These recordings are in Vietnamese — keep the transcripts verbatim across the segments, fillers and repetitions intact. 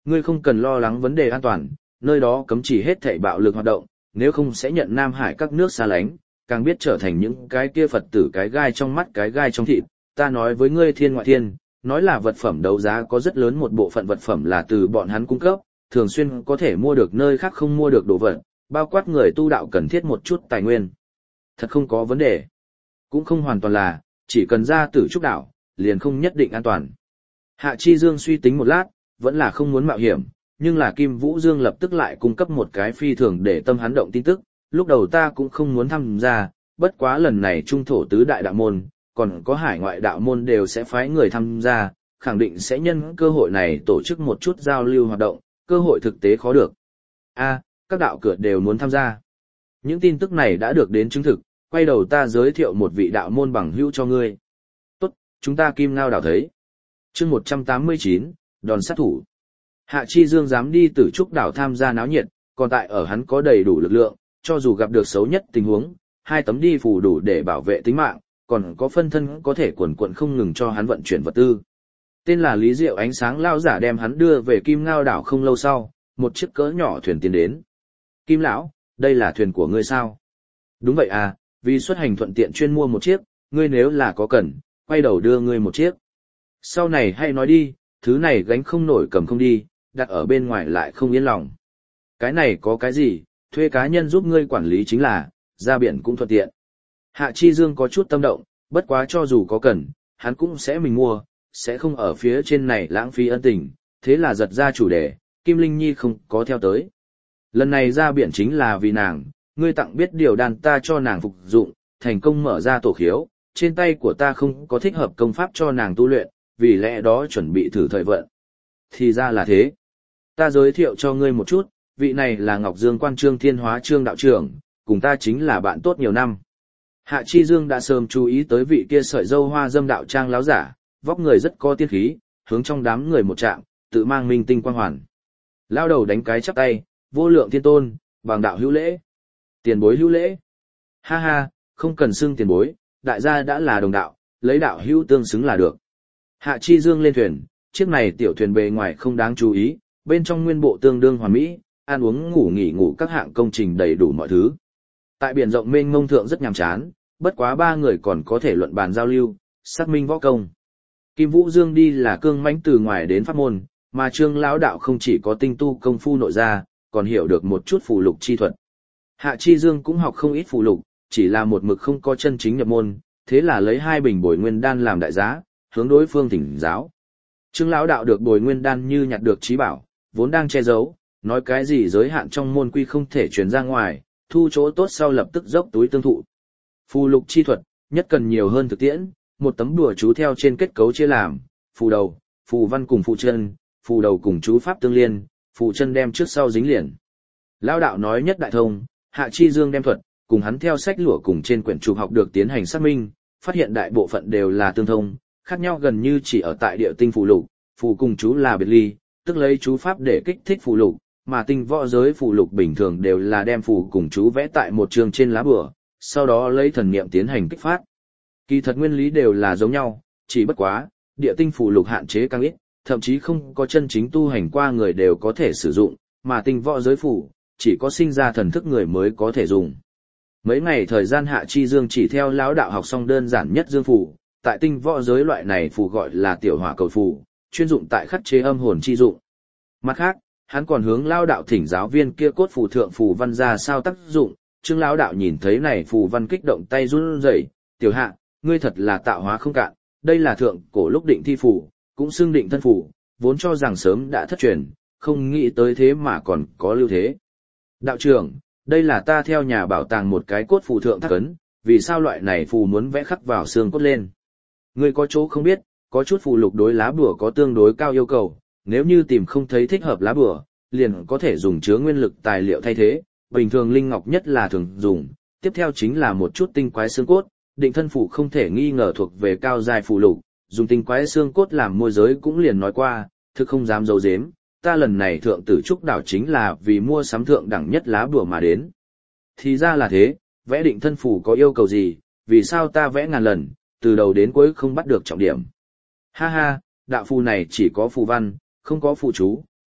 Ngươi không cần lo lắng vấn đề an toàn, nơi đó cấm chỉ hết thảy bạo lực hoạt động, nếu không sẽ nhận Nam Hải các nước xa lánh, càng biết trở thành những cái kia Phật tử cái gai trong mắt cái gai trong thịt. Ta nói với ngươi thiên ngoại thiên, nói là vật phẩm đấu giá có rất lớn một bộ phận vật phẩm là từ bọn hắn cung cấp, thường xuyên có thể mua được nơi khác không mua được đồ vật, bao quát người tu đạo cần thiết một chút tài nguyên. Thật không có vấn đề. Cũng không hoàn toàn là, chỉ cần ra tử trúc đảo, liền không nhất định an toàn. Hạ Chi Dương suy tính một lát, vẫn là không muốn mạo hiểm, nhưng là Kim Vũ Dương lập tức lại cung cấp một cái phi thường để tâm hắn động tin tức, lúc đầu ta cũng không muốn tham gia, bất quá lần này trung thổ tứ đại đạo môn, còn có hải ngoại đạo môn đều sẽ phái người tham gia, khẳng định sẽ nhân cơ hội này tổ chức một chút giao lưu hoạt động, cơ hội thực tế khó được. A, các đạo cửa đều muốn tham gia. Những tin tức này đã được đến chứng thực, quay đầu ta giới thiệu một vị đạo môn bằng hữu cho ngươi. Tốt, chúng ta Kim Ngao đảo thấy. Chương một trăm tám mươi chín, đòn sát thủ. Hạ Chi Dương dám đi Tử Trúc đảo tham gia náo nhiệt, còn tại ở hắn có đầy đủ lực lượng, cho dù gặp được xấu nhất tình huống, hai tấm đi phù đủ để bảo vệ tính mạng, còn có phân thân có thể quần quần không ngừng cho hắn vận chuyển vật tư. Tên là Lý Diệu ánh sáng lao giả đem hắn đưa về Kim Ngao đảo không lâu sau, một chiếc cỡ nhỏ thuyền tiến đến. Kim lão, đây là thuyền của ngươi sao? Đúng vậy à, vì xuất hành thuận tiện chuyên mua một chiếc, ngươi nếu là có cần, quay đầu đưa ngươi một chiếc. Sau này hay nói đi, thứ này gánh không nổi cầm không đi, đặt ở bên ngoài lại không yên lòng. Cái này có cái gì, thuê cá nhân giúp ngươi quản lý chính là, ra biển cũng thuận tiện. Hạ Chi Dương có chút tâm động, bất quá cho dù có cần, hắn cũng sẽ mình mua, sẽ không ở phía trên này lãng phí ân tình, thế là giật ra chủ đề, Kim Linh Nhi không có theo tới. Lần này ra biển chính là vì nàng, ngươi tặng biết điều đàn ta cho nàng phục dụng, thành công mở ra tổ khiếu, trên tay của ta không có thích hợp công pháp cho nàng tu luyện, vì lẽ đó chuẩn bị thử thời vận. Thì ra là thế. Ta giới thiệu cho ngươi một chút, vị này là Ngọc Dương Quan Trương Thiên Hóa Trương đạo trưởng, cùng ta chính là bạn tốt nhiều năm. Hạ Chi Dương đã sớm chú ý tới vị kia sợi dâu hoa dâm đạo trang láo giả, vóc người rất có tiên khí, hướng trong đám người một trạng, tự mang minh tinh quang hoàn. Lao đầu đánh cái chắp tay, vô lượng thiên tôn, bằng đạo hữu lễ. Tiền bối hữu lễ. Ha ha, không cần xưng tiền bối, đại gia đã là đồng đạo, lấy đạo hữu tương xứng là được. Hạ Chi Dương lên thuyền, chiếc này tiểu thuyền bề ngoài không đáng chú ý, bên trong nguyên bộ tương đương hoàn mỹ, ăn uống ngủ nghỉ ngủ các hạng công trình đầy đủ mọi thứ. Tại biển rộng mênh mông thượng rất nhàm chán, bất quá ba người còn có thể luận bàn giao lưu, xác minh võ công. Kim Vũ Dương đi là cương mãnh từ ngoài đến pháp môn, mà Trương lão đạo không chỉ có tinh tu công phu nội gia, còn hiểu được một chút phù lục chi thuật. Hạ Chi Dương cũng học không ít phù lục, chỉ là một mực không có chân chính nhập môn, thế là lấy hai bình bồi nguyên đan làm đại giá, hướng đối phương thỉnh giáo. Trương lão đạo được bồi nguyên đan như nhặt được trí bảo, vốn đang che giấu, nói cái gì giới hạn trong môn quy không thể truyền ra ngoài, thu chỗ tốt sau lập tức dốc túi tương thụ. Phù lục chi thuật, nhất cần nhiều hơn thực tiễn, một tấm đùa chú theo trên kết cấu chia làm, phù đầu, phù văn cùng phù chân, phù đầu cùng chú pháp tương liên, phù chân đem trước sau dính liền. Lão đạo nói nhất đại thông, Hạ Chi Dương đem thuật, cùng hắn theo sách lụa cùng trên quyển trục học được tiến hành xác minh, phát hiện đại bộ phận đều là tương thông, khác nhau gần như chỉ ở tại địa tinh phù lục, phù cùng chú là biệt ly, tức lấy chú pháp để kích thích phù lục, mà tinh võ giới phù lục bình thường đều là đem phù cùng chú vẽ tại một trường trên lá bùa, sau đó lấy thần niệm tiến hành kích phát. Kỳ thật nguyên lý đều là giống nhau, chỉ bất quá, địa tinh phù lục hạn chế càng ít, thậm chí không có chân chính tu hành qua người đều có thể sử dụng, mà tinh võ giới phù, chỉ có sinh ra thần thức người mới có thể dùng. Mấy ngày thời gian Hạ Chi Dương chỉ theo lão đạo học xong đơn giản nhất dương phù, tại tinh võ giới loại này phù gọi là tiểu hỏa cầu phù, chuyên dụng tại khắc chế âm hồn chi dụng. Mặt khác, hắn còn hướng lão đạo thỉnh giáo viên kia cốt phù thượng phù văn ra sao tác dụng, Trương lão đạo nhìn thấy này phù văn kích động tay run rẩy, "Tiểu Hạ, ngươi thật là tạo hóa không cạn, đây là thượng cổ lúc định thi phù, cũng xưng định thân phù, vốn cho rằng sớm đã thất truyền, không nghĩ tới thế mà còn có lưu thế." "Đạo trưởng, đây là ta theo nhà bảo tàng một cái cốt phù thượng thác ấn, vì sao loại này phù muốn vẽ khắc vào xương cốt lên?" "Ngươi có chỗ không biết, có chút phù lục đối lá bùa có tương đối cao yêu cầu, nếu như tìm không thấy thích hợp lá bùa, liền có thể dùng chứa nguyên lực tài liệu thay thế, bình thường linh ngọc nhất là thường dùng, tiếp theo chính là một chút tinh quái xương cốt, định thân phù không thể nghi ngờ thuộc về cao giai phù lục, dùng tinh quái xương cốt làm môi giới cũng liền nói qua, thực không dám giấu giếm, ta lần này thượng tử trúc đảo chính là vì mua sắm thượng đẳng nhất lá bùa mà đến." "Thì ra là thế, vẽ định thân phù có yêu cầu gì, vì sao ta vẽ ngàn lần, từ đầu đến cuối không bắt được trọng điểm?" "Ha ha, đạo phù này chỉ có phù văn, không có phù chú,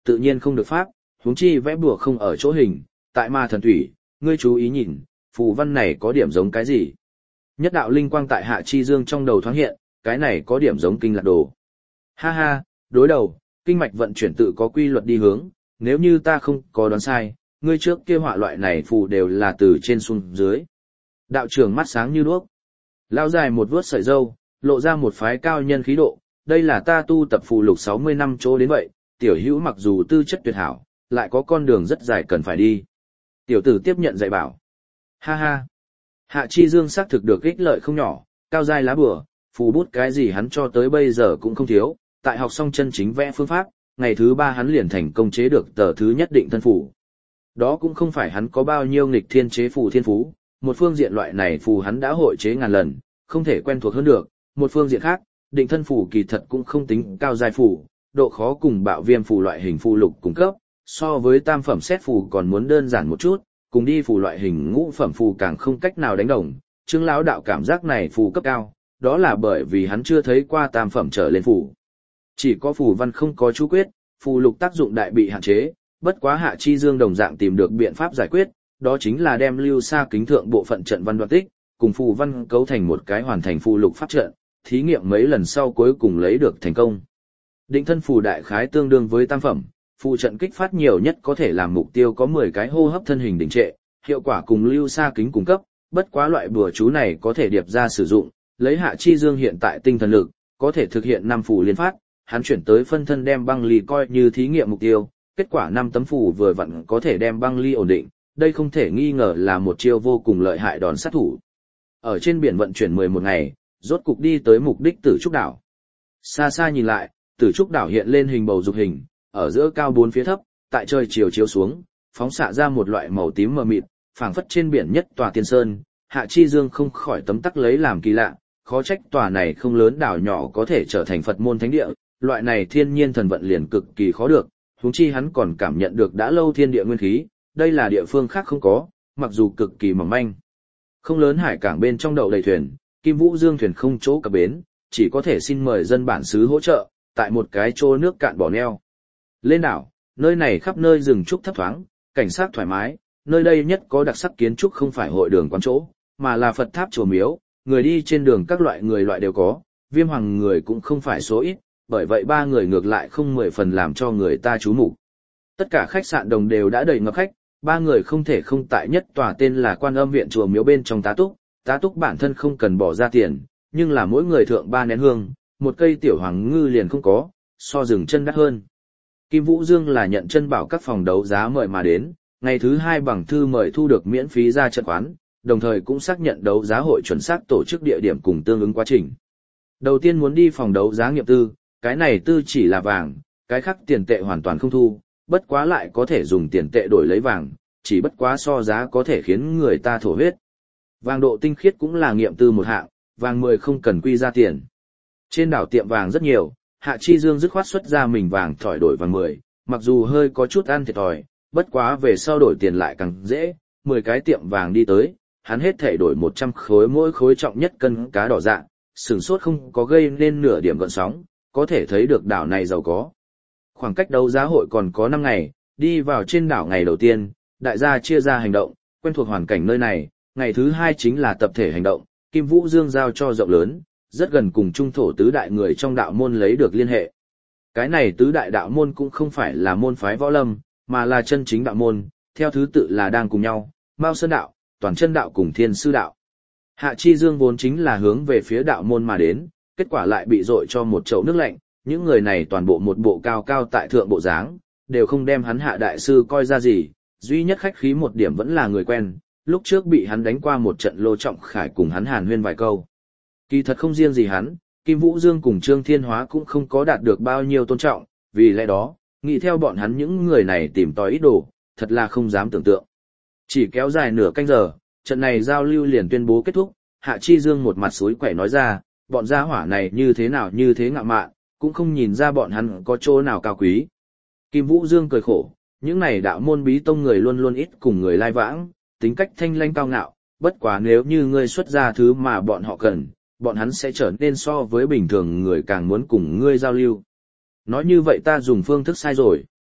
tự nhiên không được pháp, huống chi vẽ bùa không ở chỗ hình, tại ma thần thủy, ngươi chú ý nhìn, phù văn này có điểm giống cái gì? Nhất đạo linh quang tại Hạ Chi Dương trong đầu thoáng hiện, cái này có điểm giống kinh lạc đồ. Ha ha, đối đầu, kinh mạch vận chuyển tự có quy luật đi hướng, nếu như ta không có đoán sai, ngươi trước kia họa loại này phù đều là từ trên xuống dưới. Đạo trưởng mắt sáng như đuốc. Lao dài một vuốt sợi râu, lộ ra một phái cao nhân khí độ, đây là ta tu tập phù lục sáu mươi năm chỗ đến vậy, tiểu hữu mặc dù tư chất tuyệt hảo, lại có con đường rất dài cần phải đi. Tiểu tử tiếp nhận dạy bảo. Ha ha. Hạ Chi Dương xác thực được ích lợi không nhỏ, cao giai lá bùa, phù bút cái gì hắn cho tới bây giờ cũng không thiếu, tại học xong chân chính vẽ phương pháp, ngày thứ ba hắn liền thành công chế được tờ thứ nhất định thân phù. Đó cũng không phải hắn có bao nhiêu nghịch thiên chế phù thiên phú, một phương diện loại này phù hắn đã hội chế ngàn lần, không thể quen thuộc hơn được, một phương diện khác, định thân phù kỳ thật cũng không tính cao giai phù, độ khó cùng bạo viêm phù loại hình phù lục cung cấp, so với tam phẩm xét phù còn muốn đơn giản một chút, cùng đi phù loại hình ngũ phẩm phù càng không cách nào đánh đồng. Trương lão đạo cảm giác này phù cấp cao, đó là bởi vì hắn chưa thấy qua tam phẩm trở lên phù. Chỉ có phù văn không có chú quyết, phù lục tác dụng đại bị hạn chế, bất quá Hạ Chi Dương đồng dạng tìm được biện pháp giải quyết, đó chính là đem lưu xa kính thượng bộ phận trận văn đoạn tích, cùng phù văn cấu thành một cái hoàn thành phù lục pháp trận, thí nghiệm mấy lần sau cuối cùng lấy được thành công. Định thân phù đại khái tương đương với tam phẩm, phù trận kích phát nhiều nhất có thể làm mục tiêu có mười cái hô hấp thân hình đình trệ, hiệu quả cùng lưu xa kính cung cấp, bất quá loại bùa chú này có thể điệp ra sử dụng, lấy Hạ Chi Dương hiện tại tinh thần lực, có thể thực hiện năm phù liên phát, hắn chuyển tới phân thân đem băng ly coi như thí nghiệm mục tiêu, kết quả năm tấm phù vừa vặn có thể đem băng ly ổn định, đây không thể nghi ngờ là một chiêu vô cùng lợi hại đòn sát thủ. Ở trên biển vận chuyển mười một ngày, rốt cục đi tới mục đích Tử Trúc đảo. Xa xa nhìn lại, Tử Trúc đảo hiện lên hình bầu dục hình, ở giữa cao bốn phía thấp, tại trời chiều chiếu xuống, phóng xạ ra một loại màu tím mờ mịt, phảng phất trên biển nhất tòa tiên sơn. Hạ Chi Dương không khỏi tấm tắc lấy làm kỳ lạ, khó trách tòa này không lớn đảo nhỏ có thể trở thành Phật môn thánh địa, loại này thiên nhiên thần vận liền cực kỳ khó được, huống chi hắn còn cảm nhận được đã lâu thiên địa nguyên khí, đây là địa phương khác không có, mặc dù cực kỳ mỏng manh. Không lớn hải cảng bên trong đậu đầy thuyền, Kim Vũ Dương thuyền không chỗ cập bến, chỉ có thể xin mời dân bản xứ hỗ trợ, tại một cái chỗ nước cạn bỏ neo. Lên đảo, nơi này khắp nơi rừng trúc thấp thoáng, cảnh sát thoải mái, nơi đây nhất có đặc sắc kiến trúc không phải hội đường quán chỗ, mà là Phật tháp chùa miếu, người đi trên đường các loại người loại đều có, Viêm Hoàng người cũng không phải số ít, bởi vậy ba người ngược lại không mười phần làm cho người ta chú mục. Tất cả khách sạn đồng đều đã đầy ngập khách, ba người không thể không tại nhất tòa tên là Quan Âm viện chùa miếu bên trong tá túc, tá túc bản thân không cần bỏ ra tiền, nhưng là mỗi người thượng ba nén hương, một cây tiểu hoàng ngư liền không có, so rừng chân đắt hơn. Kim Vũ Dương là nhận chân bảo các phòng đấu giá mời mà đến, ngày thứ hai bằng thư mời thu được miễn phí ra trận quán, đồng thời cũng xác nhận đấu giá hội chuẩn xác tổ chức địa điểm cùng tương ứng quá trình. Đầu tiên muốn đi phòng đấu giá nghiệm tư, cái này tư chỉ là vàng, cái khác tiền tệ hoàn toàn không thu, bất quá lại có thể dùng tiền tệ đổi lấy vàng, chỉ bất quá so giá có thể khiến người ta thổ huyết. Vàng độ tinh khiết cũng là nghiệm tư một hạng, vàng mười không cần quy ra tiền. Trên đảo tiệm vàng rất nhiều, Hạ Chi Dương dứt khoát xuất ra mình vàng thỏi đổi vàng mười, mặc dù hơi có chút ăn thiệt thòi, bất quá về sau đổi tiền lại càng dễ, mười cái tiệm vàng đi tới, hắn hết thể đổi một trăm khối mỗi khối trọng nhất cân cá đỏ dạ, sừng sốt không có gây nên nửa điểm gợn sóng, có thể thấy được đảo này giàu có. Khoảng cách đấu giá hội còn có năm ngày, đi vào trên đảo ngày đầu tiên, đại gia chia ra hành động, quen thuộc hoàn cảnh nơi này, ngày thứ hai chính là tập thể hành động, Kim Vũ Dương giao cho rộng lớn, rất gần cùng trung thổ tứ đại người trong đạo môn lấy được liên hệ. Cái này tứ đại đạo môn cũng không phải là môn phái võ lâm, mà là chân chính đạo môn, theo thứ tự là đang cùng nhau, Mao Sơn đạo, Toàn Chân đạo cùng Thiên Sư đạo. Hạ Chi Dương vốn chính là hướng về phía đạo môn mà đến, kết quả lại bị dội cho một chậu nước lạnh, những người này toàn bộ một bộ cao cao tại thượng bộ dáng, đều không đem hắn Hạ đại sư coi ra gì, duy nhất khách khí một điểm vẫn là người quen, lúc trước bị hắn đánh qua một trận Lô Trọng Khải cùng hắn hàn huyên vài câu. Kỳ thật không riêng gì hắn, Kim Vũ Dương cùng Trương Thiên Hóa cũng không có đạt được bao nhiêu tôn trọng, vì lẽ đó, nghĩ theo bọn hắn những người này tìm tòi ít đồ, thật là không dám tưởng tượng. Chỉ kéo dài nửa canh giờ, trận này giao lưu liền tuyên bố kết thúc, Hạ Chi Dương một mặt suối quẩy nói ra, bọn gia hỏa này như thế nào như thế ngạo mạn, cũng không nhìn ra bọn hắn có chỗ nào cao quý. Kim Vũ Dương cười khổ, những này đạo môn bí tông người luôn luôn ít cùng người lai vãng, tính cách thanh lanh cao ngạo, bất quá nếu như ngươi xuất ra thứ mà bọn họ cần, bọn hắn sẽ trở nên so với bình thường người càng muốn cùng ngươi giao lưu. Nói như vậy ta dùng phương thức sai rồi.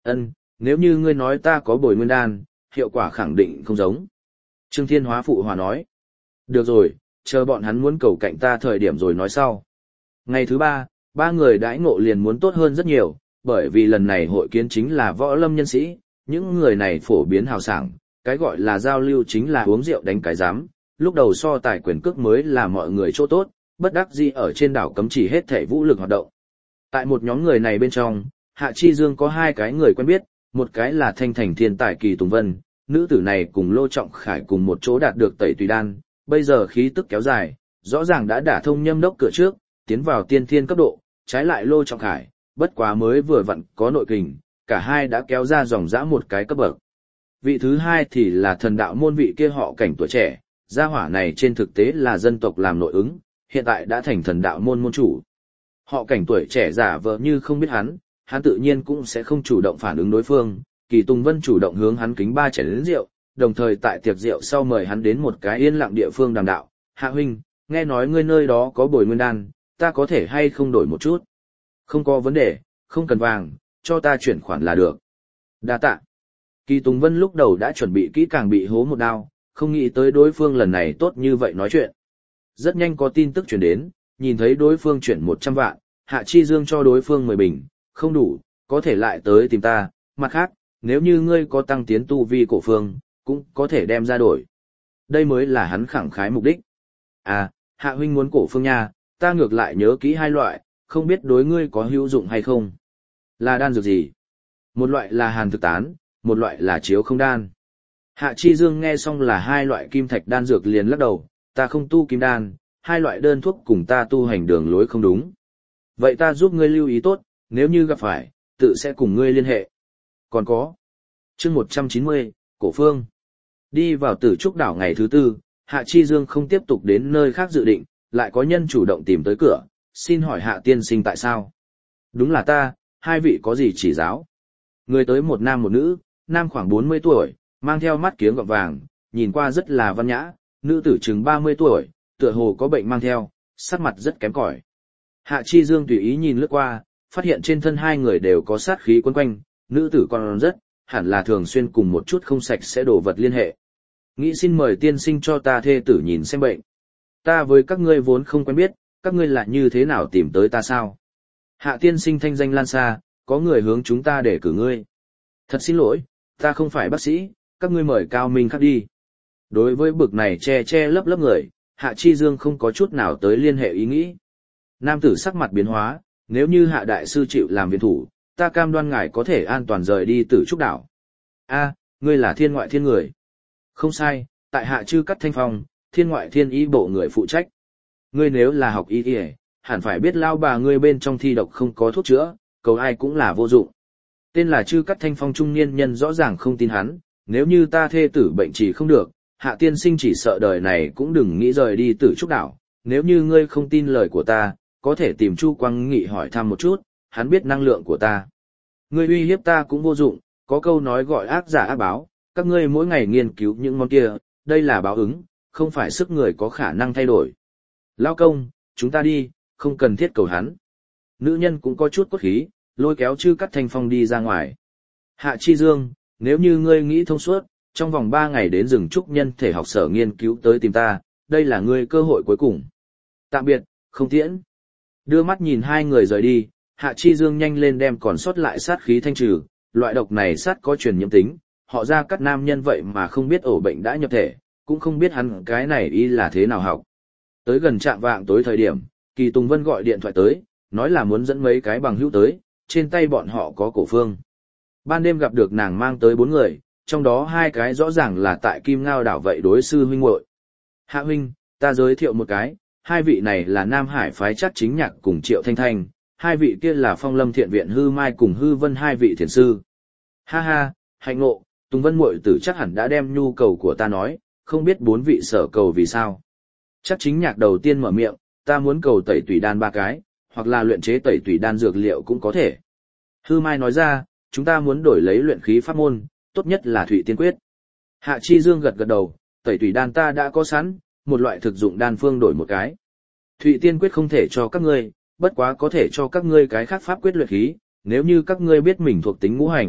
Ân, nếu như ngươi nói ta có bồi nguyên đan, hiệu quả khẳng định không giống. Trương Thiên Hóa phụ hòa nói. Được rồi, chờ bọn hắn muốn cầu cạnh ta thời điểm rồi nói sau. Ngày thứ ba, ba người đãi ngộ liền muốn tốt hơn rất nhiều, bởi vì lần này hội kiến chính là võ lâm nhân sĩ, những người này phổ biến hào sảng, cái gọi là giao lưu chính là uống rượu đánh cái giám, lúc đầu so tài quyền cước mới là mọi người chỗ tốt, bất đắc dĩ ở trên đảo cấm chỉ hết thể vũ lực hoạt động. Tại một nhóm người này bên trong, Hạ Chi Dương có hai cái người quen biết, một cái là thanh thành thiên tài Kỳ Tùng Vân, nữ tử này cùng Lô Trọng Khải cùng một chỗ đạt được tẩy tùy đan, bây giờ khí tức kéo dài, rõ ràng đã đả thông nhâm đốc cửa trước, tiến vào tiên thiên cấp độ, trái lại Lô Trọng Khải, bất quá mới vừa vặn có nội kình, cả hai đã kéo ra dòng dã một cái cấp bậc. Vị thứ hai thì là thần đạo môn vị kia họ Cảnh tuổi trẻ, gia hỏa này trên thực tế là dân tộc làm nội ứng, hiện tại đã thành thần đạo môn môn chủ. Họ Cảnh tuổi trẻ giả vờ như không biết hắn, hắn tự nhiên cũng sẽ không chủ động phản ứng đối phương. Kỳ Tùng Vân chủ động hướng hắn kính ba chén lớn rượu, đồng thời tại tiệc rượu sau mời hắn đến một cái yên lặng địa phương đàm đạo. Hạ huynh, nghe nói ngươi nơi đó có bồi nguyên đan, ta có thể hay không đổi một chút? Không có vấn đề, không cần vàng, cho ta chuyển khoản là được. Đa tạ. Kỳ Tùng Vân lúc đầu đã chuẩn bị kỹ càng bị hố một đao, không nghĩ tới đối phương lần này tốt như vậy nói chuyện. Rất nhanh có tin tức chuyển đến, nhìn thấy đối phương chuyển một trăm vạn, Hạ Chi Dương cho đối phương mười bình, không đủ, có thể lại tới tìm ta, mặt khác, nếu như ngươi có tăng tiến tu vi cổ phương, cũng có thể đem ra đổi. Đây mới là hắn khẳng khái mục đích. À, Hạ huynh muốn cổ phương nha, ta ngược lại nhớ kỹ hai loại, không biết đối ngươi có hữu dụng hay không. Là đan dược gì? Một loại là hàn thực tán, một loại là chiếu không đan. Hạ Chi Dương nghe xong là hai loại kim thạch đan dược liền lắc đầu, ta không tu kim đan, hai loại đơn thuốc cùng ta tu hành đường lối không đúng. Vậy ta giúp ngươi lưu ý tốt, nếu như gặp phải, tự sẽ cùng ngươi liên hệ. Còn có. Chương một trăm chín mươi, Cổ Phương. Đi vào Tử Trúc đảo ngày thứ tư, Hạ Chi Dương không tiếp tục đến nơi khác dự định, lại có nhân chủ động tìm tới cửa, xin hỏi Hạ tiên sinh tại sao? Đúng là ta, hai vị có gì chỉ giáo? Người tới một nam một nữ, nam khoảng bốn mươi tuổi, mang theo mắt kiếng gọng vàng, nhìn qua rất là văn nhã, nữ tử chừng ba mươi tuổi, tựa hồ có bệnh mang theo, sắc mặt rất kém cỏi. Hạ Chi Dương tùy ý nhìn lướt qua, phát hiện trên thân hai người đều có sát khí quấn quanh, nữ tử còn rất, hẳn là thường xuyên cùng một chút không sạch sẽ đổ vật liên hệ. Nghĩ xin mời tiên sinh cho ta thê tử nhìn xem bệnh. Ta với các ngươi vốn không quen biết, các ngươi lại như thế nào tìm tới ta sao? Hạ tiên sinh thanh danh lan xa, có người hướng chúng ta để cử ngươi. Thật xin lỗi, ta không phải bác sĩ, các ngươi mời cao minh khác đi. Đối với bực này che che lấp lấp người, Hạ Chi Dương không có chút nào tới liên hệ ý nghĩ. Nam tử sắc mặt biến hóa, nếu như Hạ đại sư chịu làm viện thủ, ta cam đoan ngài có thể an toàn rời đi Tử Trúc đảo. A, ngươi là thiên ngoại thiên người. Không sai, tại Hạ Chư Cắt Thanh Phong, thiên ngoại thiên y bộ người phụ trách. Ngươi nếu là học y y, hẳn phải biết lao bà ngươi bên trong thi độc không có thuốc chữa, cầu ai cũng là vô dụng. Tên là Chư Cắt Thanh Phong trung niên nhân rõ ràng không tin hắn, nếu như ta thê tử bệnh chỉ không được, Hạ tiên sinh chỉ sợ đời này cũng đừng nghĩ rời đi Tử Trúc đảo, nếu như ngươi không tin lời của ta, có thể tìm Chu Quang Nghị hỏi thăm một chút, hắn biết năng lượng của ta. Ngươi uy hiếp ta cũng vô dụng, có câu nói gọi ác giả ác báo, các ngươi mỗi ngày nghiên cứu những món kia, đây là báo ứng, không phải sức người có khả năng thay đổi. Lao công, chúng ta đi, không cần thiết cầu hắn. Nữ nhân cũng có chút cốt khí, lôi kéo Chư Cắt Thanh Phong đi ra ngoài. Hạ Chi Dương, nếu như ngươi nghĩ thông suốt, trong vòng ba ngày đến rừng trúc nhân thể học sở nghiên cứu tới tìm ta, đây là ngươi cơ hội cuối cùng. Tạm biệt, không tiễn. Đưa mắt nhìn hai người rời đi, Hạ Chi Dương nhanh lên đem còn sót lại sát khí thanh trừ, loại độc này sát có truyền nhiễm tính, họ ra các nam nhân vậy mà không biết ổ bệnh đã nhập thể, cũng không biết hắn cái này y là thế nào học. Tới gần trạm vạng tối thời điểm, Kỳ Tùng Vân gọi điện thoại tới, nói là muốn dẫn mấy cái bằng hữu tới, trên tay bọn họ có cổ phương. Ban đêm gặp được nàng mang tới bốn người, trong đó hai cái rõ ràng là tại Kim Ngao đảo vậy đối sư huynh muội. Hạ huynh, ta giới thiệu một cái, hai vị này là Nam Hải phái Chắc Chính Nhạc cùng Triệu Thanh Thanh, hai vị kia là Phong Lâm Thiện Viện Hư Mai cùng Hư Vân hai vị thiền sư. Ha ha, hạnh ngộ, Tùng Vân muội tử chắc hẳn đã đem nhu cầu của ta nói, không biết bốn vị sở cầu vì sao. Chắc Chính Nhạc đầu tiên mở miệng, ta muốn cầu tẩy tủy đan ba cái, hoặc là luyện chế tẩy tủy đan dược liệu cũng có thể. Hư Mai nói ra, chúng ta muốn đổi lấy luyện khí pháp môn, tốt nhất là Thủy Tiên Quyết. Hạ Chi Dương gật gật đầu, tẩy tủy đan ta đã có sẵn, một loại thực dụng đan phương đổi một cái. Thủy Tiên Quyết không thể cho các ngươi, bất quá có thể cho các ngươi cái khác pháp quyết luyện khí, nếu như các ngươi biết mình thuộc tính ngũ hành,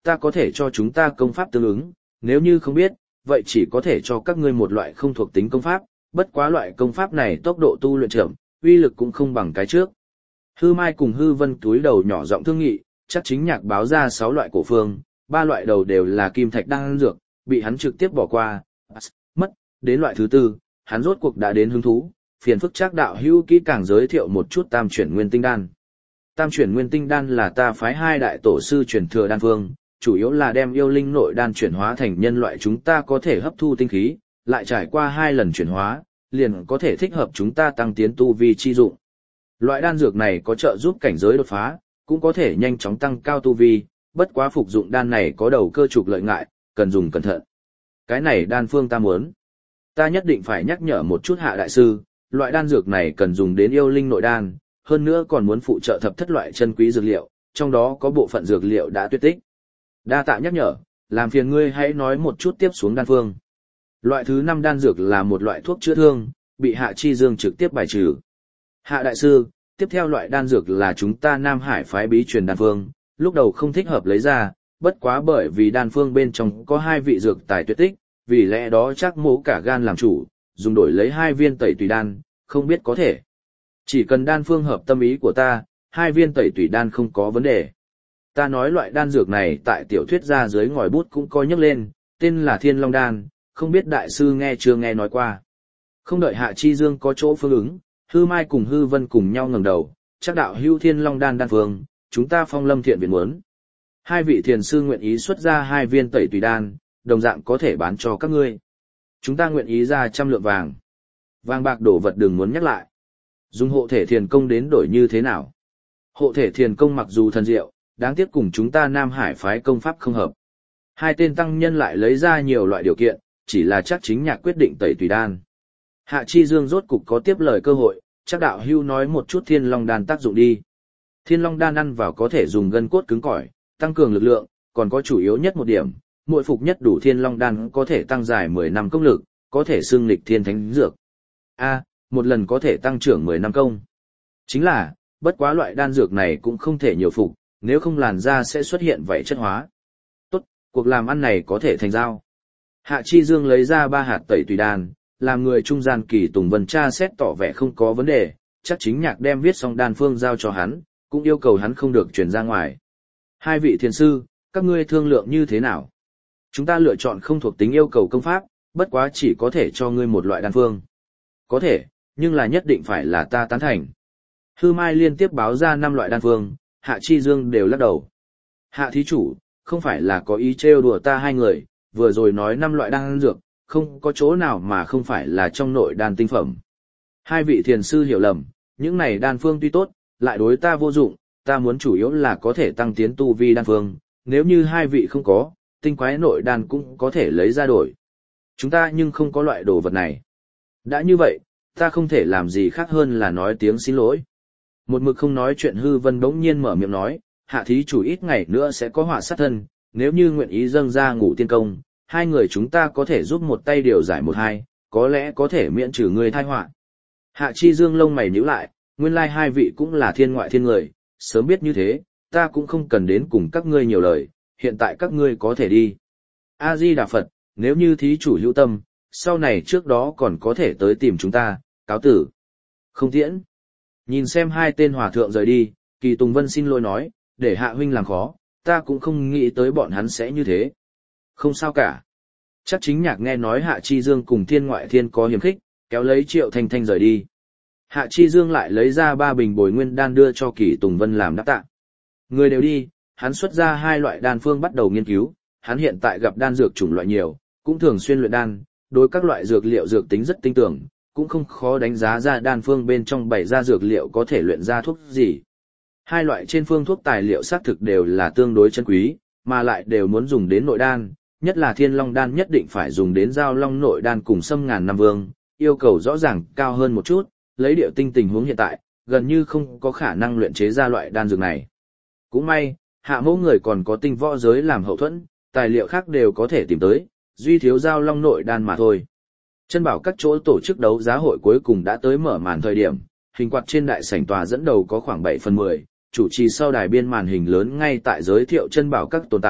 ta có thể cho chúng ta công pháp tương ứng, nếu như không biết, vậy chỉ có thể cho các ngươi một loại không thuộc tính công pháp, bất quá loại công pháp này tốc độ tu luyện chậm, uy lực cũng không bằng cái trước. Hư Mai cùng Hư Vân túi đầu nhỏ giọng thương nghị, chắc chính nhạc báo ra sáu loại cổ phương, ba loại đầu đều là kim thạch đan dược, bị hắn trực tiếp bỏ qua, mất, đến loại thứ tư, hắn rốt cuộc đã đến hứng thú, phiền phức chắc đạo hữu kỹ càng giới thiệu một chút tam chuyển nguyên tinh đan. Tam chuyển nguyên tinh đan là ta phái hai đại tổ sư truyền thừa đan phương, chủ yếu là đem yêu linh nội đan chuyển hóa thành nhân loại chúng ta có thể hấp thu tinh khí, lại trải qua hai lần chuyển hóa, liền có thể thích hợp chúng ta tăng tiến tu vi chi dụng. Loại đan dược này có trợ giúp cảnh giới đột phá, cũng có thể nhanh chóng tăng cao tu vi, bất quá phục dụng đan này có đầu cơ trục lợi ngại, cần dùng cẩn thận. Cái này đan phương ta muốn. Ta nhất định phải nhắc nhở một chút Hạ đại sư, loại đan dược này cần dùng đến yêu linh nội đan, hơn nữa còn muốn phụ trợ thập thất loại chân quý dược liệu, trong đó có bộ phận dược liệu đã tuyệt tích. Đa tạ nhắc nhở, làm phiền ngươi hãy nói một chút tiếp xuống đan phương. Loại thứ năm đan dược là một loại thuốc chữa thương, bị Hạ Chi Dương trực tiếp bài trừ. Hạ đại sư, tiếp theo loại đan dược là chúng ta Nam Hải phái bí truyền đan phương, lúc đầu không thích hợp lấy ra, bất quá bởi vì đan phương bên trong có hai vị dược tài tuyệt tích, vì lẽ đó chắc mỗ cả gan làm chủ, dùng đổi lấy hai viên tẩy tùy đan, không biết có thể. Chỉ cần đan phương hợp tâm ý của ta, hai viên tẩy tùy đan không có vấn đề. Ta nói loại đan dược này tại tiểu thuyết ra dưới ngòi bút cũng coi nhắc lên, tên là Thiên Long đan, không biết đại sư nghe chưa nghe nói qua. Không đợi Hạ Chi Dương có chỗ phương ứng, Hư Mai cùng Hư Vân cùng nhau ngẩng đầu, chắc đạo hưu Thiên Long đan đan phương, chúng ta Phong Lâm Thiện viện muốn. Hai vị thiền sư nguyện ý xuất ra hai viên tẩy tùy đan, đồng dạng có thể bán cho các ngươi. Chúng ta nguyện ý ra trăm lượng vàng. Vàng bạc đổ vật đừng muốn nhắc lại. Dùng hộ thể thiền công đến đổi như thế nào? Hộ thể thiền công mặc dù thần diệu, đáng tiếc cùng chúng ta Nam Hải phái công pháp không hợp. Hai tên tăng nhân lại lấy ra nhiều loại điều kiện, chỉ là chắc chính nhạc quyết định tẩy tùy đan. Hạ Chi Dương rốt cục có tiếp lời cơ hội, chắc đạo hưu nói một chút Thiên Long đan tác dụng đi. Thiên Long đan ăn vào có thể dùng gân cốt cứng cỏi, tăng cường lực lượng, còn có chủ yếu nhất một điểm, mỗi phục nhất đủ Thiên Long đan có thể tăng dài mười năm công lực, có thể xưng lịch thiên thánh dược. A, một lần có thể tăng trưởng mười năm công. Chính là, bất quá loại đan dược này cũng không thể nhiều phục, nếu không làn da sẽ xuất hiện vảy chất hóa. Tốt, cuộc làm ăn này có thể thành giao. Hạ Chi Dương lấy ra ba hạt tẩy tùy đan, làm người trung gian Kỳ Tùng Vân tra xét tỏ vẻ không có vấn đề, chắc chính nhạc đem viết xong đan phương giao cho hắn, cũng yêu cầu hắn không được truyền ra ngoài. Hai vị thiền sư, các ngươi thương lượng như thế nào? Chúng ta lựa chọn không thuộc tính yêu cầu công pháp, bất quá chỉ có thể cho ngươi một loại đan phương. Có thể, nhưng là nhất định phải là ta tán thành. Hư Mai liên tiếp báo ra năm loại đan phương, Hạ Chi Dương đều lắc đầu. Hạ thí chủ, không phải là có ý trêu đùa ta hai người, vừa rồi nói năm loại đan dược, không có chỗ nào mà không phải là trong nội đan tinh phẩm. Hai vị thiền sư hiểu lầm, những này đan phương tuy tốt, lại đối ta vô dụng, ta muốn chủ yếu là có thể tăng tiến tu vi đan phương, nếu như hai vị không có, tinh quái nội đan cũng có thể lấy ra đổi. Chúng ta nhưng không có loại đồ vật này. Đã như vậy, ta không thể làm gì khác hơn là nói tiếng xin lỗi. Một mực không nói chuyện Hư Vân bỗng nhiên mở miệng nói, Hạ thí chủ ít ngày nữa sẽ có họa sát thân, nếu như nguyện ý dâng ra ngủ tiên công, hai người chúng ta có thể giúp một tay điều giải một hai, có lẽ có thể miễn trừ người thai họa. Hạ Chi Dương lông mày nhíu lại, nguyên lai hai vị cũng là thiên ngoại thiên người, sớm biết như thế, ta cũng không cần đến cùng các ngươi nhiều lời, hiện tại các ngươi có thể đi. A-di Đà Phật, nếu như thí chủ hữu tâm, sau này trước đó còn có thể tới tìm chúng ta, cáo tử. Không tiễn. Nhìn xem hai tên hòa thượng rời đi, Kỳ Tùng Vân xin lỗi nói, để Hạ huynh làm khó, ta cũng không nghĩ tới bọn hắn sẽ như thế. Không sao cả. Chắc chính nhạc nghe nói Hạ Chi Dương cùng thiên ngoại thiên có hiềm khích, kéo lấy Triệu Thanh Thanh rời đi. Hạ Chi Dương lại lấy ra ba bình bồi nguyên đan đưa cho Kỳ Tùng Vân làm đáp tạ. Người đều đi, hắn xuất ra hai loại đan phương bắt đầu nghiên cứu, hắn hiện tại gặp đan dược chủng loại nhiều, cũng thường xuyên luyện đan, đối các loại dược liệu dược tính rất tinh tưởng, cũng không khó đánh giá ra đan phương bên trong bày ra dược liệu có thể luyện ra thuốc gì. Hai loại trên phương thuốc tài liệu xác thực đều là tương đối chân quý, mà lại đều muốn dùng đến nội đan, nhất là Thiên Long đan nhất định phải dùng đến Giao Long nội đan cùng Sâm Ngàn Năm Vương, yêu cầu rõ ràng cao hơn một chút, lấy điệu tinh tình huống hiện tại, gần như không có khả năng luyện chế ra loại đan dược này. Cũng may, Hạ mẫu người còn có tinh võ giới làm hậu thuẫn, tài liệu khác đều có thể tìm tới, duy thiếu Giao Long nội đan mà thôi. Chân bảo các chỗ tổ chức đấu giá hội cuối cùng đã tới mở màn thời điểm, hình quạt trên đại sảnh tòa dẫn đầu có khoảng bảy phần mười, chủ trì sau đài biên màn hình lớn ngay tại giới thiệu chân bảo các tồn tại,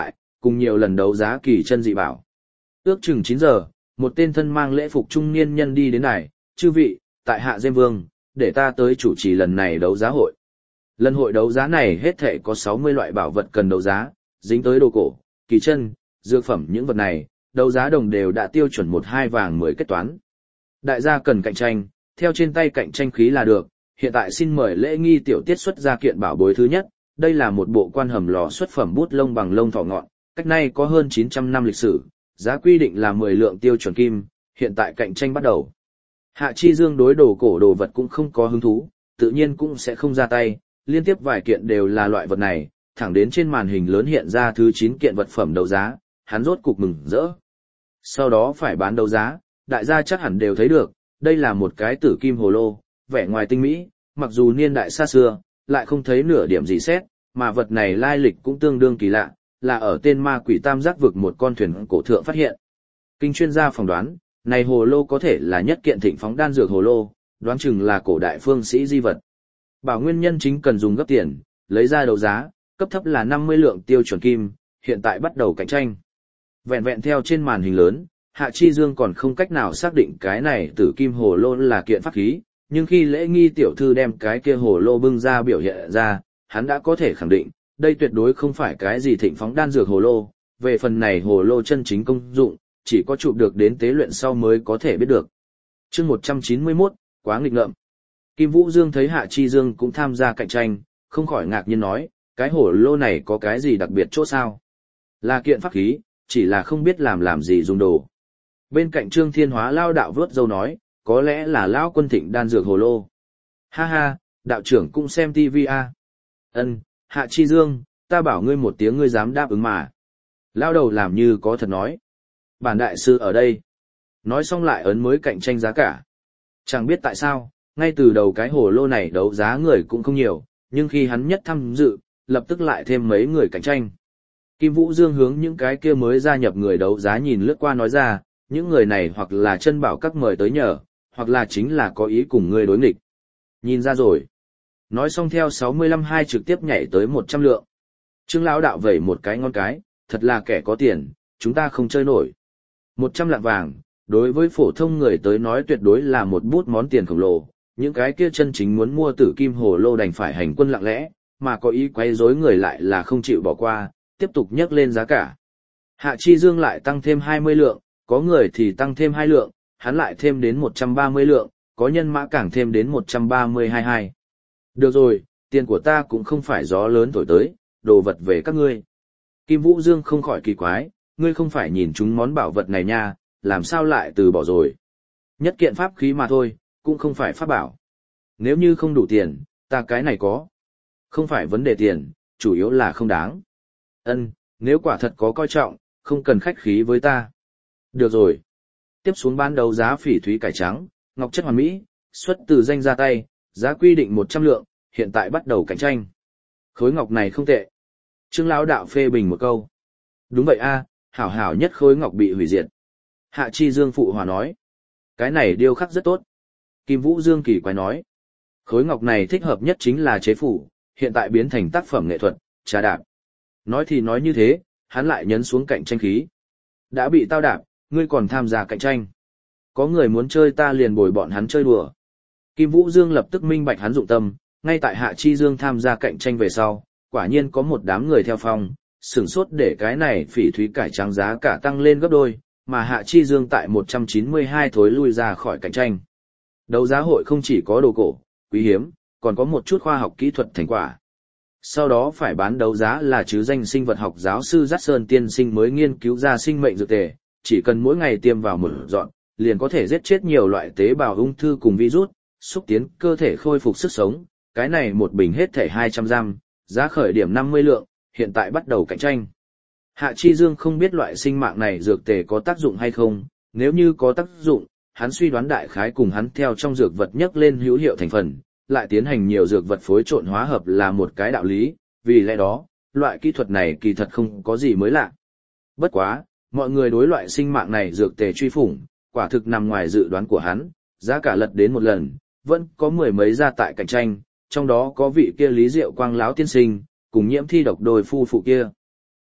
cùng nhiều lần đấu giá kỳ chân dị bảo. Ước chừng chín giờ, một tên thân mang lễ phục trung niên nhân đi đến này, chư vị, tại hạ Diêm Vương, để ta tới chủ trì lần này đấu giá hội. Lần hội đấu giá này hết thể có sáu mươi loại bảo vật cần đấu giá, dính tới đồ cổ, kỳ chân, dược phẩm những vật này, đấu giá đồng đều đã tiêu chuẩn một hai vàng mới kết toán. Đại gia cần cạnh tranh, theo trên tay cạnh tranh khí là được, hiện tại xin mời lễ nghi tiểu tiết xuất ra kiện bảo bối thứ nhất, đây là một bộ quan hầm lò xuất phẩm bút lông bằng lông thỏ ngọn, cách nay có hơn chín trăm năm lịch sử, giá quy định là mười lượng tiêu chuẩn kim, hiện tại cạnh tranh bắt đầu. Hạ Chi Dương đối đồ cổ đồ vật cũng không có hứng thú, tự nhiên cũng sẽ không ra tay, liên tiếp vài kiện đều là loại vật này, thẳng đến trên màn hình lớn hiện ra thứ chín kiện vật phẩm đấu giá, hắn rốt cục mừng rỡ. Sau đó phải bán đấu giá, đại gia chắc hẳn đều thấy được, đây là một cái tử kim hồ lô, vẻ ngoài tinh mỹ, mặc dù niên đại xa xưa, lại không thấy nửa điểm gì xét, mà vật này lai lịch cũng tương đương kỳ lạ, là ở tên ma quỷ tam giác vực một con thuyền cổ thượng phát hiện. Kinh chuyên gia phỏng đoán, này hồ lô có thể là nhất kiện thịnh phóng đan dược hồ lô, đoán chừng là cổ đại phương sĩ di vật. Bảo nguyên nhân chính cần dùng gấp tiền, lấy ra đấu giá, cấp thấp là năm mươi lượng tiêu chuẩn kim, hiện tại bắt đầu cạnh tranh. Vẹn vẹn theo trên màn hình lớn, Hạ Chi Dương còn không cách nào xác định cái này tử kim hồ lô là kiện pháp khí, nhưng khi lễ nghi tiểu thư đem cái kia hồ lô bưng ra biểu hiện ra, hắn đã có thể khẳng định, đây tuyệt đối không phải cái gì thịnh phóng đan dược hồ lô, về phần này hồ lô chân chính công dụng, chỉ có chụp được đến tế luyện sau mới có thể biết được. Chương một trăm chín mươi mốt, quá nghịch ngợm. Kim Vũ Dương thấy Hạ Chi Dương cũng tham gia cạnh tranh, không khỏi ngạc nhiên nói, cái hồ lô này có cái gì đặc biệt chỗ sao? Là kiện pháp khí, chỉ là không biết làm làm gì dùng đồ. Bên cạnh Trương Thiên Hóa lao đạo vớt dâu nói, có lẽ là lão quân thịnh đan dược hồ lô. Ha ha, đạo trưởng cũng xem tivi à. Ân, Hạ Chi Dương, ta bảo ngươi một tiếng ngươi dám đáp ứng mà. Lao đầu làm như có thật nói. Bản đại sư ở đây. Nói xong lại ấn mới cạnh tranh giá cả. Chẳng biết tại sao, ngay từ đầu cái hồ lô này đấu giá người cũng không nhiều, nhưng khi hắn nhất tham dự, lập tức lại thêm mấy người cạnh tranh. Kim Vũ Dương hướng những cái kia mới gia nhập người đấu giá nhìn lướt qua nói ra, những người này hoặc là chân bảo các mời tới nhờ, hoặc là chính là có ý cùng ngươi đối nghịch. Nhìn ra rồi. Nói xong theo sáu mươi lăm hai trực tiếp nhảy tới một trăm lượng. Trương lão đạo vẩy một cái ngon cái, thật là kẻ có tiền, chúng ta không chơi nổi. một trăm lạng vàng, đối với phổ thông người tới nói tuyệt đối là một bút món tiền khổng lồ, những cái kia chân chính muốn mua tử kim hồ lô đành phải hành quân lặng lẽ, mà có ý quấy rối người lại là không chịu bỏ qua, tiếp tục nhấc lên giá cả. Hạ Chi Dương lại tăng thêm hai mươi lượng, có người thì tăng thêm hai lượng, hắn lại thêm đến một trăm ba mươi lượng, có nhân mã càng thêm đến một trăm ba mươi hai hai. Được rồi, tiền của ta cũng không phải gió lớn thổi tới, đồ vật về các ngươi. Kim Vũ Dương không khỏi kỳ quái, ngươi không phải nhìn chúng món bảo vật này nha, làm sao lại từ bỏ rồi. Nhất kiện pháp khí mà thôi, cũng không phải pháp bảo. Nếu như không đủ tiền, ta cái này có. Không phải vấn đề tiền, chủ yếu là không đáng. Ân, nếu quả thật có coi trọng, không cần khách khí với ta. Được rồi. Tiếp xuống bán đấu giá phỉ thúy cải trắng, ngọc chất hoàn mỹ, xuất từ danh ra tay, giá quy định một trăm lượng, hiện tại bắt đầu cạnh tranh. Khối ngọc này không tệ. Trương lão đạo phê bình một câu. Đúng vậy a, hảo hảo nhất khối ngọc bị hủy diệt. Hạ Chi Dương phụ hòa nói. Cái này điêu khắc rất tốt. Kim Vũ Dương kỳ quái nói. Khối ngọc này thích hợp nhất chính là chế phủ, hiện tại biến thành tác phẩm nghệ thuật, trà đạp. Nói thì nói như thế, hắn lại nhấn xuống cạnh tranh khí. Đã bị tao đạp, ngươi còn tham gia cạnh tranh. Có người muốn chơi ta liền bồi bọn hắn chơi đùa. Kim Vũ Dương lập tức minh bạch hắn dụng tâm, ngay tại Hạ Chi Dương tham gia cạnh tranh về sau, quả nhiên có một đám người theo phong, sửng sốt để cái này phỉ thúy cải trắng giá cả tăng lên gấp đôi, mà Hạ Chi Dương tại một trăm chín mươi hai thối lui ra khỏi cạnh tranh. Đấu giá hội không chỉ có đồ cổ, quý hiếm, còn có một chút khoa học kỹ thuật thành quả. Sau đó phải bán đấu giá là chứ danh sinh vật học giáo sư Dát Sơn tiên sinh mới nghiên cứu ra sinh mệnh dược tề, chỉ cần mỗi ngày tiêm vào một dọn, liền có thể giết chết nhiều loại tế bào ung thư cùng virus, xúc tiến cơ thể khôi phục sức sống. Cái này một bình hết thể hai trăm giam, giá khởi điểm năm mươi lượng, hiện tại bắt đầu cạnh tranh. Hạ Chi Dương không biết loại sinh mạng này dược tề có tác dụng hay không, nếu như có tác dụng, hắn suy đoán đại khái cùng hắn theo trong dược vật nhất lên hữu hiệu thành phần, lại tiến hành nhiều dược vật phối trộn hóa hợp là một cái đạo lý, vì lẽ đó, loại kỹ thuật này kỳ thật không có gì mới lạ. Bất quá, mọi người đối loại sinh mạng này dược tề truy phủng, quả thực nằm ngoài dự đoán của hắn, giá cả lật đến một lần, vẫn có mười mấy gia tại cạnh tranh, trong đó có vị kia Lý Diệu Quang lão tiên sinh, cùng Nhiễm Thi độc đôi phu phụ kia.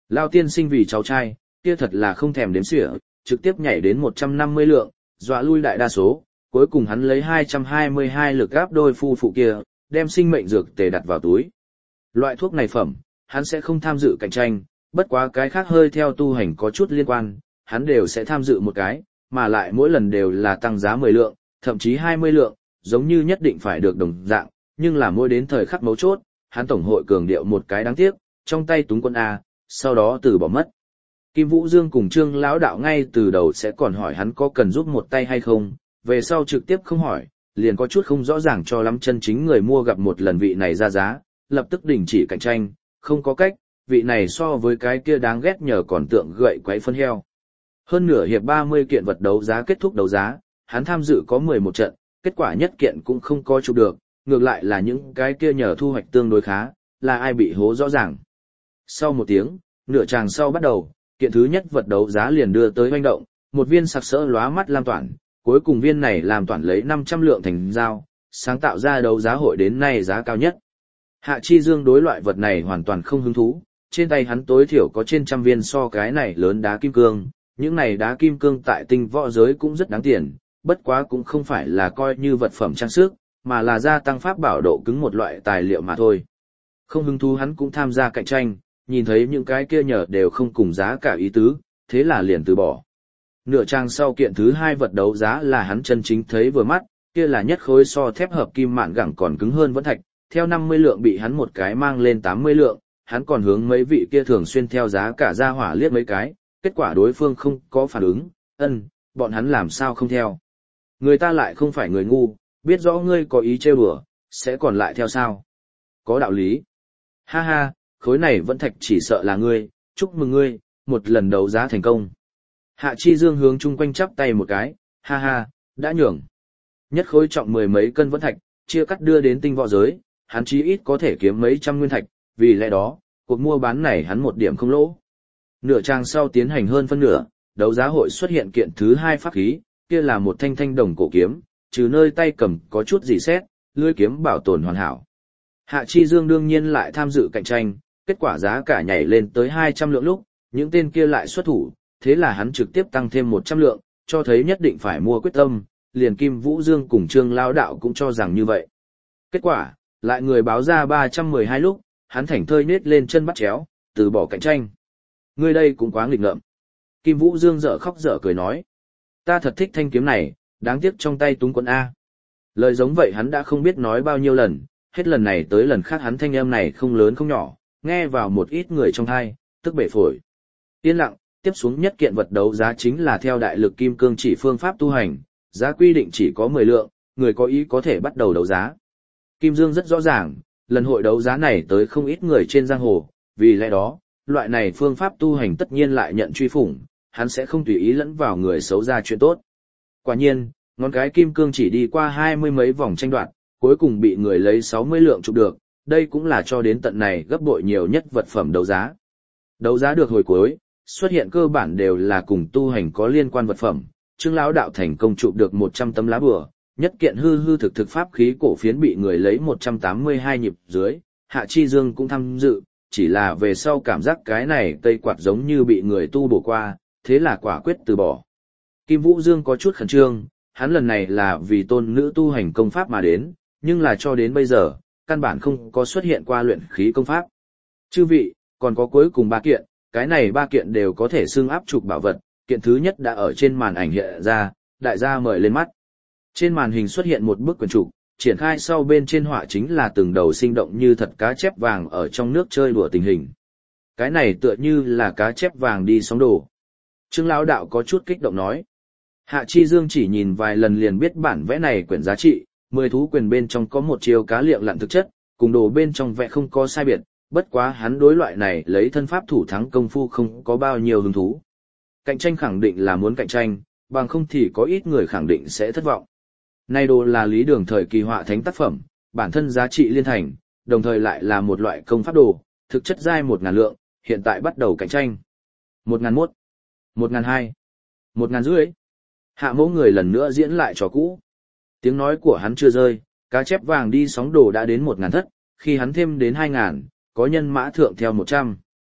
Lao tiên sinh vì cháu trai, kia thật là không thèm đếm xỉa, trực tiếp nhảy đến một trăm năm mươi lượng, dọa lui đại đa số, cuối cùng hắn lấy hai trăm hai mươi hai lực gáp đôi phu phụ kia, đem sinh mệnh dược tề đặt vào túi. Loại thuốc này phẩm, hắn sẽ không tham dự cạnh tranh, bất quá cái khác hơi theo tu hành có chút liên quan, hắn đều sẽ tham dự một cái, mà lại mỗi lần đều là tăng giá mười lượng, thậm chí hai mươi lượng, giống như nhất định phải được đồng dạng, nhưng là mỗi đến thời khắc mấu chốt, hắn tổng hội cường điệu một cái đáng tiếc, trong tay túng quân A, sau đó từ bỏ mất. Kim Vũ Dương cùng Trương lão đạo ngay từ đầu sẽ còn hỏi hắn có cần giúp một tay hay không, về sau trực tiếp không hỏi, liền có chút không rõ ràng cho lắm chân chính người mua gặp một lần vị này ra giá, lập tức đình chỉ cạnh tranh, không có cách, vị này so với cái kia đáng ghét nhờ còn tượng gậy quấy phân heo. Hơn nửa hiệp ba mươi kiện vật đấu giá kết thúc đấu giá, hắn tham dự có mười một trận, kết quả nhất kiện cũng không có chụp được, ngược lại là những cái kia nhờ thu hoạch tương đối khá, là ai bị hố rõ ràng. Sau một tiếng, nửa tràng sau bắt đầu, kiện thứ nhất vật đấu giá liền đưa tới hoành động, một viên sặc sỡ lóa mắt lam toản, cuối cùng viên này làm toản lấy năm trăm lượng thành giao, sáng tạo ra đấu giá hội đến nay giá cao nhất. Hạ Chi Dương đối loại vật này hoàn toàn không hứng thú, trên tay hắn tối thiểu có trên trăm viên so cái này lớn đá kim cương, những này đá kim cương tại tinh võ giới cũng rất đáng tiền, bất quá cũng không phải là coi như vật phẩm trang sức, mà là gia tăng pháp bảo độ cứng một loại tài liệu mà thôi. Không hứng thú hắn cũng tham gia cạnh tranh, nhìn thấy những cái kia nhờ đều không cùng giá cả ý tứ, thế là liền từ bỏ. Nửa trang sau kiện thứ hai vật đấu giá là hắn chân chính thấy vừa mắt, kia là nhất khối so thép hợp kim mạn gẳng còn cứng hơn vẫn thạch, theo năm mươi lượng bị hắn một cái mang lên tám mươi lượng, hắn còn hướng mấy vị kia thường xuyên theo giá cả ra hỏa liếc mấy cái, kết quả đối phương không có phản ứng, ân, bọn hắn làm sao không theo. Người ta lại không phải người ngu, biết rõ ngươi có ý trêu đùa, sẽ còn lại theo sao. Có đạo lý. Ha ha, khối này vẫn thạch chỉ sợ là ngươi, chúc mừng ngươi, một lần đấu giá thành công. Hạ Chi Dương hướng chung quanh chắp tay một cái, ha ha, đã nhường. Nhất khối trọng mười mấy cân vẫn thạch, chia cắt đưa đến tinh võ giới, hắn chí ít có thể kiếm mấy trăm nguyên thạch, vì lẽ đó, cuộc mua bán này hắn một điểm không lỗ. Nửa trang sau tiến hành hơn phân nửa, đấu giá hội xuất hiện kiện thứ hai pháp khí, kia là một thanh thanh đồng cổ kiếm, trừ nơi tay cầm có chút gì xét, lưỡi kiếm bảo tồn hoàn hảo. Hạ Chi Dương đương nhiên lại tham dự cạnh tranh, kết quả giá cả nhảy lên tới hai trăm lượng lúc, những tên kia lại xuất thủ, thế là hắn trực tiếp tăng thêm một trăm lượng, cho thấy nhất định phải mua quyết tâm, liền Kim Vũ Dương cùng Trương Lão đạo cũng cho rằng như vậy. Kết quả, lại người báo ra ba trăm mười hai lúc, hắn thảnh thơi nết lên chân bắt chéo, từ bỏ cạnh tranh. Ngươi đây cũng quá nghịch ngợm. Kim Vũ Dương dở khóc dở cười nói. Ta thật thích thanh kiếm này, đáng tiếc trong tay túng quân A. Lời giống vậy hắn đã không biết nói bao nhiêu lần, hết lần này tới lần khác hắn thanh âm này không lớn không nhỏ, nghe vào một ít người trong thai, tức bể phổi. Yên lặng, tiếp xuống nhất kiện vật đấu giá chính là theo đại lực kim cương chỉ phương pháp tu hành, giá quy định chỉ có mười lượng, người có ý có thể bắt đầu đấu giá. Kim Dương rất rõ ràng, lần hội đấu giá này tới không ít người trên giang hồ, vì lẽ đó, loại này phương pháp tu hành tất nhiên lại nhận truy phủng, hắn sẽ không tùy ý lẫn vào người xấu ra chuyện tốt. Quả nhiên, ngón cái kim cương chỉ đi qua hai mươi mấy vòng tranh đoạt, cuối cùng bị người lấy sáu mươi lượng chụp được, đây cũng là cho đến tận này gấp bội nhiều nhất vật phẩm đấu giá. Đấu giá được hồi cuối, xuất hiện cơ bản đều là cùng tu hành có liên quan vật phẩm, Trương Lão đạo thành công chụp được một trăm tấm lá bùa, nhất kiện hư hư thực thực pháp khí cổ phiến bị người lấy một trăm tám mươi hai nhịp dưới, Hạ Chi Dương cũng tham dự, chỉ là về sau cảm giác cái này cây quạt giống như bị người tu bổ qua, thế là quả quyết từ bỏ. Kim Vũ Dương có chút khẩn trương, hắn lần này là vì tôn nữ tu hành công pháp mà đến, nhưng là cho đến bây giờ, căn bản không có xuất hiện qua luyện khí công pháp. Chư vị, còn có cuối cùng ba kiện, cái này ba kiện đều có thể xưng áp trục bảo vật, kiện thứ nhất đã ở trên màn ảnh hiện ra, đại gia mời lên mắt. Trên màn hình xuất hiện một bức quyển trục, triển khai sau bên trên họa chính là từng đầu sinh động như thật cá chép vàng ở trong nước chơi đùa tình hình. Cái này tựa như là cá chép vàng đi sóng đồ. Trương Lão đạo có chút kích động nói. Hạ Chi Dương chỉ nhìn vài lần liền biết bản vẽ này quyển giá trị, mười thú quyền bên trong có một chiêu cá liệng lặn thực chất, cùng đồ bên trong vẽ không có sai biệt, bất quá hắn đối loại này lấy thân pháp thủ thắng công phu không có bao nhiêu hứng thú. Cạnh tranh khẳng định là muốn cạnh tranh, bằng không thì có ít người khẳng định sẽ thất vọng. Này đồ là lý đường thời kỳ họa thánh tác phẩm, bản thân giá trị liên thành, đồng thời lại là một loại công pháp đồ, thực chất dai một ngàn lượng, hiện tại bắt đầu cạnh tranh. Một ngàn mốt, một ngàn hai, một ngàn rưỡi. Hạ mẫu người lần nữa diễn lại trò cũ. Tiếng nói của hắn chưa rơi, cá chép vàng đi sóng đồ đã đến một ngàn thất, khi hắn thêm đến hai ngàn, có nhân mã thượng theo một trăm.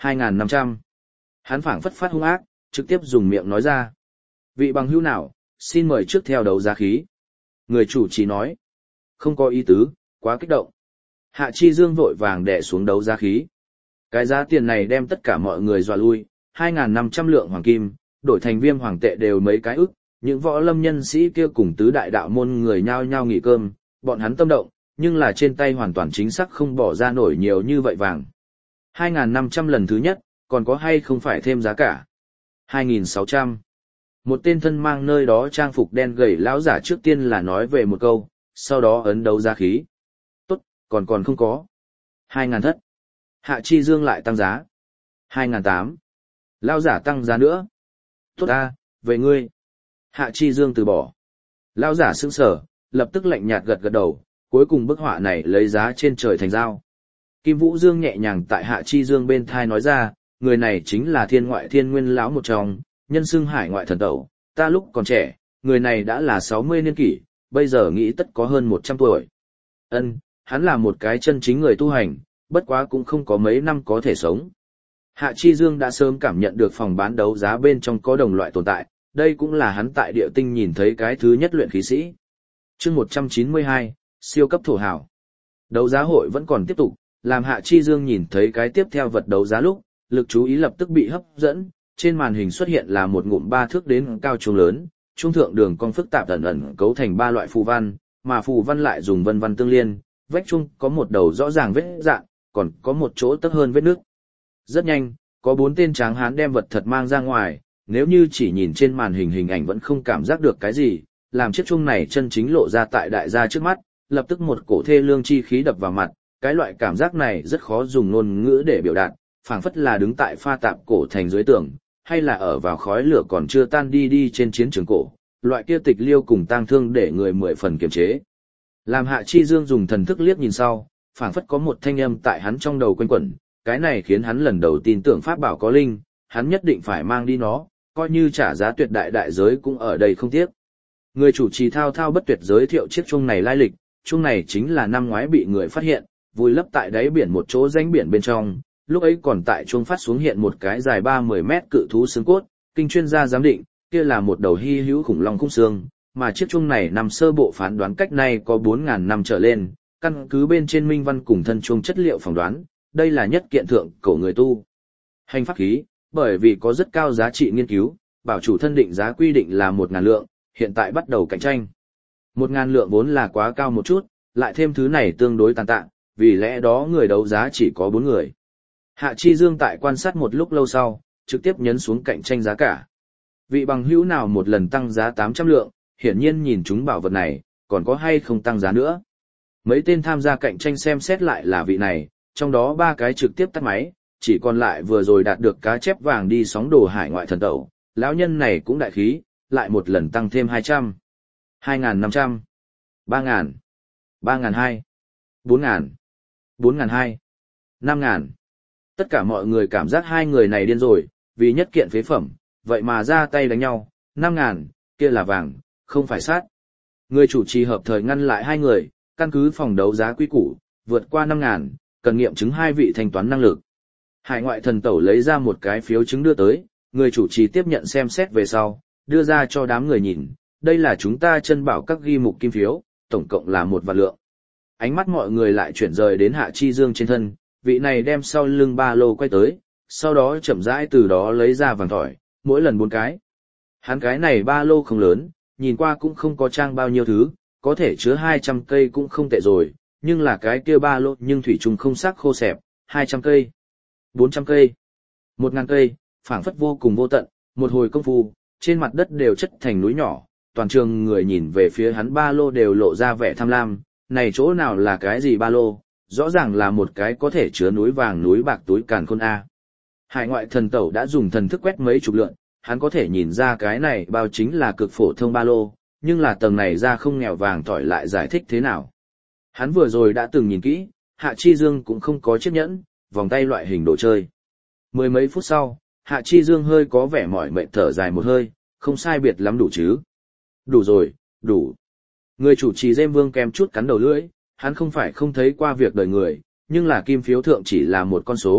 hai nghìn năm trăm. Hắn phảng phất phát hung ác, trực tiếp dùng miệng nói ra. Vị bằng hữu nào, xin mời trước theo đấu giá khí. Người chủ trì nói. Không có ý tứ, quá kích động. Hạ Chi Dương vội vàng đè xuống đấu giá khí. Cái giá tiền này đem tất cả mọi người dọa lui, hai nghìn năm trăm lượng hoàng kim, đổi thành viêm hoàng tệ đều mấy cái ức, những võ lâm nhân sĩ kia cùng tứ đại đạo môn người nhao nhao nghỉ cơm, bọn hắn tâm động, nhưng là trên tay hoàn toàn chính xác không bỏ ra nổi nhiều như vậy vàng. hai nghìn năm trăm lần thứ nhất, còn có hay không phải thêm giá cả? hai nghìn sáu trăm. Một tên thân mang nơi đó trang phục đen gầy lão giả trước tiên là nói về một câu, sau đó ấn đấu giá khí. Tốt, còn còn không có. hai nghìn thất. Hạ Chi Dương lại tăng giá. hai nghìn tám. Lão giả tăng giá nữa. Tốt ta, về ngươi. Hạ Chi Dương từ bỏ. Lão giả sững sờ, lập tức lạnh nhạt gật gật đầu, cuối cùng bức họa này lấy giá trên trời thành dao. Kim Vũ Dương nhẹ nhàng tại Hạ Chi Dương bên thai nói ra, người này chính là thiên ngoại thiên nguyên lão một trong, nhân xưng hải ngoại thần tẩu, ta lúc còn trẻ, người này đã là sáu mươi niên kỷ, bây giờ nghĩ tất có hơn một trăm tuổi. Ân, hắn là một cái chân chính người tu hành, bất quá cũng không có mấy năm có thể sống. Hạ Chi Dương đã sớm cảm nhận được phòng bán đấu giá bên trong có đồng loại tồn tại, đây cũng là hắn tại địa tinh nhìn thấy cái thứ nhất luyện khí sĩ. Chương một trăm chín mươi hai, siêu cấp thổ hào. Đấu giá hội vẫn còn tiếp tục, làm Hạ Chi Dương nhìn thấy cái tiếp theo vật đấu giá lúc, lực chú ý lập tức bị hấp dẫn, trên màn hình xuất hiện là một ngụm ba thước đến cao chuông lớn, trung thượng đường cong phức tạp ẩn ẩn cấu thành ba loại phù văn, mà phù văn lại dùng vân văn tương liên, vách chuông có một đầu rõ ràng vết rạn, còn có một chỗ tấp hơn vết nước. Rất nhanh, có bốn tên tráng hán đem vật thật mang ra ngoài, nếu như chỉ nhìn trên màn hình hình ảnh vẫn không cảm giác được cái gì, làm chiếc chuông này chân chính lộ ra tại đại gia trước mắt, lập tức một cổ thê lương chi khí đập vào mặt, cái loại cảm giác này rất khó dùng ngôn ngữ để biểu đạt, phảng phất là đứng tại pha tạp cổ thành dưới tường, hay là ở vào khói lửa còn chưa tan đi đi trên chiến trường cổ, loại kia tịch liêu cùng tang thương để người mười phần kiềm chế. Làm Hạ Chi Dương dùng thần thức liếc nhìn sau, phảng phất có một thanh âm tại hắn trong đầu quanh quẩn, cái này khiến hắn lần đầu tin tưởng pháp bảo có linh, hắn nhất định phải mang đi nó, coi như trả giá tuyệt đại đại giới cũng ở đây không tiếc. Người chủ trì thao thao bất tuyệt giới thiệu chiếc chuông này lai lịch, chuông này chính là năm ngoái bị người phát hiện, vùi lấp tại đáy biển một chỗ rãnh biển bên trong, lúc ấy còn tại chuông phát xuống hiện một cái dài ba mươi mét cự thú xương cốt, kinh chuyên gia giám định, kia là một đầu hy hữu khủng long khung xương, mà chiếc chuông này nằm sơ bộ phán đoán cách nay có bốn nghìn năm trở lên, căn cứ bên trên minh văn cùng thân chuông chất liệu phỏng đoán, đây là nhất kiện thượng cổ người tu hành pháp khí, bởi vì có rất cao giá trị nghiên cứu, bảo chủ thân định giá quy định là một ngàn lượng, hiện tại bắt đầu cạnh tranh. Một ngàn lượng vốn là quá cao một chút, lại thêm thứ này tương đối tàn tạ, vì lẽ đó người đấu giá chỉ có bốn người. Hạ Chi Dương tại quan sát một lúc lâu sau, trực tiếp nhấn xuống cạnh tranh giá cả. Vị bằng hữu nào một lần tăng giá tám trăm lượng, hiển nhiên nhìn chúng bảo vật này, còn có hay không tăng giá nữa. Mấy tên tham gia cạnh tranh xem xét lại là vị này, trong đó ba cái trực tiếp tắt máy, chỉ còn lại vừa rồi đạt được cá chép vàng đi sóng đồ hải ngoại thần tẩu, lão nhân này cũng đại khí, lại một lần tăng thêm hai trăm, hai nghìn năm trăm, ba nghìn, ba nghìn hai, bốn nghìn, bốn nghìn hai, năm nghìn. Tất cả mọi người cảm giác hai người này điên rồi, vì nhất kiện phế phẩm, vậy mà ra tay đánh nhau, năm nghìn, kia là vàng, không phải sát. Người chủ trì hợp thời ngăn lại hai người, căn cứ phòng đấu giá quy củ, vượt qua năm nghìn, cần nghiệm chứng hai vị thanh toán năng lực. Hải ngoại thần tẩu lấy ra một cái phiếu chứng đưa tới, người chủ trì tiếp nhận xem xét về sau, đưa ra cho đám người nhìn, đây là chúng ta chân bảo các ghi mục kim phiếu, tổng cộng là một vạn lượng. Ánh mắt mọi người lại chuyển rời đến Hạ Chi Dương trên thân, vị này đem sau lưng ba lô quay tới, sau đó chậm rãi từ đó lấy ra vàng thỏi, mỗi lần bốn cái. Hắn cái này ba lô không lớn, nhìn qua cũng không có trang bao nhiêu thứ, có thể chứa hai trăm cây cũng không tệ rồi, nhưng là cái kia ba lô nhưng thủy trùng không sắc khô xẹp, hai trăm cây, bốn trăm cây, một nghìn cây, phảng phất vô cùng vô tận, một hồi công phu, trên mặt đất đều chất thành núi nhỏ, toàn trường người nhìn về phía hắn ba lô đều lộ ra vẻ tham lam, này chỗ nào là cái gì ba lô, rõ ràng là một cái có thể chứa núi vàng núi bạc túi càn khôn A. Hải ngoại thần tẩu đã dùng thần thức quét mấy chục lượn, hắn có thể nhìn ra cái này bao chính là cực phổ thông ba lô, nhưng là tầng này ra không nghèo vàng tỏi lại giải thích thế nào. Hắn vừa rồi đã từng nhìn kỹ, Hạ Chi Dương cũng không có chiếc nhẫn, vòng tay loại hình đồ chơi. Mười mấy phút sau, Hạ Chi Dương hơi có vẻ mỏi mệt thở dài một hơi, không sai biệt lắm đủ chứ. Đủ rồi, đủ. Người chủ trì Dêm Vương kèm chút cắn đầu lưỡi, hắn không phải không thấy qua việc đời người, nhưng là kim phiếu thượng chỉ là một con số,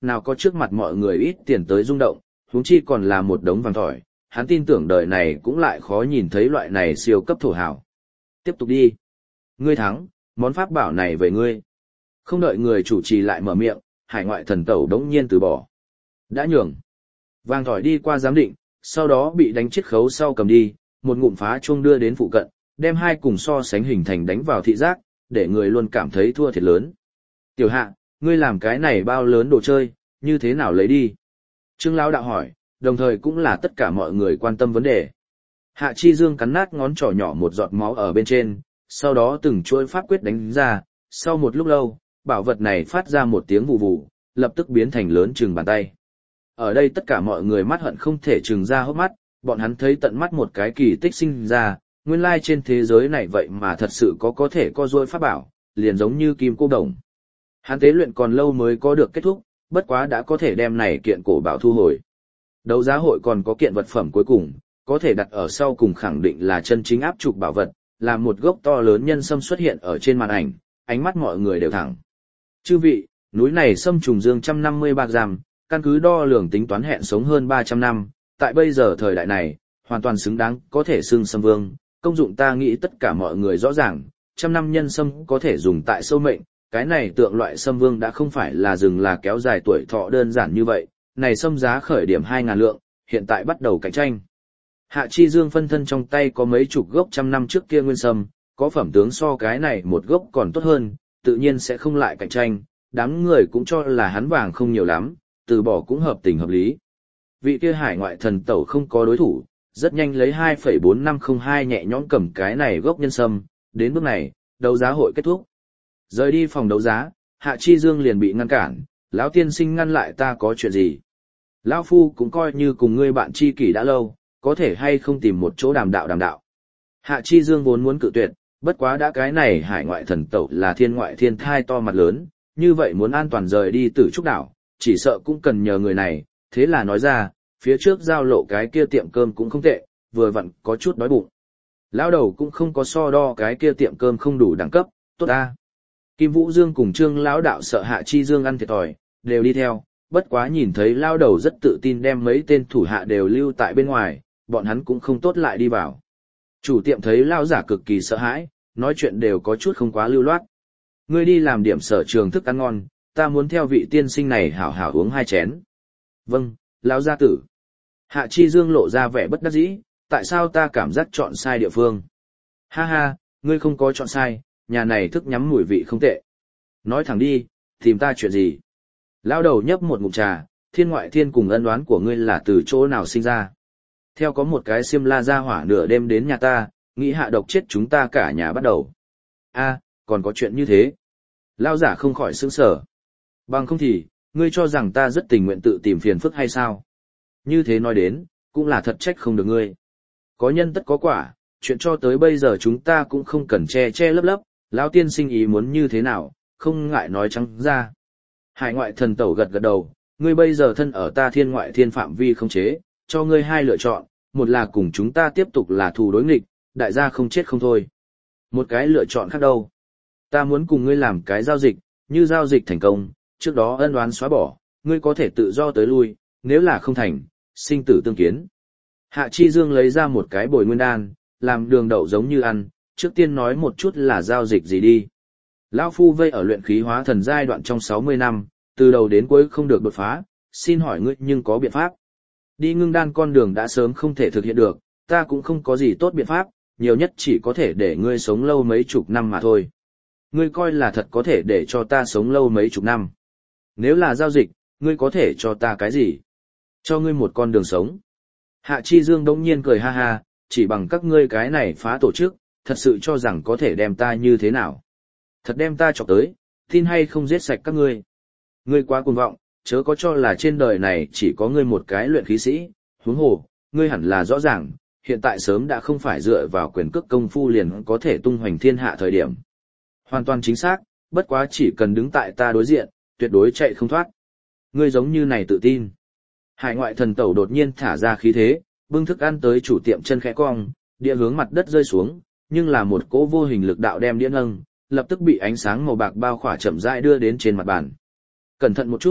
nào có trước mặt mọi người ít tiền tới rung động, huống chi còn là một đống vàng tỏi, hắn tin tưởng đời này cũng lại khó nhìn thấy loại này siêu cấp thổ hào. Tiếp tục đi. Ngươi thắng, món pháp bảo này về ngươi. Không đợi người chủ trì lại mở miệng, hải ngoại thần tẩu đống nhiên từ bỏ. Đã nhường. Vàng tỏi đi qua giám định, sau đó bị đánh chiết khấu sau cầm đi, một ngụm phá chuông đưa đến phụ cận, đem hai cùng so sánh hình thành đánh vào thị giác, để người luôn cảm thấy thua thiệt lớn. Tiểu hạ, ngươi làm cái này bao lớn đồ chơi, như thế nào lấy đi? Trương lão đạo hỏi, đồng thời cũng là tất cả mọi người quan tâm vấn đề. Hạ Chi Dương cắn nát ngón trỏ nhỏ một giọt máu ở bên trên, sau đó từng chuỗi pháp quyết đánh ra, sau một lúc lâu, bảo vật này phát ra một tiếng vù vù, lập tức biến thành lớn chừng bàn tay. Ở đây tất cả mọi người mắt hận không thể trừng ra hốc mắt, bọn hắn thấy tận mắt một cái kỳ tích sinh ra, nguyên lai trên thế giới này vậy mà thật sự có có thể co duỗi pháp bảo, liền giống như kim cô đồng. Hắn tế luyện còn lâu mới có được kết thúc, bất quá đã có thể đem này kiện cổ bảo thu hồi. Đấu giá hội còn có kiện vật phẩm cuối cùng, có thể đặt ở sau cùng khẳng định là chân chính áp trục bảo vật, là một gốc to lớn nhân sâm xuất hiện ở trên màn ảnh, ánh mắt mọi người đều thẳng. Chư vị, núi này sâm trùng dương một trăm năm mươi bạc giam, căn cứ đo lường tính toán hẹn sống hơn ba trăm năm, tại bây giờ thời đại này, hoàn toàn xứng đáng có thể xưng sâm vương, công dụng ta nghĩ tất cả mọi người rõ ràng, trăm năm nhân sâm có thể dùng tại sâu mệnh, cái này tượng loại sâm vương đã không phải là rừng là kéo dài tuổi thọ đơn giản như vậy, này sâm giá khởi điểm hai ngàn lượng, hiện tại bắt đầu cạnh tranh. Hạ Chi Dương phân thân trong tay có mấy chục gốc trăm năm trước kia nguyên sâm, có phẩm tướng so cái này một gốc còn tốt hơn, tự nhiên sẽ không lại cạnh tranh, đám người cũng cho là hắn vàng không nhiều lắm, từ bỏ cũng hợp tình hợp lý. Vị kia hải ngoại thần tẩu không có đối thủ, rất nhanh lấy hai phẩy bốn năm không hai nhẹ nhõm cầm cái này gốc nhân sâm, đến bước này, đấu giá hội kết thúc. Rời đi phòng đấu giá, Hạ Chi Dương liền bị ngăn cản, lão tiên sinh ngăn lại ta có chuyện gì? Lão phu cũng coi như cùng ngươi bạn tri kỷ đã lâu, có thể hay không tìm một chỗ đàm đạo đàm đạo. Hạ Chi Dương vốn muốn cự tuyệt, bất quá đã cái này hải ngoại thần tẩu là thiên ngoại thiên thai to mặt lớn, như vậy muốn an toàn rời đi Tử Trúc đảo, chỉ sợ cũng cần nhờ người này, thế là nói ra, phía trước giao lộ cái kia tiệm cơm cũng không tệ, vừa vặn có chút đói bụng. Lão đầu cũng không có so đo cái kia tiệm cơm không đủ đẳng cấp, tốt ta. Kim Vũ Dương cùng Trương lão đạo sợ Hạ Chi Dương ăn thiệt thòi, đều đi theo, bất quá nhìn thấy lão đầu rất tự tin đem mấy tên thủ hạ đều lưu tại bên ngoài, bọn hắn cũng không tốt lại đi vào. Chủ tiệm thấy lão giả cực kỳ sợ hãi, nói chuyện đều có chút không quá lưu loát. Ngươi đi làm điểm sở trường thức ăn ngon, ta muốn theo vị tiên sinh này hảo hảo uống hai chén. Vâng, lão gia tử. Hạ Chi Dương lộ ra vẻ bất đắc dĩ, tại sao ta cảm giác chọn sai địa phương? Ha ha, ngươi không có chọn sai, nhà này thức nhắm mùi vị không tệ. Nói thẳng đi, tìm ta chuyện gì? Lão đầu nhấp một ngụm trà, thiên ngoại thiên cùng ân oán của ngươi là từ chỗ nào sinh ra? Theo có một cái xiêm la ra hỏa nửa đêm đến nhà ta, nghĩ hạ độc chết chúng ta cả nhà bắt đầu. A, còn có chuyện như thế. Lão giả không khỏi sững sờ. Bằng không thì, ngươi cho rằng ta rất tình nguyện tự tìm phiền phức hay sao? Như thế nói đến, cũng là thật trách không được ngươi. Có nhân tất có quả, chuyện cho tới bây giờ chúng ta cũng không cần che che lấp lấp, lão tiên sinh ý muốn như thế nào, không ngại nói trắng ra. Hải ngoại thần tẩu gật gật đầu, ngươi bây giờ thân ở ta thiên ngoại thiên phạm vi không chế, cho ngươi hai lựa chọn, một là cùng chúng ta tiếp tục là thù đối nghịch, đại gia không chết không thôi. Một cái lựa chọn khác đâu. Ta muốn cùng ngươi làm cái giao dịch, như giao dịch thành công, trước đó ân oán xóa bỏ, ngươi có thể tự do tới lui, nếu là không thành, sinh tử tương kiến. Hạ Chi Dương lấy ra một cái bồi nguyên đan, làm đường đậu giống như ăn, trước tiên nói một chút là giao dịch gì đi. Lão phu vây ở luyện khí hóa thần giai đoạn trong sáu mươi năm, từ đầu đến cuối không được đột phá, xin hỏi ngươi nhưng có biện pháp. Đi ngưng đan con đường đã sớm không thể thực hiện được, ta cũng không có gì tốt biện pháp, nhiều nhất chỉ có thể để ngươi sống lâu mấy chục năm mà thôi. Ngươi coi là thật có thể để cho ta sống lâu mấy chục năm. Nếu là giao dịch, ngươi có thể cho ta cái gì? Cho ngươi một con đường sống. Hạ Chi Dương đống nhiên cười ha ha, chỉ bằng các ngươi cái này phá tổ chức, thật sự cho rằng có thể đem ta như thế nào? Thật đem ta chọc tới, tin hay không giết sạch các ngươi? Ngươi quá cuồng vọng, chớ có cho là trên đời này chỉ có ngươi một cái luyện khí sĩ, huống hồ, ngươi hẳn là rõ ràng, hiện tại sớm đã không phải dựa vào quyền cước công phu liền có thể tung hoành thiên hạ thời điểm. Hoàn toàn chính xác, bất quá chỉ cần đứng tại ta đối diện, tuyệt đối chạy không thoát. Ngươi giống như này tự tin. Hải ngoại thần tẩu đột nhiên thả ra khí thế, bưng thức ăn tới chủ tiệm chân khẽ cong, đĩa hướng mặt đất rơi xuống, nhưng là một cỗ vô hình lực đạo đem đĩa nâng, lập tức bị ánh sáng màu bạc bao khỏa chậm rãi đưa đến trên mặt bàn. Cẩn thận một chút,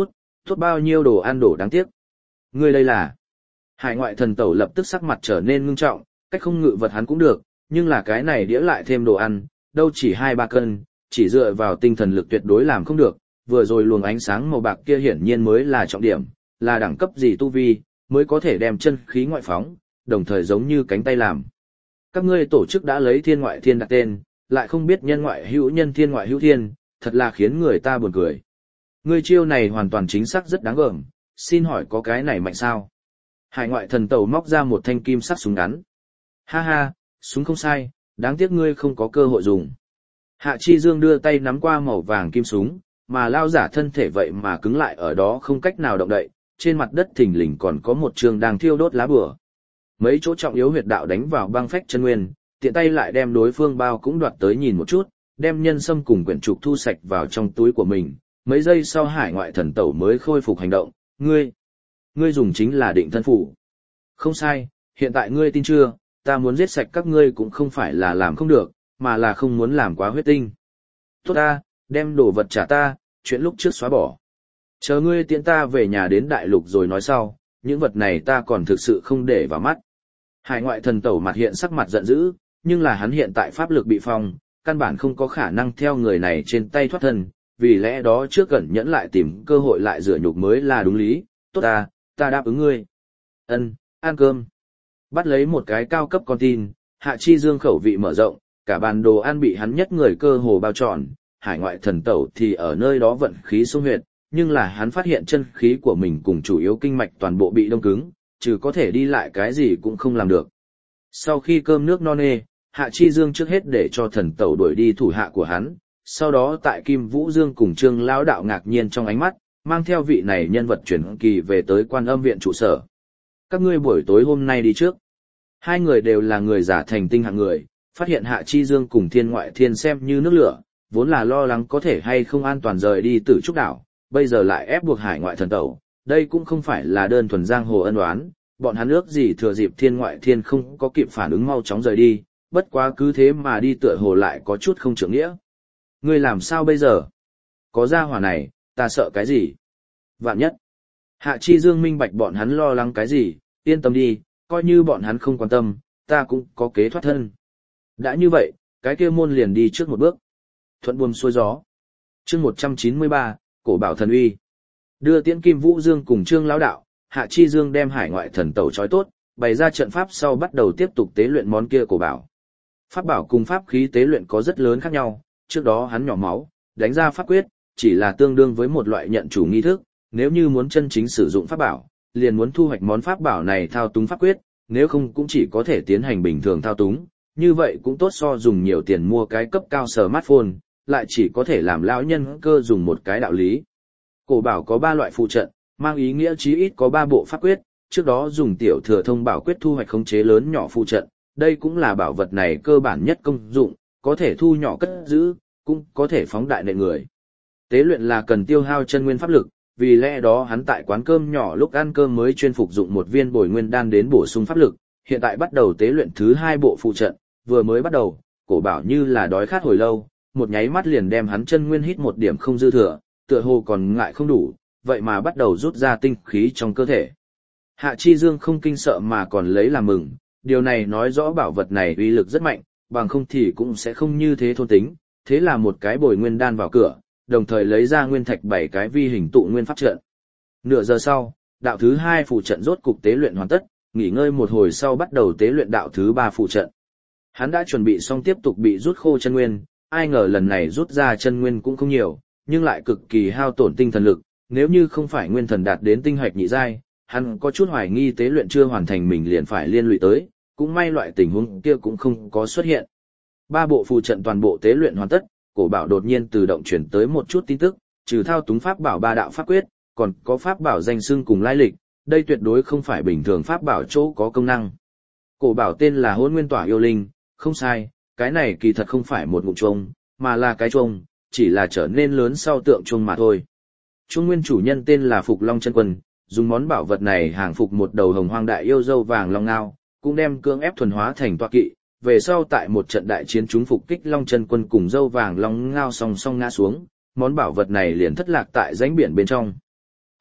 Tốt bao nhiêu đồ ăn đổ đáng tiếc. Ngươi đây là... Hải ngoại thần tẩu lập tức sắc mặt trở nên ngưng trọng, cách không ngự vật hắn cũng được, nhưng là cái này đĩa lại thêm đồ ăn, đâu chỉ hai ba cân, chỉ dựa vào tinh thần lực tuyệt đối làm không được, vừa rồi luồng ánh sáng màu bạc kia hiển nhiên mới là trọng điểm, là đẳng cấp gì tu vi, mới có thể đem chân khí ngoại phóng, đồng thời giống như cánh tay làm. Các ngươi tổ chức đã lấy thiên ngoại thiên đặt tên, lại không biết nhân ngoại hữu nhân thiên ngoại hữu thiên, thật là khiến người ta buồn cười. Ngươi chiêu này hoàn toàn chính xác rất đáng gờm, xin hỏi có cái này mạnh sao? Hải ngoại thần tẩu móc ra một thanh kim sắc súng ngắn. Ha ha, súng không sai, đáng tiếc ngươi không có cơ hội dùng. Hạ Chi Dương đưa tay nắm qua màu vàng kim súng, mà lao giả thân thể vậy mà cứng lại ở đó không cách nào động đậy, trên mặt đất thình lình còn có một trường đang thiêu đốt lá bùa. Mấy chỗ trọng yếu huyệt đạo đánh vào băng phách chân nguyên, tiện tay lại đem đối phương bao cũng đoạt tới nhìn một chút, đem nhân sâm cùng quyển trục thu sạch vào trong túi của mình. Mấy giây sau hải ngoại thần tẩu mới khôi phục hành động, ngươi, ngươi dùng chính là định thân phủ. Không sai, hiện tại ngươi tin chưa, ta muốn giết sạch các ngươi cũng không phải là làm không được, mà là không muốn làm quá huyết tinh. Tốt ta, đem đồ vật trả ta, chuyện lúc trước xóa bỏ. Chờ ngươi tiễn ta về nhà đến đại lục rồi nói sau, những vật này ta còn thực sự không để vào mắt. Hải ngoại thần tẩu mặt hiện sắc mặt giận dữ, nhưng là hắn hiện tại pháp lực bị phong, căn bản không có khả năng theo người này trên tay thoát thân, vì lẽ đó trước cẩn nhẫn lại tìm cơ hội lại rửa nhục mới là đúng lý. Tốt ta, ta đáp ứng ngươi. Ân, ăn cơm. Bắt lấy một cái cao cấp con tin, Hạ Chi Dương khẩu vị mở rộng, cả bàn đồ ăn bị hắn nhất người cơ hồ bao trọn, hải ngoại thần tẩu thì ở nơi đó vận khí sung huyệt, nhưng là hắn phát hiện chân khí của mình cùng chủ yếu kinh mạch toàn bộ bị đông cứng, trừ có thể đi lại cái gì cũng không làm được. Sau khi cơm nước no nê, Hạ Chi Dương trước hết để cho thần tẩu đuổi đi thủ hạ của hắn, sau đó tại Kim Vũ Dương cùng Trương Lão đạo ngạc nhiên trong ánh mắt, mang theo vị này nhân vật chuyển kỳ về tới Quan Âm viện trụ sở. Các ngươi buổi tối hôm nay đi trước. Hai người đều là người giả thành tinh hạng người, phát hiện Hạ Chi Dương cùng Thiên Ngoại Thiên xem như nước lửa, vốn là lo lắng có thể hay không an toàn rời đi Tử Trúc đảo, bây giờ lại ép buộc hải ngoại thần tẩu, đây cũng không phải là đơn thuần giang hồ ân oán, bọn hắn ước gì thừa dịp Thiên Ngoại Thiên không có kịp phản ứng mau chóng rời đi, bất quá cứ thế mà đi tựa hồ lại có chút không trưởng nghĩa. Ngươi làm sao bây giờ? Có gia hỏa này, ta sợ cái gì? Vạn nhất. Hạ Chi Dương minh bạch bọn hắn lo lắng cái gì, yên tâm đi, coi như bọn hắn không quan tâm, ta cũng có kế thoát thân. Đã như vậy, cái kia môn liền đi trước một bước. Thuận buồm xuôi gió. Chương một trăm chín mươi ba, Cổ Bảo Thần Uy. Đưa tiễn Kim Vũ Dương cùng Trương Lão đạo, Hạ Chi Dương đem hải ngoại thần tẩu trói tốt, bày ra trận pháp sau bắt đầu tiếp tục tế luyện món kia cổ bảo. Pháp bảo cùng pháp khí tế luyện có rất lớn khác nhau, trước đó hắn nhỏ máu, đánh ra pháp quyết, chỉ là tương đương với một loại nhận chủ nghi thức, nếu như muốn chân chính sử dụng pháp bảo, liền muốn thu hoạch món pháp bảo này thao túng pháp quyết, nếu không cũng chỉ có thể tiến hành bình thường thao túng, như vậy cũng tốt so dùng nhiều tiền mua cái cấp cao smartphone, lại chỉ có thể làm lão nhân cơ dùng một cái đạo lý. Cổ bảo có ba loại phụ trận, mang ý nghĩa chí ít có ba bộ pháp quyết, trước đó dùng tiểu thừa thông bảo quyết thu hoạch khống chế lớn nhỏ phụ trận, đây cũng là bảo vật này cơ bản nhất công dụng, có thể thu nhỏ cất giữ, cũng có thể phóng đại nệ người. Tế luyện là cần tiêu hao chân nguyên pháp lực, vì lẽ đó hắn tại quán cơm nhỏ lúc ăn cơm mới chuyên phục dụng một viên bồi nguyên đan đến bổ sung pháp lực, hiện tại bắt đầu tế luyện thứ hai bộ phụ trận, vừa mới bắt đầu, cổ bảo như là đói khát hồi lâu, một nháy mắt liền đem hắn chân nguyên hít một điểm không dư thừa, tựa hồ còn ngại không đủ, vậy mà bắt đầu rút ra tinh khí trong cơ thể. Hạ Chi Dương không kinh sợ mà còn lấy làm mừng, điều này nói rõ bảo vật này uy lực rất mạnh, bằng không thì cũng sẽ không như thế thôn tính, thế là một cái bồi nguyên đan vào cửa, đồng thời lấy ra nguyên thạch bảy cái vi hình tụ nguyên pháp trận. Nửa giờ sau, đạo thứ hai phụ trận rốt cục tế luyện hoàn tất, nghỉ ngơi một hồi sau bắt đầu tế luyện đạo thứ ba phụ trận. Hắn đã chuẩn bị xong tiếp tục bị rút khô chân nguyên, ai ngờ lần này rút ra chân nguyên cũng không nhiều, nhưng lại cực kỳ hao tổn tinh thần lực, nếu như không phải nguyên thần đạt đến tinh hạch nhị giai, hắn có chút hoài nghi tế luyện chưa hoàn thành mình liền phải liên lụy tới, cũng may loại tình huống kia cũng không có xuất hiện. Ba bộ phù trận toàn bộ tế luyện hoàn tất, cổ bảo đột nhiên tự động chuyển tới một chút tin tức, trừ thao túng pháp bảo ba đạo pháp quyết, còn có pháp bảo danh xưng cùng lai lịch, đây tuyệt đối không phải bình thường pháp bảo chỗ có công năng. Cổ bảo tên là Hỗn Nguyên Tỏa Yêu Linh, không sai, cái này kỳ thật không phải một ngụm chuông, mà là cái chuông, chỉ là trở nên lớn sau tượng chuông mà thôi. Chuông nguyên chủ nhân tên là Phục Long Chân Quân, dùng món bảo vật này hàng phục một đầu hồng hoang đại yêu dâu vàng long ngao, cũng đem cưỡng ép thuần hóa thành tọa kỵ, về sau tại một trận đại chiến chúng phục kích Long Chân Quân cùng dâu vàng long ngao song song ngã xuống, món bảo vật này liền thất lạc tại rãnh biển bên trong.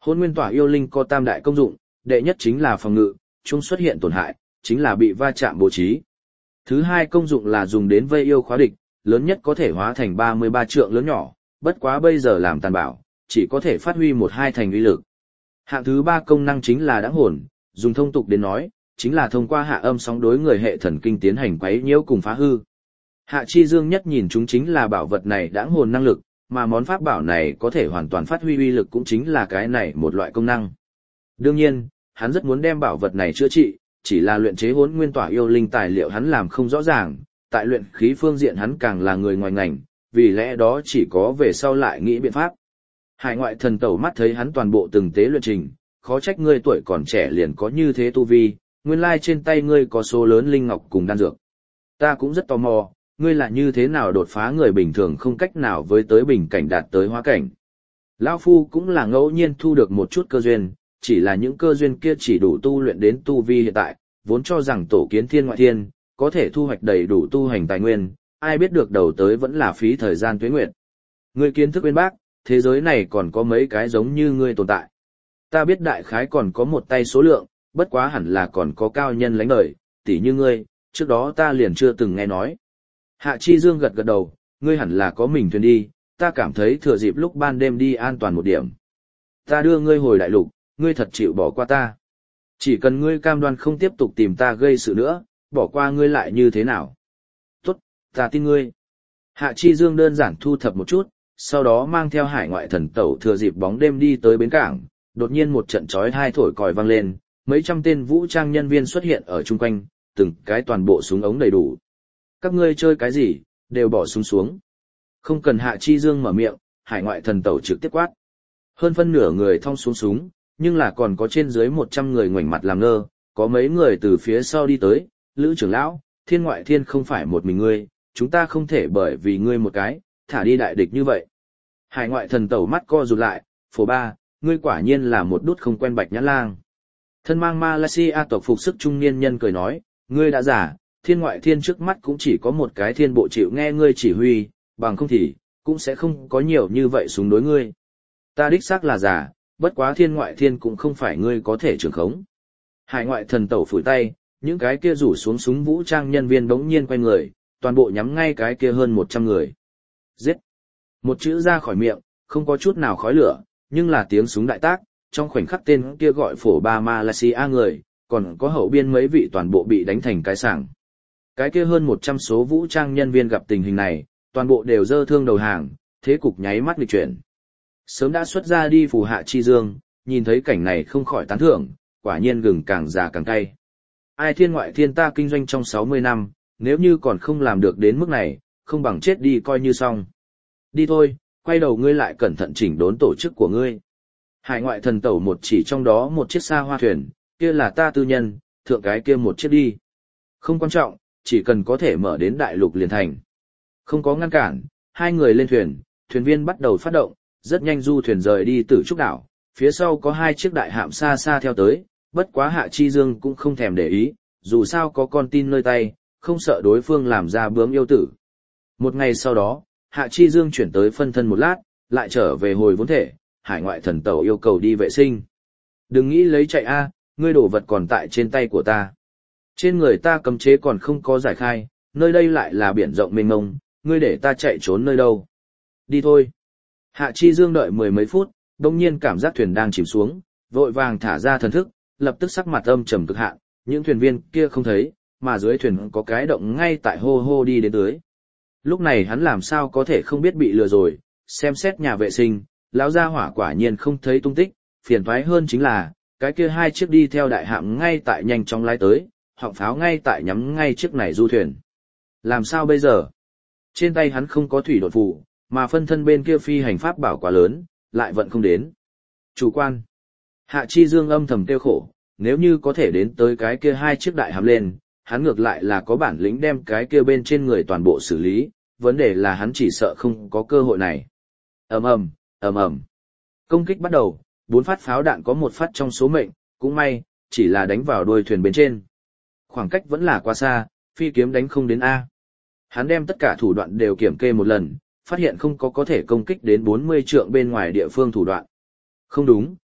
Hôn nguyên tỏa yêu linh có tam đại công dụng, đệ nhất chính là phòng ngự, chung xuất hiện tổn hại, chính là bị va chạm bố trí. Thứ hai công dụng là dùng đến vây yêu khóa địch, lớn nhất có thể hóa thành ba mươi ba trượng lớn nhỏ, bất quá bây giờ làm tàn bạo, chỉ có thể phát huy một hai thành uy lực. Hạng thứ ba công năng chính là đãng hồn, dùng thông tục đến nói, chính là thông qua hạ âm sóng đối người hệ thần kinh tiến hành quấy nhiễu cùng phá hư. Hạ Chi Dương nhất nhìn chúng chính là bảo vật này đãng hồn năng lực, mà món pháp bảo này có thể hoàn toàn phát huy uy lực cũng chính là cái này một loại công năng. Đương nhiên, hắn rất muốn đem bảo vật này chữa trị, chỉ là luyện chế hỗn nguyên tỏa yêu linh tài liệu hắn làm không rõ ràng, tại luyện khí phương diện hắn càng là người ngoài ngành, vì lẽ đó chỉ có về sau lại nghĩ biện pháp. Hải ngoại thần tẩu mắt thấy hắn toàn bộ từng tế luyện trình, khó trách ngươi tuổi còn trẻ liền có như thế tu vi, nguyên lai trên tay ngươi có số lớn linh ngọc cùng đan dược. Ta cũng rất tò mò, ngươi là như thế nào đột phá người bình thường không cách nào với tới bình cảnh đạt tới hóa cảnh. Lão Phu cũng là ngẫu nhiên thu được một chút cơ duyên, chỉ là những cơ duyên kia chỉ đủ tu luyện đến tu vi hiện tại, vốn cho rằng tổ kiến thiên ngoại thiên, có thể thu hoạch đầy đủ tu hành tài nguyên, ai biết được đầu tới vẫn là phí thời gian tuế nguyệt. Ngươi kiến thức bên bác, thế giới này còn có mấy cái giống như ngươi tồn tại. Ta biết đại khái còn có một tay số lượng, bất quá hẳn là còn có cao nhân lánh đời, tỷ như ngươi, trước đó ta liền chưa từng nghe nói. Hạ Chi Dương gật gật đầu, ngươi hẳn là có mình thuyền đi, ta cảm thấy thừa dịp lúc ban đêm đi an toàn một điểm. Ta đưa ngươi hồi đại lục, ngươi thật chịu bỏ qua ta. Chỉ cần ngươi cam đoan không tiếp tục tìm ta gây sự nữa, bỏ qua ngươi lại như thế nào. Tốt, ta tin ngươi. Hạ Chi Dương đơn giản thu thập một chút, sau đó mang theo hải ngoại thần tẩu thừa dịp bóng đêm đi tới bến cảng, đột nhiên một trận chói tai thổi còi vang lên, mấy trăm tên vũ trang nhân viên xuất hiện ở chung quanh, từng cái toàn bộ súng ống đầy đủ. Các ngươi chơi cái gì, đều bỏ súng xuống. Không cần Hạ Chi Dương mở miệng, hải ngoại thần tẩu trực tiếp quát. Hơn phân nửa người thong xuống súng, nhưng là còn có trên dưới một trăm người ngoảnh mặt làm ngơ, có mấy người từ phía sau đi tới, Lữ trưởng lão, thiên ngoại thiên không phải một mình ngươi, chúng ta không thể bởi vì ngươi một cái, thả đi đại địch như vậy. Hải ngoại thần tẩu mắt co rụt lại, phổ ba, ngươi quả nhiên là một đút không quen bạch nhãn lang. Thân mang Malaysia tộc phục sức trung niên nhân cười nói, ngươi đã giả, thiên ngoại thiên trước mắt cũng chỉ có một cái thiên bộ chịu nghe ngươi chỉ huy, bằng không thì, cũng sẽ không có nhiều như vậy xuống đối ngươi. Ta đích xác là giả, bất quá thiên ngoại thiên cũng không phải ngươi có thể trưởng khống. Hải ngoại thần tẩu phủi tay, những cái kia rủ xuống súng vũ trang nhân viên bỗng nhiên quay người, toàn bộ nhắm ngay cái kia hơn một trăm người. Giết! Một chữ ra khỏi miệng, không có chút nào khói lửa, nhưng là tiếng súng đại tác, trong khoảnh khắc tên kia gọi phổ ba Malaysia người, còn có hậu biên mấy vị toàn bộ bị đánh thành cái sảng. Cái kia hơn một trăm số vũ trang nhân viên gặp tình hình này, toàn bộ đều dơ thương đầu hàng, thế cục nháy mắt nghịch chuyển. Sớm đã xuất ra đi phù Hạ Chi Dương, nhìn thấy cảnh này không khỏi tán thưởng, quả nhiên gừng càng già càng cay. Ai thiên ngoại thiên ta kinh doanh trong sáu mươi năm, nếu như còn không làm được đến mức này, không bằng chết đi coi như xong. Đi thôi, quay đầu ngươi lại cẩn thận chỉnh đốn tổ chức của ngươi. Hải ngoại thần tẩu một chỉ trong đó một chiếc xa hoa thuyền, kia là ta tư nhân, thượng cái kia một chiếc đi. Không quan trọng, chỉ cần có thể mở đến đại lục liền thành. Không có ngăn cản, hai người lên thuyền, thuyền viên bắt đầu phát động, rất nhanh du thuyền rời đi Tử Trúc đảo, phía sau có hai chiếc đại hạm xa xa theo tới, bất quá Hạ Chi Dương cũng không thèm để ý, dù sao có con tin nơi tay, không sợ đối phương làm ra bướm yêu tử. Một ngày sau đó, Hạ Chi Dương chuyển tới phân thân một lát, lại trở về hồi vốn thể, hải ngoại thần tẩu yêu cầu đi vệ sinh. Đừng nghĩ lấy chạy a, ngươi đồ vật còn tại trên tay của ta. Trên người ta cấm chế còn không có giải khai, nơi đây lại là biển rộng mênh mông, ngươi để ta chạy trốn nơi đâu. Đi thôi. Hạ Chi Dương đợi mười mấy phút, đông nhiên cảm giác thuyền đang chìm xuống, vội vàng thả ra thần thức, lập tức sắc mặt âm trầm cực hạn, những thuyền viên kia không thấy, mà dưới thuyền có cái động ngay tại hô hô đi đến tới. Lúc này hắn làm sao có thể không biết bị lừa rồi, xem xét nhà vệ sinh, lão gia hỏa quả nhiên không thấy tung tích, phiền toái hơn chính là, cái kia hai chiếc đi theo đại hạm ngay tại nhanh chóng lái tới, họng pháo ngay tại nhắm ngay chiếc này du thuyền. Làm sao bây giờ? Trên tay hắn không có thủy đột phù, mà phân thân bên kia phi hành pháp bảo quá lớn, lại vẫn không đến. Chủ quan. Hạ Chi Dương âm thầm tiêu khổ, nếu như có thể đến tới cái kia hai chiếc đại hạm lên, hắn ngược lại là có bản lĩnh đem cái kia bên trên người toàn bộ xử lý, vấn đề là hắn chỉ sợ không có cơ hội này. Ầm ầm, ầm ầm. Công kích bắt đầu, bốn phát pháo đạn có một phát trong số mệnh, cũng may, chỉ là đánh vào đuôi thuyền bên trên. Khoảng cách vẫn là quá xa, phi kiếm đánh không đến A. Hắn đem tất cả thủ đoạn đều kiểm kê một lần, phát hiện không có có thể công kích đến bốn mươi trượng bên ngoài địa phương thủ đoạn. Không đúng,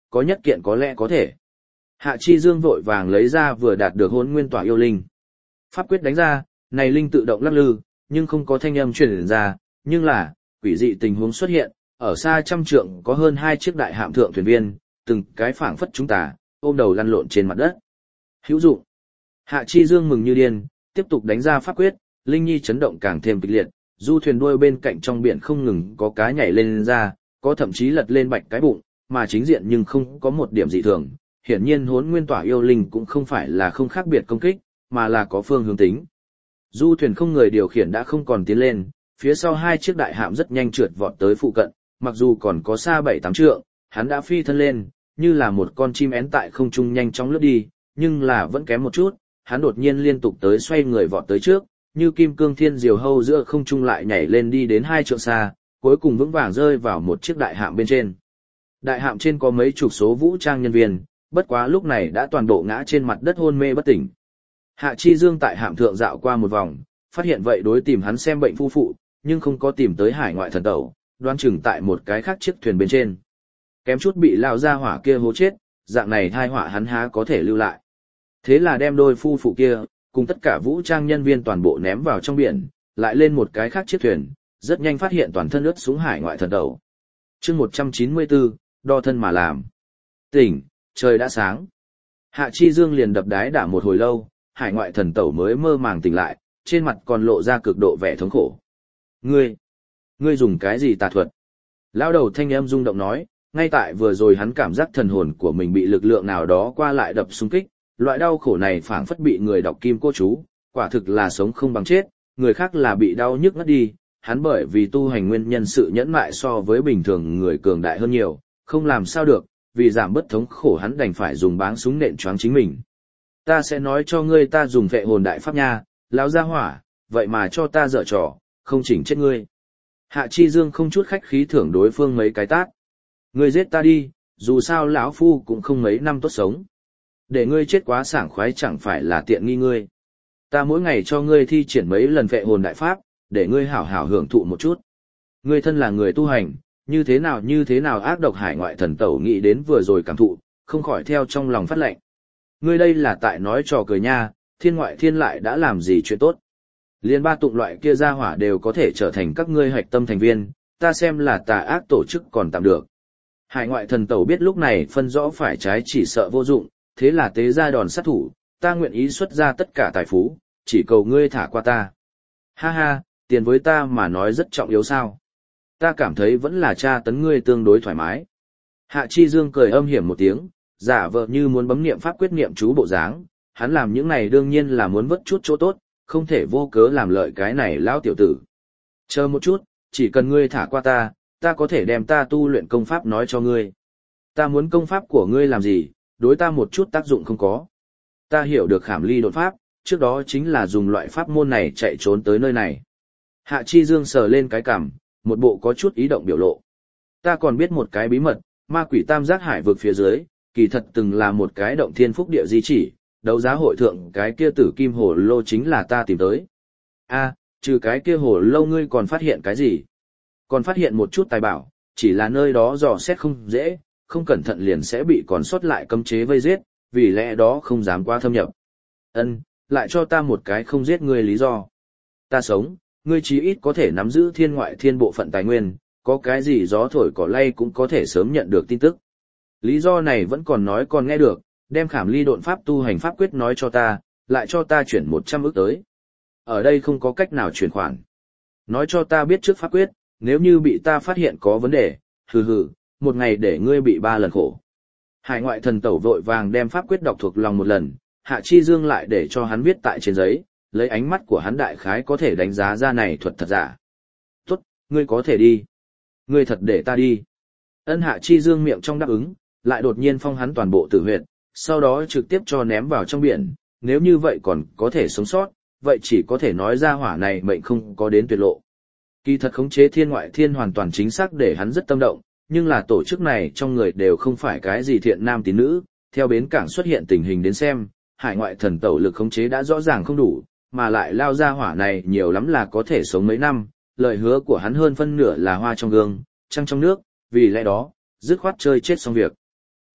có nhất kiện có lẽ có thể. Hạ Chi Dương vội vàng lấy ra vừa đạt được Hỗn Nguyên Tỏa yêu linh. Pháp quyết đánh ra, này linh tự động lắc lư, nhưng không có thanh âm truyền ra, nhưng là, quỷ dị tình huống xuất hiện, ở xa trăm trượng có hơn hai chiếc đại hạm thượng thuyền viên, từng cái phảng phất chúng ta, ôm đầu lăn lộn trên mặt đất. Hữu dụng. Hạ Chi Dương mừng như điên, tiếp tục đánh ra pháp quyết, linh nhi chấn động càng thêm kịch liệt, du thuyền đuôi bên cạnh trong biển không ngừng có cá nhảy lên, lên ra, có thậm chí lật lên bạch cái bụng, mà chính diện nhưng không có một điểm dị thường. Hiển nhiên Hỗn Nguyên Tỏa yêu linh cũng không phải là không khác biệt công kích, mà là có phương hướng tính. Du thuyền không người điều khiển đã không còn tiến lên, phía sau hai chiếc đại hạm rất nhanh trượt vọt tới phụ cận, mặc dù còn có xa bảy tám trượng, hắn đã phi thân lên, như là một con chim én tại không trung nhanh chóng lướt đi, nhưng là vẫn kém một chút, hắn đột nhiên liên tục tới xoay người vọt tới trước, như kim cương thiên diều hâu giữa không trung lại nhảy lên đi đến hai trượng xa, cuối cùng vững vàng rơi vào một chiếc đại hạm bên trên. Đại hạm trên có mấy chục số vũ trang nhân viên, bất quá lúc này đã toàn bộ ngã trên mặt đất hôn mê bất tỉnh. Hạ Chi Dương tại hạm thượng dạo qua một vòng, phát hiện vậy đối tìm hắn xem bệnh phu phụ, nhưng không có tìm tới hải ngoại thần tẩu, đoán chừng tại một cái khác chiếc thuyền bên trên. Kém chút bị lao ra hỏa kia hố chết, dạng này thai họa hắn há có thể lưu lại. Thế là đem đôi phu phụ kia, cùng tất cả vũ trang nhân viên toàn bộ ném vào trong biển, lại lên một cái khác chiếc thuyền, rất nhanh phát hiện toàn thân ướt xuống hải ngoại thần tẩu. Chương một trăm chín mươi bốn, đo thân mà làm. Tỉnh, trời đã sáng. Hạ Chi Dương liền đập đái đả một hồi lâu, hải ngoại thần tẩu mới mơ màng tỉnh lại, trên mặt còn lộ ra cực độ vẻ thống khổ. Ngươi, ngươi dùng cái gì tà thuật? Lão đầu thanh âm rung động nói, ngay tại vừa rồi hắn cảm giác thần hồn của mình bị lực lượng nào đó qua lại đập xung kích, loại đau khổ này phảng phất bị người đọc kim cô chú, quả thực là sống không bằng chết, người khác là bị đau nhức ngất đi, hắn bởi vì tu hành nguyên nhân sự nhẫn mại so với bình thường người cường đại hơn nhiều, không làm sao được, vì giảm bớt thống khổ hắn đành phải dùng báng súng nện choáng chính mình. Ta sẽ nói cho ngươi ta dùng vệ hồn đại pháp nha, lão gia hỏa, vậy mà cho ta dở trò, không chỉnh chết ngươi. Hạ Chi Dương không chút khách khí thưởng đối phương mấy cái tát. Ngươi giết ta đi, dù sao lão phu cũng không mấy năm tốt sống. Để ngươi chết quá sảng khoái chẳng phải là tiện nghi ngươi. Ta mỗi ngày cho ngươi thi triển mấy lần vệ hồn đại pháp, để ngươi hảo hảo hưởng thụ một chút. Ngươi thân là người tu hành, như thế nào như thế nào ác độc hải ngoại thần tẩu nghĩ đến vừa rồi cảm thụ, không khỏi theo trong lòng phát lệnh. Ngươi đây là tại nói trò cười nha, thiên ngoại thiên lại đã làm gì chuyện tốt. Liên ba tụng loại kia ra hỏa đều có thể trở thành các ngươi hạch tâm thành viên, ta xem là tà ác tổ chức còn tạm được. Hải ngoại thần tẩu biết lúc này phân rõ phải trái chỉ sợ vô dụng, thế là tế ra đòn sát thủ, ta nguyện ý xuất ra tất cả tài phú, chỉ cầu ngươi thả qua ta. Ha ha, tiền với ta mà nói rất trọng yếu sao. Ta cảm thấy vẫn là tra tấn ngươi tương đối thoải mái. Hạ Chi Dương cười âm hiểm một tiếng, giả vờ như muốn bấm niệm pháp quyết niệm chú bộ dáng, hắn làm những này đương nhiên là muốn vớt chút chỗ tốt, không thể vô cớ làm lợi cái này lão tiểu tử. Chờ một chút, chỉ cần ngươi thả qua ta, ta có thể đem ta tu luyện công pháp nói cho ngươi. Ta muốn công pháp của ngươi làm gì, đối ta một chút tác dụng không có. Ta hiểu được khảm ly đột pháp, trước đó chính là dùng loại pháp môn này chạy trốn tới nơi này. Hạ Chi Dương sờ lên cái cằm, một bộ có chút ý động biểu lộ. Ta còn biết một cái bí mật, ma quỷ tam giác hải vực phía dưới, kỳ thật từng là một cái động thiên phúc địa di chỉ, đấu giá hội thượng cái kia tử kim hồ lô chính là ta tìm tới. A, trừ cái kia hồ lô ngươi còn phát hiện cái gì? Còn phát hiện một chút tài bảo, chỉ là nơi đó dò xét không dễ, không cẩn thận liền sẽ bị còn sót lại cấm chế vây giết, vì lẽ đó không dám quá thâm nhập. Ân, lại cho ta một cái không giết ngươi lý do. Ta sống, ngươi chí ít có thể nắm giữ thiên ngoại thiên bộ phận tài nguyên, có cái gì gió thổi cỏ lay cũng có thể sớm nhận được tin tức. Lý do này vẫn còn nói còn nghe được, đem khảm ly độn pháp tu hành pháp quyết nói cho ta, lại cho ta chuyển một trăm ức tới. Ở đây không có cách nào chuyển khoản. Nói cho ta biết trước pháp quyết, nếu như bị ta phát hiện có vấn đề, hừ hừ, một ngày để ngươi bị ba lần khổ. Hải ngoại thần tẩu vội vàng đem pháp quyết đọc thuộc lòng một lần, Hạ Chi Dương lại để cho hắn viết tại trên giấy, lấy ánh mắt của hắn đại khái có thể đánh giá ra này thuật thật giả. Tốt, ngươi có thể đi. Ngươi thật để ta đi. Ân Hạ Chi Dương miệng trong đáp ứng, lại đột nhiên phong hắn toàn bộ tử huyệt, sau đó trực tiếp cho ném vào trong biển, nếu như vậy còn có thể sống sót, vậy chỉ có thể nói ra hỏa này mệnh không có đến tuyệt lộ. Kỳ thật khống chế thiên ngoại thiên hoàn toàn chính xác để hắn rất tâm động, nhưng là tổ chức này trong người đều không phải cái gì thiện nam tín nữ, theo bến cảng xuất hiện tình hình đến xem, hải ngoại thần tẩu lực khống chế đã rõ ràng không đủ, mà lại lao ra hỏa này nhiều lắm là có thể sống mấy năm, lời hứa của hắn hơn phân nửa là hoa trong gương, trăng trong nước, vì lẽ đó, dứt khoát chơi chết xong việc.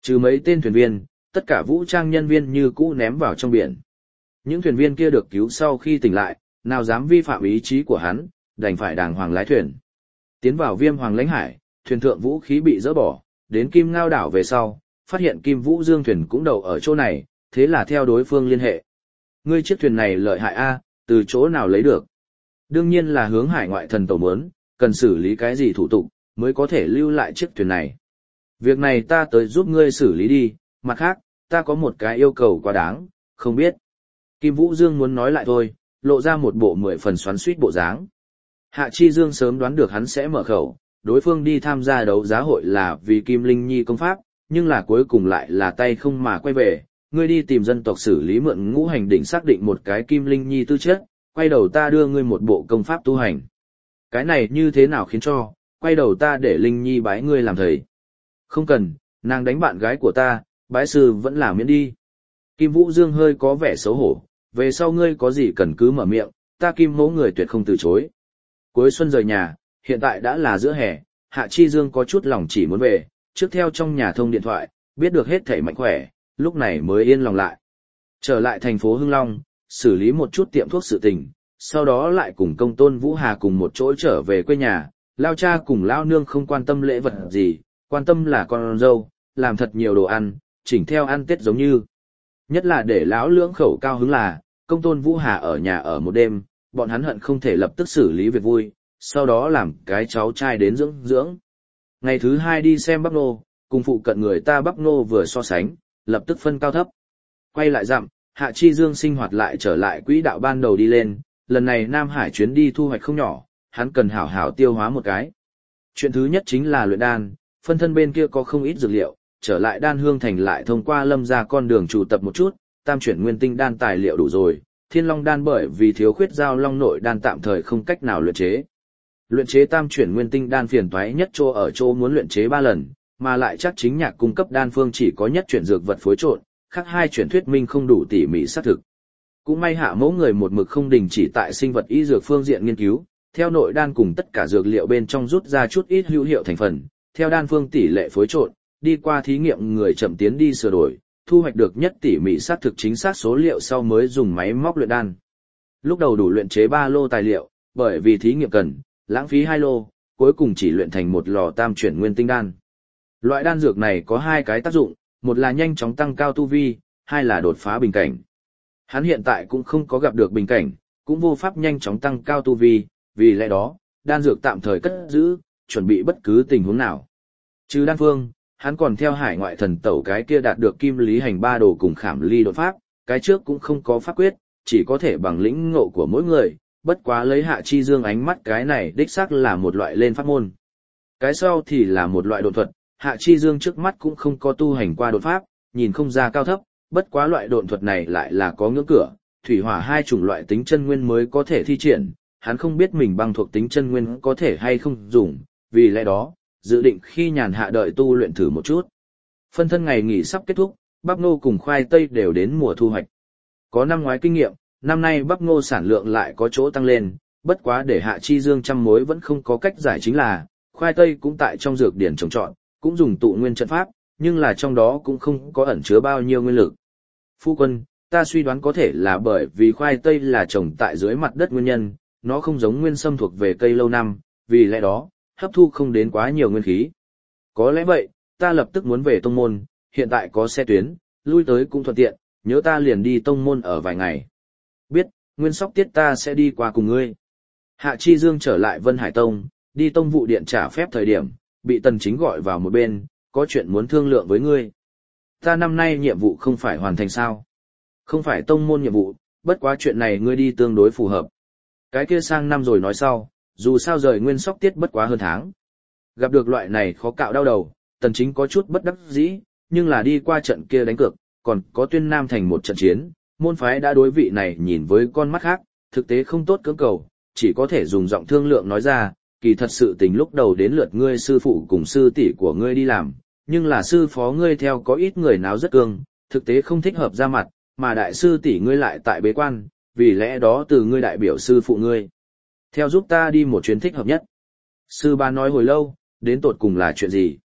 Trừ mấy tên thuyền viên, tất cả vũ trang nhân viên như cũ ném vào trong biển. Những thuyền viên kia được cứu sau khi tỉnh lại, nào dám vi phạm ý chí của hắn, đành phải đàng hoàng lái thuyền. Tiến vào Viêm Hoàng lãnh hải, thuyền thượng vũ khí bị dỡ bỏ, đến Kim Ngao đảo về sau, phát hiện Kim Vũ Dương thuyền cũng đậu ở chỗ này, thế là theo đối phương liên hệ. Ngươi chiếc thuyền này lợi hại a, từ chỗ nào lấy được? Đương nhiên là hướng hải ngoại thần tàu mướn, cần xử lý cái gì thủ tục, mới có thể lưu lại chiếc thuyền này. Việc này ta tới giúp ngươi xử lý đi, mặt khác, ta có một cái yêu cầu quá đáng, không biết. Kim Vũ Dương muốn nói lại thôi, lộ ra một bộ mười phần xoắn xuýt bộ dáng. Hạ Chi Dương sớm đoán được hắn sẽ mở khẩu, đối phương đi tham gia đấu giá hội là vì Kim Linh Nhi công pháp, nhưng là cuối cùng lại là tay không mà quay về, ngươi đi tìm dân tộc xử lý mượn ngũ hành đỉnh xác định một cái Kim Linh Nhi tư chất, quay đầu ta đưa ngươi một bộ công pháp tu hành. Cái này như thế nào khiến cho, quay đầu ta để Linh Nhi bái ngươi làm thầy. Không cần, nàng đánh bạn gái của ta, bái sư vẫn là miễn đi. Kim Vũ Dương hơi có vẻ xấu hổ, về sau ngươi có gì cần cứ mở miệng, ta Kim mẫu người tuyệt không từ chối. Cuối xuân rời nhà, hiện tại đã là giữa hè, Hạ Chi Dương có chút lòng chỉ muốn về, trước theo trong nhà thông điện thoại, biết được hết thảy mạnh khỏe, lúc này mới yên lòng lại. Trở lại thành phố Hưng Long, xử lý một chút tiệm thuốc sự tình, sau đó lại cùng công tôn Vũ Hà cùng một chỗ trở về quê nhà, lao cha cùng lao nương không quan tâm lễ vật gì, quan tâm là con dâu, làm thật nhiều đồ ăn, chỉnh theo ăn Tết giống như. Nhất là để lão lưỡng khẩu cao hứng là, công tôn Vũ Hà ở nhà ở một đêm, bọn hắn hận không thể lập tức xử lý việc vui, sau đó làm cái cháu trai đến dưỡng dưỡng. Ngày thứ hai đi xem Bắc Nô, cùng phụ cận người ta Bắc Nô vừa so sánh, lập tức phân cao thấp. Quay lại dặm, Hạ Chi Dương sinh hoạt lại trở lại quỹ đạo ban đầu đi lên, lần này Nam Hải chuyến đi thu hoạch không nhỏ, hắn cần hảo hảo tiêu hóa một cái. Chuyện thứ nhất chính là luyện đan, phân thân bên kia có không ít dược liệu, trở lại đan hương thành lại thông qua lâm ra con đường chủ tập một chút, tam chuyển nguyên tinh đan tài liệu đủ rồi, thiên long đan bởi vì thiếu khuyết giao long nội đan tạm thời không cách nào luyện chế. Luyện chế tam chuyển nguyên tinh đan phiền toái nhất chỗ ở chỗ muốn luyện chế ba lần, mà lại chắc chính nhạc cung cấp đan phương chỉ có nhất chuyển dược vật phối trộn, khác hai chuyển thuyết minh không đủ tỉ mỉ xác thực. Cũng may Hạ mẫu người một mực không đình chỉ tại sinh vật y dược phương diện nghiên cứu, theo nội đan cùng tất cả dược liệu bên trong rút ra chút ít hữu hiệu thành phần, theo đan phương tỷ lệ phối trộn, đi qua thí nghiệm người chậm tiến đi sửa đổi, thu hoạch được nhất tỉ mỉ xác thực chính xác số liệu sau mới dùng máy móc luyện đan. Lúc đầu đủ luyện chế ba lô tài liệu, bởi vì thí nghiệm cần, lãng phí hai lô, cuối cùng chỉ luyện thành một lò tam chuyển nguyên tinh đan. Loại đan dược này có hai cái tác dụng, một là nhanh chóng tăng cao tu vi, hai là đột phá bình cảnh. Hắn hiện tại cũng không có gặp được bình cảnh, cũng vô pháp nhanh chóng tăng cao tu vi, vì lẽ đó, đan dược tạm thời cất giữ, chuẩn bị bất cứ tình huống nào. Trừ đan phương, hắn còn theo hải ngoại thần tẩu cái kia đạt được kim lý hành ba đồ cùng khảm ly đột pháp, cái trước cũng không có pháp quyết, chỉ có thể bằng lĩnh ngộ của mỗi người, bất quá lấy Hạ Chi Dương ánh mắt cái này đích xác là một loại lên pháp môn. Cái sau thì là một loại độn thuật, Hạ Chi Dương trước mắt cũng không có tu hành qua đột pháp, nhìn không ra cao thấp, bất quá loại độn thuật này lại là có ngưỡng cửa, thủy hỏa hai chủng loại tính chân nguyên mới có thể thi triển, hắn không biết mình băng thuộc tính chân nguyên có thể hay không dùng, vì lẽ đó, dự định khi nhàn hạ đợi tu luyện thử một chút. Phân thân ngày nghỉ sắp kết thúc, bắp ngô cùng khoai tây đều đến mùa thu hoạch. Có năm ngoái kinh nghiệm, năm nay bắp ngô sản lượng lại có chỗ tăng lên, bất quá để Hạ Chi Dương trăm mối vẫn không có cách giải chính là, khoai tây cũng tại trong dược điển trồng trọt, cũng dùng tụ nguyên trận pháp, nhưng là trong đó cũng không có ẩn chứa bao nhiêu nguyên lực. Phu quân, ta suy đoán có thể là bởi vì khoai tây là trồng tại dưới mặt đất nguyên nhân, nó không giống nguyên sâm thuộc về cây lâu năm, vì lẽ đó, hấp thu không đến quá nhiều nguyên khí. Có lẽ vậy, ta lập tức muốn về tông môn, hiện tại có xe tuyến, lui tới cũng thuận tiện, nhớ ta liền đi tông môn ở vài ngày. Biết, nguyên sóc tiết ta sẽ đi qua cùng ngươi. Hạ Chi Dương trở lại Vân Hải Tông, đi tông vụ điện trả phép thời điểm, bị Tần Chính gọi vào một bên, có chuyện muốn thương lượng với ngươi. Ta năm nay nhiệm vụ không phải hoàn thành sao? Không phải tông môn nhiệm vụ, bất quá chuyện này ngươi đi tương đối phù hợp. Cái kia sang năm rồi nói sau, dù sao rời nguyên sóc tiết bất quá hơn tháng. Gặp được loại này khó cạo đau đầu, Tần Chính có chút bất đắc dĩ, nhưng là đi qua trận kia đánh cược, còn có Tuyên Nam thành một trận chiến, môn phái đã đối vị này nhìn với con mắt khác, thực tế không tốt cưỡng cầu, chỉ có thể dùng giọng thương lượng nói ra, kỳ thật sự tình lúc đầu đến lượt ngươi sư phụ cùng sư tỷ của ngươi đi làm, nhưng là sư phó ngươi theo có ít người náo rất cương, thực tế không thích hợp ra mặt, mà đại sư tỷ ngươi lại tại bế quan, vì lẽ đó từ ngươi đại biểu sư phụ ngươi. Theo giúp ta đi một chuyến thích hợp nhất. Sư ba nói hồi lâu, đến tột cùng là chuyện gì?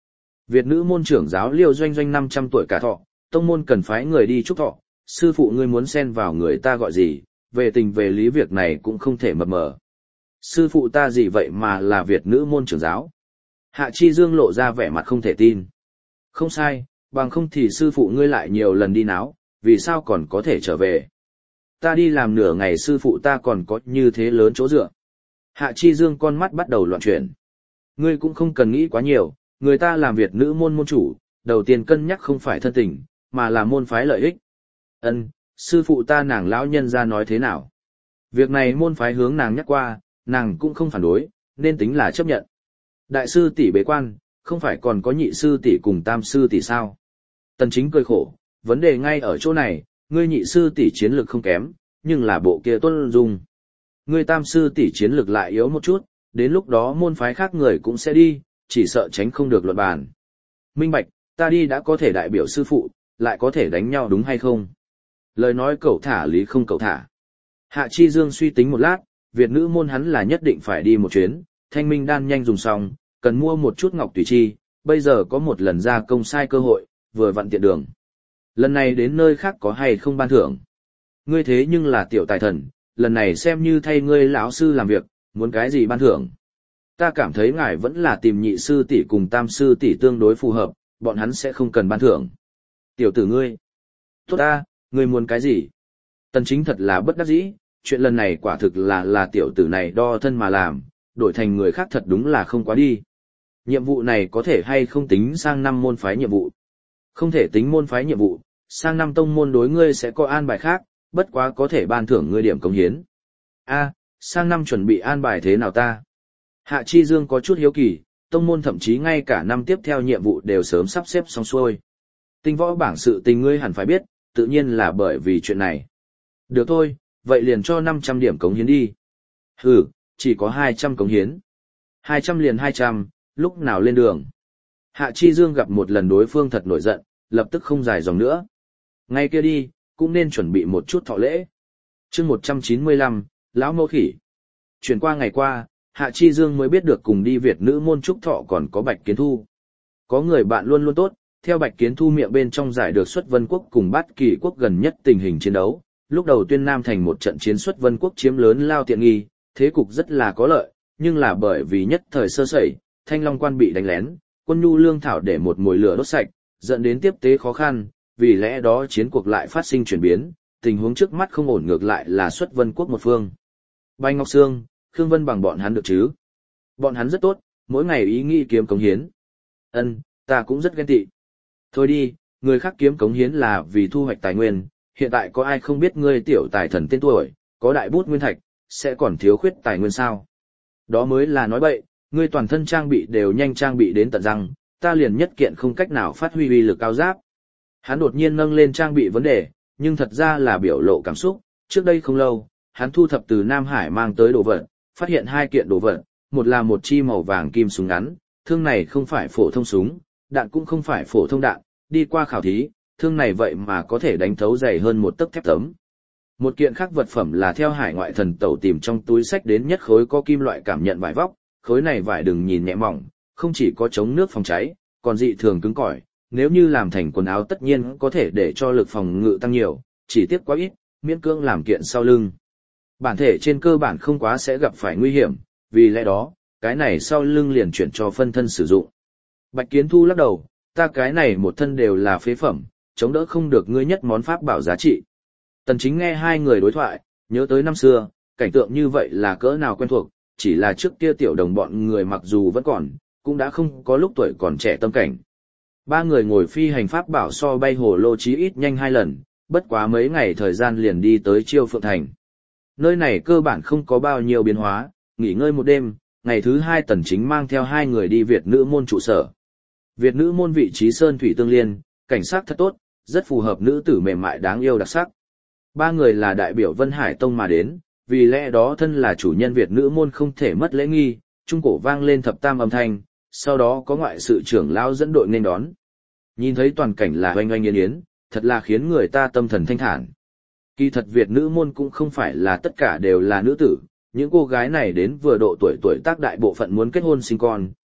Việt nữ môn trưởng giáo Liêu Doanh Doanh năm trăm tuổi cả thọ, tông môn cần phái người đi chúc thọ, sư phụ ngươi muốn xen vào người ta gọi gì, về tình về lý việc này cũng không thể mập mờ. Sư phụ ta gì vậy mà là Việt nữ môn trưởng giáo? Hạ Chi Dương lộ ra vẻ mặt không thể tin. Không sai, bằng không thì sư phụ ngươi lại nhiều lần đi náo, vì sao còn có thể trở về? Ta đi làm nửa ngày sư phụ ta còn có như thế lớn chỗ dựa. Hạ Chi Dương con mắt bắt đầu loạn chuyển. Ngươi cũng không cần nghĩ quá nhiều, người ta làm Việt nữ môn môn chủ, đầu tiên cân nhắc không phải thân tình, mà là môn phái lợi ích. Ân, sư phụ ta nàng lão nhân ra nói thế nào? Việc này môn phái hướng nàng nhắc qua, nàng cũng không phản đối, nên tính là chấp nhận. Đại sư tỷ bế quan, không phải còn có nhị sư tỷ cùng tam sư tỷ sao? Tần Chính cười khổ, vấn đề ngay ở chỗ này, ngươi nhị sư tỷ chiến lực không kém, nhưng là bộ kia Tuân Dung. Ngươi tam sư tỷ chiến lực lại yếu một chút, đến lúc đó môn phái khác người cũng sẽ đi, chỉ sợ tránh không được luận bàn. Minh bạch, ta đi đã có thể đại biểu sư phụ, lại có thể đánh nhau đúng hay không? Lời nói cẩu thả lý không cẩu thả. Hạ Chi Dương suy tính một lát, Việt nữ môn hắn là nhất định phải đi một chuyến, thanh minh đan nhanh dùng xong, cần mua một chút ngọc tùy chi, bây giờ có một lần ra công sai cơ hội, vừa vặn tiện đường. Lần này đến nơi khác có hay không ban thưởng? Ngươi thế nhưng là tiểu tài thần, lần này xem như thay ngươi lão sư làm việc, muốn cái gì ban thưởng? Ta cảm thấy ngài vẫn là tìm nhị sư tỷ cùng tam sư tỷ tương đối phù hợp, bọn hắn sẽ không cần ban thưởng. Tiểu tử ngươi. Tốt ta, ngươi muốn cái gì? Tần Chính thật là bất đắc dĩ, chuyện lần này quả thực là là tiểu tử này đo thân mà làm, đổi thành người khác thật đúng là không quá đi. Nhiệm vụ này có thể hay không tính sang năm môn phái nhiệm vụ? Không thể tính môn phái nhiệm vụ, sang năm tông môn đối ngươi sẽ có an bài khác, bất quá có thể ban thưởng ngươi điểm công hiến. A, sang năm chuẩn bị an bài thế nào ta? Hạ Chi Dương có chút hiếu kỳ, tông môn thậm chí ngay cả năm tiếp theo nhiệm vụ đều sớm sắp xếp xong xuôi. Tinh võ bảng sự tình ngươi hẳn phải biết, tự nhiên là bởi vì chuyện này. Được thôi, vậy liền cho năm trăm điểm cống hiến đi. Hừ, chỉ có hai trăm cống hiến. hai trăm liền hai trăm, lúc nào lên đường. Hạ Chi Dương gặp một lần đối phương thật nổi giận, lập tức không dài dòng nữa. Ngay kia đi, cũng nên chuẩn bị một chút thọ lễ. Chương một trăm chín mươi lăm, lão mẫu khỉ. Chuyển qua ngày qua, Hạ Chi Dương mới biết được cùng đi Việt nữ môn trúc thọ còn có Bạch Kiến Thu. Có người bạn luôn luôn tốt, theo Bạch Kiến Thu miệng bên trong giải được xuất Vân Quốc cùng Bát Kỳ Quốc gần nhất tình hình chiến đấu. Lúc đầu Tuyên Nam thành một trận chiến xuất Vân Quốc chiếm lớn lao tiện nghi, thế cục rất là có lợi, nhưng là bởi vì nhất thời sơ sẩy, Thanh Long quan bị đánh lén, quân nhu lương thảo để một mồi lửa đốt sạch, dẫn đến tiếp tế khó khăn, vì lẽ đó chiến cuộc lại phát sinh chuyển biến, tình huống trước mắt không ổn ngược lại là xuất Vân Quốc một phương. Bành Ngọc Sương, Khương Vân bằng bọn hắn được chứ? Bọn hắn rất tốt, mỗi ngày ý nghĩ kiếm cống hiến. Ân, ta cũng rất ghen tị. Thôi đi, người khác kiếm cống hiến là vì thu hoạch tài nguyên, hiện tại có ai không biết ngươi tiểu tài thần tên tuổi, có đại bút nguyên thạch, sẽ còn thiếu khuyết tài nguyên sao? Đó mới là nói bậy, ngươi toàn thân trang bị đều nhanh trang bị đến tận răng, ta liền nhất kiện không cách nào phát huy uy lực cao giáp. Hắn đột nhiên nâng lên trang bị vấn đề, nhưng thật ra là biểu lộ cảm xúc, trước đây không lâu, hắn thu thập từ Nam Hải mang tới đồ vật, phát hiện hai kiện đồ vật, một là một chi màu vàng kim súng ngắn, thương này không phải phổ thông súng, đạn cũng không phải phổ thông đạn, đi qua khảo thí, thương này vậy mà có thể đánh thấu dày hơn một tấc thép tấm. Một kiện khác vật phẩm là theo hải ngoại thần tẩu tìm trong túi sách đến nhất khối có kim loại cảm nhận vải vóc, khối này vải đừng nhìn nhẹ mỏng, không chỉ có chống nước phòng cháy, còn dị thường cứng cỏi, nếu như làm thành quần áo tất nhiên có thể để cho lực phòng ngự tăng nhiều, chỉ tiếc quá ít, miễn cưỡng làm kiện sau lưng. Bản thể trên cơ bản không quá sẽ gặp phải nguy hiểm, vì lẽ đó, cái này sau lưng liền chuyển cho phân thân sử dụng. Bạch Kiến Thu lắc đầu, ta cái này một thân đều là phế phẩm, chống đỡ không được ngươi nhất món pháp bảo giá trị. Tần Chính nghe hai người đối thoại, nhớ tới năm xưa, cảnh tượng như vậy là cỡ nào quen thuộc, chỉ là trước kia tiểu đồng bọn người mặc dù vẫn còn, cũng đã không có lúc tuổi còn trẻ tâm cảnh. Ba người ngồi phi hành pháp bảo so bay hồ lô chí ít nhanh hai lần, bất quá mấy ngày thời gian liền đi tới Chiêu Phượng Thành. Nơi này cơ bản không có bao nhiêu biến hóa, nghỉ ngơi một đêm, ngày thứ hai Tần Chính mang theo hai người đi Việt nữ môn trụ sở. Việt nữ môn vị trí sơn thủy tương liên, cảnh sát thật tốt, rất phù hợp nữ tử mềm mại đáng yêu đặc sắc. Ba người là đại biểu Vân Hải Tông mà đến, vì lẽ đó thân là chủ nhân Việt nữ môn không thể mất lễ nghi, trung cổ vang lên thập tam âm thanh, sau đó có ngoại sự trưởng lão dẫn đội nên đón. Nhìn thấy toàn cảnh là oanh oanh yến yến, thật là khiến người ta tâm thần thanh thản. Kỳ thật Việt nữ môn cũng không phải là tất cả đều là nữ tử, những cô gái này đến vừa độ tuổi tuổi tác đại bộ phận muốn kết hôn sinh con,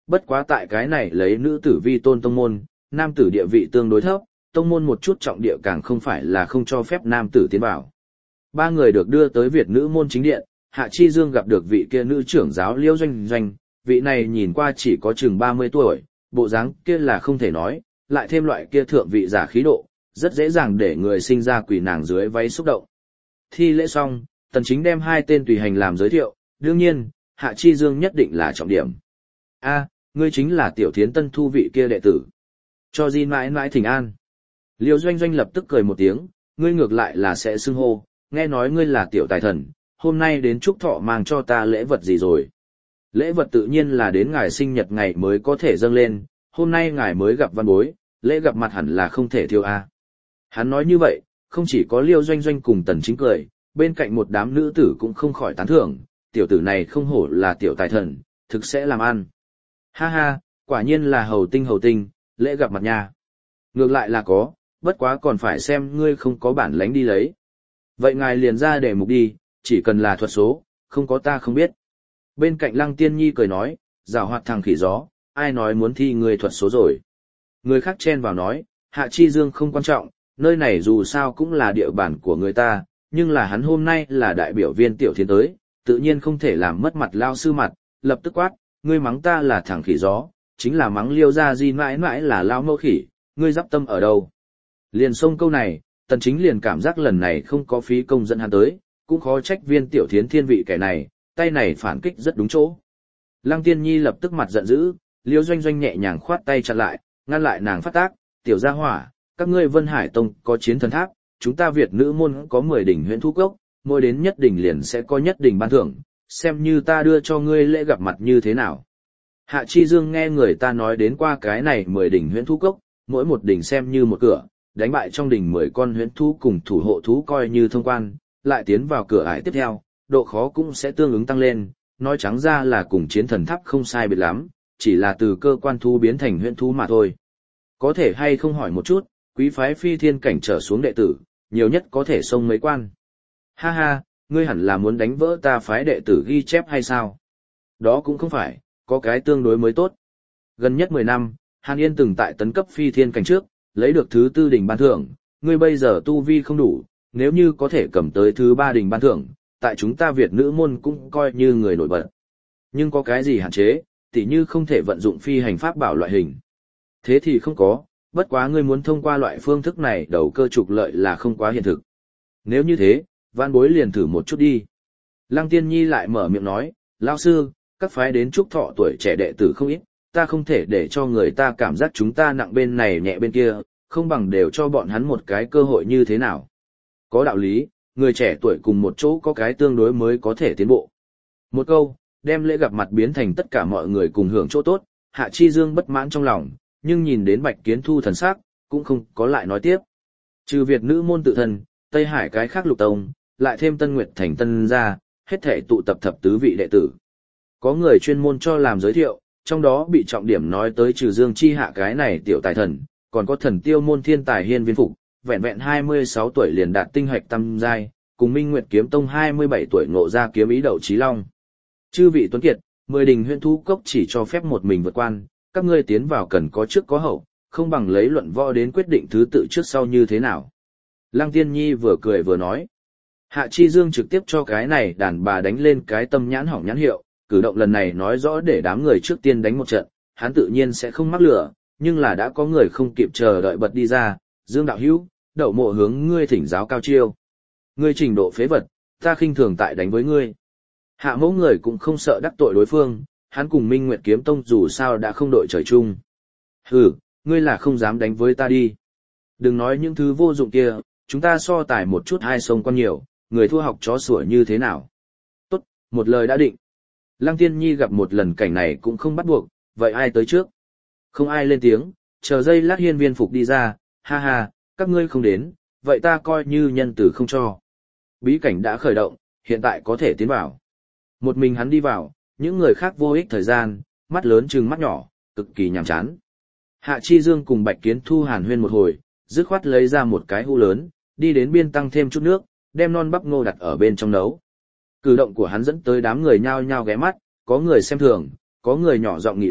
bất quá tại cái này lấy nữ tử vi tôn tông môn, nam tử địa vị tương đối thấp, tông môn một chút trọng địa càng không phải là không cho phép nam tử tiến vào. Ba người được đưa tới Việt nữ môn chính điện, Hạ Chi Dương gặp được vị kia nữ trưởng giáo Liêu Doanh Doanh, vị này nhìn qua chỉ có chừng ba mươi tuổi, bộ dáng kia là không thể nói, lại thêm loại kia thượng vị giả khí độ, rất dễ dàng để người sinh ra quỳ nàng dưới váy xúc động. Thi lễ xong, Tần Chính đem hai tên tùy hành làm giới thiệu, đương nhiên, Hạ Chi Dương nhất định là trọng điểm. A, ngươi chính là Tiểu Thiến Tân Thu vị kia đệ tử. Cho Di mãi mãi thỉnh an. Liêu Doanh Doanh lập tức cười một tiếng, ngươi ngược lại là sẽ xưng hô, nghe nói ngươi là tiểu tài thần, hôm nay đến chúc thọ mang cho ta lễ vật gì rồi. Lễ vật tự nhiên là đến ngài sinh nhật ngày mới có thể dâng lên, hôm nay ngài mới gặp văn bối, lễ gặp mặt hẳn là không thể thiếu a. Hắn nói như vậy, không chỉ có Liêu Doanh Doanh cùng Tần Chính cười, bên cạnh một đám nữ tử cũng không khỏi tán thưởng, tiểu tử này không hổ là tiểu tài thần, thực sẽ làm ăn. Ha ha, quả nhiên là hầu tinh hầu tinh, lễ gặp mặt nha. Ngược lại là có, bất quá còn phải xem ngươi không có bản lánh đi lấy. Vậy ngài liền ra để mục đi, chỉ cần là thuật số, không có ta không biết. Bên cạnh Lăng Tiên Nhi cười nói, rào hoạt thằng khỉ gió, ai nói muốn thi người thuật số rồi. Người khác chen vào nói, Hạ Chi Dương không quan trọng, nơi này dù sao cũng là địa bàn của người ta, nhưng là hắn hôm nay là đại biểu viên Tiểu Thiến tới, tự nhiên không thể làm mất mặt lao sư mặt, lập tức quát, ngươi mắng ta là thằng khỉ gió, chính là mắng Liêu gia Di mãi mãi là lao mẫu khỉ, ngươi giáp tâm ở đâu. Liền xông câu này, Tần Chính liền cảm giác lần này không có phí công dẫn hắn tới, cũng khó trách viên Tiểu Thiến thiên vị kẻ này, tay này phản kích rất đúng chỗ. Lăng Tiên Nhi lập tức mặt giận dữ, Liêu Doanh Doanh nhẹ nhàng khoát tay chặn lại, ngăn lại nàng phát tác, tiểu gia hỏa, các ngươi Vân Hải Tông có chiến thần tháp, chúng ta Việt nữ môn có mười đỉnh huyễn thú cốc, mỗi đến nhất đỉnh liền sẽ có nhất đỉnh ban thưởng, xem như ta đưa cho ngươi lễ gặp mặt như thế nào. Hạ Chi Dương nghe người ta nói đến qua cái này mười đỉnh huyễn thú cốc, mỗi một đỉnh xem như một cửa, đánh bại trong đỉnh mười con huyễn thú cùng thủ hộ thú coi như thông quan, lại tiến vào cửa ải tiếp theo, độ khó cũng sẽ tương ứng tăng lên, nói trắng ra là cùng chiến thần tháp không sai biệt lắm, chỉ là từ cơ quan thú biến thành huyễn thú mà thôi. Có thể hay không hỏi một chút, quý phái phi thiên cảnh trở xuống đệ tử, nhiều nhất có thể xông mấy quan. Ha ha, ngươi hẳn là muốn đánh vỡ ta phái đệ tử ghi chép hay sao? Đó cũng không phải, có cái tương đối mới tốt. Gần nhất mười năm, Hàn Yên từng tại tấn cấp phi thiên cảnh trước, lấy được thứ tư đỉnh ban thưởng, ngươi bây giờ tu vi không đủ, nếu như có thể cầm tới thứ ba đỉnh ban thưởng, tại chúng ta Việt nữ môn cũng coi như người nổi bật. Nhưng có cái gì hạn chế, tỉ như không thể vận dụng phi hành pháp bảo loại hình. Thế thì không có, bất quá ngươi muốn thông qua loại phương thức này đầu cơ trục lợi là không quá hiện thực. Nếu như thế, Vãn bối liền thử một chút đi. Lăng Tiên Nhi lại mở miệng nói, lão sư, các phái đến chúc thọ tuổi trẻ đệ tử không ít, ta không thể để cho người ta cảm giác chúng ta nặng bên này nhẹ bên kia, không bằng đều cho bọn hắn một cái cơ hội như thế nào. Có đạo lý, người trẻ tuổi cùng một chỗ có cái tương đối mới có thể tiến bộ. Một câu, đem lễ gặp mặt biến thành tất cả mọi người cùng hưởng chỗ tốt, Hạ Chi Dương bất mãn trong lòng, nhưng nhìn đến Bạch Kiến Thu thần sắc, cũng không có lại nói tiếp. Trừ Việt nữ môn tự thân, Tây Hải cái khác lục tông, lại thêm Tân Nguyệt thành Tân gia, hết thể tụ tập thập tứ vị đệ tử. Có người chuyên môn cho làm giới thiệu, trong đó bị trọng điểm nói tới trừ Dương Chi Hạ cái này tiểu tài thần, còn có thần tiêu môn thiên tài Hiên Viên Phục, vẹn vẹn hai mươi sáu tuổi liền đạt tinh hạch tam giai, cùng Minh Nguyệt kiếm tông hai mươi bảy tuổi ngộ ra kiếm ý đậu chí long. Chư vị tuấn kiệt, mười đình huyễn thú cốc chỉ cho phép một mình vượt quan, các ngươi tiến vào cần có trước có hậu, không bằng lấy luận võ đến quyết định thứ tự trước sau như thế nào. Lăng Tiên Nhi vừa cười vừa nói. Hạ Chi Dương trực tiếp cho cái này đàn bà đánh lên cái tâm nhãn hỏng nhãn hiệu, cử động lần này nói rõ để đám người trước tiên đánh một trận, hắn tự nhiên sẽ không mắc lửa, nhưng là đã có người không kịp chờ đợi bật đi ra, Dương đạo hữu, đậu mộ hướng ngươi thỉnh giáo cao chiêu. Ngươi trình độ phế vật, ta khinh thường tại đánh với ngươi. Hạ mẫu người cũng không sợ đắc tội đối phương, hắn cùng Minh Nguyệt kiếm tông dù sao đã không đội trời chung. Hừ, ngươi là không dám đánh với ta đi. Đừng nói những thứ vô dụng kia, chúng ta so tài một chút hai sông con nhiều, người thua học chó sủa như thế nào. Tốt, một lời đã định. Lăng Tiên Nhi gặp một lần cảnh này cũng không bắt buộc, vậy ai tới trước? Không ai lên tiếng, chờ giây lát Hiên Viên Phục đi ra, ha ha, các ngươi không đến, vậy ta coi như nhân từ không cho. Bí cảnh đã khởi động, hiện tại có thể tiến vào. Một mình hắn đi vào, những người khác vô ích thời gian, mắt lớn trừng mắt nhỏ, cực kỳ nhàm chán. Hạ Chi Dương cùng Bạch Kiến Thu hàn huyên một hồi, dứt khoát lấy ra một cái hu lớn, đi đến biên tăng thêm chút nước, đem non bắp ngô đặt ở bên trong nấu. Cử động của hắn dẫn tới đám người nhao nhao ghé mắt, có người xem thường, có người nhỏ giọng nghị luận,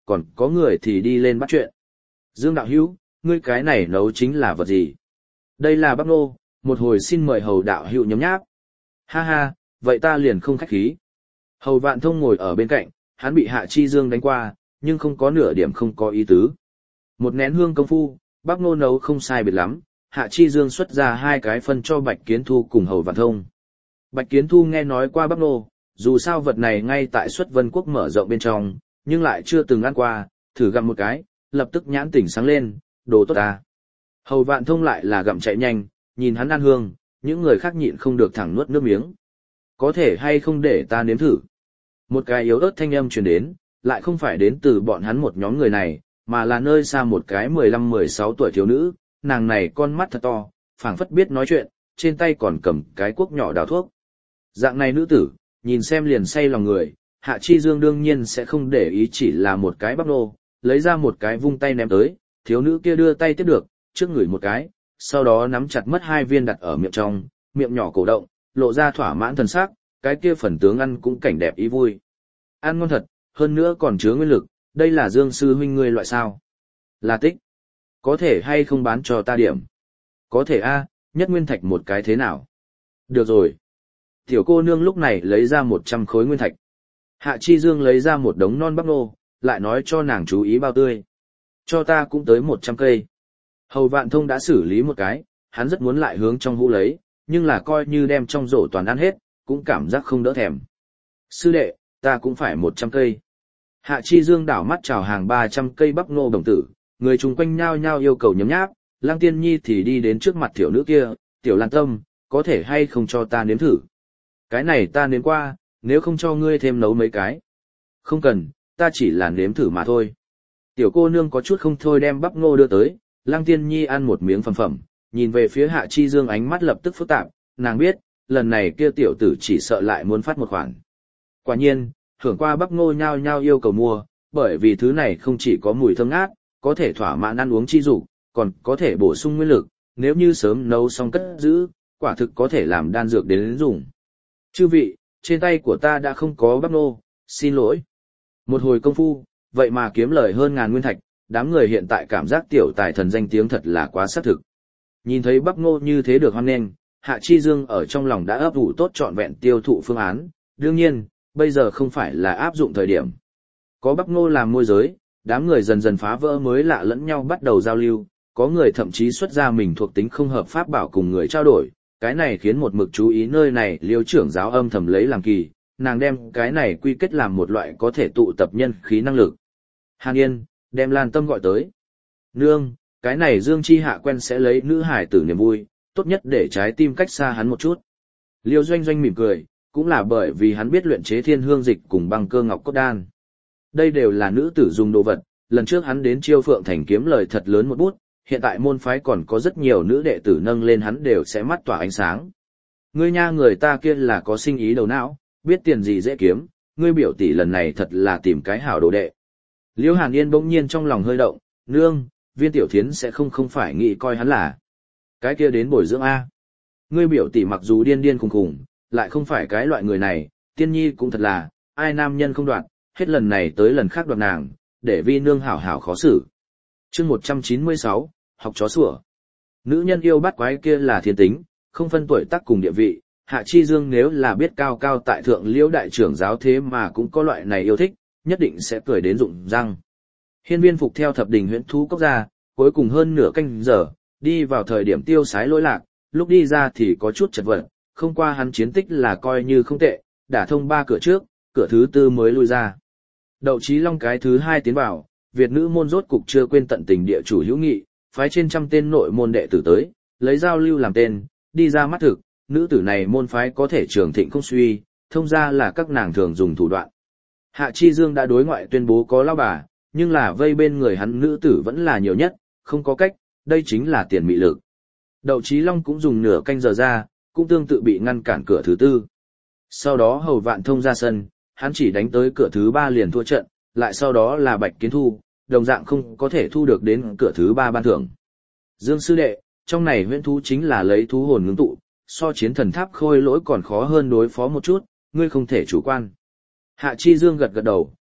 còn có người thì đi lên bắt chuyện. Dương đạo hữu, ngươi cái này nấu chính là vật gì? Đây là bắp nô, một hồi xin mời hầu đạo hữu nhấm nháp. Ha ha, vậy ta liền không khách khí. Hầu Vạn Thông ngồi ở bên cạnh, hắn bị Hạ Chi Dương đánh qua, nhưng không có nửa điểm không có ý tứ. Một nén hương công phu, bắp nô nấu không sai biệt lắm, Hạ Chi Dương xuất ra hai cái phân cho Bạch Kiến Thu cùng Hầu Vạn Thông. Bạch Kiến Thu nghe nói qua bắp nô, dù sao vật này ngay tại Xuất Vân Quốc mở rộng bên trong, nhưng lại chưa từng ăn qua, thử gặm một cái, lập tức nhãn tỉnh sáng lên, đồ tốt ta. Hầu Vạn Thông lại là gặm chạy nhanh, nhìn hắn ăn hương, những người khác nhịn không được thẳng nuốt nước miếng. Có thể hay không để ta nếm thử. Một cái yếu ớt thanh âm truyền đến, lại không phải đến từ bọn hắn một nhóm người này, mà là nơi xa một cái mười lăm mười sáu tuổi thiếu nữ, nàng này con mắt thật to, phảng phất biết nói chuyện, trên tay còn cầm cái cuốc nhỏ đào thuốc. Dạng này nữ tử, nhìn xem liền say lòng người, Hạ Chi Dương đương nhiên sẽ không để ý chỉ là một cái bắp nô, lấy ra một cái vung tay ném tới, thiếu nữ kia đưa tay tiếp được, trước ngửi một cái, sau đó nắm chặt mất hai viên đặt ở miệng trong, miệng nhỏ cổ động, lộ ra thỏa mãn thần sắc, cái kia phần tướng ăn cũng cảnh đẹp ý vui. Ăn ngon thật, hơn nữa còn chứa nguyên lực, đây là Dương sư huynh ngươi loại sao? Là tích. Có thể hay không bán cho ta điểm? Có thể a, nhất nguyên thạch một cái thế nào? Được rồi. Tiểu cô nương lúc này lấy ra một trăm khối nguyên thạch. Hạ Chi Dương lấy ra một đống non bắp nô, lại nói cho nàng chú ý bao tươi. Cho ta cũng tới một trăm cây. Hầu Vạn Thông đã xử lý một cái, hắn rất muốn lại hướng trong hũ lấy, nhưng là coi như đem trong rổ toàn ăn hết, cũng cảm giác không đỡ thèm. Sư đệ, ta cũng phải một trăm cây. Hạ Chi Dương đảo mắt chào hàng ba trăm cây bắp ngô đồng tử, người chung quanh nhao nhao yêu cầu nhấm nháp, Lăng Tiên Nhi thì đi đến trước mặt tiểu nữ kia, tiểu Lan Tâm, có thể hay không cho ta nếm thử. Cái này ta nếm qua, nếu không cho ngươi thêm nấu mấy cái. Không cần, ta chỉ là nếm thử mà thôi. Tiểu cô nương có chút không thôi đem bắp ngô đưa tới, Lăng Tiên Nhi ăn một miếng phẩm phẩm, nhìn về phía Hạ Chi Dương ánh mắt lập tức phức tạp, nàng biết, lần này kia tiểu tử chỉ sợ lại muốn phát một khoản. Quả nhiên, hưởng qua bắp ngô nhao nhao yêu cầu mua, bởi vì thứ này không chỉ có mùi thơm ngát, có thể thỏa mãn ăn uống chi dục, còn có thể bổ sung nguyên lực, nếu như sớm nấu xong cất giữ, quả thực có thể làm đan dược đến dùng. Chư vị, trên tay của ta đã không có bắp ngô, xin lỗi. Một hồi công phu, vậy mà kiếm lời hơn ngàn nguyên thạch, đám người hiện tại cảm giác tiểu tài thần danh tiếng thật là quá xác thực. Nhìn thấy bắp ngô như thế được hoan nghênh, Hạ Chi Dương ở trong lòng đã ấp ủ tốt trọn vẹn tiêu thụ phương án, đương nhiên, bây giờ không phải là áp dụng thời điểm. Có bắp ngô làm môi giới, đám người dần dần phá vỡ mới lạ lẫn nhau bắt đầu giao lưu, có người thậm chí xuất ra mình thuộc tính không hợp pháp bảo cùng người trao đổi, cái này khiến một mực chú ý nơi này Liêu trưởng giáo âm thầm lấy làm kỳ, nàng đem cái này quy kết làm một loại có thể tụ tập nhân khí năng lực. Hàn Yên, đem Lan Tâm gọi tới. Nương, cái này Dương Chi Hạ quen sẽ lấy nữ hải tử niềm vui, tốt nhất để trái tim cách xa hắn một chút. Liêu Doanh Doanh mỉm cười, cũng là bởi vì hắn biết luyện chế thiên hương dịch cùng băng cơ ngọc cốt đan. Đây đều là nữ tử dùng đồ vật, lần trước hắn đến Chiêu Phượng Thành kiếm lời thật lớn một bút, hiện tại môn phái còn có rất nhiều nữ đệ tử nâng lên hắn đều sẽ mắt tỏa ánh sáng. Ngươi nha người ta kia là có sinh ý đầu não, biết tiền gì dễ kiếm, ngươi biểu tỷ lần này thật là tìm cái hảo đồ đệ. Liêu Hàn Yên bỗng nhiên trong lòng hơi động, nương, Viên Tiểu Thiến sẽ không không phải nghĩ coi hắn là cái kia đến bồi dưỡng A. Ngươi biểu tỷ mặc dù điên điên khùng khùng, lại không phải cái loại người này, Tiên Nhi cũng thật là, ai nam nhân không đoạt, hết lần này tới lần khác đoạt nàng, để vi nương hảo hảo khó xử. Chương một trăm chín mươi sáu, học chó sủa. Nữ nhân yêu bắt quái kia là thiên tính, không phân tuổi tác cùng địa vị, Hạ Chi Dương nếu là biết cao cao tại thượng Liễu đại trưởng giáo thế mà cũng có loại này yêu thích, nhất định sẽ cười đến rụng răng. Hiên Viên Phục theo thập đình huyễn thú cốc ra, cuối cùng hơn nửa canh giờ, đi vào thời điểm tiêu sái lỗi lạc, lúc đi ra thì có chút chật vật, không qua hắn chiến tích là coi như không tệ, đả thông ba cửa trước, cửa thứ tư mới lui ra. Đậu Chí Long cái thứ hai tiến vào, Việt nữ môn rốt cục chưa quên tận tình địa chủ hữu nghị, phái trên trăm tên nội môn đệ tử tới, lấy giao lưu làm tên, đi ra mắt thực, nữ tử này môn phái có thể trường thịnh không suy, thông ra là các nàng thường dùng thủ đoạn. Hạ Chi Dương đã đối ngoại tuyên bố có lao bà, nhưng là vây bên người hắn nữ tử vẫn là nhiều nhất, không có cách, đây chính là tiền mị lực. Đậu Chí Long cũng dùng nửa canh giờ ra, cũng tương tự bị ngăn cản cửa thứ tư. Sau đó Hầu Vạn Thông ra sân, hắn chỉ đánh tới cửa thứ ba liền thua trận, lại sau đó là Bạch Kiến Thu, đồng dạng không có thể thu được đến cửa thứ ba ban thưởng. Dương sư đệ, trong này huyễn thú chính là lấy thú hồn ngưng tụ, so chiến thần tháp khôi lỗi còn khó hơn đối phó một chút, ngươi không thể chủ quan. Hạ Chi Dương gật gật đầu,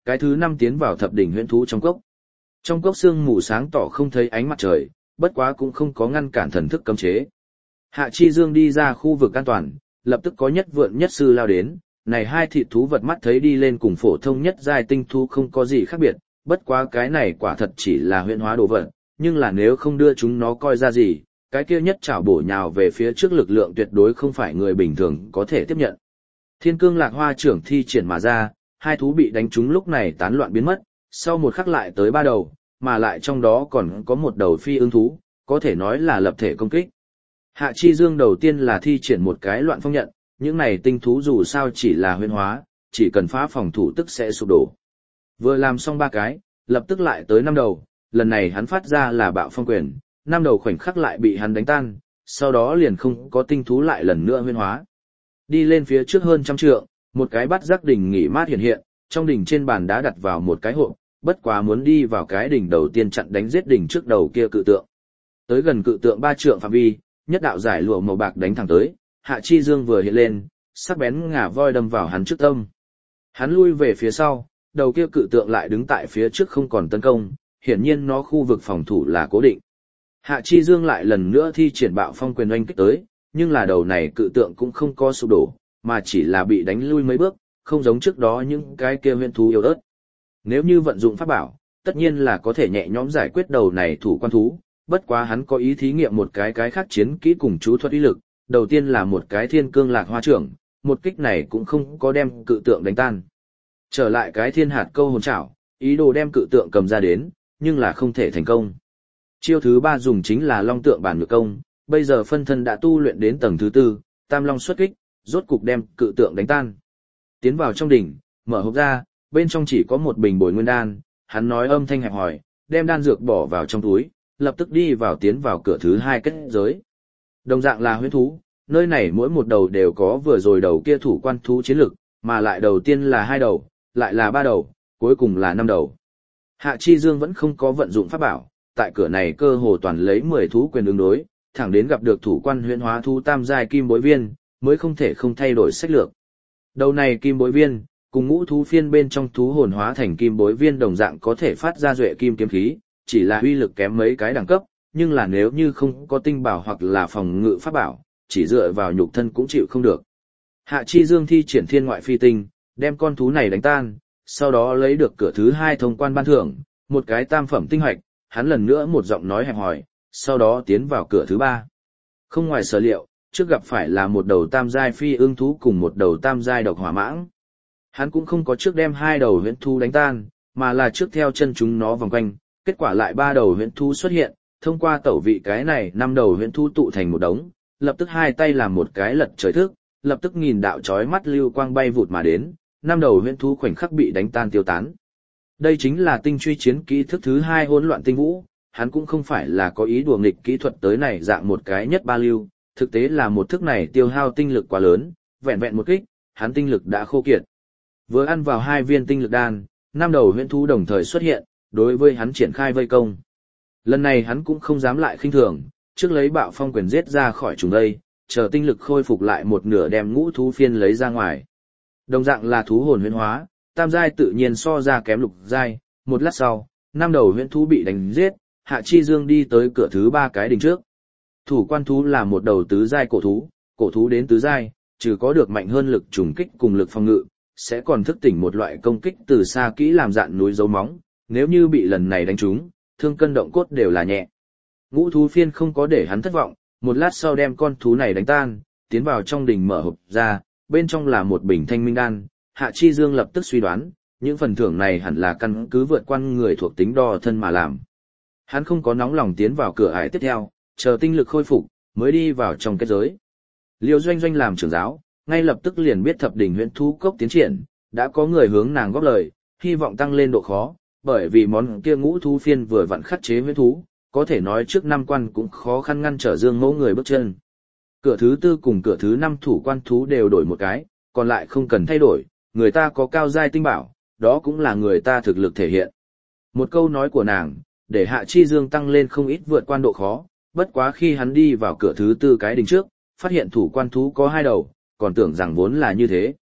Cái thứ năm tiến vào thập đỉnh huyễn thú trong cốc. Trong cốc sương mù sáng tỏ không thấy ánh mặt trời, bất quá cũng không có ngăn cản thần thức cấm chế. Hạ Chi Dương đi ra khu vực an toàn, lập tức có nhất vượn nhất sư lao đến, này hai thịt thú vật mắt thấy đi lên cùng phổ thông nhất giai tinh thú không có gì khác biệt, bất quá cái này quả thật chỉ là huyễn hóa đồ vật, nhưng là nếu không đưa chúng nó coi ra gì, cái kia nhất chảo bổ nhào về phía trước lực lượng tuyệt đối không phải người bình thường có thể tiếp nhận. Thiên cương lạc hoa trưởng thi triển mà ra, hai thú bị đánh trúng lúc này tán loạn biến mất, sau một khắc lại tới ba đầu, mà lại trong đó còn có một đầu phi ưng thú, có thể nói là lập thể công kích. Hạ Chi Dương đầu tiên là thi triển một cái loạn phong nhận, những này tinh thú dù sao chỉ là huyễn hóa, chỉ cần phá phòng thủ tức sẽ sụp đổ. Vừa làm xong ba cái, lập tức lại tới năm đầu, lần này hắn phát ra là bạo phong quyền, năm đầu khoảnh khắc lại bị hắn đánh tan, sau đó liền không có tinh thú lại lần nữa huyễn hóa. Đi lên phía trước hơn trăm trượng, một cái bát giác đỉnh nghỉ mát hiện hiện, trong đỉnh trên bàn đá đặt vào một cái hộp, bất quá muốn đi vào cái đỉnh đầu tiên chặn đánh giết đỉnh trước đầu kia cự tượng. Tới gần cự tượng ba trượng phạm vi, nhất đạo giải lụa màu bạc đánh thẳng tới, Hạ Chi Dương vừa hiện lên, sắc bén ngà voi đâm vào hắn trước tâm. Hắn lui về phía sau, đầu kia cự tượng lại đứng tại phía trước không còn tấn công, hiển nhiên nó khu vực phòng thủ là cố định. Hạ Chi Dương lại lần nữa thi triển bạo phong quyền oanh kích tới, nhưng là đầu này cự tượng cũng không có sụp đổ, mà chỉ là bị đánh lui mấy bước, không giống trước đó những cái kia huyễn thú yếu ớt. Nếu như vận dụng pháp bảo, tất nhiên là có thể nhẹ nhõm giải quyết đầu này thủ quan thú, bất quá hắn có ý thí nghiệm một cái cái khác chiến kỹ cùng chú thuật uy lực, đầu tiên là một cái thiên cương lạc hoa trưởng, một kích này cũng không có đem cự tượng đánh tan. Trở lại cái thiên hạt câu hồn chảo, ý đồ đem cự tượng cầm ra đến, nhưng là không thể thành công. Chiêu thứ ba dùng chính là long tượng bản ngược công, bây giờ phân thân đã tu luyện đến tầng thứ tư, tam long xuất kích, rốt cục đem cự tượng đánh tan. Tiến vào trong đỉnh, mở hộp ra, bên trong chỉ có một bình bồi nguyên đan, hắn nói âm thanh hẹp hỏi, đem đan dược bỏ vào trong túi, lập tức đi vào tiến vào cửa thứ hai kết giới. Đồng dạng là huyễn thú, nơi này mỗi một đầu đều có vừa rồi đầu kia thủ quan thú chiến lực, mà lại đầu tiên là hai đầu, lại là ba đầu, cuối cùng là năm đầu. Hạ Chi Dương vẫn không có vận dụng pháp bảo, tại cửa này cơ hồ toàn lấy mười thú quyền ứng đối, thẳng đến gặp được thủ quan huyễn hóa thú tam giai kim bối viên, mới không thể không thay đổi sách lược. Đầu này kim bối viên, cùng ngũ thú phiên bên trong thú hồn hóa thành kim bối viên đồng dạng có thể phát ra duệ kim kiếm khí, chỉ là uy lực kém mấy cái đẳng cấp, nhưng là nếu như không có tinh bảo hoặc là phòng ngự pháp bảo, chỉ dựa vào nhục thân cũng chịu không được. Hạ Chi Dương thi triển thiên ngoại phi tinh, đem con thú này đánh tan, sau đó lấy được cửa thứ hai thông quan ban thưởng, một cái tam phẩm tinh hoạch, hắn lần nữa một giọng nói hẹp hòi, sau đó tiến vào cửa thứ ba. Không ngoài sở liệu, trước gặp phải là một đầu tam giai phi ương thú cùng một đầu tam giai độc hỏa mãng. Hắn cũng không có trước đem hai đầu huyễn thú đánh tan, mà là trước theo chân chúng nó vòng quanh, kết quả lại ba đầu huyễn thú xuất hiện, thông qua tẩu vị cái này năm đầu huyễn thú tụ thành một đống, lập tức hai tay làm một cái lật trời thước, lập tức nghìn đạo chói mắt lưu quang bay vụt mà đến, năm đầu huyễn thú khoảnh khắc bị đánh tan tiêu tán. Đây chính là tinh truy chiến kỹ thức thứ hai hỗn loạn tinh vũ, hắn cũng không phải là có ý đùa nghịch kỹ thuật tới này dạng một cái nhất ba lưu, thực tế là một thức này tiêu hao tinh lực quá lớn, vẹn vẹn một kích, hắn tinh lực đã khô kiệt. Vừa ăn vào hai viên tinh lực đan, năm đầu huyễn thú đồng thời xuất hiện, đối với hắn triển khai vây công. Lần này hắn cũng không dám lại khinh thường, trước lấy bạo phong quyền giết ra khỏi chúng đây, chờ tinh lực khôi phục lại một nửa đem ngũ thú phiên lấy ra ngoài. Đồng dạng là thú hồn huyễn hóa, tam giai tự nhiên so ra kém lục giai, một lát sau, năm đầu huyễn thú bị đánh giết, Hạ Chi Dương đi tới cửa thứ ba cái đỉnh trước. Thủ quan thú là một đầu tứ giai cổ thú, cổ thú đến tứ giai, trừ có được mạnh hơn lực trùng kích cùng lực phòng ngự, sẽ còn thức tỉnh một loại công kích từ xa kỹ làm dạn núi dấu móng, nếu như bị lần này đánh trúng, thương cân động cốt đều là nhẹ. Ngũ thú phiên không có để hắn thất vọng, một lát sau đem con thú này đánh tan, tiến vào trong đỉnh mở hộp ra, bên trong là một bình thanh minh đan, Hạ Chi Dương lập tức suy đoán, những phần thưởng này hẳn là căn cứ vượt qua người thuộc tính đo thân mà làm. Hắn không có nóng lòng tiến vào cửa ải tiếp theo, chờ tinh lực khôi phục, mới đi vào trong kết giới. Liêu Doanh Doanh làm trưởng giáo, ngay lập tức liền biết thập đỉnh huyễn thú cốc tiến triển, đã có người hướng nàng góp lời, hy vọng tăng lên độ khó, bởi vì món kia ngũ thú phiên vừa vặn khắc chế huyễn thú, có thể nói trước năm quan cũng khó khăn ngăn trở Dương Mẫu người bước chân. Cửa thứ tư cùng cửa thứ năm thủ quan thú đều đổi một cái, còn lại không cần thay đổi, người ta có cao giai tinh bảo, đó cũng là người ta thực lực thể hiện. Một câu nói của nàng, để Hạ Chi Dương tăng lên không ít vượt quan độ khó, bất quá khi hắn đi vào cửa thứ tư cái đỉnh trước, phát hiện thủ quan thú có hai đầu, còn tưởng rằng vốn là như thế.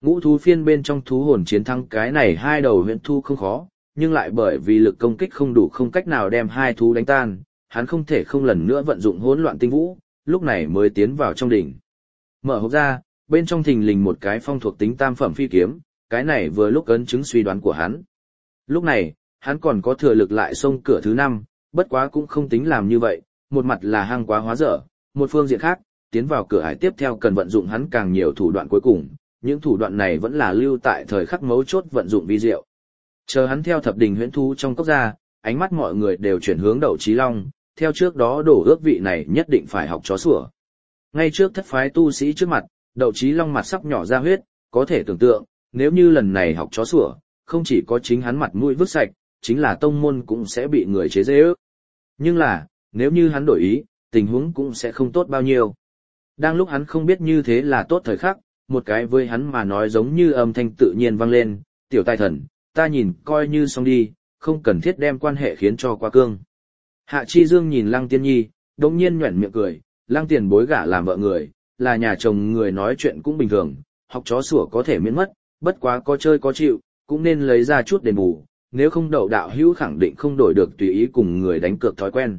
Ngũ thú phiên bên trong thú hồn chiến thắng cái này hai đầu huyễn thu không khó, nhưng lại bởi vì lực công kích không đủ không cách nào đem hai thú đánh tan, hắn không thể không lần nữa vận dụng hỗn loạn tinh vũ, lúc này mới tiến vào trong đỉnh. Mở hộp ra, bên trong thình lình một cái phong thuộc tính tam phẩm phi kiếm, cái này vừa lúc ấn chứng suy đoán của hắn. Lúc này, hắn còn có thừa lực lại xông cửa thứ năm, bất quá cũng không tính làm như vậy, một mặt là hăng quá hóa dở, một phương diện khác, tiến vào cửa ải tiếp theo cần vận dụng hắn càng nhiều thủ đoạn cuối cùng, những thủ đoạn này vẫn là lưu tại thời khắc mấu chốt vận dụng vi diệu. Chờ hắn theo thập đình huyễn thú trong cốc ra, ánh mắt mọi người đều chuyển hướng Đậu Chí Long, theo trước đó đổ ước vị này nhất định phải học chó sủa. Ngay trước thất phái tu sĩ trước mặt, Đậu Chí Long mặt sắp nhỏ ra huyết, có thể tưởng tượng, nếu như lần này học chó sủa, không chỉ có chính hắn mặt mũi vứt sạch, chính là tông môn cũng sẽ bị người chế giễu ước. Nhưng là, nếu như hắn đổi ý, tình huống cũng sẽ không tốt bao nhiêu. Đang lúc hắn không biết như thế là tốt thời khắc, một cái với hắn mà nói giống như âm thanh tự nhiên vang lên, tiểu tài thần, ta nhìn coi như xong đi, không cần thiết đem quan hệ khiến cho quá cương. Hạ Chi Dương nhìn Lăng Tiên Nhi, đống nhiên nhuẩn miệng cười, Lăng tiền bối gả làm vợ người, là nhà chồng người nói chuyện cũng bình thường, học chó sủa có thể miễn mất, bất quá có chơi có chịu, cũng nên lấy ra chút đền bù, nếu không đậu đạo hữu khẳng định không đổi được tùy ý cùng người đánh cược thói quen.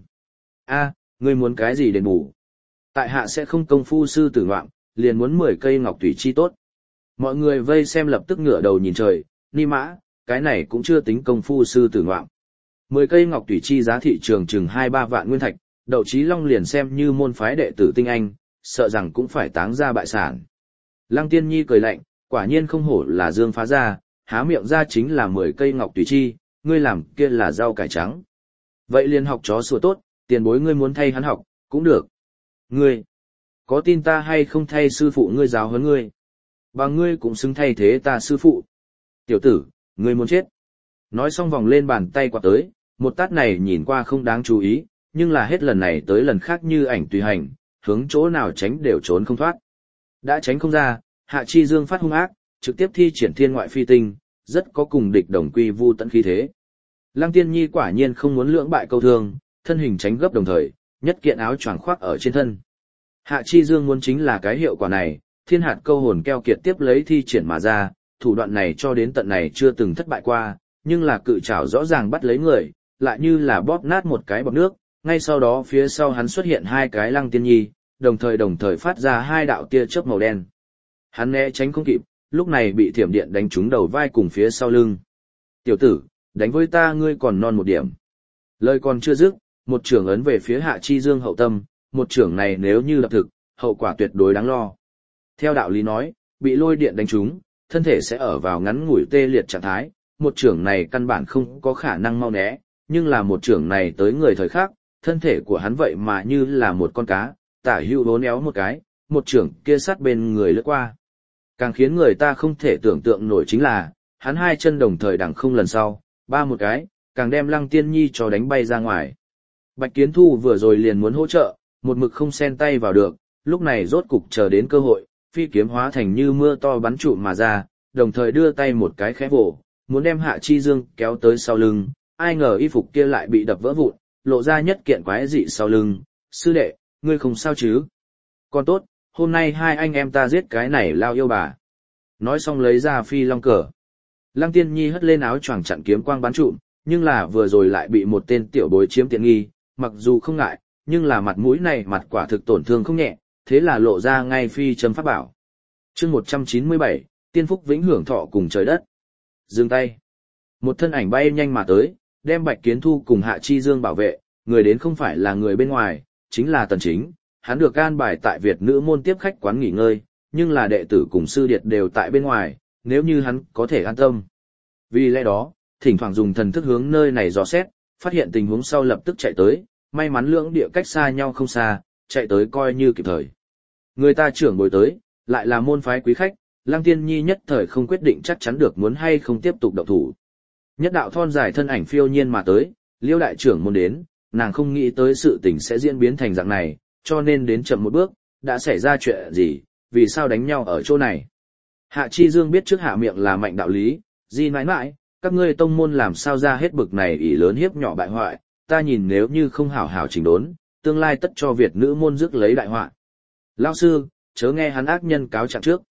A, ngươi muốn cái gì đền bù? Tại hạ sẽ không công phu sư tử ngoạm, liền muốn mười cây ngọc thủy chi tốt. Mọi người vây xem lập tức ngửa đầu nhìn trời, ni mã, cái này cũng chưa tính công phu sư tử ngoạm. mười cây ngọc thủy chi giá thị trường chừng hai ba vạn nguyên thạch, Đậu Chí Long liền xem như môn phái đệ tử tinh anh, sợ rằng cũng phải táng ra bại sản. Lăng Tiên Nhi cười lạnh, quả nhiên không hổ là Dương phá ra, há miệng ra chính là mười cây ngọc thủy chi, ngươi làm kia là rau cải trắng. Vậy liền học chó sủa tốt, tiền bối ngươi muốn thay hắn học, cũng được. Ngươi, có tin ta hay không thay sư phụ ngươi giáo huấn ngươi? Và ngươi cũng xứng thay thế ta sư phụ. Tiểu tử, ngươi muốn chết. Nói xong vòng lên bàn tay quạt tới, một tát này nhìn qua không đáng chú ý, nhưng là hết lần này tới lần khác như ảnh tùy hành, hướng chỗ nào tránh đều trốn không thoát. Đã tránh không ra, Hạ Chi Dương phát hung ác, trực tiếp thi triển thiên ngoại phi tinh, rất có cùng địch đồng quy vu tận khí thế. Lăng Tiên Nhi quả nhiên không muốn lưỡng bại câu thương, thân hình tránh gấp đồng thời, nhất kiện áo choàng khoác ở trên thân. Hạ Chi Dương muốn chính là cái hiệu quả này, thiên hạt câu hồn keo kiệt tiếp lấy thi triển mà ra, thủ đoạn này cho đến tận này chưa từng thất bại qua, nhưng là cự trảo rõ ràng bắt lấy người, lại như là bóp nát một cái bọt nước, ngay sau đó phía sau hắn xuất hiện hai cái Lăng Tiên Nhi, đồng thời đồng thời phát ra hai đạo tia chớp màu đen. Hắn né tránh không kịp, lúc này bị thiểm điện đánh trúng đầu vai cùng phía sau lưng. Tiểu tử, đánh với ta ngươi còn non một điểm. Lời còn chưa dứt, một trưởng ấn về phía Hạ Chi Dương hậu tâm, một trưởng này nếu như lập thực, hậu quả tuyệt đối đáng lo. Theo đạo lý nói, bị lôi điện đánh trúng, thân thể sẽ ở vào ngắn ngủi tê liệt trạng thái, một trưởng này căn bản không có khả năng mau né, nhưng là một trưởng này tới người thời khắc, thân thể của hắn vậy mà như là một con cá, tả hữu hố néo một cái, một trưởng kia sát bên người lướt qua. Càng khiến người ta không thể tưởng tượng nổi chính là, hắn hai chân đồng thời đằng không lần sau, ba một cái, càng đem Lăng Tiên Nhi cho đánh bay ra ngoài. Bạch Kiến Thu vừa rồi liền muốn hỗ trợ, một mực không xen tay vào được, lúc này rốt cục chờ đến cơ hội, phi kiếm hóa thành như mưa to bắn trụm mà ra, đồng thời đưa tay một cái khẽ vỗ, muốn đem Hạ Chi Dương kéo tới sau lưng, ai ngờ y phục kia lại bị đập vỡ vụn, lộ ra nhất kiện quái dị sau lưng, sư đệ, ngươi không sao chứ? Còn tốt, hôm nay hai anh em ta giết cái này lao yêu bà. Nói xong lấy ra phi long cờ. Lăng Tiên Nhi hất lên áo choàng chặn kiếm quang bắn trụm, nhưng là vừa rồi lại bị một tên tiểu bối chiếm tiện nghi, mặc dù không ngại, nhưng là mặt mũi này mặt quả thực tổn thương không nhẹ, thế là lộ ra ngay phi châm pháp bảo. Chương một trăm chín mươi bảy, tiên phúc vĩnh hưởng thọ cùng trời đất. Dừng tay. Một thân ảnh bay nhanh mà tới, đem Bạch Kiến Thu cùng Hạ Chi Dương bảo vệ, người đến không phải là người bên ngoài, chính là Tần Chính, hắn được an bài tại Việt nữ môn tiếp khách quán nghỉ ngơi, nhưng là đệ tử cùng sư điệt đều tại bên ngoài, nếu như hắn có thể an tâm. Vì lẽ đó, thỉnh thoảng dùng thần thức hướng nơi này dò xét, phát hiện tình huống sau lập tức chạy tới, may mắn lưỡng địa cách xa nhau không xa, chạy tới coi như kịp thời. Người ta trưởng bồi tới, lại là môn phái quý khách, Lăng Tiên Nhi nhất thời không quyết định chắc chắn được muốn hay không tiếp tục động thủ. Nhất đạo thon dài thân ảnh phiêu nhiên mà tới, Liêu đại trưởng môn đến, nàng không nghĩ tới sự tình sẽ diễn biến thành dạng này, cho nên đến chậm một bước, đã xảy ra chuyện gì, vì sao đánh nhau ở chỗ này. Hạ Chi Dương biết trước hạ miệng là mạnh đạo lý, di nãi nãi, các ngươi tông môn làm sao ra hết bực này ỷ lớn hiếp nhỏ bại hoại, ta nhìn nếu như không hảo hảo chỉnh đốn, tương lai tất cho Việt nữ môn rước lấy đại họa. Lão sư, chớ nghe hắn ác nhân cáo trạng trước.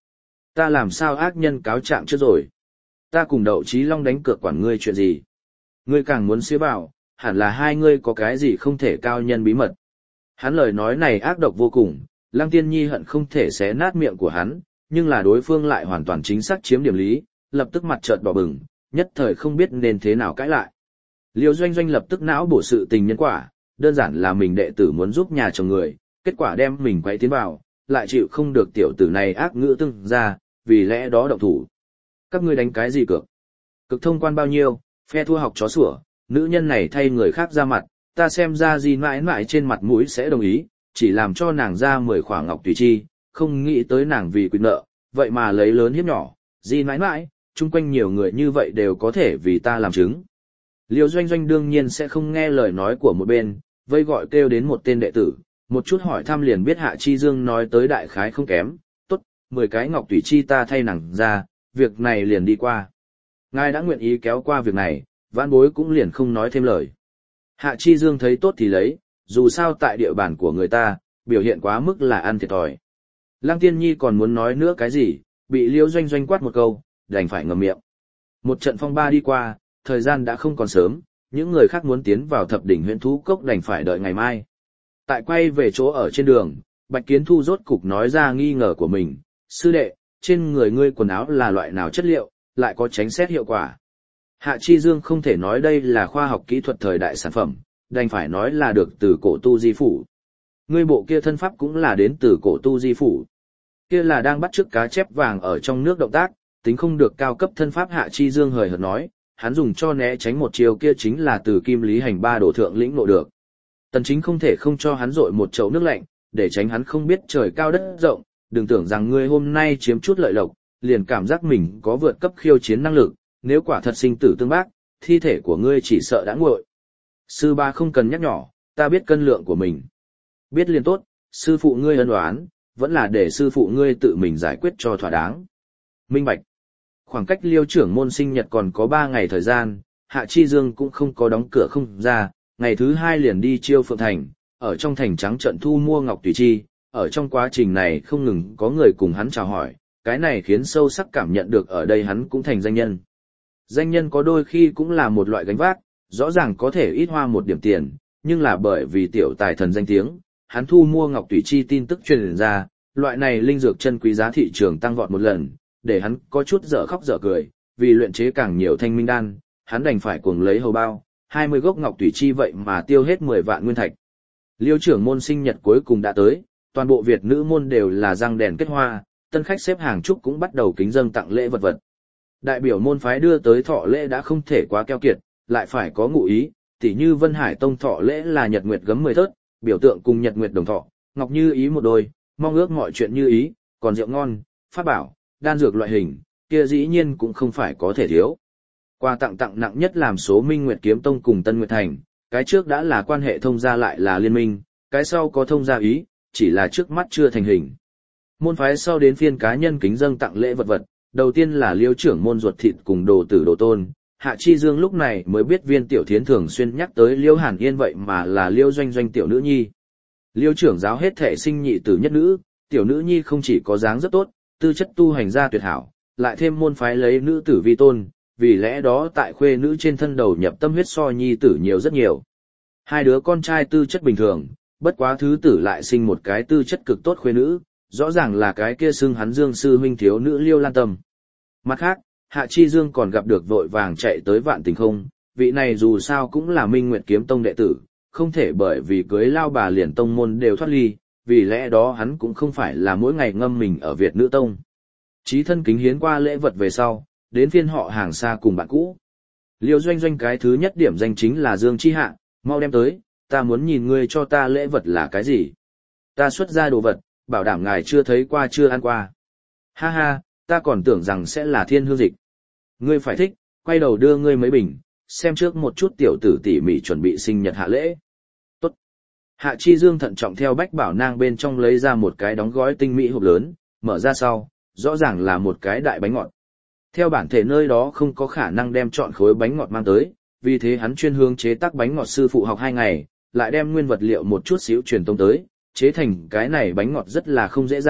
Ta làm sao ác nhân cáo trạng trước rồi? Ta cùng Đậu Chí Long đánh cược quản ngươi chuyện gì? Ngươi càng muốn xía vào, hẳn là hai ngươi có cái gì không thể cao nhân bí mật. Hắn lời nói này ác độc vô cùng, Lăng Tiên Nhi hận không thể xé nát miệng của hắn, nhưng là đối phương lại hoàn toàn chính xác chiếm điểm lý, lập tức mặt chợt đỏ bừng, nhất thời không biết nên thế nào cãi lại. Liêu Doanh Doanh lập tức não bổ sự tình nhân quả, đơn giản là mình đệ tử muốn giúp nhà chồng người, kết quả đem mình quay tiến vào, lại chịu không được tiểu tử này ác ngữ tương ra, vì lẽ đó động thủ. Các ngươi đánh cái gì cược? Cực thông quan bao nhiêu, phe thua học chó sủa, nữ nhân này thay người khác ra mặt, ta xem ra gì mãi mãi trên mặt mũi sẽ đồng ý, chỉ làm cho nàng ra mười khỏa ngọc tùy chi, không nghĩ tới nàng vì quyền nợ, vậy mà lấy lớn hiếp nhỏ, gì mãi mãi, chung quanh nhiều người như vậy đều có thể vì ta làm chứng. Liêu Doanh Doanh đương nhiên sẽ không nghe lời nói của một bên, vây gọi kêu đến một tên đệ tử, một chút hỏi thăm liền biết Hạ Chi Dương nói tới đại khái không kém, tốt, mười cái ngọc tùy chi ta thay nàng ra, việc này liền đi qua. Ngài đã nguyện ý kéo qua việc này, vãn bối cũng liền không nói thêm lời. Hạ Chi Dương thấy tốt thì lấy, dù sao tại địa bàn của người ta, biểu hiện quá mức là ăn thiệt thòi. Lăng Tiên Nhi còn muốn nói nữa cái gì, bị Liêu Doanh Doanh quát một câu, đành phải ngậm miệng. Một trận phong ba đi qua, thời gian đã không còn sớm, những người khác muốn tiến vào thập đỉnh huyện thú cốc đành phải đợi ngày mai. Tại quay về chỗ ở trên đường, Bạch Kiến Thu rốt cục nói ra nghi ngờ của mình, sư đệ, trên người ngươi quần áo là loại nào chất liệu, lại có tránh xét hiệu quả. Hạ Chi Dương không thể nói đây là khoa học kỹ thuật thời đại sản phẩm, đành phải nói là được từ cổ tu di phủ. Ngươi bộ kia thân pháp cũng là đến từ cổ tu di phủ. Kia là đang bắt chước cá chép vàng ở trong nước động tác, tính không được cao cấp thân pháp. Hạ Chi Dương hời hợt nói, hắn dùng cho né tránh một chiều kia chính là từ Kim Lý Hành ba đổ thượng lĩnh ngộ được. Tần Chính không thể không cho hắn dội một chậu nước lạnh, để tránh hắn không biết trời cao đất rộng, đừng tưởng rằng ngươi hôm nay chiếm chút lợi lộc, liền cảm giác mình có vượt cấp khiêu chiến năng lực, nếu quả thật sinh tử tương bác, thi thể của ngươi chỉ sợ đã nguội. Sư ba không cần nhắc nhỏ, ta biết cân lượng của mình. Biết liền tốt, sư phụ ngươi ân oán, vẫn là để sư phụ ngươi tự mình giải quyết cho thỏa đáng. Minh bạch. Khoảng cách Liêu trưởng môn sinh nhật còn có ba ngày thời gian, Hạ Chi Dương cũng không có đóng cửa không ra, ngày thứ hai liền đi Chiêu Phượng Thành, ở trong thành trắng trận thu mua ngọc tùy chi, ở trong quá trình này không ngừng có người cùng hắn chào hỏi, cái này khiến sâu sắc cảm nhận được ở đây hắn cũng thành danh nhân. Danh nhân có đôi khi cũng là một loại gánh vác, rõ ràng có thể ít hoa một điểm tiền, nhưng là bởi vì tiểu tài thần danh tiếng, hắn thu mua ngọc tùy chi tin tức truyền ra, loại này linh dược chân quý giá thị trường tăng vọt một lần, để hắn có chút dở khóc dở cười, vì luyện chế càng nhiều thanh minh đan, hắn đành phải cuồng lấy hầu bao, hai mươi gốc ngọc tùy chi vậy mà tiêu hết mười vạn nguyên thạch. Liêu trưởng môn sinh nhật cuối cùng đã tới, toàn bộ Việt nữ môn đều là răng đèn kết hoa, tân khách xếp hàng chúc cũng bắt đầu kính dâng tặng lễ vật vật. Đại biểu môn phái đưa tới thọ lễ đã không thể quá keo kiệt, lại phải có ngụ ý, tỉ như Vân Hải Tông thọ lễ là nhật nguyệt gấm mười thớt, biểu tượng cùng nhật nguyệt đồng thọ, ngọc như ý một đôi, mong ước mọi chuyện như ý, còn rượu ngon, pháp bảo, đan dược loại hình, kia dĩ nhiên cũng không phải có thể thiếu. Quà tặng tặng nặng nhất làm số Minh Nguyệt Kiếm Tông cùng Tân Nguyệt Thành, cái trước đã là quan hệ thông gia lại là liên minh, cái sau có thông gia ý, chỉ là trước mắt chưa thành hình. Môn phái sau đến phiên cá nhân kính dâng tặng lễ vật vật, đầu tiên là Liêu trưởng môn ruột thịt cùng đồ tử đồ tôn. Hạ Chi Dương lúc này mới biết Viên Tiểu Thiến thường xuyên nhắc tới Liêu Hàn Yên vậy mà là Liêu Doanh Doanh tiểu nữ nhi. Liêu trưởng giáo hết thể sinh nhị tử nhất nữ, tiểu nữ nhi không chỉ có dáng rất tốt, tư chất tu hành gia tuyệt hảo, lại thêm môn phái lấy nữ tử vi tôn, vì lẽ đó tại khuê nữ trên thân đầu nhập tâm huyết so nhi tử nhiều rất nhiều. Hai đứa con trai tư chất bình thường, bất quá thứ tử lại sinh một cái tư chất cực tốt khuê nữ, rõ ràng là cái kia xưng hắn Dương sư huynh thiếu nữ Liêu Lan Tâm. Mặt khác, Hạ Chi Dương còn gặp được vội vàng chạy tới Vạn Tình Không, vị này dù sao cũng là Minh Nguyệt Kiếm Tông đệ tử, không thể bởi vì cưới lao bà liền tông môn đều thoát ly, vì lẽ đó hắn cũng không phải là mỗi ngày ngâm mình ở Việt Nữ Tông. Chí thân kính hiến qua lễ vật về sau, đến phiên họ hàng xa cùng bạn cũ. Liêu Doanh Doanh cái thứ nhất điểm danh chính là Dương Chi Hạ, mau đem tới, ta muốn nhìn ngươi cho ta lễ vật là cái gì. Ta xuất ra đồ vật, bảo đảm ngài chưa thấy qua chưa ăn qua. Ha ha, ta còn tưởng rằng sẽ là thiên hương dịch. Ngươi phải thích, quay đầu đưa ngươi mấy bình, xem trước một chút tiểu tử tỉ mỉ chuẩn bị sinh nhật hạ lễ. Tốt. Hạ Chi Dương thận trọng theo bách bảo nang bên trong lấy ra một cái đóng gói tinh mỹ hộp lớn, mở ra sau, rõ ràng là một cái đại bánh ngọt. Theo bản thể nơi đó không có khả năng đem chọn khối bánh ngọt mang tới, vì thế hắn chuyên hướng chế tác bánh ngọt sư phụ học hai ngày, lại đem nguyên vật liệu một chút xíu truyền tông tới, chế thành cái này bánh ngọt rất là không dễ dàng,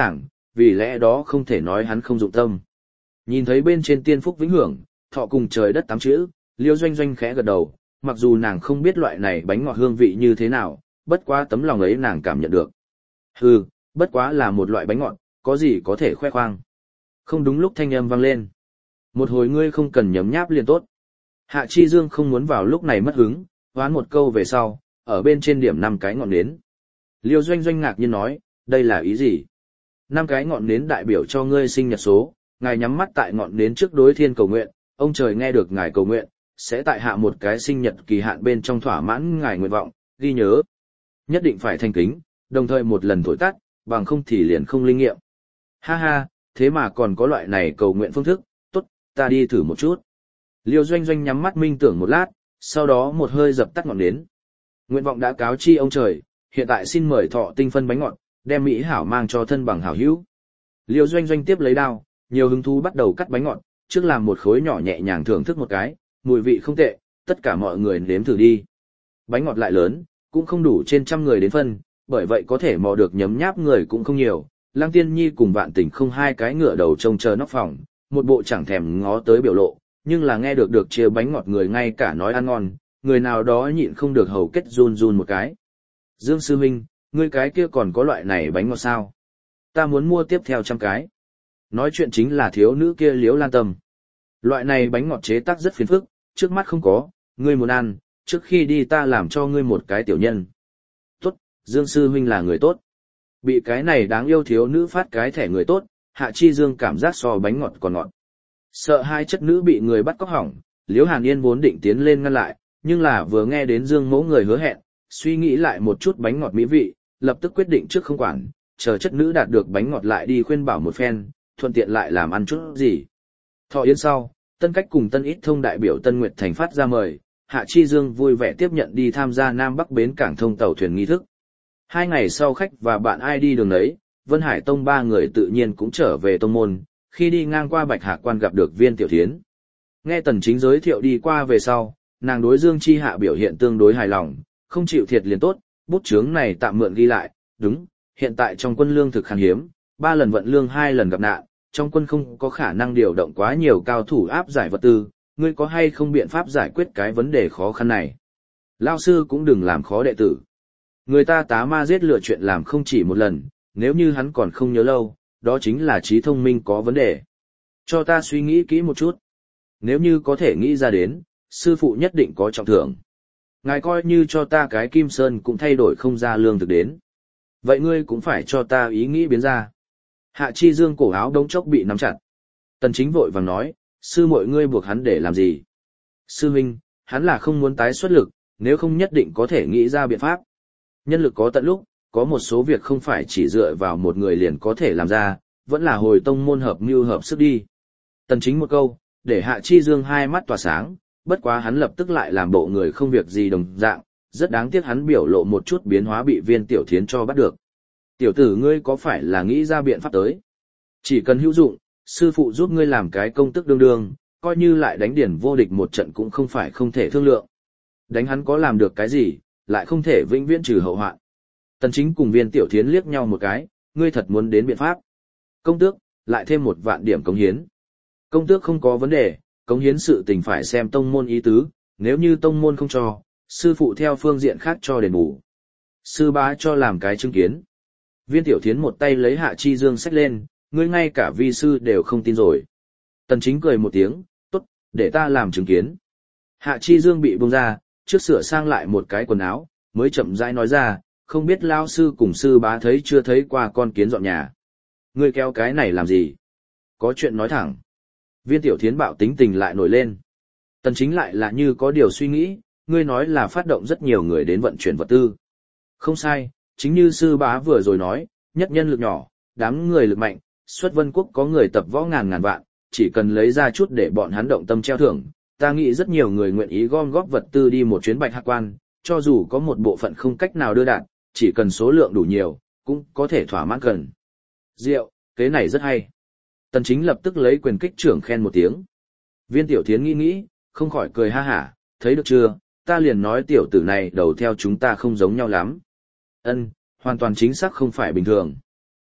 vì lẽ đó không thể nói hắn không dụng tâm. Nhìn thấy bên trên tiên phúc vĩnh hưởng, thọ cùng trời đất tám chữ, Liêu Doanh Doanh khẽ gật đầu, mặc dù nàng không biết loại này bánh ngọt hương vị như thế nào, bất quá tấm lòng ấy nàng cảm nhận được. Hừ, bất quá là một loại bánh ngọt, có gì có thể khoe khoang. Không đúng lúc thanh âm vang lên. Một hồi ngươi không cần nhấm nháp liền tốt. Hạ Chi Dương không muốn vào lúc này mất hứng, hoán một câu về sau, ở bên trên điểm năm cái ngọn nến. Liêu Doanh Doanh ngạc nhiên nói, đây là ý gì? Năm cái ngọn nến đại biểu cho ngươi sinh nhật số, ngài nhắm mắt tại ngọn nến trước đối thiên cầu nguyện, ông trời nghe được ngài cầu nguyện, sẽ tại hạ một cái sinh nhật kỳ hạn bên trong thỏa mãn ngài nguyện vọng, ghi nhớ. Nhất định phải thành kính, đồng thời một lần thổi tắt, bằng không thì liền không linh nghiệm. Ha ha, thế mà còn có loại này cầu nguyện phương thức, tốt, ta đi thử một chút. Liêu Doanh Doanh nhắm mắt minh tưởng một lát, sau đó một hơi dập tắt ngọn nến. Nguyện vọng đã cáo chi ông trời, hiện tại xin mời thọ tinh phân bánh ngọt, đem mỹ hảo mang cho thân bằng hảo hữu. Liêu Doanh Doanh tiếp lấy đao, nhiều hứng thú bắt đầu cắt bánh ngọt, trước làm một khối nhỏ nhẹ nhàng thưởng thức một cái, mùi vị không tệ, tất cả mọi người nếm thử đi. Bánh ngọt lại lớn, cũng không đủ trên trăm người đến phân, bởi vậy có thể mò được nhấm nháp người cũng không nhiều. Lăng Tiên Nhi cùng Vạn Tình không hai cái ngựa đầu trông chờ nóc phòng, một bộ chẳng thèm ngó tới biểu lộ, nhưng là nghe được được chia bánh ngọt người ngay cả nói ăn ngon, người nào đó nhịn không được hầu kết run run một cái. Dương Sư Minh, ngươi cái kia còn có loại này bánh ngọt sao? Ta muốn mua tiếp theo trăm cái. Nói chuyện chính là thiếu nữ kia Liễu Lan Tâm. Loại này bánh ngọt chế tác rất phiền phức, trước mắt không có, ngươi muốn ăn, trước khi đi ta làm cho ngươi một cái tiểu nhân. Tốt, Dương Sư Huynh là người tốt. Bị cái này đáng yêu thiếu nữ phát cái thẻ người tốt, Hạ Chi Dương cảm giác so bánh ngọt còn ngọt. Sợ hai chất nữ bị người bắt cóc hỏng, Liễu Hàn Yên vốn định tiến lên ngăn lại, nhưng là vừa nghe đến Dương Mẫu người hứa hẹn, suy nghĩ lại một chút bánh ngọt mỹ vị, lập tức quyết định trước không quản, chờ chất nữ đạt được bánh ngọt lại đi khuyên bảo một phen, thuận tiện lại làm ăn chút gì. Thọ yến sau, Tân Cách cùng Tân Ít Thông đại biểu Tân Nguyệt Thành phát ra mời, Hạ Chi Dương vui vẻ tiếp nhận đi tham gia Nam Bắc bến cảng thông tàu thuyền nghi thức. Hai ngày sau khách và bạn ai đi đường đấy, Vân Hải Tông ba người tự nhiên cũng trở về tông môn, khi đi ngang qua Bạch Hạc Quan gặp được Viên Tiểu Thiến. Nghe Tần Chính giới thiệu đi qua về sau, nàng đối Dương Chi Hạ biểu hiện tương đối hài lòng, không chịu thiệt liền tốt, bút chướng này tạm mượn ghi lại, đúng, hiện tại trong quân lương thực khan hiếm, ba lần vận lương hai lần gặp nạn, trong quân không có khả năng điều động quá nhiều cao thủ áp giải vật tư, ngươi có hay không biện pháp giải quyết cái vấn đề khó khăn này? Lao sư cũng đừng làm khó đệ tử. Người ta tá ma giết lựa chuyện làm không chỉ một lần, nếu như hắn còn không nhớ lâu, đó chính là trí thông minh có vấn đề. Cho ta suy nghĩ kỹ một chút. Nếu như có thể nghĩ ra đến, sư phụ nhất định có trọng thưởng. Ngài coi như cho ta cái Kim Sơn cũng thay đổi không ra lương thực đến. Vậy ngươi cũng phải cho ta ý nghĩ biến ra. Hạ Chi Dương cổ áo đống chốc bị nắm chặt. Tần Chính vội vàng nói, sư muội ngươi buộc hắn để làm gì? Sư huynh, hắn là không muốn tái xuất lực, nếu không nhất định có thể nghĩ ra biện pháp. Nhân lực có tận lúc, có một số việc không phải chỉ dựa vào một người liền có thể làm ra, vẫn là hồi tông môn hợp mưu hợp sức đi. Tần Chính một câu, để Hạ Chi Dương hai mắt tỏa sáng, bất quá hắn lập tức lại làm bộ người không việc gì đồng dạng, rất đáng tiếc hắn biểu lộ một chút biến hóa bị Viên Tiểu Thiến cho bắt được. Tiểu tử ngươi có phải là nghĩ ra biện pháp tới? Chỉ cần hữu dụng, sư phụ giúp ngươi làm cái công tức đương đương, coi như lại đánh điển vô địch một trận cũng không phải không thể thương lượng. Đánh hắn có làm được cái gì, lại không thể vĩnh viễn trừ hậu hoạn. Tần Chính cùng Viên Tiểu Thiến liếc nhau một cái, ngươi thật muốn đến biện pháp. Công tước, lại thêm một vạn điểm cống hiến. Công tước không có vấn đề, cống hiến sự tình phải xem tông môn ý tứ, nếu như tông môn không cho, sư phụ theo phương diện khác cho đền bù. Sư bá cho làm cái chứng kiến. Viên Tiểu Thiến một tay lấy Hạ Chi Dương xách lên, ngươi ngay cả vi sư đều không tin rồi. Tần Chính cười một tiếng, tốt, để ta làm chứng kiến. Hạ Chi Dương bị buông ra, trước sửa sang lại một cái quần áo, mới chậm rãi nói ra, không biết lao sư cùng sư bá thấy chưa thấy qua con kiến dọn nhà. Ngươi kéo cái này làm gì? Có chuyện nói thẳng. Viên Tiểu Thiến bạo tính tình lại nổi lên. Tần Chính lại là như có điều suy nghĩ, ngươi nói là phát động rất nhiều người đến vận chuyển vật tư. Không sai, chính như sư bá vừa rồi nói, nhất nhân lực nhỏ, đám người lực mạnh, xuất Vân Quốc có người tập võ ngàn ngàn vạn, chỉ cần lấy ra chút để bọn hắn động tâm treo thưởng, ta nghĩ rất nhiều người nguyện ý gom góp vật tư đi một chuyến Bạch Hạc Quan, cho dù có một bộ phận không cách nào đưa đạt, chỉ cần số lượng đủ nhiều, cũng có thể thỏa mãn cần. Diệu, cái này rất hay. Tần Chính lập tức lấy quyền kích trưởng khen một tiếng. Viên Tiểu Thiến nghĩ nghĩ, không khỏi cười ha hả, thấy được chưa, ta liền nói tiểu tử này đầu theo chúng ta không giống nhau lắm. Ân, hoàn toàn chính xác không phải bình thường.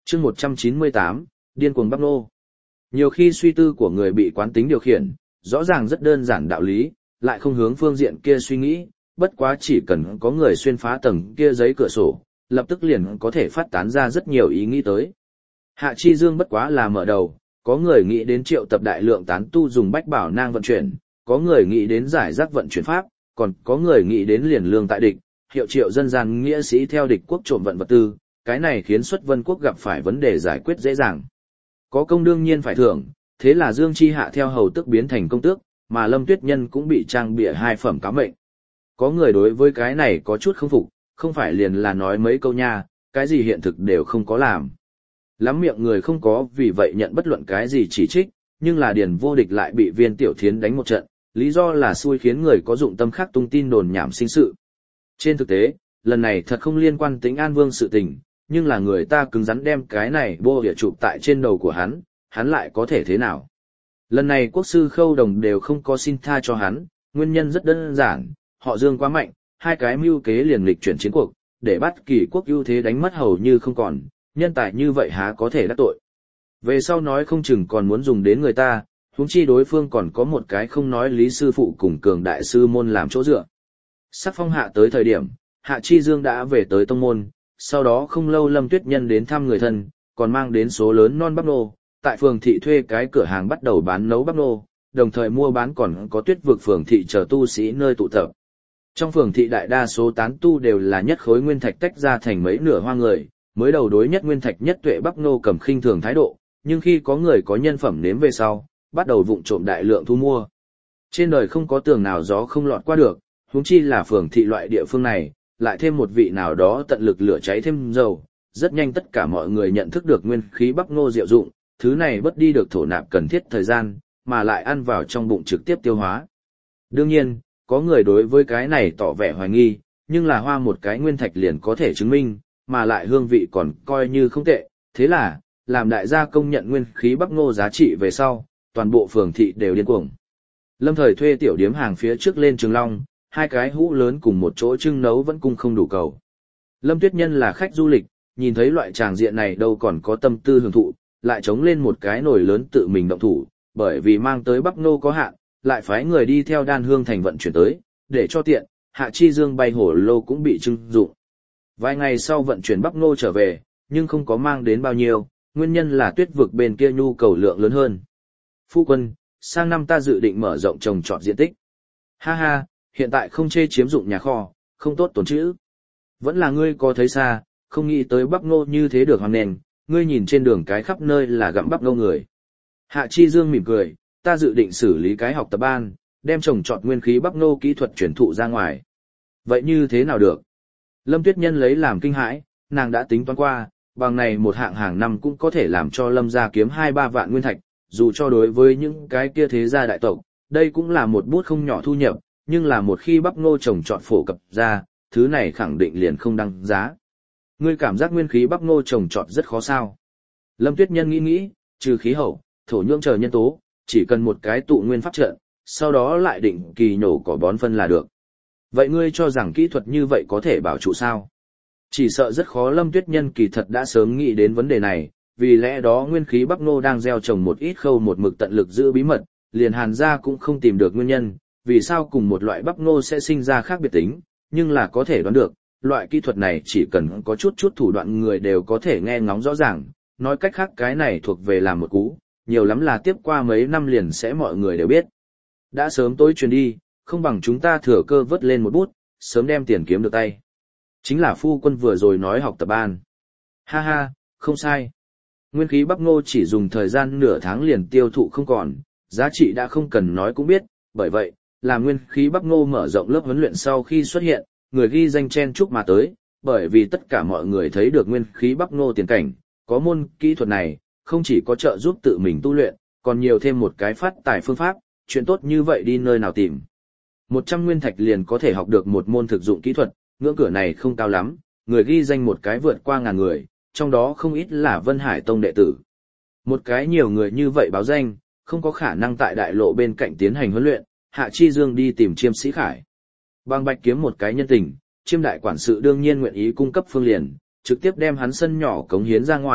Chương một trăm chín mươi tám, điên cuồng Bắc Nô. Nhiều khi suy tư của người bị quán tính điều khiển, rõ ràng rất đơn giản đạo lý, lại không hướng phương diện kia suy nghĩ, bất quá chỉ cần có người xuyên phá tầng kia giấy cửa sổ, lập tức liền có thể phát tán ra rất nhiều ý nghĩ tới. Hạ Chi Dương bất quá là mở đầu, có người nghĩ đến triệu tập đại lượng tán tu dùng bách bảo nang vận chuyển, có người nghĩ đến giải rác vận chuyển pháp, còn có người nghĩ đến liền lương tại địch, hiệu triệu dân gian nghĩa sĩ theo địch quốc trộm vận vật tư, cái này khiến xuất vân quốc gặp phải vấn đề giải quyết dễ dàng. Có công đương nhiên phải thưởng, thế là Dương Chi Hạ theo hầu tước biến thành công tước, mà Lâm Tuyết Nhân cũng bị trang bịa hai phẩm cáo mệnh. Có người đối với cái này có chút không phục, không phải liền là nói mấy câu nha, cái gì hiện thực đều không có làm. Lắm miệng người không có vì vậy nhận bất luận cái gì chỉ trích, nhưng là Điền Vô Địch lại bị Viên Tiểu Thiến đánh một trận, lý do là xui khiến người có dụng tâm khác tung tin đồn nhảm sinh sự. Trên thực tế, lần này thật không liên quan tính An Vương sự tình, nhưng là người ta cứng rắn đem cái này bô địa chụp tại trên đầu của hắn, hắn lại có thể thế nào. Lần này quốc sư Khâu Đồng đều không có xin tha cho hắn, nguyên nhân rất đơn giản, họ Dương quá mạnh, hai cái mưu kế liền lịch chuyển chiến cuộc, để bắt Kỳ quốc ưu thế đánh mất hầu như không còn, nhân tài như vậy há có thể đắc tội. Về sau nói không chừng còn muốn dùng đến người ta, huống chi đối phương còn có một cái không nói lý sư phụ cùng cường đại sư môn làm chỗ dựa. Sắc phong hạ tới thời điểm, Hạ Chi Dương đã về tới tông môn, sau đó không lâu Lâm Tuyết Nhân đến thăm người thân, còn mang đến số lớn non bắp nô, tại phường thị thuê cái cửa hàng bắt đầu bán nấu bắp nô, đồng thời mua bán còn có Tuyết Vực phường thị chờ tu sĩ nơi tụ tập. Trong phường thị đại đa số tán tu đều là nhất khối nguyên thạch tách ra thành mấy nửa hoa người, mới đầu đối nhất nguyên thạch nhất tuệ bắp nô cầm khinh thường thái độ, nhưng khi có người có nhân phẩm nếm về sau, bắt đầu vụng trộm đại lượng thu mua. Trên đời không có tường nào gió không lọt qua được, huống chi là phường thị loại địa phương này, lại thêm một vị nào đó tận lực lửa cháy thêm dầu, rất nhanh tất cả mọi người nhận thức được nguyên khí bắp ngô diệu dụng, thứ này bất đi được thổ nạp cần thiết thời gian, mà lại ăn vào trong bụng trực tiếp tiêu hóa. Đương nhiên, có người đối với cái này tỏ vẻ hoài nghi, nhưng là hoa một cái nguyên thạch liền có thể chứng minh, mà lại hương vị còn coi như không tệ, thế là, làm đại gia công nhận nguyên khí bắp ngô giá trị về sau, toàn bộ phường thị đều điên cuồng. Lâm Thời thuê tiểu điếm hàng phía trước lên Trường Long, hai cái hũ lớn cùng một chỗ trưng nấu vẫn cung không đủ cầu. Lâm Tuyết Nhân là khách du lịch, nhìn thấy loại tràng diện này đâu còn có tâm tư hưởng thụ, lại chống lên một cái nồi lớn tự mình động thủ, bởi vì mang tới bắp nô có hạn, lại phái người đi theo Đan Hương thành vận chuyển tới, để cho tiện, Hạ Chi Dương bay hổ lô cũng bị trưng dụng. Vài ngày sau vận chuyển bắp nô trở về, nhưng không có mang đến bao nhiêu, nguyên nhân là Tuyết Vực bên kia nhu cầu lượng lớn hơn. Phu quân, sang năm ta dự định mở rộng trồng trọt diện tích. Ha ha, hiện tại không chê chiếm dụng nhà kho, không tốt tồn trữ. Vẫn là ngươi có thấy xa, không nghĩ tới bắp ngô như thế được hoàn nền, ngươi nhìn trên đường cái khắp nơi là gặm bắp ngô người. Hạ Chi Dương mỉm cười, ta dự định xử lý cái học tập ban, đem trồng trọt nguyên khí bắp ngô kỹ thuật truyền thụ ra ngoài. Vậy như thế nào được? Lâm Tuyết Nhân lấy làm kinh hãi, nàng đã tính toán qua, bằng này một hạng hàng năm cũng có thể làm cho Lâm gia kiếm hai ba vạn nguyên thạch, dù cho đối với những cái kia thế gia đại tộc, đây cũng là một bút không nhỏ thu nhập, nhưng là một khi bắp ngô trồng trọt phổ cập ra, thứ này khẳng định liền không đăng giá. Ngươi cảm giác nguyên khí bắp ngô trồng trọt rất khó sao? Lâm Tuyết Nhân nghĩ nghĩ, trừ khí hậu, thổ nhưỡng chờ nhân tố, chỉ cần một cái tụ nguyên pháp trận, sau đó lại định kỳ nhổ cỏ bón phân là được. Vậy ngươi cho rằng kỹ thuật như vậy có thể bảo trụ sao? Chỉ sợ rất khó. Lâm Tuyết Nhân kỳ thật đã sớm nghĩ đến vấn đề này, vì lẽ đó nguyên khí bắp ngô đang gieo trồng một ít khâu một mực tận lực giữ bí mật, liền Hàn gia cũng không tìm được nguyên nhân, vì sao cùng một loại bắp ngô sẽ sinh ra khác biệt tính, nhưng là có thể đoán được, loại kỹ thuật này chỉ cần có chút chút thủ đoạn người đều có thể nghe ngóng rõ ràng, nói cách khác cái này thuộc về làm một cú, nhiều lắm là tiếp qua mấy năm liền sẽ mọi người đều biết. Đã sớm tối truyền đi, không bằng chúng ta thừa cơ vớt lên một bút, sớm đem tiền kiếm được tay. Chính là phu quân vừa rồi nói học tập ban. Ha ha, không sai. Nguyên khí bắp ngô chỉ dùng thời gian nửa tháng liền tiêu thụ không còn, giá trị đã không cần nói cũng biết, bởi vậy, là nguyên khí bắp ngô mở rộng lớp huấn luyện sau khi xuất hiện, người ghi danh chen chúc mà tới, bởi vì tất cả mọi người thấy được nguyên khí bắp ngô tiền cảnh, có môn kỹ thuật này, không chỉ có trợ giúp tự mình tu luyện, còn nhiều thêm một cái phát tài phương pháp, chuyện tốt như vậy đi nơi nào tìm. một trăm nguyên thạch liền có thể học được một môn thực dụng kỹ thuật, ngưỡng cửa này không cao lắm, người ghi danh một cái vượt qua ngàn người, trong đó không ít là Vân Hải Tông đệ tử. Một cái nhiều người như vậy báo danh, không có khả năng tại đại lộ bên cạnh tiến hành huấn luyện, Hạ Chi Dương đi tìm Chiêm Sĩ Khải. Bằng bạch kiếm một cái nhân tình, Chiêm đại quản sự đương nhiên nguyện ý cung cấp phương liền, trực tiếp đem hắn sân nhỏ cống hiến ra ngoài,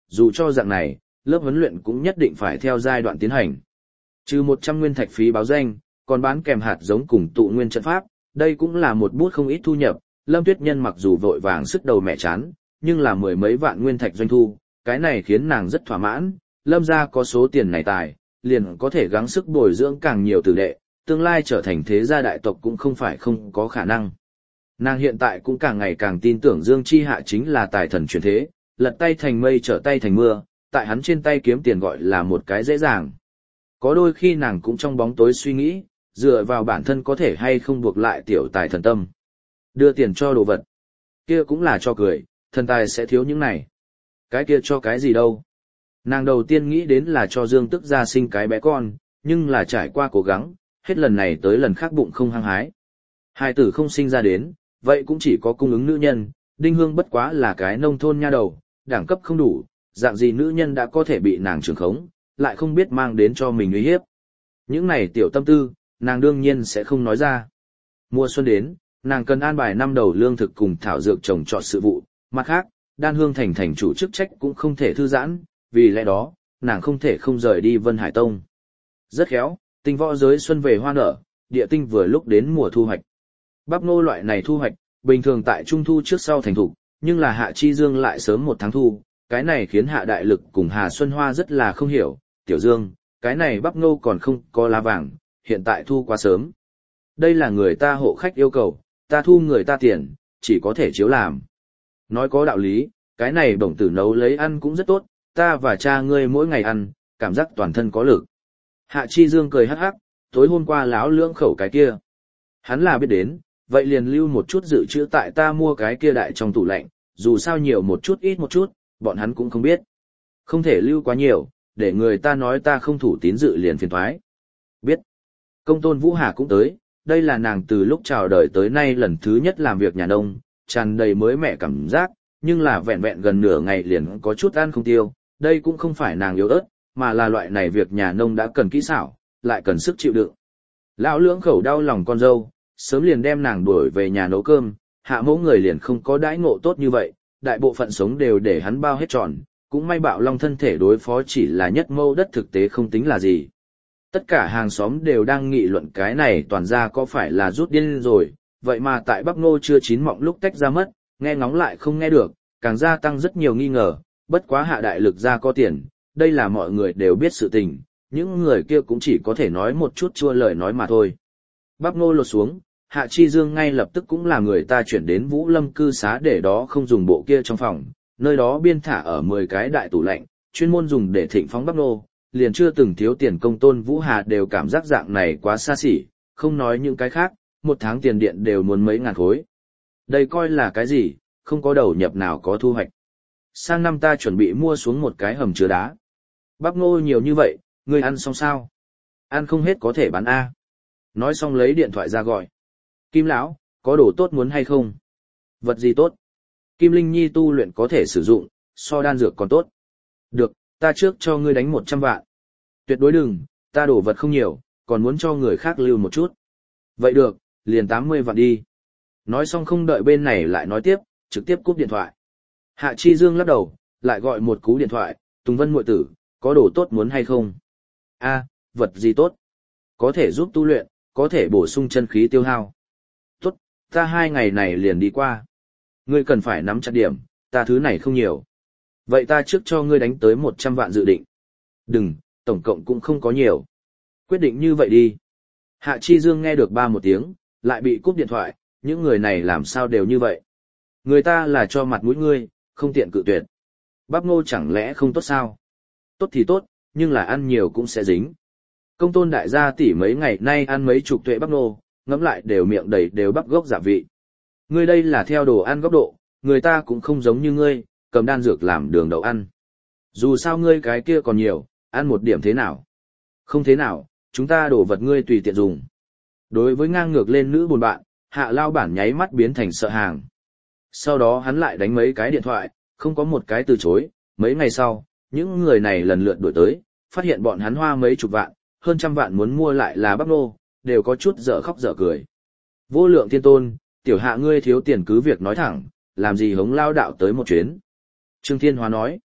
dù cho dạng này, lớp huấn luyện cũng nhất định phải theo giai đoạn tiến hành. Trừ một trăm nguyên thạch phí báo danh, còn bán kèm hạt giống cùng tụ nguyên trận pháp, đây cũng là một bút không ít thu nhập. Lâm Tuyết Nhân mặc dù vội vàng sức đầu mẹ chán, nhưng là mười mấy vạn nguyên thạch doanh thu, cái này khiến nàng rất thỏa mãn. Lâm gia có số tiền này tài, liền có thể gắng sức bồi dưỡng càng nhiều tử đệ, tương lai trở thành thế gia đại tộc cũng không phải không có khả năng. Nàng hiện tại cũng càng ngày càng tin tưởng Dương Chi Hạ chính là tài thần chuyển thế, lật tay thành mây trở tay thành mưa, tại hắn trên tay kiếm tiền gọi là một cái dễ dàng. Có đôi khi nàng cũng trong bóng tối suy nghĩ, dựa vào bản thân có thể hay không buộc lại tiểu tài thần tâm. Đưa tiền cho đồ vật, kia cũng là cho cười, thần tài sẽ thiếu những này. Cái kia cho cái gì đâu. Nàng đầu tiên nghĩ đến là cho Dương Tức gia sinh cái bé con, nhưng là trải qua cố gắng, hết lần này tới lần khác bụng không hăng hái. Hai tử không sinh ra đến, vậy cũng chỉ có cung ứng nữ nhân, Đinh Hương bất quá là cái nông thôn nha đầu, đẳng cấp không đủ, dạng gì nữ nhân đã có thể bị nàng trưởng khống, lại không biết mang đến cho mình uy hiếp. Những này tiểu tâm tư, nàng đương nhiên sẽ không nói ra. Mùa xuân đến, nàng cần an bài năm đầu lương thực cùng thảo dược trồng trọt sự vụ, mặt khác, Đan Hương thành thành chủ chức trách cũng không thể thư giãn, vì lẽ đó, nàng không thể không rời đi Vân Hải Tông. Rất khéo, tinh võ giới xuân về hoa nở, địa tinh vừa lúc đến mùa thu hoạch. Bắp ngô loại này thu hoạch, bình thường tại trung thu trước sau thành thục, nhưng là Hạ Chi Dương lại sớm một tháng thu, cái này khiến Hạ Đại Lực cùng Hà Xuân Hoa rất là không hiểu, Tiểu Dương, cái này bắp ngô còn không có lá vàng, hiện tại thu quá sớm. Đây là người ta hộ khách yêu cầu, ta thu người ta tiền, chỉ có thể chiếu làm. Nói có đạo lý, cái này bổng tử nấu lấy ăn cũng rất tốt, ta và cha ngươi mỗi ngày ăn, cảm giác toàn thân có lực. Hạ Chi Dương cười hắc hắc, tối hôm qua láo lưỡng khẩu cái kia. Hắn là biết đến, vậy liền lưu một chút dự trữ tại ta mua cái kia đại trong tủ lạnh, dù sao nhiều một chút ít một chút, bọn hắn cũng không biết. Không thể lưu quá nhiều, để người ta nói ta không thủ tín dự liền phiền thoái. Biết. Công tôn Vũ Hà cũng tới, đây là nàng từ lúc chào đời tới nay lần thứ nhất làm việc nhà nông, tràn đầy mới mẻ cảm giác, nhưng là vẹn vẹn gần nửa ngày liền có chút ăn không tiêu, đây cũng không phải nàng yếu ớt, mà là loại này việc nhà nông đã cần kỹ xảo, lại cần sức chịu đựng. Lão lưỡng khẩu đau lòng con dâu, sớm liền đem nàng đuổi về nhà nấu cơm, Hạ mẫu người liền không có đãi ngộ tốt như vậy, đại bộ phận sống đều để hắn bao hết tròn, cũng may Bạo Long thân thể đối phó chỉ là nhất mâu đất thực tế không tính là gì. Tất cả hàng xóm đều đang nghị luận cái này toàn ra có phải là rút điên rồi, vậy mà tại bắp ngô chưa chín mọng lúc tách ra mất, nghe ngóng lại không nghe được, càng gia tăng rất nhiều nghi ngờ, bất quá Hạ Đại Lực ra có tiền, đây là mọi người đều biết sự tình, những người kia cũng chỉ có thể nói một chút chua lời nói mà thôi. Bắp ngô lột xuống, Hạ Chi Dương ngay lập tức cũng là người ta chuyển đến Vũ Lâm cư xá để đó không dùng bộ kia trong phòng, nơi đó biên thả ở mười cái đại tủ lạnh, chuyên môn dùng để thịnh phóng bắp ngô, liền chưa từng thiếu tiền. Công tôn Vũ Hà đều cảm giác dạng này quá xa xỉ, không nói những cái khác, một tháng tiền điện đều muốn mấy ngàn khối. Đây coi là cái gì, không có đầu nhập nào có thu hoạch. Sang năm ta chuẩn bị mua xuống một cái hầm chứa đá. Bắp ngô nhiều như vậy, ngươi ăn xong sao? Ăn không hết có thể bán A. Nói xong lấy điện thoại ra gọi. Kim lão, có đồ tốt muốn hay không? Vật gì tốt? Kim Linh Nhi tu luyện có thể sử dụng, so đan dược còn tốt. Được, ta trước cho ngươi đánh một trăm vạn. Tuyệt đối đừng, ta đổ vật không nhiều, còn muốn cho người khác lưu một chút. Vậy được, liền tám mươi vạn đi. Nói xong không đợi bên này lại nói tiếp, trực tiếp cúp điện thoại. Hạ Chi Dương lắc đầu, lại gọi một cú điện thoại, Tùng Vân muội tử, có đồ tốt muốn hay không? A, vật gì tốt? Có thể giúp tu luyện, có thể bổ sung chân khí tiêu hao. Tốt, ta hai ngày này liền đi qua. Ngươi cần phải nắm chặt điểm, ta thứ này không nhiều. Vậy ta trước cho ngươi đánh tới một trăm vạn dự định. Đừng, tổng cộng cũng không có nhiều. Quyết định như vậy đi. Hạ Chi Dương nghe được ba một tiếng, lại bị cúp điện thoại, những người này làm sao đều như vậy. Người ta là cho mặt mũi ngươi, không tiện cự tuyệt. Bắp ngô chẳng lẽ không tốt sao? Tốt thì tốt, nhưng là ăn nhiều cũng sẽ dính. Công tôn đại gia tỷ mấy ngày nay ăn mấy chục tuệ bắp ngô, ngẫm lại đều miệng đầy đều bắp gốc giả vị. Ngươi đây là theo đồ ăn góc độ, người ta cũng không giống như ngươi, cầm đan dược làm đường đậu ăn. Dù sao ngươi cái kia còn nhiều, ăn một điểm thế nào? Không thế nào, chúng ta đổ vật ngươi tùy tiện dùng. Đối với ngang ngược lên nữ buồn bạn, Hạ lao bản nháy mắt biến thành sợ hàng. Sau đó hắn lại đánh mấy cái điện thoại, không có một cái từ chối. Mấy ngày sau, những người này lần lượt đổi tới, phát hiện bọn hắn hoa mấy chục vạn, hơn trăm vạn muốn mua lại là bắp nô, đều có chút dở khóc dở cười. Vô lượng thiên tôn, tiểu hạ ngươi thiếu tiền cứ việc nói thẳng, làm gì hống lao đạo tới một chuyến. Trương Thiên Hóa nói,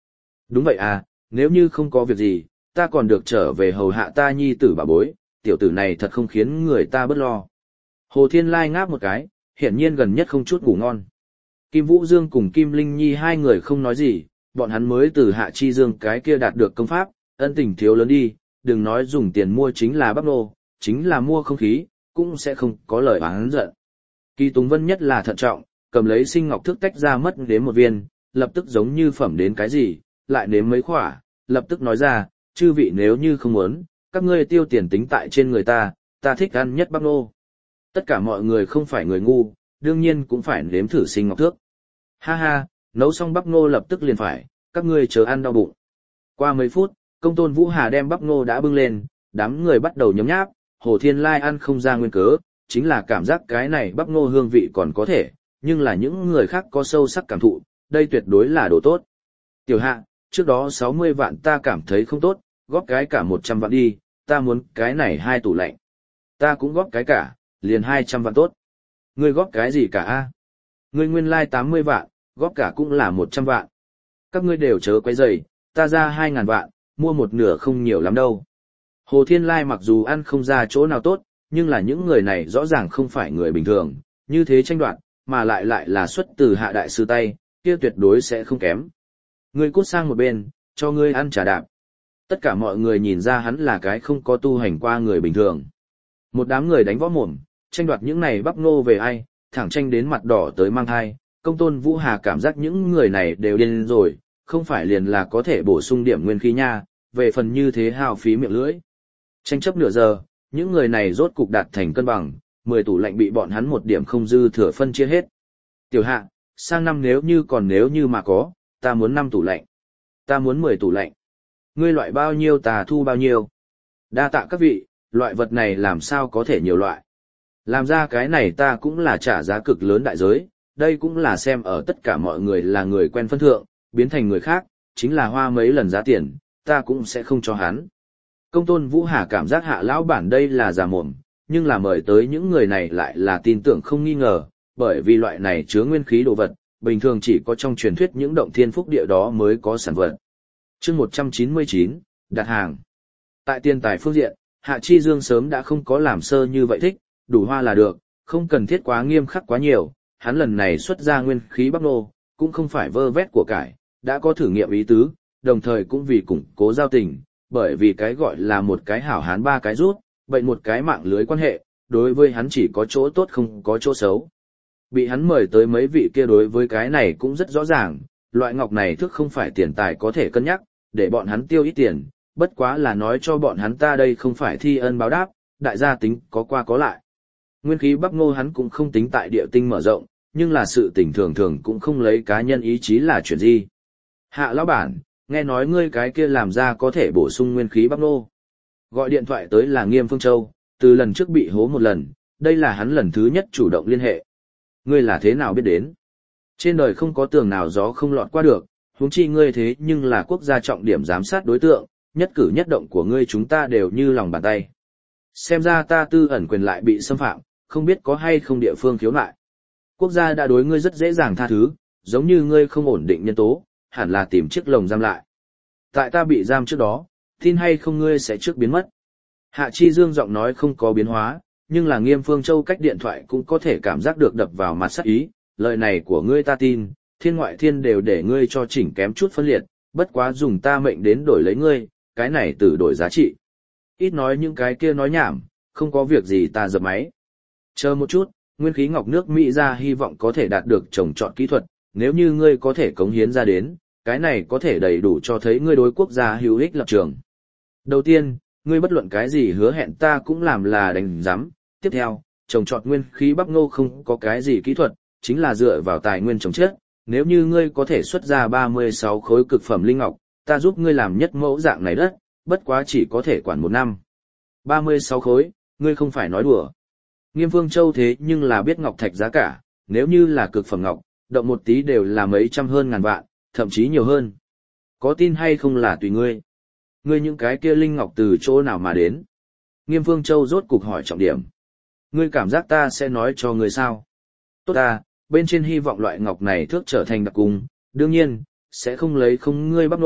Đúng vậy à, nếu như không có việc gì, ta còn được trở về hầu hạ ta nhi tử bà bối, tiểu tử này thật không khiến người ta bớt lo. Hồ Thiên Lai ngáp một cái, hiển nhiên gần nhất không chút ngủ ngon. Kim Vũ Dương cùng Kim Linh Nhi hai người không nói gì, bọn hắn mới từ Hạ Chi Dương cái kia đạt được công pháp, ân tình thiếu lớn đi, đừng nói dùng tiền mua chính là bắp nô, chính là mua không khí, cũng sẽ không có lời oán giận. Kỳ Tùng Vân nhất là thận trọng, cầm lấy sinh ngọc thước tách ra mất đến một viên, lập tức giống như phẩm đến cái gì, lại nếm mấy khỏa, lập tức nói ra, chư vị nếu như không muốn, các ngươi tiêu tiền tính tại trên người ta, ta thích ăn nhất bắp nô. Tất cả mọi người không phải người ngu, đương nhiên cũng phải nếm thử sinh ngọc thước. Ha ha, nấu xong bắp nô lập tức liền phải, các ngươi chờ ăn đau bụng. Qua mấy phút, Công Tôn Vũ Hà đem bắp nô đã bưng lên, đám người bắt đầu nhấm nháp, Hồ Thiên Lai ăn không ra nguyên cớ, chính là cảm giác cái này bắp nô hương vị còn có thể, nhưng là những người khác có sâu sắc cảm thụ, đây tuyệt đối là đồ tốt. Tiểu Hạ, trước đó sáu mươi vạn ta cảm thấy không tốt, góp cái cả một trăm vạn đi, ta muốn cái này hai tủ lạnh. Ta cũng góp cái cả, liền hai trăm vạn tốt. Ngươi góp cái gì cả a? Ngươi nguyên lai like tám mươi vạn, góp cả cũng là một trăm vạn. Các ngươi đều chớ quấy rầy, ta ra hai ngàn vạn, mua một nửa không nhiều lắm đâu. Hồ Thiên Lai mặc dù ăn không ra chỗ nào tốt, nhưng là những người này rõ ràng không phải người bình thường, như thế tranh đoạt, mà lại lại là xuất từ Hạ đại sư tay, kia tuyệt đối sẽ không kém. Ngươi cút sang một bên, cho ngươi ăn trà đạp. Tất cả mọi người nhìn ra hắn là cái không có tu hành qua người bình thường. Một đám người đánh võ mồm, tranh đoạt những này bắp nô về ai, thẳng tranh đến mặt đỏ tới mang thai. Công Tôn Vũ Hà cảm giác những người này đều điên rồi, không phải liền là có thể bổ sung điểm nguyên khí nha, về phần như thế hao phí miệng lưỡi. Tranh chấp nửa giờ, những người này rốt cục đạt thành cân bằng, mười tủ lạnh bị bọn hắn một điểm không dư thừa phân chia hết. Tiểu Hạ, sang năm nếu như còn nếu như mà có, ta muốn năm tủ lạnh. Ta muốn mười tủ lạnh. Ngươi loại bao nhiêu ta thu bao nhiêu. Đa tạ các vị, loại vật này làm sao có thể nhiều loại. Làm ra cái này ta cũng là trả giá cực lớn đại giới, đây cũng là xem ở tất cả mọi người là người quen phân thượng, biến thành người khác, chính là hoa mấy lần giá tiền, ta cũng sẽ không cho hắn. Công Tôn Vũ Hà cảm giác Hạ lão bản đây là giả mồm, nhưng là mời tới những người này lại là tin tưởng không nghi ngờ, bởi vì loại này chứa nguyên khí đồ vật, bình thường chỉ có trong truyền thuyết những động thiên phúc địa đó mới có sản vật. Chương một trăm chín mươi chín, đặt hàng. Tại tiền tài phương diện, Hạ Chi Dương sớm đã không có làm sơ như vậy thích, đủ hoa là được, không cần thiết quá nghiêm khắc quá nhiều, hắn lần này xuất ra nguyên khí bắp nô, cũng không phải vơ vét của cải, đã có thử nghiệm ý tứ, đồng thời cũng vì củng cố giao tình, bởi vì cái gọi là một cái hảo hán ba cái rút, vậy một cái mạng lưới quan hệ, đối với hắn chỉ có chỗ tốt không có chỗ xấu. Bị hắn mời tới mấy vị kia đối với cái này cũng rất rõ ràng, loại ngọc này thức không phải tiền tài có thể cân nhắc, để bọn hắn tiêu ít tiền, bất quá là nói cho bọn hắn ta đây không phải thi ân báo đáp, đại gia tính có qua có lại. Nguyên khí bắp ngô hắn cũng không tính tại địa tinh mở rộng, nhưng là sự tình thường thường cũng không lấy cá nhân ý chí là chuyện gì. Hạ lão bản, nghe nói ngươi cái kia làm ra có thể bổ sung nguyên khí bắp ngô. Gọi điện thoại tới là Nghiêm Phương Châu, từ lần trước bị hố một lần, đây là hắn lần thứ nhất chủ động liên hệ. Ngươi là thế nào biết đến? Trên đời không có tường nào gió không lọt qua được, huống chi ngươi thế nhưng là quốc gia trọng điểm giám sát đối tượng, nhất cử nhất động của ngươi chúng ta đều như lòng bàn tay. Xem ra ta tư ẩn quyền lại bị xâm phạm, không biết có hay không địa phương khiếu nại. Quốc gia đã đối ngươi rất dễ dàng tha thứ, giống như ngươi không ổn định nhân tố, hẳn là tìm chiếc lồng giam lại. Tại ta bị giam trước đó, tin hay không ngươi sẽ trước biến mất. Hạ Chi Dương giọng nói không có biến hóa, nhưng là Nghiêm Phương Châu cách điện thoại cũng có thể cảm giác được đập vào mặt sắc ý, lời này của ngươi ta tin, thiên ngoại thiên đều để ngươi cho chỉnh kém chút phân liệt, bất quá dùng ta mệnh đến đổi lấy ngươi, cái này từ đổi giá trị. Ít nói những cái kia nói nhảm, không có việc gì ta dập máy. Chờ một chút, nguyên khí ngọc nước Mỹ ra hy vọng có thể đạt được trồng trọt kỹ thuật, nếu như ngươi có thể cống hiến ra đến, cái này có thể đầy đủ cho thấy ngươi đối quốc gia hữu ích lập trường. Đầu tiên, ngươi bất luận cái gì hứa hẹn ta cũng làm là đánh giám. Tiếp theo, trồng trọt nguyên khí bắp ngô không có cái gì kỹ thuật, chính là dựa vào tài nguyên trồng chất. Nếu như ngươi có thể xuất ra ba mươi sáu khối cực phẩm linh ngọc, ta giúp ngươi làm nhất mẫu dạng này đất, bất quá chỉ có thể quản một năm. ba mươi sáu khối, ngươi không phải nói đùa. Nghiêm Phương Châu thế nhưng là biết ngọc thạch giá cả, nếu như là cực phẩm ngọc, động một tí đều là mấy trăm hơn ngàn vạn, thậm chí nhiều hơn. Có tin hay không là tùy ngươi. Ngươi những cái kia linh ngọc từ chỗ nào mà đến? Nghiêm Phương Châu rốt cục hỏi trọng điểm. Ngươi cảm giác ta sẽ nói cho ngươi sao? Tốt ta, bên trên hy vọng loại ngọc này thước trở thành đặc cung, đương nhiên, sẽ không lấy không ngươi bắp nô,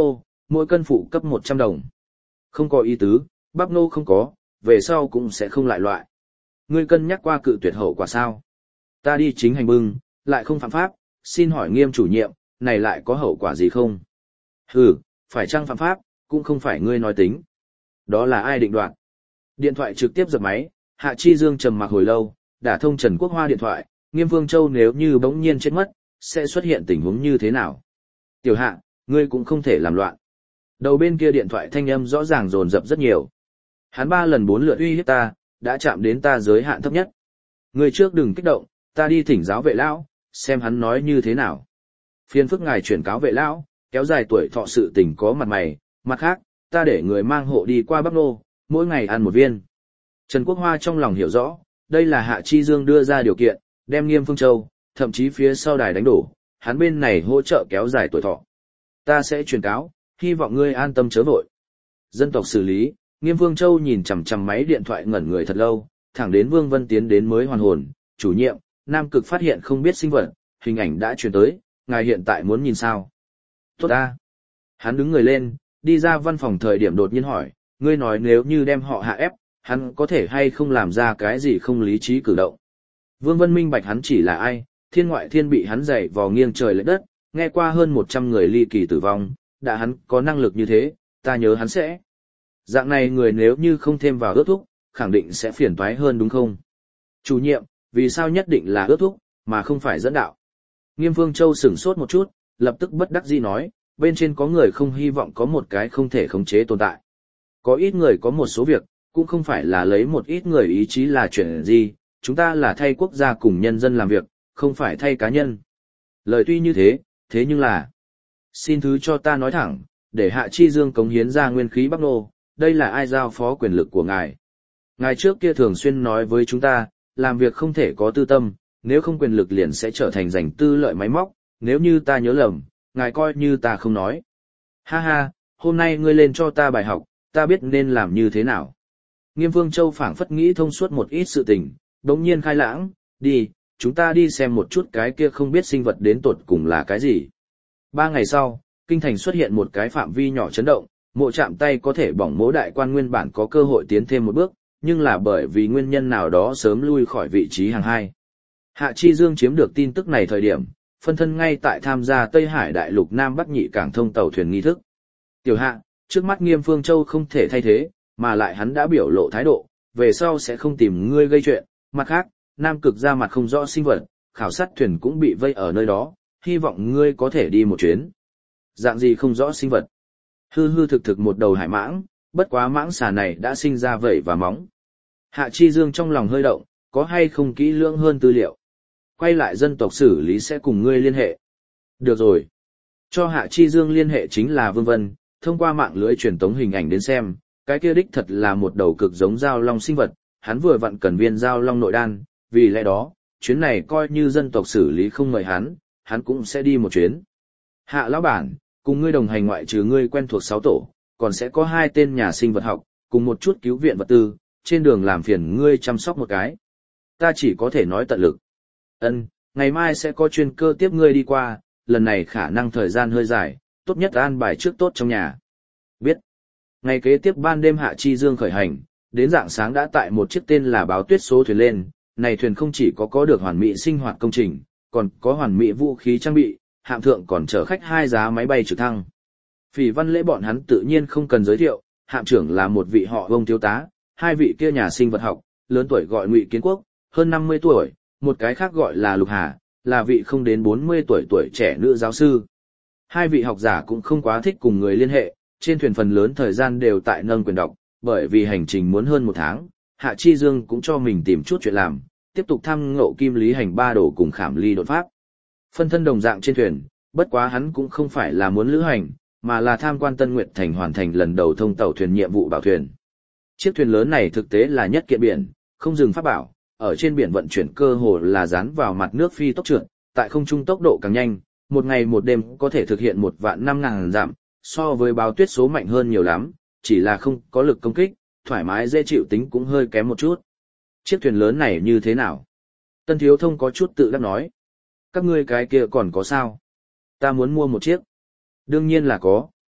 mỗi cân phụ cấp một trăm đồng. Không có ý tứ, bắp nô không có, về sau cũng sẽ không lại loại. Ngươi cân nhắc qua cự tuyệt hậu quả sao? Ta đi chính hành bưng, lại không phạm pháp, xin hỏi Nghiêm chủ nhiệm, này lại có hậu quả gì không? Hừ, phải chăng phạm pháp, cũng không phải ngươi nói tính. Đó là ai định đoạt? Điện thoại trực tiếp dập máy, Hạ Chi Dương trầm mặc hồi lâu, đả thông Trần Quốc Hoa điện thoại, Nghiêm Vương Châu nếu như bỗng nhiên chết mất, sẽ xuất hiện tình huống như thế nào? Tiểu Hạ, ngươi cũng không thể làm loạn. Đầu bên kia điện thoại thanh âm rõ ràng dồn dập rất nhiều. Hắn ba lần bốn lượt uy hiếp ta, đã chạm đến ta giới hạn thấp nhất. Ngươi trước đừng kích động, ta đi thỉnh giáo vệ lão, xem hắn nói như thế nào. Phiên phức ngài chuyển cáo vệ lão, kéo dài tuổi thọ sự tình có mặt mày, mặt khác, ta để người mang hộ đi qua Bắc Nô, mỗi ngày ăn một viên. Trần Quốc Hoa trong lòng hiểu rõ, đây là Hạ Chi Dương đưa ra điều kiện, đem Nghiêm Phương Châu, thậm chí phía sau đài đánh đổ, hắn bên này hỗ trợ kéo dài tuổi thọ. Ta sẽ truyền cáo, hy vọng ngươi an tâm chớ vội. Dân tộc xử lý, Nghiêm Phương Châu nhìn chằm chằm máy điện thoại ngẩn người thật lâu, thẳng đến Vương Vân tiến đến mới hoàn hồn, chủ nhiệm, Nam Cực phát hiện không biết sinh vật, hình ảnh đã truyền tới, ngài hiện tại muốn nhìn sao? Tốt ta. Hắn đứng người lên, đi ra văn phòng thời điểm đột nhiên hỏi, ngươi nói nếu như đem họ hạ ép, hắn có thể hay không làm ra cái gì không lý trí cử động. Vương Vân minh bạch hắn chỉ là ai, thiên ngoại thiên bị hắn dày vò nghiêng trời lệch đất, nghe qua hơn một trăm người ly kỳ tử vong, đã hắn có năng lực như thế, ta nhớ hắn sẽ. Dạng này người nếu như không thêm vào ước thúc, khẳng định sẽ phiền toái hơn đúng không? Chủ nhiệm, vì sao nhất định là ước thúc, mà không phải dẫn đạo? Nghiêm Phương Châu sửng sốt một chút, lập tức bất đắc dĩ nói, bên trên có người không hy vọng có một cái không thể khống chế tồn tại. Có ít người có một số việc, cũng không phải là lấy một ít người ý chí là chuyện gì, chúng ta là thay quốc gia cùng nhân dân làm việc, không phải thay cá nhân. Lời tuy như thế, thế nhưng là... Xin thứ cho ta nói thẳng, để Hạ Chi Dương cống hiến ra nguyên khí Bắc Nô, đây là ai giao phó quyền lực của ngài. Ngài trước kia thường xuyên nói với chúng ta, làm việc không thể có tư tâm, nếu không quyền lực liền sẽ trở thành giành tư lợi máy móc, nếu như ta nhớ lầm, ngài coi như ta không nói. Ha ha, hôm nay ngươi lên cho ta bài học, ta biết nên làm như thế nào. Nghiêm Vương Châu phảng phất nghĩ thông suốt một ít sự tình, đống nhiên khai lãng, đi, chúng ta đi xem một chút cái kia không biết sinh vật đến tột cùng là cái gì. Ba ngày sau, kinh thành xuất hiện một cái phạm vi nhỏ chấn động, mộ chạm tay có thể bỏng mỗ đại quan nguyên bản có cơ hội tiến thêm một bước, nhưng là bởi vì nguyên nhân nào đó sớm lui khỏi vị trí hàng hai. Hạ Chi Dương chiếm được tin tức này thời điểm, phân thân ngay tại tham gia Tây Hải Đại Lục Nam Bắc nhị cảng thông tàu thuyền nghi thức. Tiểu Hạ, trước mắt Nghiêm Phương Châu không thể thay thế, mà lại hắn đã biểu lộ thái độ, về sau sẽ không tìm ngươi gây chuyện, mặt khác, Nam Cực ra mặt không rõ sinh vật, khảo sát thuyền cũng bị vây ở nơi đó, hy vọng ngươi có thể đi một chuyến. Dạng gì không rõ sinh vật? Hư hư thực thực một đầu hải mãng, bất quá mãng xà này đã sinh ra vảy và móng. Hạ Chi Dương trong lòng hơi động, có hay không kỹ lưỡng hơn tư liệu. Quay lại dân tộc xử lý sẽ cùng ngươi liên hệ. Được rồi. Cho Hạ Chi Dương liên hệ chính là Vương Vân, thông qua mạng lưới truyền tống hình ảnh đến xem, cái kia đích thật là một đầu cực giống dao long sinh vật, hắn vừa vặn cần viên dao long nội đan, vì lẽ đó, chuyến này coi như dân tộc xử lý không mời hắn, hắn cũng sẽ đi một chuyến. Hạ lão bản, cùng ngươi đồng hành ngoại trừ ngươi quen thuộc sáu tổ, còn sẽ có hai tên nhà sinh vật học, cùng một chút cứu viện vật tư, trên đường làm phiền ngươi chăm sóc một cái. Ta chỉ có thể nói tận lực. Ân, ngày mai sẽ có chuyên cơ tiếp ngươi đi qua, lần này khả năng thời gian hơi dài, tốt nhất an bài trước tốt trong nhà. Biết. Ngày kế tiếp ban đêm Hạ Chi Dương khởi hành, đến rạng sáng đã tại một chiếc tên là Báo Tuyết số thuyền lên, này thuyền không chỉ có có được hoàn mỹ sinh hoạt công trình, còn có hoàn mỹ vũ khí trang bị, hạm thượng còn chở khách hai giá máy bay trực thăng. Phỉ Văn Lễ bọn hắn tự nhiên không cần giới thiệu, hạm trưởng là một vị họ Vông thiếu tá, hai vị kia nhà sinh vật học, lớn tuổi gọi Ngụy Kiến Quốc, hơn năm mươi tuổi, một cái khác gọi là Lục Hà, là vị không đến bốn mươi tuổi tuổi trẻ nữ giáo sư. Hai vị học giả cũng không quá thích cùng người liên hệ, trên thuyền phần lớn thời gian đều tại nâng quyền đọc, bởi vì hành trình muốn hơn một tháng, Hạ Chi Dương cũng cho mình tìm chút chuyện làm, tiếp tục thăm ngộ kim lý hành ba đồ cùng khảm ly đột pháp. Phân thân đồng dạng trên thuyền, bất quá hắn cũng không phải là muốn lữ hành, mà là tham quan Tân Nguyệt Thành hoàn thành lần đầu thông tàu thuyền nhiệm vụ bảo thuyền. Chiếc thuyền lớn này thực tế là nhất kiện biển, không dừng pháp bảo, ở trên biển vận chuyển cơ hồ là dán vào mặt nước phi tốc trượt, tại không trung tốc độ càng nhanh, một ngày một đêm có thể thực hiện một vạn năm ngàn dặm, so với Báo Tuyết số mạnh hơn nhiều lắm, chỉ là không có lực công kích, thoải mái dễ chịu tính cũng hơi kém một chút. Chiếc thuyền lớn này như thế nào? Tân Thiếu Thông có chút tự đắc nói. Các ngươi cái kia còn có sao? Ta muốn mua một chiếc. Đương nhiên là có,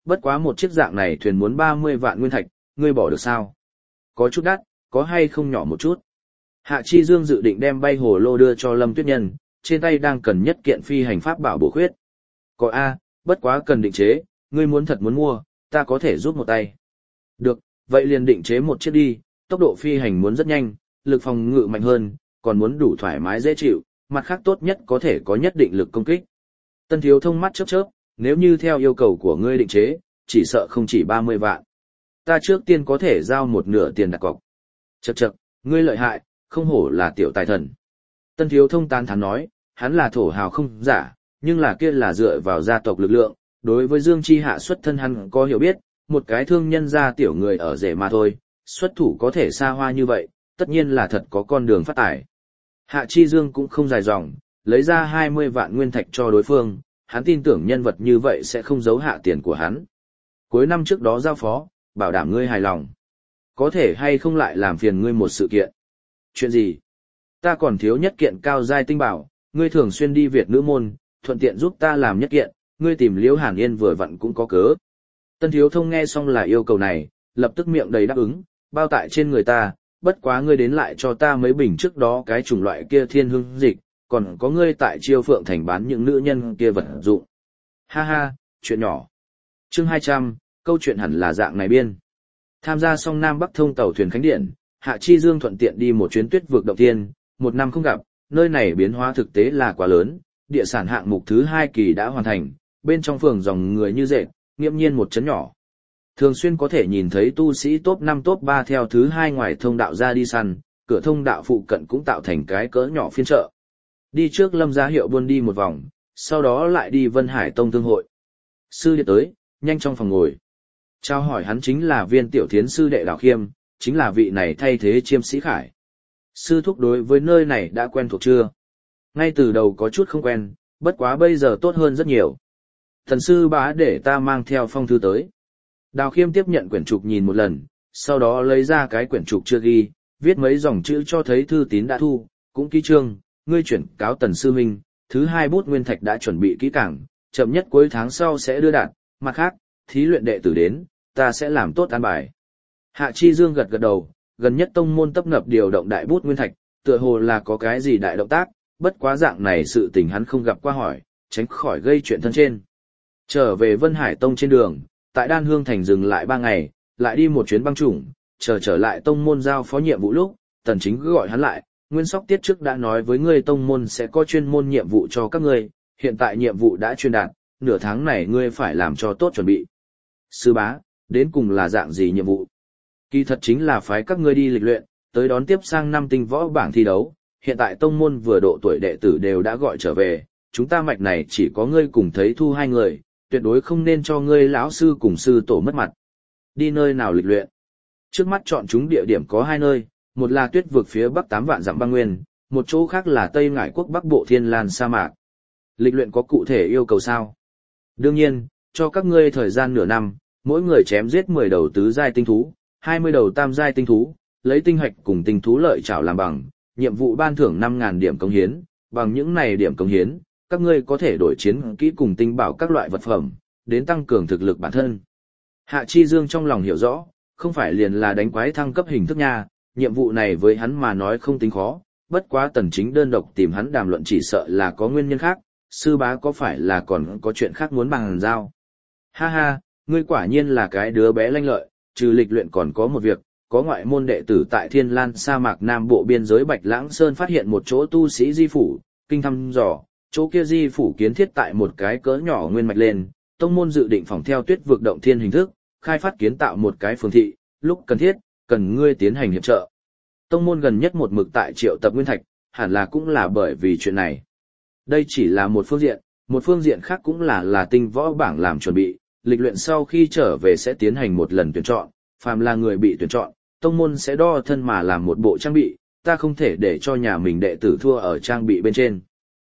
Bất quá một chiếc dạng này thuyền muốn ba mươi vạn nguyên thạch, ngươi bỏ được sao? Có chút đắt, có hay không nhỏ một chút? Hạ Chi Dương dự định đem bay hồ lô đưa cho Lâm Tuyết Nhân, trên tay đang cần nhất kiện phi hành pháp bảo bổ khuyết. Có A, bất quá cần định chế, ngươi muốn thật muốn mua, ta có thể giúp một tay. Được, vậy liền định chế một chiếc đi, tốc độ phi hành muốn rất nhanh, lực phòng ngự mạnh hơn, còn muốn đủ thoải mái dễ chịu, mặt khác tốt nhất có thể có nhất định lực công kích. Tân Thiếu Thông mắt chớp chớp, nếu như theo yêu cầu của ngươi định chế, chỉ sợ không chỉ ba mươi vạn. Ta trước tiên có thể giao một nửa tiền đặt cọc. Chậc chậc, ngươi lợi hại, không hổ là tiểu tài thần. Tân Thiếu Thông tán thán nói, hắn là thổ hào không giả, nhưng là kia là dựa vào gia tộc lực lượng, đối với Dương Chi Hạ xuất thân hắn có hiểu biết, một cái thương nhân gia tiểu người ở rể mà thôi, xuất thủ có thể xa hoa như vậy, tất nhiên là thật có con đường phát tài. Hạ Chi Dương cũng không dài dòng, lấy ra hai mươi vạn nguyên thạch cho đối phương, hắn tin tưởng nhân vật như vậy sẽ không giấu hạ tiền của hắn. Cuối năm trước đó giao phó, bảo đảm ngươi hài lòng. Có thể hay không lại làm phiền ngươi một sự kiện. Chuyện gì? Ta còn thiếu nhất kiện cao giai tinh bảo, ngươi thường xuyên đi Việt nữ môn, thuận tiện giúp ta làm nhất kiện, ngươi tìm Liễu Hàn Yên vừa vặn cũng có cớ. Tân Thiếu Thông nghe xong là yêu cầu này, lập tức miệng đầy đáp ứng, bao tại trên người ta, bất quá ngươi đến lại cho ta mấy bình trước đó cái chủng loại kia thiên hương dịch, còn có ngươi tại Chiêu Phượng Thành bán những nữ nhân kia vật dụng. Ha ha, chuyện nhỏ. Chương hai trăm, câu chuyện hẳn là dạng này biên. Tham gia xong Nam Bắc thông tàu thuyền khánh điện, Hạ Chi Dương thuận tiện đi một chuyến tuyết vực động tiên, một năm không gặp, nơi này biến hóa thực tế là quá lớn, địa sản hạng mục thứ hai kỳ đã hoàn thành, bên trong phường dòng người như dệt, nghiễm nhiên một chấn nhỏ. Thường xuyên có thể nhìn thấy tu sĩ top năm top ba theo thứ hai ngoài thông đạo ra đi săn, cửa thông đạo phụ cận cũng tạo thành cái cỡ nhỏ phiên chợ. Đi trước Lâm Gia Hiệu buôn đi một vòng, sau đó lại đi Vân Hải Tông tương hội. Sư đệ tới, nhanh trong phòng ngồi. Chào hỏi hắn chính là Viên Tiểu Thiến sư đệ Đào Khiêm, chính là vị này thay thế Chiêm Sĩ Khải. Sư thúc đối với nơi này đã quen thuộc chưa? Ngay từ đầu có chút không quen, bất quá bây giờ tốt hơn rất nhiều. Thần sư bá để ta mang theo phong thư tới. Đào Khiêm tiếp nhận quyển trục nhìn một lần, sau đó lấy ra cái quyển trục chưa ghi, viết mấy dòng chữ cho thấy thư tín đã thu, cũng ký chương, ngươi chuyển cáo Tần sư huynh, thứ hai bút nguyên thạch đã chuẩn bị kỹ càng, chậm nhất cuối tháng sau sẽ đưa đạt, mặt khác, thí luyện đệ tử đến, ta sẽ làm tốt an bài. Hạ Chi Dương gật gật đầu, gần nhất tông môn tấp nập điều động đại bút nguyên thạch, tựa hồ là có cái gì đại động tác, bất quá dạng này sự tình hắn không gặp qua hỏi, tránh khỏi gây chuyện thân trên. Trở về Vân Hải Tông trên đường, tại Đan Hương Thành dừng lại ba ngày, lại đi một chuyến băng chủng, chờ trở lại tông môn giao phó nhiệm vụ lúc, Tần Chính cứ gọi hắn lại, Nguyên Sóc tiết trước đã nói với ngươi tông môn sẽ có chuyên môn nhiệm vụ cho các ngươi, hiện tại nhiệm vụ đã truyền đạt, nửa tháng này ngươi phải làm cho tốt chuẩn bị. Sư bá, đến cùng là dạng gì nhiệm vụ? Kỳ thật chính là phái các ngươi đi lịch luyện, tới đón tiếp sang năm tinh võ bảng thi đấu, hiện tại tông môn vừa độ tuổi đệ tử đều đã gọi trở về, chúng ta mạch này chỉ có ngươi cùng thấy thu hai người, tuyệt đối không nên cho ngươi lão sư cùng sư tổ mất mặt. Đi nơi nào lịch luyện? Trước mắt chọn chúng địa điểm có hai nơi, một là tuyết vực phía bắc tám vạn dặm băng nguyên, một chỗ khác là Tây Ngải quốc bắc bộ thiên lan sa mạc. Lịch luyện có cụ thể yêu cầu sao? Đương nhiên, cho các ngươi thời gian nửa năm, mỗi người chém giết mười đầu tứ giai tinh thú, hai mươi đầu tam giai tinh thú, lấy tinh hạch cùng tinh thú lợi trảo làm bằng, nhiệm vụ ban thưởng năm nghìn điểm công hiến, bằng những này điểm công hiến, các ngươi có thể đổi chiến kỹ cùng tinh bảo các loại vật phẩm, đến tăng cường thực lực bản thân. Hạ Chi Dương trong lòng hiểu rõ, không phải liền là đánh quái thăng cấp hình thức nha, nhiệm vụ này với hắn mà nói không tính khó, bất quá Tần Chính đơn độc tìm hắn đàm luận chỉ sợ là có nguyên nhân khác, sư bá có phải là còn có chuyện khác muốn bàn giao. Ha ha, ngươi quả nhiên là cái đứa bé lanh lợi, trừ lịch luyện còn có một việc, có ngoại môn đệ tử tại Thiên Lan sa mạc Nam Bộ biên giới Bạch Lãng Sơn phát hiện một chỗ tu sĩ di phủ, kinh thăm dò, chỗ kia di phủ kiến thiết tại một cái cỡ nhỏ nguyên mạch lên, tông môn dự định phỏng theo tuyết vực động thiên hình thức, khai phát kiến tạo một cái phường thị, lúc cần thiết, cần ngươi tiến hành hiệp trợ. Tông môn gần nhất một mực tại triệu tập nguyên thạch, hẳn là cũng là bởi vì chuyện này. Đây chỉ là một phương diện, một phương diện khác cũng là là tinh võ bảng làm chuẩn bị, lịch luyện sau khi trở về sẽ tiến hành một lần tuyển chọn, phàm là người bị tuyển chọn, tông môn sẽ đo thân mà làm một bộ trang bị, ta không thể để cho nhà mình đệ tử thua ở trang bị bên trên.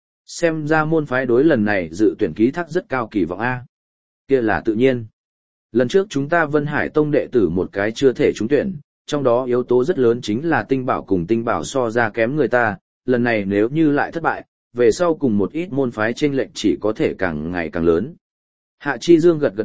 Xem ra môn phái đối lần này dự tuyển ký thác rất cao kỳ vọng A. Kia là tự nhiên. Lần trước chúng ta Vân Hải Tông đệ tử một cái chưa thể trúng tuyển, trong đó yếu tố rất lớn chính là tinh bảo cùng tinh bảo so ra kém người ta, lần này nếu như lại thất bại, về sau cùng một ít môn phái chênh lệch chỉ có thể càng ngày càng lớn. Hạ Chi Dương gật gật đầu,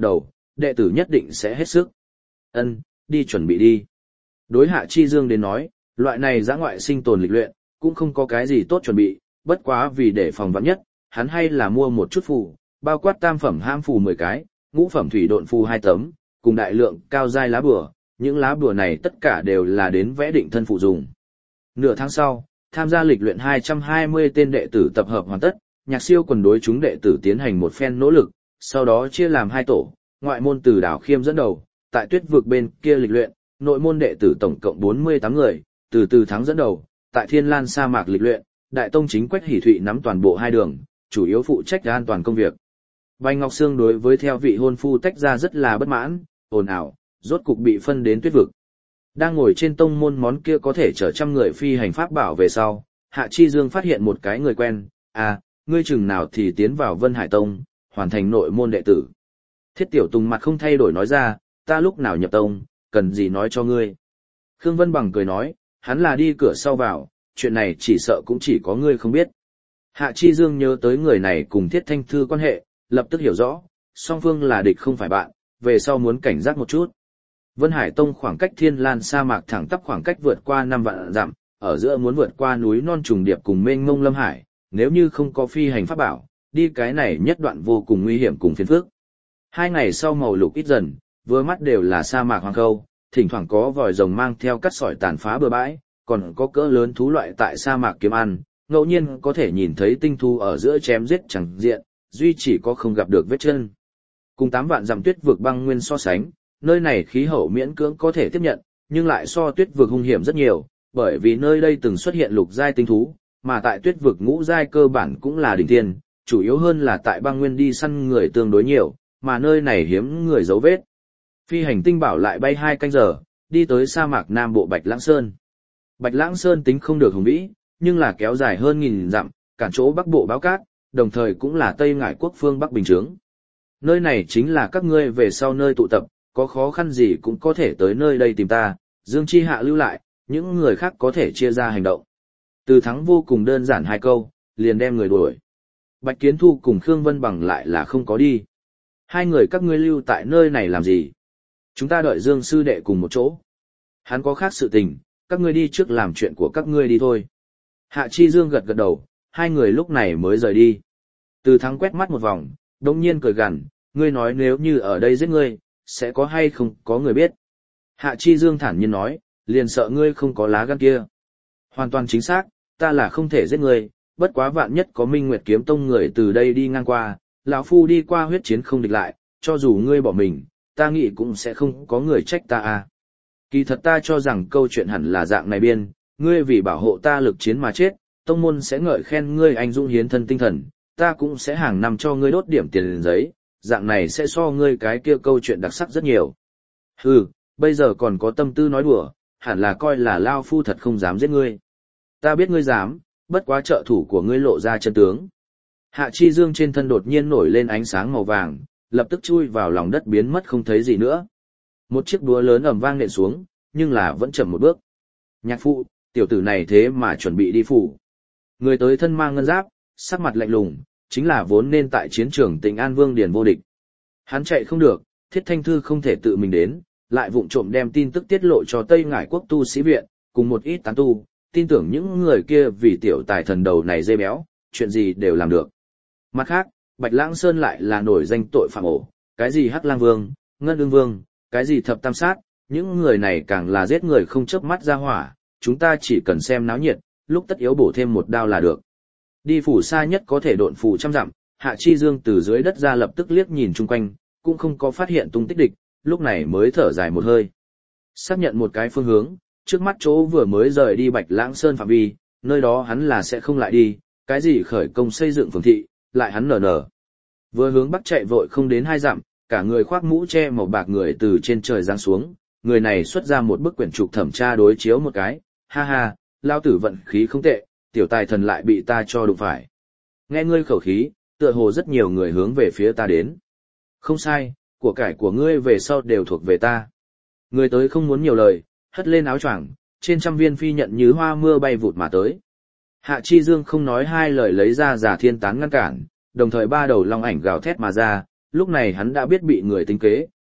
đệ tử nhất định sẽ hết sức. Ân, đi chuẩn bị đi. Đối Hạ Chi Dương đến nói, loại này dã ngoại sinh tồn lịch luyện, cũng không có cái gì tốt chuẩn bị, bất quá vì để phòng vạn nhất, hắn hay là mua một chút phù, bao quát tam phẩm ham phù mười cái, ngũ phẩm thủy độn phù hai tấm, cùng đại lượng cao giai lá bùa, những lá bùa này tất cả đều là đến vẽ định thân phụ dùng. Nửa tháng sau, tham gia lịch luyện hai trăm hai mươi tên đệ tử tập hợp hoàn tất, Nhạc Siêu quần đối chúng đệ tử tiến hành một phen nỗ lực, sau đó chia làm hai tổ, ngoại môn từ Đào Khiêm dẫn đầu, tại Tuyết vực bên kia lịch luyện, nội môn đệ tử tổng cộng bốn mươi tám người, từ từ thắng dẫn đầu, tại Thiên Lan sa mạc lịch luyện, đại tông chính Quách Hỷ Thụy nắm toàn bộ hai đường, chủ yếu phụ trách an toàn công việc. Bạch Ngọc Sương đối với theo vị hôn phu tách ra rất là bất mãn, ồn ào, rốt cục bị phân đến Tuyết vực. Đang ngồi trên tông môn món kia có thể chở trăm người phi hành pháp bảo về sau, Hạ Chi Dương phát hiện một cái người quen, à, ngươi chừng nào thì tiến vào Vân Hải Tông, hoàn thành nội môn đệ tử. Thiết Tiểu Tùng mặt không thay đổi nói ra, ta lúc nào nhập tông, cần gì nói cho ngươi. Khương Vân Bằng cười nói, hắn là đi cửa sau vào, chuyện này chỉ sợ cũng chỉ có ngươi không biết. Hạ Chi Dương nhớ tới người này cùng Thiết Thanh Thư quan hệ, lập tức hiểu rõ, song phương là địch không phải bạn, về sau muốn cảnh giác một chút. Vân Hải Tông khoảng cách Thiên Lan sa mạc thẳng tắp khoảng cách vượt qua năm vạn dặm, ở giữa muốn vượt qua núi non trùng điệp cùng mênh mông lâm hải, nếu như không có phi hành pháp bảo, đi cái này nhất đoạn vô cùng nguy hiểm cùng phiền phức. Hai ngày sau màu lục ít dần, vừa mắt đều là sa mạc hoang khâu, thỉnh thoảng có vòi rồng mang theo cắt sỏi tàn phá bừa bãi, còn có cỡ lớn thú loại tại sa mạc kiếm ăn, ngẫu nhiên có thể nhìn thấy tinh thú ở giữa chém giết chẳng diện, duy chỉ có không gặp được vết chân. Cùng tám vạn dặm tuyết vực băng nguyên so sánh, nơi này khí hậu miễn cưỡng có thể tiếp nhận, nhưng lại so tuyết vực hung hiểm rất nhiều, bởi vì nơi đây từng xuất hiện lục giai tinh thú, mà tại tuyết vực ngũ giai cơ bản cũng là đỉnh thiên, chủ yếu hơn là tại băng nguyên đi săn người tương đối nhiều, mà nơi này hiếm người dấu vết. Phi hành tinh bảo lại bay hai canh giờ, đi tới sa mạc Nam Bộ Bạch Lãng Sơn. Bạch Lãng Sơn tính không được hùng vĩ, nhưng là kéo dài hơn nghìn dặm, cản chỗ Bắc Bộ báo cát, đồng thời cũng là Tây Ngải Quốc phương Bắc Bình Chướng. Nơi này chính là các ngươi về sau nơi tụ tập, có khó khăn gì cũng có thể tới nơi đây tìm ta, Dương Chi Hạ lưu lại, những người khác có thể chia ra hành động. Từ Thắng vô cùng đơn giản hai câu, liền đem người đuổi. Bạch Kiến Thu cùng Khương Vân Bằng lại là không có đi. Hai người các ngươi lưu tại nơi này làm gì? Chúng ta đợi Dương sư đệ cùng một chỗ. Hắn có khác sự tình, các ngươi đi trước làm chuyện của các ngươi đi thôi. Hạ Chi Dương gật gật đầu, hai người lúc này mới rời đi. Từ Thắng quét mắt một vòng, đồng nhiên cười gằn, ngươi nói nếu như ở đây giết ngươi, sẽ có hay không có người biết. Hạ Chi Dương thản nhiên nói, liền sợ ngươi không có lá gan kia. Hoàn toàn chính xác, ta là không thể giết ngươi, bất quá vạn nhất có Minh Nguyệt Kiếm Tông người từ đây đi ngang qua, lão phu đi qua huyết chiến không địch lại, cho dù ngươi bỏ mình, ta nghĩ cũng sẽ không có người trách ta à. Kỳ thật ta cho rằng câu chuyện hẳn là dạng này biên, ngươi vì bảo hộ ta lực chiến mà chết, tông môn sẽ ngợi khen ngươi anh dũng hiến thân tinh thần, ta cũng sẽ hàng năm cho ngươi đốt điểm tiền giấy, dạng này sẽ so ngươi cái kia câu chuyện đặc sắc rất nhiều. Hừ, bây giờ còn có tâm tư nói đùa, hẳn là coi là lao phu thật không dám giết ngươi. Ta biết ngươi dám, bất quá trợ thủ của ngươi lộ ra chân tướng. Hạ Chi Dương trên thân đột nhiên nổi lên ánh sáng màu vàng, lập tức chui vào lòng đất biến mất không thấy gì nữa. Một chiếc búa lớn ầm vang nện xuống, nhưng là vẫn chậm một bước. Nhạc phụ, tiểu tử này thế mà chuẩn bị đi phủ. Người tới thân mang ngân giáp, sắc mặt lạnh lùng, chính là vốn nên tại chiến trường Tịnh An Vương Điền vô địch. Hắn chạy không được, Thiết Thanh Thư không thể tự mình đến, lại vụng trộm đem tin tức tiết lộ cho Tây Ngải Quốc tu sĩ viện, cùng một ít tán tu, tin tưởng những người kia vì tiểu tài thần đầu này dê béo, chuyện gì đều làm được. Mặt khác, Bạch Lãng Sơn lại là nổi danh tội phạm ổ, cái gì Hắc Lang Vương, Ngân Ưng Vương, cái gì Thập Tam Sát, những người này càng là giết người không chớp mắt ra hỏa, chúng ta chỉ cần xem náo nhiệt, lúc tất yếu bổ thêm một đao là được. Đi phủ xa nhất có thể độn phủ trăm dặm, Hạ Chi Dương từ dưới đất ra lập tức liếc nhìn chung quanh, cũng không có phát hiện tung tích địch, lúc này mới thở dài một hơi. Xác nhận một cái phương hướng, trước mắt chỗ vừa mới rời đi Bạch Lãng Sơn phạm vi, nơi đó hắn là sẽ không lại đi, cái gì khởi công xây dựng phường thị, lại hắn nở nở. Vừa hướng bắc chạy vội không đến hai dặm, cả người khoác mũ che màu bạc người từ trên trời giáng xuống, người này xuất ra một bức quyển trục thẩm tra đối chiếu một cái, ha ha, lao tử vận khí không tệ, tiểu tài thần lại bị ta cho đụng phải. Nghe ngươi khẩu khí, tựa hồ rất nhiều người hướng về phía ta đến. Không sai, của cải của ngươi về sau đều thuộc về ta. Người tới không muốn nhiều lời, hất lên áo choàng, trên trăm viên phi nhận như hoa mưa bay vụt mà tới. Hạ Chi Dương không nói hai lời lấy ra giả thiên tán ngăn cản, đồng thời ba đầu long ảnh gào thét mà ra, lúc này hắn đã biết bị người tính kế,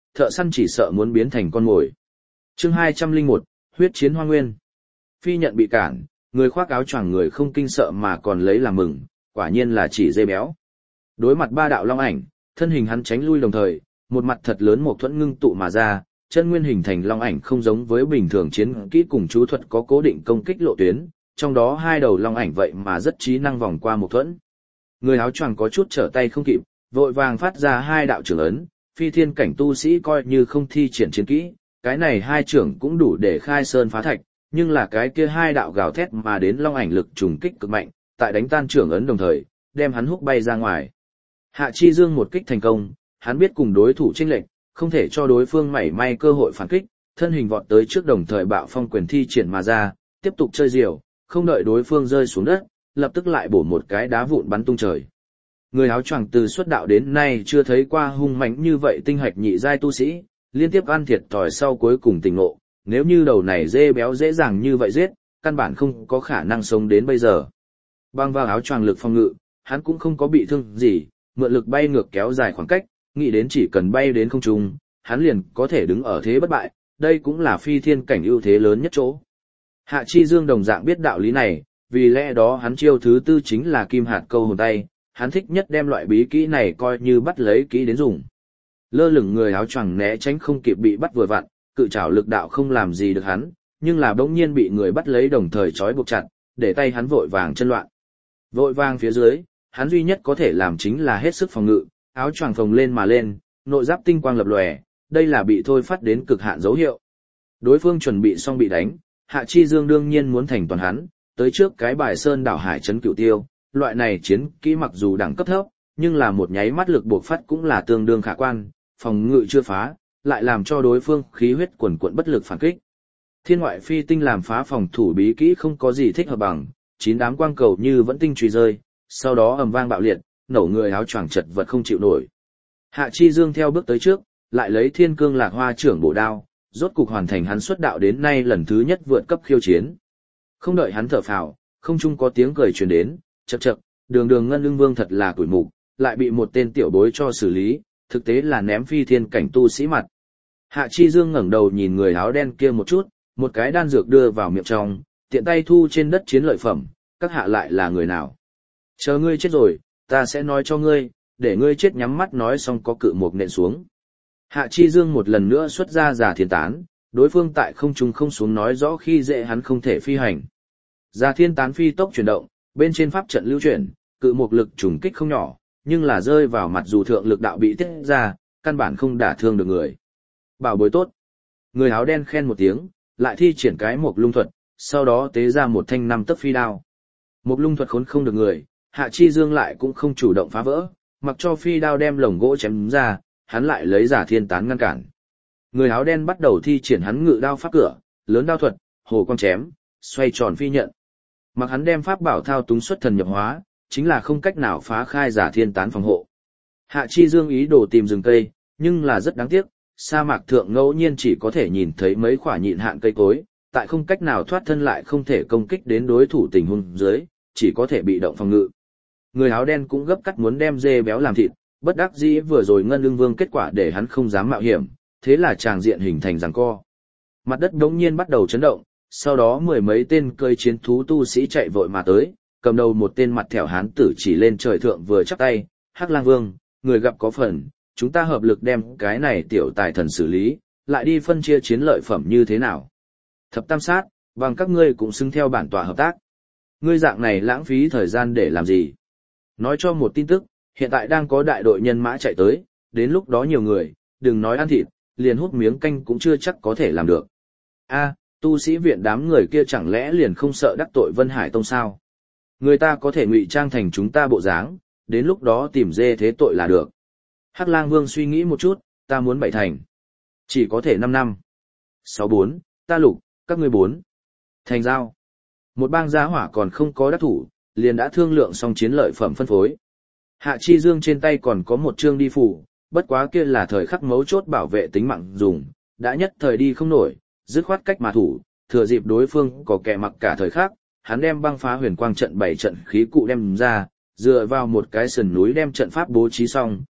thợ săn chỉ sợ muốn biến thành con mồi. Chương hai trăm lẻ một, huyết chiến Hoa Nguyên. Phi nhận bị cản, người khoác áo choàng người không kinh sợ mà còn lấy làm mừng, quả nhiên là chỉ dê béo. Đối mặt ba đạo long ảnh, thân hình hắn tránh lui đồng thời, một mặt thật lớn một thuẫn ngưng tụ mà ra, chân nguyên hình thành long ảnh không giống với bình thường chiến kỹ cùng chú thuật có cố định công kích lộ tuyến, trong đó hai đầu long ảnh vậy mà rất trí năng vòng qua một thuẫn. Người áo choàng có chút trở tay không kịp, vội vàng phát ra hai đạo trưởng ấn, phi thiên cảnh tu sĩ coi như không thi triển chiến kỹ, cái này hai trưởng cũng đủ để khai sơn phá thạch, nhưng là cái kia hai đạo gào thét mà đến long ảnh lực trùng kích cực mạnh, tại đánh tan trưởng ấn đồng thời, đem hắn húc bay ra ngoài. Hạ Chi Dương một kích thành công, hắn biết cùng đối thủ chênh lệch, không thể cho đối phương mảy may cơ hội phản kích, thân hình vọt tới trước đồng thời bạo phong quyền thi triển mà ra, tiếp tục chơi diều, không đợi đối phương rơi xuống đất, lập tức lại bổ một cái đá vụn bắn tung trời. Người áo choàng từ xuất đạo đến nay chưa thấy qua hung mãnh như vậy tinh hạch nhị giai tu sĩ, liên tiếp ăn thiệt thòi sau cuối cùng tỉnh ngộ, nếu như đầu này dê béo dễ dàng như vậy giết, căn bản không có khả năng sống đến bây giờ. Băng vào áo choàng lực phòng ngự, hắn cũng không có bị thương gì, mượn lực bay ngược kéo dài khoảng cách, nghĩ đến chỉ cần bay đến không trung, hắn liền có thể đứng ở thế bất bại, đây cũng là phi thiên cảnh ưu thế lớn nhất chỗ. Hạ Chi Dương đồng dạng biết đạo lý này, vì lẽ đó hắn chiêu thứ tư chính là kim hạt câu hồn tay, hắn thích nhất đem loại bí kỹ này coi như bắt lấy kỹ đến dùng. Lơ lửng người áo choàng né tránh không kịp bị bắt vừa vặn, cự trảo lực đạo không làm gì được hắn, nhưng là bỗng nhiên bị người bắt lấy đồng thời trói buộc chặt, để tay hắn vội vàng chân loạn. Vội vàng phía dưới, hắn duy nhất có thể làm chính là hết sức phòng ngự, áo choàng phồng lên mà lên, nội giáp tinh quang lập lòe, đây là bị thôi phát đến cực hạn dấu hiệu. Đối phương chuẩn bị xong bị đánh, Hạ Chi Dương đương nhiên muốn thành toàn hắn, tới trước cái bài sơn đảo hải trấn cửu tiêu, loại này chiến kỹ mặc dù đẳng cấp thấp, nhưng là một nháy mắt lực buộc phát cũng là tương đương khả quan, phòng ngự chưa phá, lại làm cho đối phương khí huyết quần quận bất lực phản kích. Thiên ngoại phi tinh làm phá phòng thủ bí kỹ không có gì thích hợp bằng, chín đám quang cầu như vẫn tinh truy rơi, sau đó ầm vang bạo liệt, nổ người áo choàng chật vật không chịu nổi. Hạ Chi Dương theo bước tới trước, lại lấy Thiên Cương Lạc Hoa trưởng bổ đao, rốt cục hoàn thành hắn xuất đạo đến nay lần thứ nhất vượt cấp khiêu chiến. Không đợi hắn thở phào, không trung có tiếng cười truyền đến, chậc chậc, đường đường Ngân Ưng Vương thật là tuổi mục, lại bị một tên tiểu bối cho xử lý, thực tế là ném phi thiên cảnh tu sĩ mặt. Hạ Chi Dương ngẩng đầu nhìn người áo đen kia một chút, một cái đan dược đưa vào miệng trong, tiện tay thu trên đất chiến lợi phẩm, các hạ lại là người nào? Chờ ngươi chết rồi, ta sẽ nói cho ngươi, để ngươi chết nhắm mắt nói xong có cự mục nện xuống. Hạ Chi Dương một lần nữa xuất ra giả thiên tán, đối phương tại không trung không xuống nói rõ khi dễ hắn không thể phi hành. Giả thiên tán phi tốc chuyển động, bên trên pháp trận lưu chuyển, cự mục lực trùng kích không nhỏ, nhưng là rơi vào mặt dù thượng lực đạo bị tiết ra, căn bản không đả thương được người. Bảo bối tốt. Người áo đen khen một tiếng, lại thi triển cái mục lung thuật, sau đó tế ra một thanh năm tấc phi đao. Mục lung thuật khốn không được người, Hạ Chi Dương lại cũng không chủ động phá vỡ, mặc cho phi đao đem lồng gỗ chém ra, hắn lại lấy giả thiên tán ngăn cản. Người áo đen bắt đầu thi triển hắn ngự đao pháp cửa, lớn đao thuật, hồ quang chém, xoay tròn phi nhận. Mặc hắn đem pháp bảo thao túng xuất thần nhập hóa, chính là không cách nào phá khai giả thiên tán phòng hộ. Hạ Chi Dương ý đồ tìm rừng cây, nhưng là rất đáng tiếc, sa mạc thượng ngẫu nhiên chỉ có thể nhìn thấy mấy khỏa nhịn hạn cây cối, tại không cách nào thoát thân lại không thể công kích đến đối thủ tình huống dưới, chỉ có thể bị động phòng ngự. Người áo đen cũng gấp cắt muốn đem dê béo làm thịt, bất đắc dĩ vừa rồi Ngân Ưng Vương kết quả để hắn không dám mạo hiểm, thế là tràng diện hình thành giằng co. Mặt đất đống nhiên bắt đầu chấn động, sau đó mười mấy tên cơi chiến thú tu sĩ chạy vội mà tới, cầm đầu một tên mặt thẻo hán tử chỉ lên trời thượng vừa chắp tay, Hắc Lang Vương, người gặp có phần, chúng ta hợp lực đem cái này tiểu tài thần xử lý, lại đi phân chia chiến lợi phẩm như thế nào. Thập tam sát, bằng các ngươi cũng xứng theo bản tọa hợp tác. Ngươi dạng này lãng phí thời gian để làm gì? Nói cho một tin tức, hiện tại đang có đại đội nhân mã chạy tới, đến lúc đó nhiều người, đừng nói ăn thịt, liền hút miếng canh cũng chưa chắc có thể làm được. A, tu sĩ viện đám người kia chẳng lẽ liền không sợ đắc tội Vân Hải Tông sao? Người ta có thể ngụy trang thành chúng ta bộ dáng, đến lúc đó tìm dê thế tội là được. Hắc Lang Vương suy nghĩ một chút, ta muốn bảy thành. Chỉ có thể năm năm. Sáu bốn, ta lục, các ngươi bốn. Thành giao. Một bang giá hỏa còn không có đắc thủ, liền đã thương lượng xong chiến lợi phẩm phân phối. Hạ Chi Dương trên tay còn có một chương đi phủ, bất quá kia là thời khắc mấu chốt bảo vệ tính mạng dùng, đã nhất thời đi không nổi, dứt khoát cách mà thủ, thừa dịp đối phương có kẻ mặc cả thời khắc, hắn đem băng phá huyền quang trận bảy trận khí cụ đem ra, dựa vào một cái sườn núi đem trận pháp bố trí xong,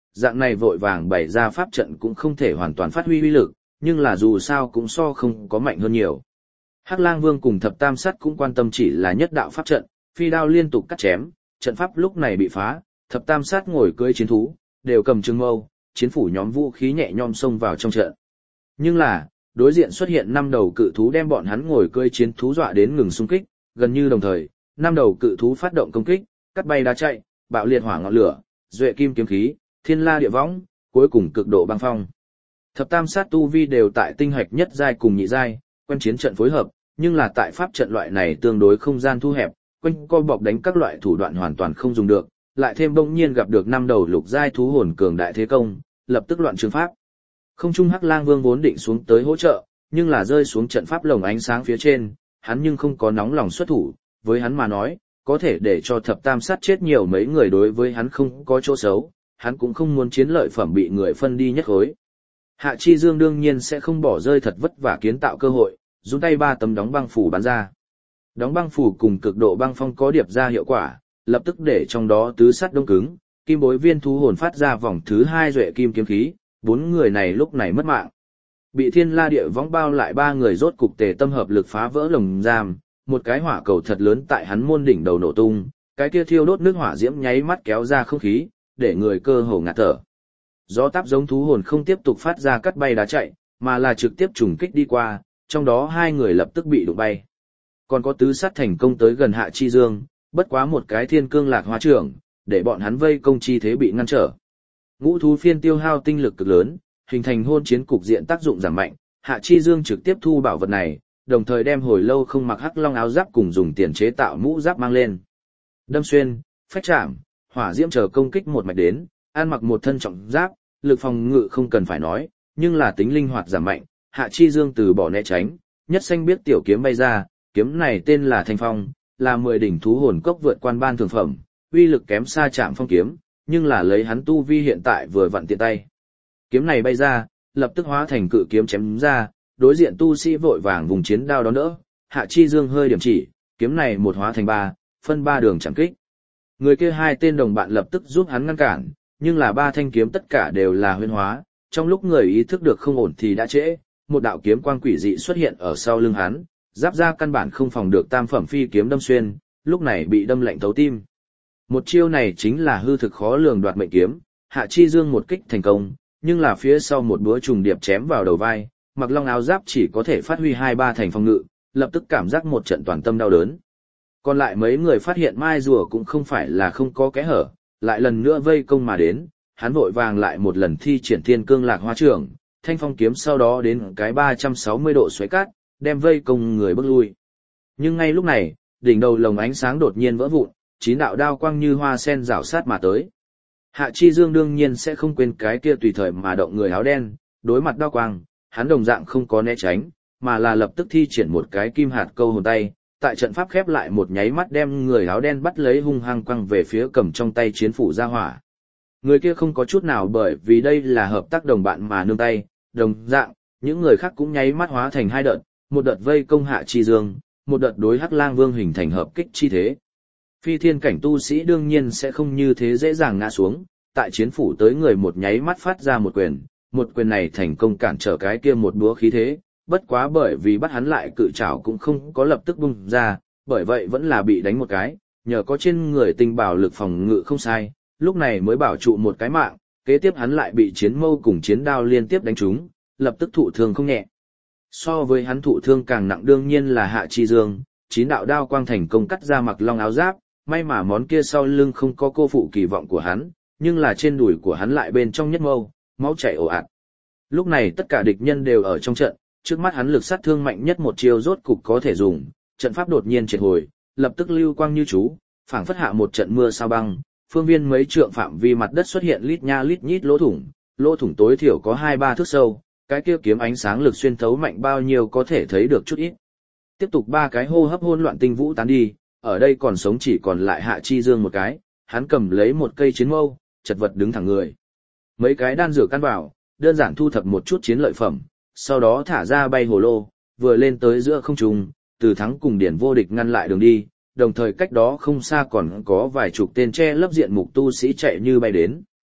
dạng này vội vàng bày ra pháp trận cũng không thể hoàn toàn phát huy uy lực, nhưng là dù sao cũng so không có mạnh hơn nhiều. Hắc Lang Vương cùng Thập Tam Sát cũng quan tâm chỉ là nhất đạo pháp trận, phi đao liên tục cắt chém, trận pháp lúc này bị phá, Thập Tam Sát ngồi cưỡi chiến thú, đều cầm trường mâu, chiến phủ nhóm vũ khí nhẹ nhõm xông vào trong trận. Nhưng là, đối diện xuất hiện năm đầu cự thú đem bọn hắn ngồi cưỡi chiến thú dọa đến ngừng xung kích, gần như đồng thời, năm đầu cự thú phát động công kích, cắt bay đá chạy, bạo liệt hỏa ngọn lửa, duệ kim kiếm khí, thiên la địa võng, cuối cùng cực độ băng phong. Thập Tam Sát tu vi đều tại tinh hạch nhất giai cùng nhị giai, quen chiến trận phối hợp, nhưng là tại pháp trận loại này tương đối không gian thu hẹp, quanh co bọc đánh các loại thủ đoạn hoàn toàn không dùng được, lại thêm bỗng nhiên gặp được năm đầu lục giai thú hồn cường đại thế công, lập tức loạn trường pháp. Không trung Hắc Lang Vương vốn định xuống tới hỗ trợ, nhưng là rơi xuống trận pháp lồng ánh sáng phía trên, hắn nhưng không có nóng lòng xuất thủ, với hắn mà nói, có thể để cho Thập Tam Sát chết nhiều mấy người đối với hắn không có chỗ xấu, hắn cũng không muốn chiến lợi phẩm bị người phân đi nhất khối. Hạ Chi Dương đương nhiên sẽ không bỏ rơi thật vất vả kiến tạo cơ hội, dùng tay ba tấm đóng băng phủ bắn ra. Đóng băng phủ cùng cực độ băng phong có điệp ra hiệu quả, lập tức để trong đó tứ sắt đông cứng, kim bối viên thú hồn phát ra vòng thứ hai duệ kim kiếm khí, bốn người này lúc này mất mạng. Bị thiên la địa võng bao lại ba người rốt cục tề tâm hợp lực phá vỡ lồng giam, một cái hỏa cầu thật lớn tại hắn môn đỉnh đầu nổ tung, cái kia thiêu đốt nước hỏa diễm nháy mắt kéo ra không khí, để người cơ hồ ngạt thở. Gió táp giống thú hồn không tiếp tục phát ra cắt bay đá chạy, mà là trực tiếp trùng kích đi qua, trong đó hai người lập tức bị đụng bay. Còn có tứ sát thành công tới gần Hạ Chi Dương, bất quá một cái thiên cương lạc hóa trưởng, để bọn hắn vây công chi thế bị ngăn trở. Ngũ thú phiên tiêu hao tinh lực cực lớn, hình thành hôn chiến cục diện tác dụng giảm mạnh, Hạ Chi Dương trực tiếp thu bảo vật này, đồng thời đem hồi lâu không mặc hắc long áo giáp cùng dùng tiền chế tạo mũ giáp mang lên. Đâm xuyên, phách chạm, hỏa diễm chờ công kích một mạch đến, ăn mặc một thân trọng giáp, lực phòng ngự không cần phải nói, nhưng là tính linh hoạt giảm mạnh, Hạ Chi Dương từ bỏ né tránh, nhất xanh biết tiểu kiếm bay ra, kiếm này tên là Thanh Phong, là mười đỉnh thú hồn cốc vượt quan ban thường phẩm, uy lực kém xa Trảm Phong kiếm, nhưng là lấy hắn tu vi hiện tại vừa vặn tiện tay. Kiếm này bay ra, lập tức hóa thành cự kiếm chém ra, đối diện tu sĩ vội vàng vùng chiến đao đón đỡ, Hạ Chi Dương hơi điểm chỉ, kiếm này một hóa thành ba, phân ba đường chạm kích. Người kia hai tên đồng bạn lập tức giúp hắn ngăn cản, nhưng là ba thanh kiếm tất cả đều là huyễn hóa, trong lúc người ý thức được không ổn thì đã trễ, một đạo kiếm quang quỷ dị xuất hiện ở sau lưng hắn, giáp ra căn bản không phòng được tam phẩm phi kiếm đâm xuyên, lúc này bị đâm lạnh thấu tim. Một chiêu này chính là hư thực khó lường đoạt mệnh kiếm, Hạ Chi Dương một kích thành công, nhưng là phía sau một búa trùng điệp chém vào đầu vai, mặc long áo giáp chỉ có thể phát huy hai ba thành phòng ngự, lập tức cảm giác một trận toàn tâm đau đớn. Còn lại mấy người phát hiện mai rùa cũng không phải là không có kẽ hở, lại lần nữa vây công mà đến, hắn vội vàng lại một lần thi triển thiên cương lạc hoa trưởng, thanh phong kiếm sau đó đến cái ba trăm sáu mươi độ xoáy cát, đem vây công người bước lui. Nhưng ngay lúc này, đỉnh đầu lồng ánh sáng đột nhiên vỡ vụn, chín đạo đao quang như hoa sen rảo sát mà tới. Hạ Chi Dương đương nhiên sẽ không quên cái kia tùy thời mà động người áo đen, đối mặt đao quang, hắn đồng dạng không có né tránh, mà là lập tức thi triển một cái kim hạt câu hồn tay, tại trận pháp khép lại một nháy mắt đem người áo đen bắt lấy hung hăng quăng về phía cầm trong tay chiến phủ ra hỏa. Người kia không có chút nào bởi vì đây là hợp tác đồng bạn mà nương tay, đồng dạng, những người khác cũng nháy mắt hóa thành hai đợt, một đợt vây công Hạ Chi Dương, một đợt đối Hắc Lang Vương hình thành hợp kích chi thế. Phi thiên cảnh tu sĩ đương nhiên sẽ không như thế dễ dàng ngã xuống, tại chiến phủ tới người một nháy mắt phát ra một quyền, một quyền này thành công cản trở cái kia một búa khí thế, bất quá bởi vì bắt hắn lại cự trảo cũng không có lập tức bung ra, bởi vậy vẫn là bị đánh một cái, nhờ có trên người tinh bảo lực phòng ngự không sai, lúc này mới bảo trụ một cái mạng, kế tiếp hắn lại bị chiến mâu cùng chiến đao liên tiếp đánh trúng, lập tức thụ thương không nhẹ. So với hắn thụ thương càng nặng đương nhiên là Hạ Chi Dương, chín đạo đao quang thành công cắt ra mặc long áo giáp, may mà món kia sau lưng không có cô phụ kỳ vọng của hắn, nhưng là trên đùi của hắn lại bên trong nhất mâu, máu chảy ồ ạt. Lúc này tất cả địch nhân đều ở trong trận, trước mắt hắn lực sát thương mạnh nhất một chiêu rốt cục có thể dùng, trận pháp đột nhiên triệt hồi, lập tức lưu quang như chú, phảng phất hạ một trận mưa sao băng, phương viên mấy trượng phạm vi mặt đất xuất hiện lít nha lít nhít lỗ thủng, lỗ thủng tối thiểu có hai ba thước sâu, cái kia kiếm ánh sáng lực xuyên thấu mạnh bao nhiêu có thể thấy được chút ít. Tiếp tục ba cái hô hấp hỗn loạn tinh vũ tán đi, ở đây còn sống chỉ còn lại Hạ Chi Dương một cái, hắn cầm lấy một cây chiến mâu, chật vật đứng thẳng người. Mấy cái đan dược căn vào, đơn giản thu thập một chút chiến lợi phẩm, sau đó thả ra bay hồ lô, vừa lên tới giữa không trung, Từ Thắng cùng Điển Vô Địch ngăn lại đường đi, đồng thời cách đó không xa còn có vài chục tên che lấp diện mục tu sĩ chạy như bay đến.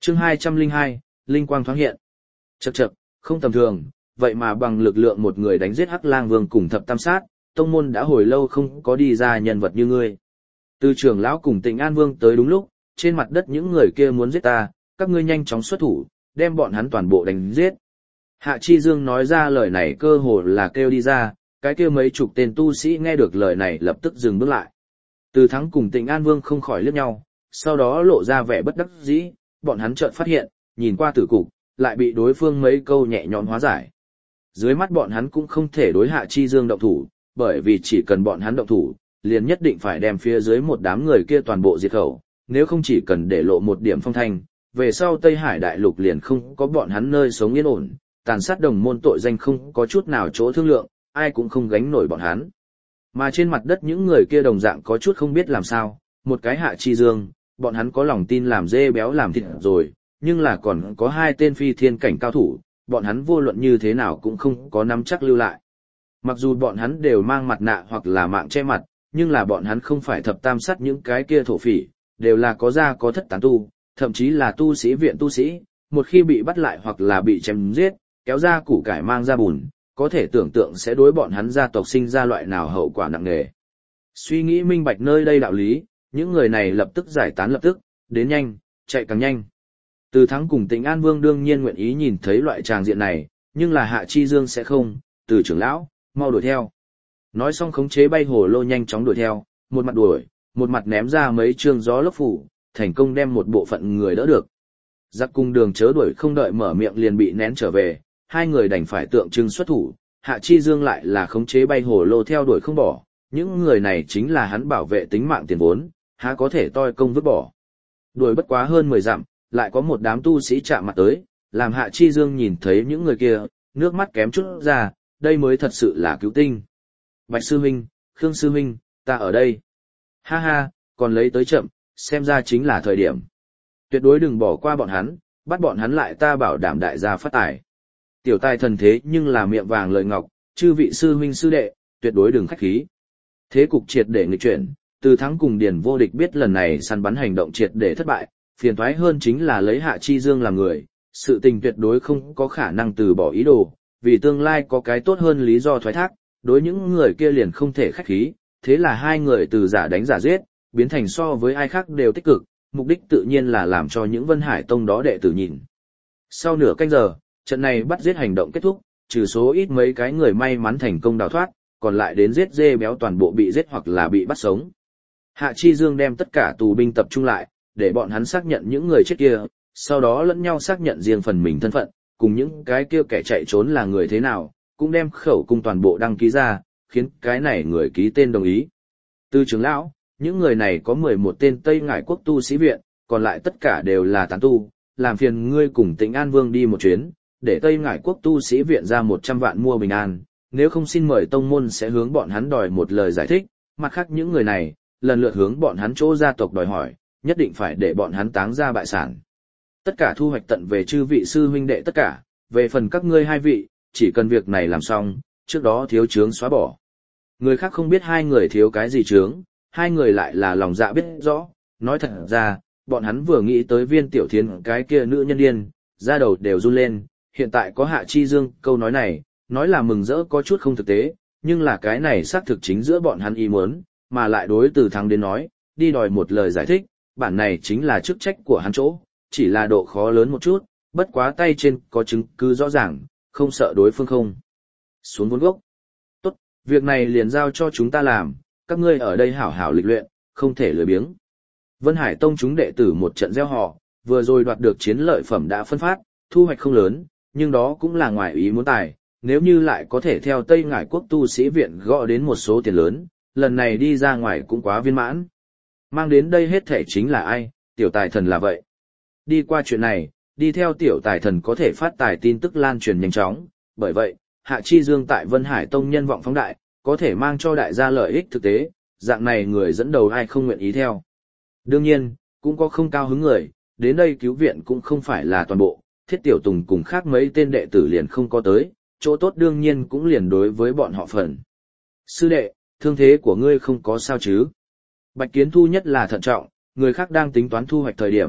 Chương hai trăm lẻ hai, linh quang thoáng hiện. Chậc chậc, không tầm thường, vậy mà bằng lực lượng một người đánh giết Hắc Lang Vương cùng thập tam sát, tông môn đã hồi lâu không có đi ra nhân vật như ngươi. Từ trưởng lão cùng Tịnh An Vương tới đúng lúc, trên mặt đất những người kia muốn giết ta, các ngươi nhanh chóng xuất thủ, đem bọn hắn toàn bộ đánh giết. Hạ Chi Dương nói ra lời này cơ hồ là kêu đi ra, cái kia mấy chục tên tu sĩ nghe được lời này lập tức dừng bước lại. Từ Thắng cùng Tịnh An Vương không khỏi liếc nhau, sau đó lộ ra vẻ bất đắc dĩ, bọn hắn chợt phát hiện, nhìn qua tử cục, lại bị đối phương mấy câu nhẹ nhõm hóa giải. Dưới mắt bọn hắn cũng không thể đối Hạ Chi Dương động thủ, bởi vì chỉ cần bọn hắn động thủ, liền nhất định phải đem phía dưới một đám người kia toàn bộ diệt khẩu, nếu không chỉ cần để lộ một điểm phong thanh, về sau Tây Hải đại lục liền không có bọn hắn nơi sống yên ổn, tàn sát đồng môn tội danh không có chút nào chỗ thương lượng, ai cũng không gánh nổi bọn hắn. Mà trên mặt đất những người kia đồng dạng có chút không biết làm sao, một cái Hạ Chi Dương, bọn hắn có lòng tin làm dê béo làm thịt rồi, nhưng là còn có hai tên phi thiên cảnh cao thủ, bọn hắn vô luận như thế nào cũng không có nắm chắc lưu lại. Mặc dù bọn hắn đều mang mặt nạ hoặc là mạng che mặt, nhưng là bọn hắn không phải thập tam sát những cái kia thổ phỉ, đều là có gia có thất tán tu, thậm chí là tu sĩ viện tu sĩ, một khi bị bắt lại hoặc là bị chém giết, kéo ra củ cải mang ra bùn, có thể tưởng tượng sẽ đối bọn hắn gia tộc sinh ra loại nào hậu quả nặng nề. Suy nghĩ minh bạch nơi đây đạo lý, những người này lập tức giải tán lập tức, đến nhanh, chạy càng nhanh. Từ Thắng cùng Tịnh An Vương đương nhiên nguyện ý nhìn thấy loại tràng diện này, nhưng là Hạ Chi Dương sẽ không, Từ trưởng lão, mau đuổi theo. Nói xong khống chế bay hồ lô nhanh chóng đuổi theo, một mặt đuổi, một mặt ném ra mấy chương gió lốc phủ, thành công đem một bộ phận người đỡ được. Giặc cùng Đường chớ đuổi không đợi mở miệng liền bị nén trở về, hai người đành phải tượng trưng xuất thủ, Hạ Chi Dương lại là khống chế bay hồ lô theo đuổi không bỏ, những người này chính là hắn bảo vệ tính mạng tiền vốn, há có thể toi công vứt bỏ. Đuổi bất quá hơn mười dặm, lại có một đám tu sĩ chạm mặt tới, làm Hạ Chi Dương nhìn thấy những người kia, nước mắt kém chút ra, đây mới thật sự là cứu tinh. Bạch sư huynh, Khương sư huynh, ta ở đây. Ha ha, còn lấy tới chậm, xem ra chính là thời điểm. Tuyệt đối đừng bỏ qua bọn hắn, bắt bọn hắn lại ta bảo đảm đại gia phát tài. Tiểu tài thần thế nhưng là miệng vàng lời ngọc, chư vị sư huynh sư đệ, tuyệt đối đừng khách khí. Thế cục triệt để nghịch chuyển, Từ Thắng cùng Điền Vô Địch biết lần này săn bắn hành động triệt để thất bại, phiền toái hơn chính là lấy Hạ Chi Dương làm người, sự tình tuyệt đối không có khả năng từ bỏ ý đồ, vì tương lai có cái tốt hơn lý do thoái thác, đối những người kia liền không thể khách khí, thế là hai người từ giả đánh giả giết, biến thành so với ai khác đều tích cực, mục đích tự nhiên là làm cho những Vân Hải Tông đó đệ tử nhìn. Sau nửa canh giờ, trận này bắt giết hành động kết thúc, trừ số ít mấy cái người may mắn thành công đào thoát, còn lại đến giết dê béo toàn bộ bị giết hoặc là bị bắt sống. Hạ Chi Dương đem tất cả tù binh tập trung lại, để bọn hắn xác nhận những người chết kia, sau đó lẫn nhau xác nhận riêng phần mình thân phận, cùng những cái kia kẻ chạy trốn là người thế nào, cũng đem khẩu cung toàn bộ đăng ký ra, khiến cái này người ký tên đồng ý. Từ trưởng lão, những người này có mười một tên Tây Ngải quốc tu sĩ viện, còn lại tất cả đều là tán tu, làm phiền ngươi cùng Tịnh An Vương đi một chuyến, để Tây Ngải quốc tu sĩ viện ra một trăm vạn mua bình an, nếu không xin mời tông môn sẽ hướng bọn hắn đòi một lời giải thích, mặt khác những người này, lần lượt hướng bọn hắn chỗ gia tộc đòi hỏi, nhất định phải để bọn hắn táng ra bại sản. Tất cả thu hoạch tận về chư vị sư huynh đệ tất cả, về phần các ngươi hai vị, chỉ cần việc này làm xong, trước đó thiếu chướng xóa bỏ. Người khác không biết hai người thiếu cái gì chướng, hai người lại là lòng dạ biết rõ, nói thật ra, bọn hắn vừa nghĩ tới Viên Tiểu Thiến cái kia nữ nhân điên, da đầu đều run lên, hiện tại có Hạ Chi Dương câu nói này, nói là mừng rỡ có chút không thực tế, nhưng là cái này xác thực chính giữa bọn hắn ý muốn, mà lại đối Từ Thắng đến nói, đi đòi một lời giải thích, bản này chính là chức trách của hắn chỗ, chỉ là độ khó lớn một chút, bất quá tay trên có chứng cứ rõ ràng, không sợ đối phương không. Xuống vốn gốc. Tốt, việc này liền giao cho chúng ta làm, các ngươi ở đây hảo hảo lịch luyện, không thể lười biếng. Vân Hải Tông chúng đệ tử một trận gieo họ, vừa rồi đoạt được chiến lợi phẩm đã phân phát, thu hoạch không lớn, nhưng đó cũng là ngoài ý muốn tài, nếu như lại có thể theo Tây Ngải quốc tu sĩ viện gõ đến một số tiền lớn, lần này đi ra ngoài cũng quá viên mãn. Mang đến đây hết thể chính là ai, tiểu tài thần là vậy. Đi qua chuyện này, đi theo tiểu tài thần có thể phát tài tin tức lan truyền nhanh chóng, bởi vậy, Hạ Chi Dương tại Vân Hải Tông nhân vọng phóng đại, có thể mang cho đại gia lợi ích thực tế, dạng này người dẫn đầu ai không nguyện ý theo. Đương nhiên, cũng có không cao hứng người, đến đây cứu viện cũng không phải là toàn bộ, Thiết Tiểu Tùng cùng khác mấy tên đệ tử liền không có tới, chỗ tốt đương nhiên cũng liền đối với bọn họ phần. Sư đệ, thương thế của ngươi không có sao chứ? Bạch Kiến Thu nhất là thận trọng, người khác đang tính toán thu hoạch thời điểm,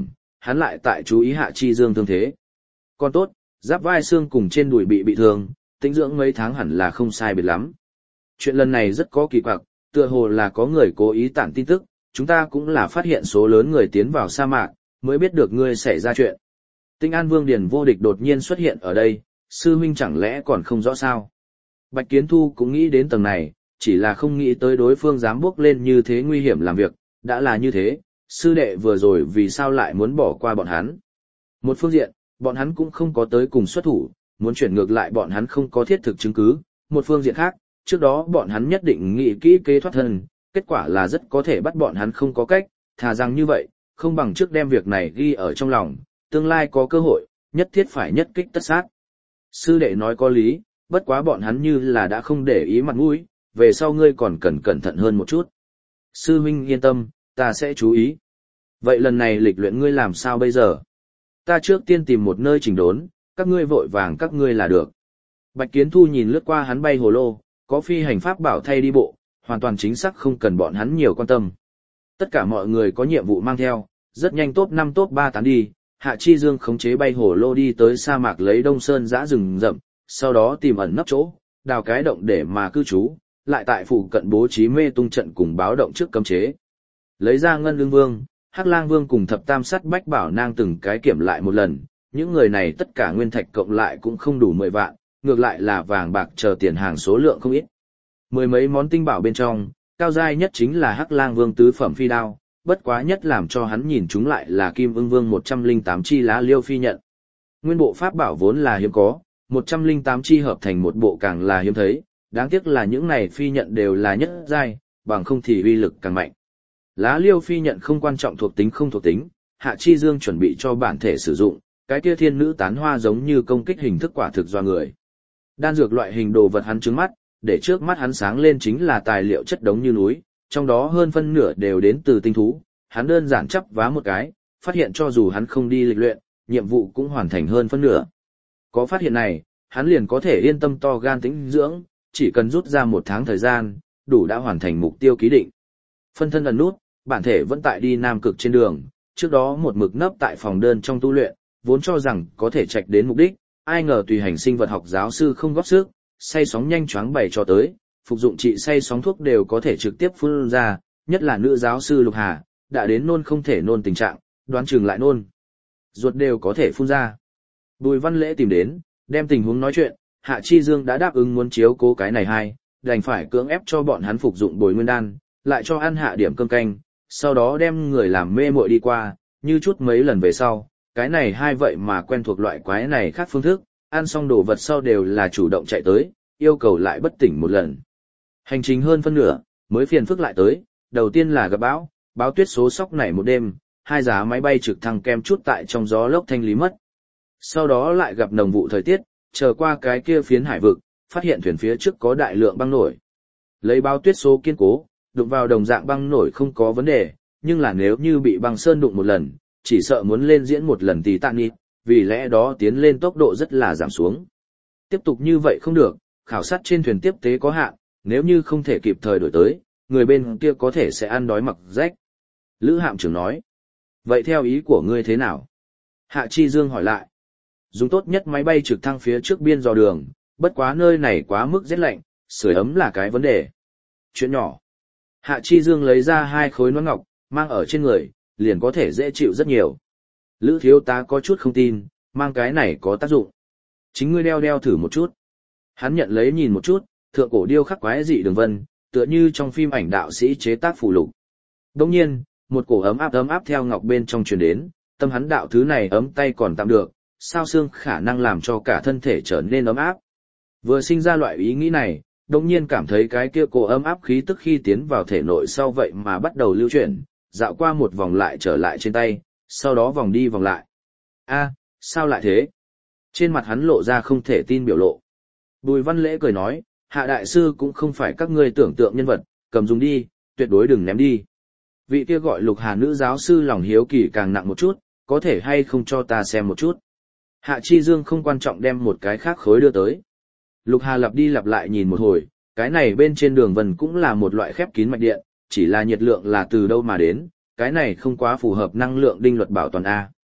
hắn lại tại chú ý Hạ Chi Dương thương thế. Còn tốt, giáp vai xương cùng trên đùi bị bị thương, tĩnh dưỡng mấy tháng hẳn là không sai biệt lắm. Chuyện lần này rất có kỳ quặc, tựa hồ là có người cố ý tản tin tức, chúng ta cũng là phát hiện số lớn người tiến vào sa mạc, mới biết được ngươi xảy ra chuyện. Tinh An Vương Điền vô địch đột nhiên xuất hiện ở đây, sư huynh chẳng lẽ còn không rõ sao? Bạch Kiến Thu cũng nghĩ đến tầng này, chỉ là không nghĩ tới đối phương dám bước lên như thế nguy hiểm làm việc, đã là như thế, sư đệ vừa rồi vì sao lại muốn bỏ qua bọn hắn. Một phương diện, bọn hắn cũng không có tới cùng xuất thủ, muốn chuyển ngược lại bọn hắn không có thiết thực chứng cứ, một phương diện khác, trước đó bọn hắn nhất định nghĩ kỹ kế thoát thân, kết quả là rất có thể bắt bọn hắn không có cách, thà rằng như vậy, không bằng trước đem việc này ghi ở trong lòng, tương lai có cơ hội, nhất thiết phải nhất kích tất sát. Sư đệ nói có lý, bất quá bọn hắn như là đã không để ý mặt mũi, về sau ngươi còn cần cẩn thận hơn một chút. Sư huynh yên tâm, ta sẽ chú ý. Vậy lần này lịch luyện ngươi làm sao bây giờ? Ta trước tiên tìm một nơi chỉnh đốn, các ngươi vội vàng các ngươi là được. Bạch Kiến Thu nhìn lướt qua hắn bay hồ lô, có phi hành pháp bảo thay đi bộ, hoàn toàn chính xác không cần bọn hắn nhiều quan tâm. Tất cả mọi người có nhiệm vụ mang theo, rất nhanh top năm top ba tán đi, Hạ Chi Dương khống chế bay hồ lô đi tới sa mạc lấy Đông Sơn giã rừng rậm, sau đó tìm ẩn nấp chỗ, đào cái động để mà cư trú, lại tại phụ cận bố trí mê tung trận cùng báo động trước cấm chế. Lấy ra Ngân Lương Vương, Hắc Lang Vương cùng thập tam sắt Bách Bảo Nang từng cái kiểm lại một lần, những người này tất cả nguyên thạch cộng lại cũng không đủ mười vạn, ngược lại là vàng bạc chờ tiền hàng số lượng không ít. Mười mấy món tinh bảo bên trong, cao giai nhất chính là Hắc Lang Vương tứ phẩm phi đao, bất quá nhất làm cho hắn nhìn chúng lại là Kim Ưng Vương một trăm lẻ tám chi lá liêu phi nhận. Nguyên bộ pháp bảo vốn là hiếm có, một trăm lẻ tám chi hợp thành một bộ càng là hiếm thấy, đáng tiếc là những này phi nhận đều là nhất giai, bằng không thì uy lực càng mạnh. Lá liêu phi nhận không quan trọng thuộc tính không thuộc tính, Hạ Chi Dương chuẩn bị cho bản thể sử dụng, cái kia thiên nữ tán hoa giống như công kích hình thức quả thực do người. Đan dược loại hình đồ vật hắn trứng mắt, để trước mắt hắn sáng lên chính là tài liệu chất đống như núi, trong đó hơn phân nửa đều đến từ tinh thú, hắn đơn giản chắp vá một cái, phát hiện cho dù hắn không đi lịch luyện, nhiệm vụ cũng hoàn thành hơn phân nửa. Có phát hiện này, hắn liền có thể yên tâm to gan tĩnh dưỡng, chỉ cần rút ra một tháng thời gian, đủ đã hoàn thành mục tiêu ký định. Phân thân ẩn nút, bản thể vẫn tại đi Nam Cực trên đường, trước đó một mực nấp tại phòng đơn trong tu luyện, vốn cho rằng có thể trạch đến mục đích, ai ngờ tùy hành sinh vật học giáo sư không góp sức, say sóng nhanh choáng bày cho tới, phục dụng trị say sóng thuốc đều có thể trực tiếp phun ra, nhất là nữ giáo sư Lục Hà, đã đến nôn không thể nôn tình trạng, đoán chừng lại nôn. Ruột đều có thể phun ra. Bùi Văn Lễ tìm đến, đem tình huống nói chuyện, Hạ Chi Dương đã đáp ứng muốn chiếu cố cái này hai, đành phải cưỡng ép cho bọn hắn phục dụng bồi nguyên đan, lại cho ăn hạ điểm cơm canh, sau đó đem người làm mê muội đi qua, như chút mấy lần về sau, cái này hai vậy mà quen thuộc loại quái này khác phương thức, ăn xong đồ vật sau đều là chủ động chạy tới, yêu cầu lại bất tỉnh một lần. Hành trình hơn phân nửa, mới phiền phức lại tới, đầu tiên là gặp bão, báo tuyết số sóc nảy một đêm, hai giá máy bay trực thăng kem chút tại trong gió lốc thanh lý mất. Sau đó lại gặp nồng vụ thời tiết, chờ qua cái kia phiến hải vực, phát hiện thuyền phía trước có đại lượng băng nổi. Lấy báo tuyết số kiên cố, đụng vào đồng dạng băng nổi không có vấn đề, nhưng là nếu như bị băng sơn đụng một lần, chỉ sợ muốn lên diễn một lần thì tạn nịt, vì lẽ đó tiến lên tốc độ rất là giảm xuống. Tiếp tục như vậy không được, khảo sát trên thuyền tiếp tế có hạn, nếu như không thể kịp thời đổi tới, người bên kia có thể sẽ ăn đói mặc rách. Lữ hạm trưởng nói, vậy theo ý của ngươi thế nào? Hạ Chi Dương hỏi lại, dùng tốt nhất máy bay trực thăng phía trước biên dò đường, bất quá nơi này quá mức rét lạnh, sưởi ấm là cái vấn đề. Chuyện nhỏ. Hạ Chi Dương lấy ra hai khối nón ngọc, mang ở trên người, liền có thể dễ chịu rất nhiều. Lữ thiếu tá có chút không tin, mang cái này có tác dụng. Chính ngươi đeo đeo thử một chút. Hắn nhận lấy nhìn một chút, thượng cổ điêu khắc quái dị đường vân, tựa như trong phim ảnh đạo sĩ chế tác phù lục. Đồng nhiên, một cổ ấm áp ấm áp theo ngọc bên trong truyền đến, tâm hắn đạo thứ này ấm tay còn tạm được, sao xương khả năng làm cho cả thân thể trở nên ấm áp. Vừa sinh ra loại ý nghĩ này, đồng nhiên cảm thấy cái kia cổ ấm áp khí tức khi tiến vào thể nội sau vậy mà bắt đầu lưu chuyển, dạo qua một vòng lại trở lại trên tay, sau đó vòng đi vòng lại. A, sao lại thế? Trên mặt hắn lộ ra không thể tin biểu lộ. Bùi Văn Lễ cười nói, Hạ đại sư cũng không phải các ngươi tưởng tượng nhân vật, cầm dùng đi, tuyệt đối đừng ném đi. Vị kia gọi Lục Hà nữ giáo sư lòng hiếu kỳ càng nặng một chút, có thể hay không cho ta xem một chút. Hạ Chi Dương không quan trọng đem một cái khác khối đưa tới. Lục Hà lặp đi lặp lại nhìn một hồi, cái này bên trên đường vân cũng là một loại khép kín mạch điện, chỉ là nhiệt lượng là từ đâu mà đến, cái này không quá phù hợp năng lượng đinh luật bảo toàn A.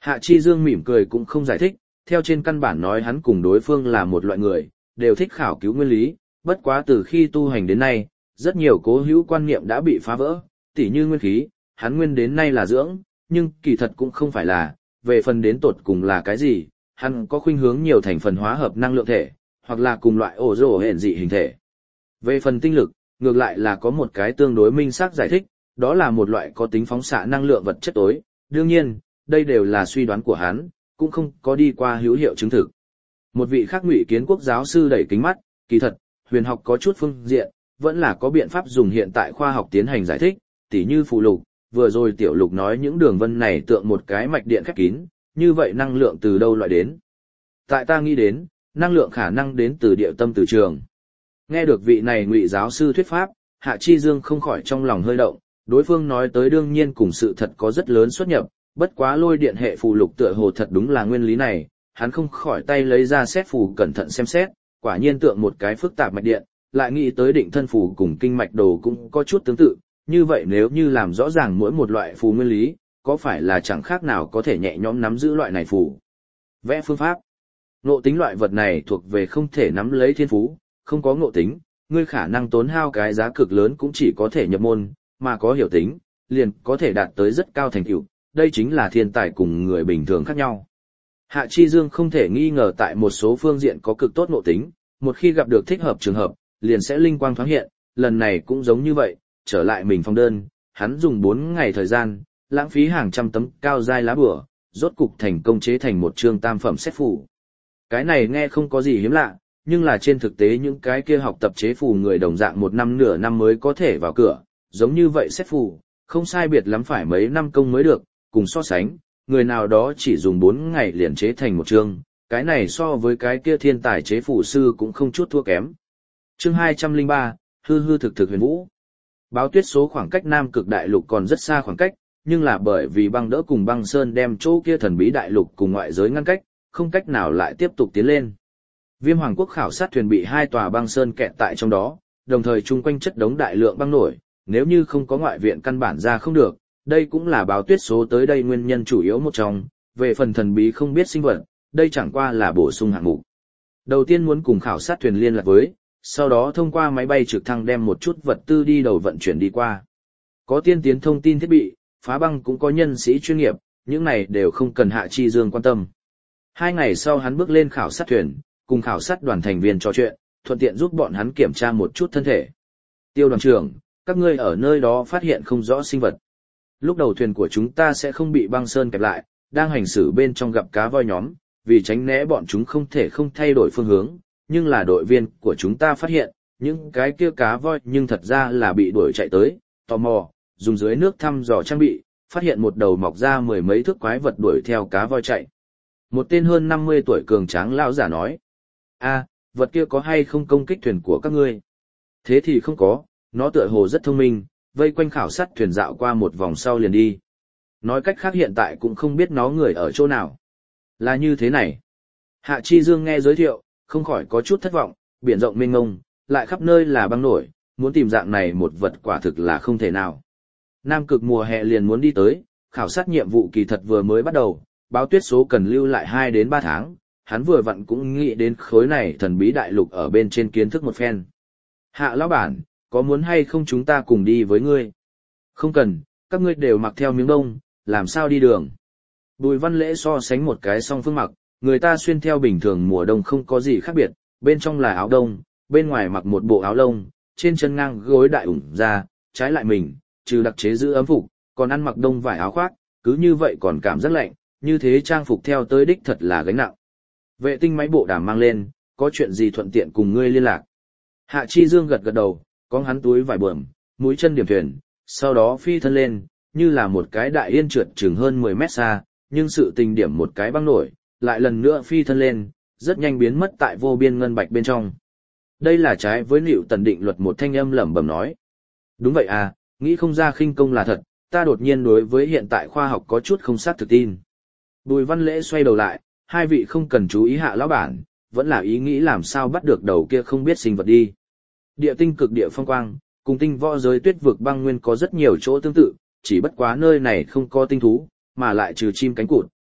Hạ Chi Dương mỉm cười cũng không giải thích, theo trên căn bản nói hắn cùng đối phương là một loại người, đều thích khảo cứu nguyên lý, bất quá từ khi tu hành đến nay, rất nhiều cố hữu quan niệm đã bị phá vỡ, tỉ như nguyên khí, hắn nguyên đến nay là dưỡng, nhưng kỳ thật cũng không phải là, về phần đến tột cùng là cái gì, hắn có khuynh hướng nhiều thành phần hóa hợp năng lượng thể, hoặc là cùng loại ổ rổ hển dị hình thể. Về phần tinh lực, ngược lại là có một cái tương đối minh xác giải thích, đó là một loại có tính phóng xạ năng lượng vật chất tối, đương nhiên, đây đều là suy đoán của hắn, cũng không có đi qua hữu hiệu chứng thực. Một vị khác Ngụy Kiến Quốc giáo sư đẩy kính mắt, kỳ thật, huyền học có chút phương diện, vẫn là có biện pháp dùng hiện tại khoa học tiến hành giải thích, tỉ như phù lục, vừa rồi tiểu lục nói những đường vân này tượng một cái mạch điện khép kín, như vậy năng lượng từ đâu loại đến? Tại ta nghĩ đến, năng lượng khả năng đến từ địa tâm từ trường. Nghe được vị này Ngụy giáo sư thuyết pháp, Hạ Chi Dương không khỏi trong lòng hơi động, đối phương nói tới đương nhiên cùng sự thật có rất lớn xuất nhập, bất quá lôi điện hệ phù lục tựa hồ thật đúng là nguyên lý này, hắn không khỏi tay lấy ra xét phù cẩn thận xem xét, quả nhiên tượng một cái phức tạp mạch điện, lại nghĩ tới định thân phù cùng kinh mạch đồ cũng có chút tương tự, như vậy nếu như làm rõ ràng mỗi một loại phù nguyên lý, có phải là chẳng khác nào có thể nhẹ nhõm nắm giữ loại này phù. Vẽ phương pháp. Ngộ tính loại vật này thuộc về không thể nắm lấy thiên phú, không có ngộ tính, ngươi khả năng tốn hao cái giá cực lớn cũng chỉ có thể nhập môn, mà có hiểu tính, liền có thể đạt tới rất cao thành tựu, đây chính là thiên tài cùng người bình thường khác nhau. Hạ Chi Dương không thể nghi ngờ tại một số phương diện có cực tốt ngộ tính, một khi gặp được thích hợp trường hợp, liền sẽ linh quang thoáng hiện, lần này cũng giống như vậy, trở lại mình phong đơn, hắn dùng bốn ngày thời gian, lãng phí hàng trăm tấm cao giai lá bùa, rốt cục thành công chế thành một chương tam phẩm xét phù. Cái này nghe không có gì hiếm lạ, nhưng là trên thực tế những cái kia học tập chế phù người đồng dạng một năm nửa năm mới có thể vào cửa, giống như vậy xét phù, không sai biệt lắm phải mấy năm công mới được, cùng so sánh, người nào đó chỉ dùng bốn ngày liền chế thành một chương, cái này so với cái kia thiên tài chế phù sư cũng không chút thua kém. Chương hai trăm lẻ ba, hư hư thực thực huyền vũ. Báo tuyết số khoảng cách Nam Cực Đại Lục còn rất xa khoảng cách, nhưng là bởi vì băng đỡ cùng băng sơn đem chỗ kia thần bí đại lục cùng ngoại giới ngăn cách, không cách nào lại tiếp tục tiến lên. Viêm Hoàng quốc khảo sát thuyền bị hai tòa băng sơn kẹt tại trong đó, đồng thời chung quanh chất đống đại lượng băng nổi, nếu như không có ngoại viện căn bản ra không được, đây cũng là báo tuyết số tới đây nguyên nhân chủ yếu một trong, về phần thần bí không biết sinh vật, đây chẳng qua là bổ sung hạng mục. Đầu tiên muốn cùng khảo sát thuyền liên lạc với, sau đó thông qua máy bay trực thăng đem một chút vật tư đi đầu vận chuyển đi qua. Có tiên tiến thông tin thiết bị, phá băng cũng có nhân sĩ chuyên nghiệp, những này đều không cần Hạ Chi Dương quan tâm. Hai ngày sau hắn bước lên khảo sát thuyền, cùng khảo sát đoàn thành viên trò chuyện, thuận tiện giúp bọn hắn kiểm tra một chút thân thể. Tiêu đoàn trưởng, các ngươi ở nơi đó phát hiện không rõ sinh vật. Lúc đầu thuyền của chúng ta sẽ không bị băng sơn kẹp lại, đang hành xử bên trong gặp cá voi nhóm, vì tránh né bọn chúng không thể không thay đổi phương hướng, nhưng là đội viên của chúng ta phát hiện, những cái kia cá voi nhưng thật ra là bị đuổi chạy tới, tò mò, dùng dưới nước thăm dò trang bị, phát hiện một đầu mọc ra mười mấy thước quái vật đuổi theo cá voi chạy. Một tên hơn năm mươi tuổi cường tráng lão giả nói, a, vật kia có hay không công kích thuyền của các ngươi? Thế thì không có, nó tựa hồ rất thông minh, vây quanh khảo sát thuyền dạo qua một vòng sau liền đi. Nói cách khác hiện tại cũng không biết nó người ở chỗ nào. Là như thế này. Hạ Chi Dương nghe giới thiệu, không khỏi có chút thất vọng, biển rộng mênh mông, lại khắp nơi là băng nổi, muốn tìm dạng này một vật quả thực là không thể nào. Nam Cực mùa hè liền muốn đi tới, khảo sát nhiệm vụ kỳ thật vừa mới bắt đầu, báo tuyết số cần lưu lại hai đến ba tháng, hắn vừa vặn cũng nghĩ đến khối này thần bí đại lục ở bên trên kiến thức một phen. Hạ lão bản, có muốn hay không chúng ta cùng đi với ngươi? Không cần, các ngươi đều mặc theo miếng đông, làm sao đi đường? Bùi Văn Lễ so sánh một cái song phương mặc, người ta xuyên theo bình thường mùa đông không có gì khác biệt, bên trong là áo đông, bên ngoài mặc một bộ áo lông, trên chân ngang gối đại ủng ra, trái lại mình, trừ đặc chế giữ ấm phục, còn ăn mặc đông vải áo khoác, cứ như vậy còn cảm rất lạnh, như thế trang phục theo tới đích thật là gánh nặng. Vệ tinh máy bộ đàm mang lên, có chuyện gì thuận tiện cùng ngươi liên lạc. Hạ Chi Dương gật gật đầu, có hắn túi vải bườm, mũi chân điểm thuyền, sau đó phi thân lên, như là một cái đại yên trượt chừng hơn mười mét xa, nhưng sự tình điểm một cái băng nổi, lại lần nữa phi thân lên, rất nhanh biến mất tại vô biên ngân bạch bên trong. Đây là trái với Nữu Tần định luật, một thanh âm lẩm bẩm nói. Đúng vậy à, nghĩ không ra khinh công là thật, ta đột nhiên đối với hiện tại khoa học có chút không xác thực tin. Bùi Văn Lễ xoay đầu lại, hai vị không cần chú ý Hạ lão bản, vẫn là ý nghĩ làm sao bắt được đầu kia không biết sinh vật đi. Địa tinh cực địa phong quang, cùng tinh võ giới tuyết vực băng nguyên có rất nhiều chỗ tương tự, chỉ bất quá nơi này không có tinh thú, mà lại trừ chim cánh cụt,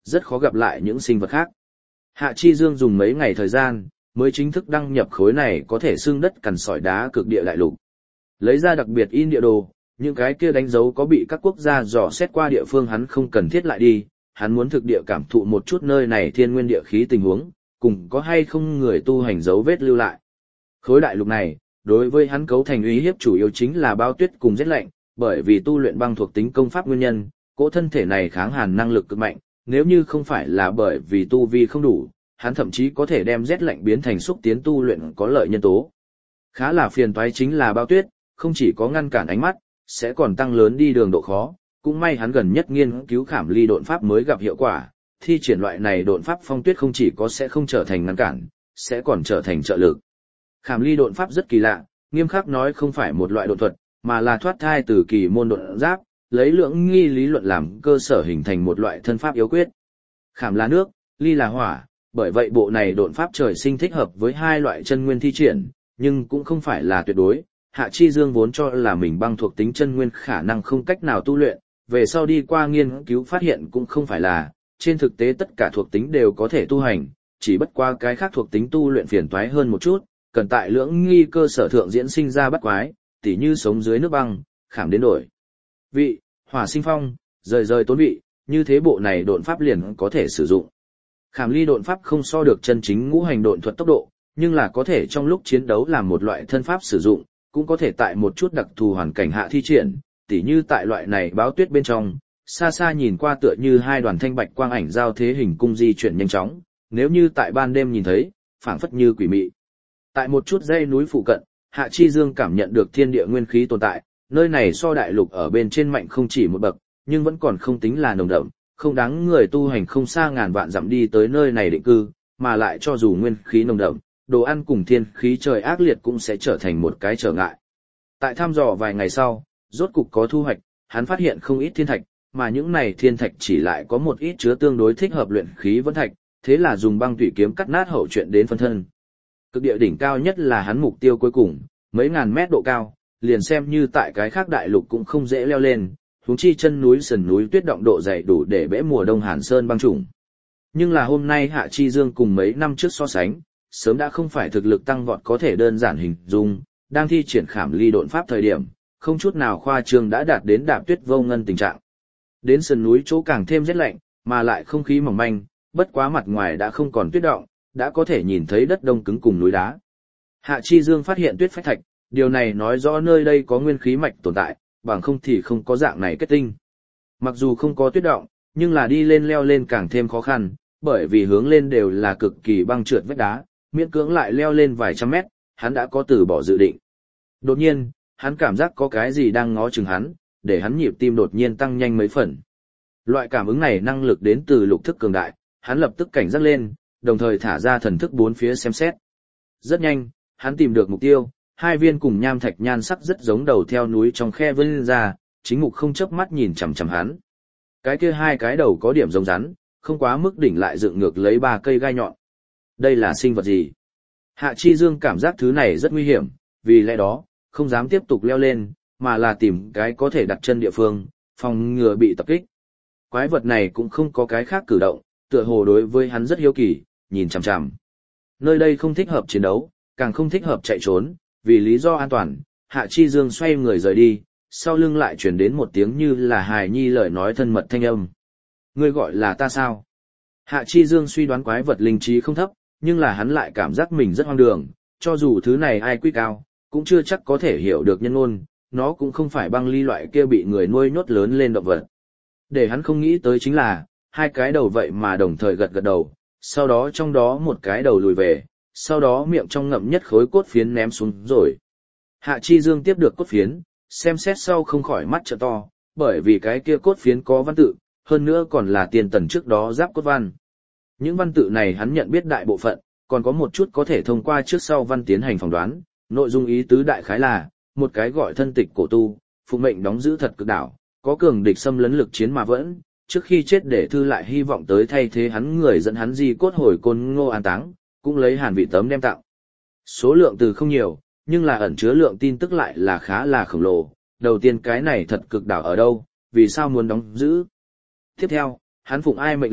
rất khó gặp lại những sinh vật khác. Hạ Chi Dương dùng mấy ngày thời gian, mới chính thức đăng nhập khối này có thể xưng đất cằn sỏi đá cực địa đại lục. Lấy ra đặc biệt in địa đồ, những cái kia đánh dấu có bị các quốc gia dò xét qua địa phương hắn không cần thiết lại đi, hắn muốn thực địa cảm thụ một chút nơi này thiên nguyên địa khí tình huống, cùng có hay không người tu hành dấu vết lưu lại. Khối đại lục này, đối với hắn cấu thành uy hiếp chủ yếu chính là bao tuyết cùng rét lạnh, bởi vì tu luyện băng thuộc tính công pháp nguyên nhân, cỗ thân thể này kháng hàn năng lực cực mạnh, nếu như không phải là bởi vì tu vi không đủ, hắn thậm chí có thể đem rét lạnh biến thành xúc tiến tu luyện có lợi nhân tố. Khá là phiền toái chính là bao tuyết, không chỉ có ngăn cản ánh mắt, sẽ còn tăng lớn đi đường độ khó, cũng may hắn gần nhất nghiên cứu khảm ly độn pháp mới gặp hiệu quả, thi triển loại này độn pháp phong tuyết không chỉ có sẽ không trở thành ngăn cản, sẽ còn trở thành trợ lực. Khảm ly độn pháp rất kỳ lạ, nghiêm khắc nói không phải một loại độn thuật, mà là thoát thai từ kỳ môn độn giáp, lấy lưỡng nghi lý luận làm cơ sở hình thành một loại thân pháp yếu quyết. Khảm là nước, ly là hỏa, bởi vậy bộ này độn pháp trời sinh thích hợp với hai loại chân nguyên thi triển, nhưng cũng không phải là tuyệt đối. Hạ Chi Dương vốn cho là mình băng thuộc tính chân nguyên khả năng không cách nào tu luyện, về sau đi qua nghiên cứu phát hiện cũng không phải là, trên thực tế tất cả thuộc tính đều có thể tu hành, chỉ bất qua cái khác thuộc tính tu luyện phiền toái hơn một chút, cần tại lưỡng nghi cơ sở thượng diễn sinh ra bắt quái, tỉ như sống dưới nước băng, khảm đến đổi vị, hỏa sinh phong, rời rời tốn vị, như thế bộ này độn pháp liền có thể sử dụng. Khảm ly độn pháp không so được chân chính ngũ hành độn thuật tốc độ, nhưng là có thể trong lúc chiến đấu làm một loại thân pháp sử dụng, cũng có thể tại một chút đặc thù hoàn cảnh hạ thi triển, tỉ như tại loại này báo tuyết bên trong, xa xa nhìn qua tựa như hai đoàn thanh bạch quang ảnh giao thế hình cung di chuyển nhanh chóng, nếu như tại ban đêm nhìn thấy, phảng phất như quỷ mị. Tại một chút dãy núi phụ cận, Hạ Chi Dương cảm nhận được thiên địa nguyên khí tồn tại, nơi này so đại lục ở bên trên mạnh không chỉ một bậc, nhưng vẫn còn không tính là nồng đậm, không đáng người tu hành không xa ngàn vạn dặm đi tới nơi này định cư, mà lại cho dù nguyên khí nồng đậm, đồ ăn cùng thiên khí trời ác liệt cũng sẽ trở thành một cái trở ngại. Tại thăm dò vài ngày sau, rốt cục có thu hoạch, hắn phát hiện không ít thiên thạch, mà những này thiên thạch chỉ lại có một ít chứa tương đối thích hợp luyện khí vân thạch, thế là dùng băng tủy kiếm cắt nát hậu chuyện đến phân thân. Cực địa đỉnh cao nhất là hắn mục tiêu cuối cùng, mấy ngàn mét độ cao, liền xem như tại cái khác đại lục cũng không dễ leo lên, huống chi chân núi sườn núi tuyết động độ dày đủ để bẽ mùa đông Hàn Sơn băng trùng. Nhưng là hôm nay Hạ Chi Dương cùng mấy năm trước so sánh, sớm đã không phải thực lực tăng vọt có thể đơn giản hình dung, đang thi triển khảm ly độn pháp thời điểm, không chút nào khoa trương đã đạt đến đạp tuyết vô ngân tình trạng. Đến sườn núi chỗ càng thêm rét lạnh, mà lại không khí mỏng manh, bất quá mặt ngoài đã không còn tuyết động, đã có thể nhìn thấy đất đông cứng cùng núi đá. Hạ Chi Dương phát hiện tuyết phách thạch, điều này nói rõ nơi đây có nguyên khí mạch tồn tại, bằng không thì không có dạng này kết tinh. Mặc dù không có tuyết động, nhưng là đi lên leo lên càng thêm khó khăn, bởi vì hướng lên đều là cực kỳ băng trượt vách đá, miễn cưỡng lại leo lên vài trăm mét, hắn đã có từ bỏ dự định. Đột nhiên, hắn cảm giác có cái gì đang ngó chừng hắn, để hắn nhịp tim đột nhiên tăng nhanh mấy phần. Loại cảm ứng này năng lực đến từ lục thức cường đại, hắn lập tức cảnh giác lên, đồng thời thả ra thần thức bốn phía xem xét. Rất nhanh, hắn tìm được mục tiêu, hai viên cùng nham thạch nhan sắc rất giống đầu theo núi trong khe vươn ra, chính mục không chớp mắt nhìn chằm chằm hắn. Cái kia hai cái đầu có điểm giống rắn, không quá mức đỉnh lại dựng ngược lấy ba cây gai nhọn. Đây là sinh vật gì? Hạ Chi Dương cảm giác thứ này rất nguy hiểm, vì lẽ đó, không dám tiếp tục leo lên, mà là tìm cái có thể đặt chân địa phương, phòng ngừa bị tập kích. Quái vật này cũng không có cái khác cử động, tựa hồ đối với hắn rất hiếu kỳ, nhìn chằm chằm. Nơi đây không thích hợp chiến đấu, càng không thích hợp chạy trốn, vì lý do an toàn, Hạ Chi Dương xoay người rời đi, sau lưng lại truyền đến một tiếng như là hài nhi lời nói thân mật thanh âm. Ngươi gọi là ta sao? Hạ Chi Dương suy đoán quái vật linh trí không thấp, nhưng là hắn lại cảm giác mình rất hoang đường, cho dù thứ này ai quy cao, cũng chưa chắc có thể hiểu được nhân ngôn, nó cũng không phải băng ly loại kia bị người nuôi nhốt lớn lên động vật. Để hắn không nghĩ tới chính là, hai cái đầu vậy mà đồng thời gật gật đầu, sau đó trong đó một cái đầu lùi về, sau đó miệng trong ngậm nhất khối cốt phiến ném xuống rồi. Hạ Chi Dương tiếp được cốt phiến, xem xét sau không khỏi mắt trợ to, bởi vì cái kia cốt phiến có văn tự, hơn nữa còn là tiền tần trước đó giáp cốt văn. Những văn tự này hắn nhận biết đại bộ phận, còn có một chút có thể thông qua trước sau văn tiến hành phỏng đoán, nội dung ý tứ đại khái là, một cái gọi thân tịch cổ tu, phụ mệnh đóng giữ thật cực đảo, có cường địch xâm lấn lực chiến mà vẫn, trước khi chết để thư lại hy vọng tới thay thế hắn người dẫn hắn di cốt hồi Côn Ngô an táng, cũng lấy hàn vị tấm đem tặng. Số lượng từ không nhiều, nhưng là ẩn chứa lượng tin tức lại là khá là khổng lồ. Đầu tiên cái này thật cực đảo ở đâu, vì sao muốn đóng giữ? Tiếp theo, hắn phụng ai mệnh lệnh,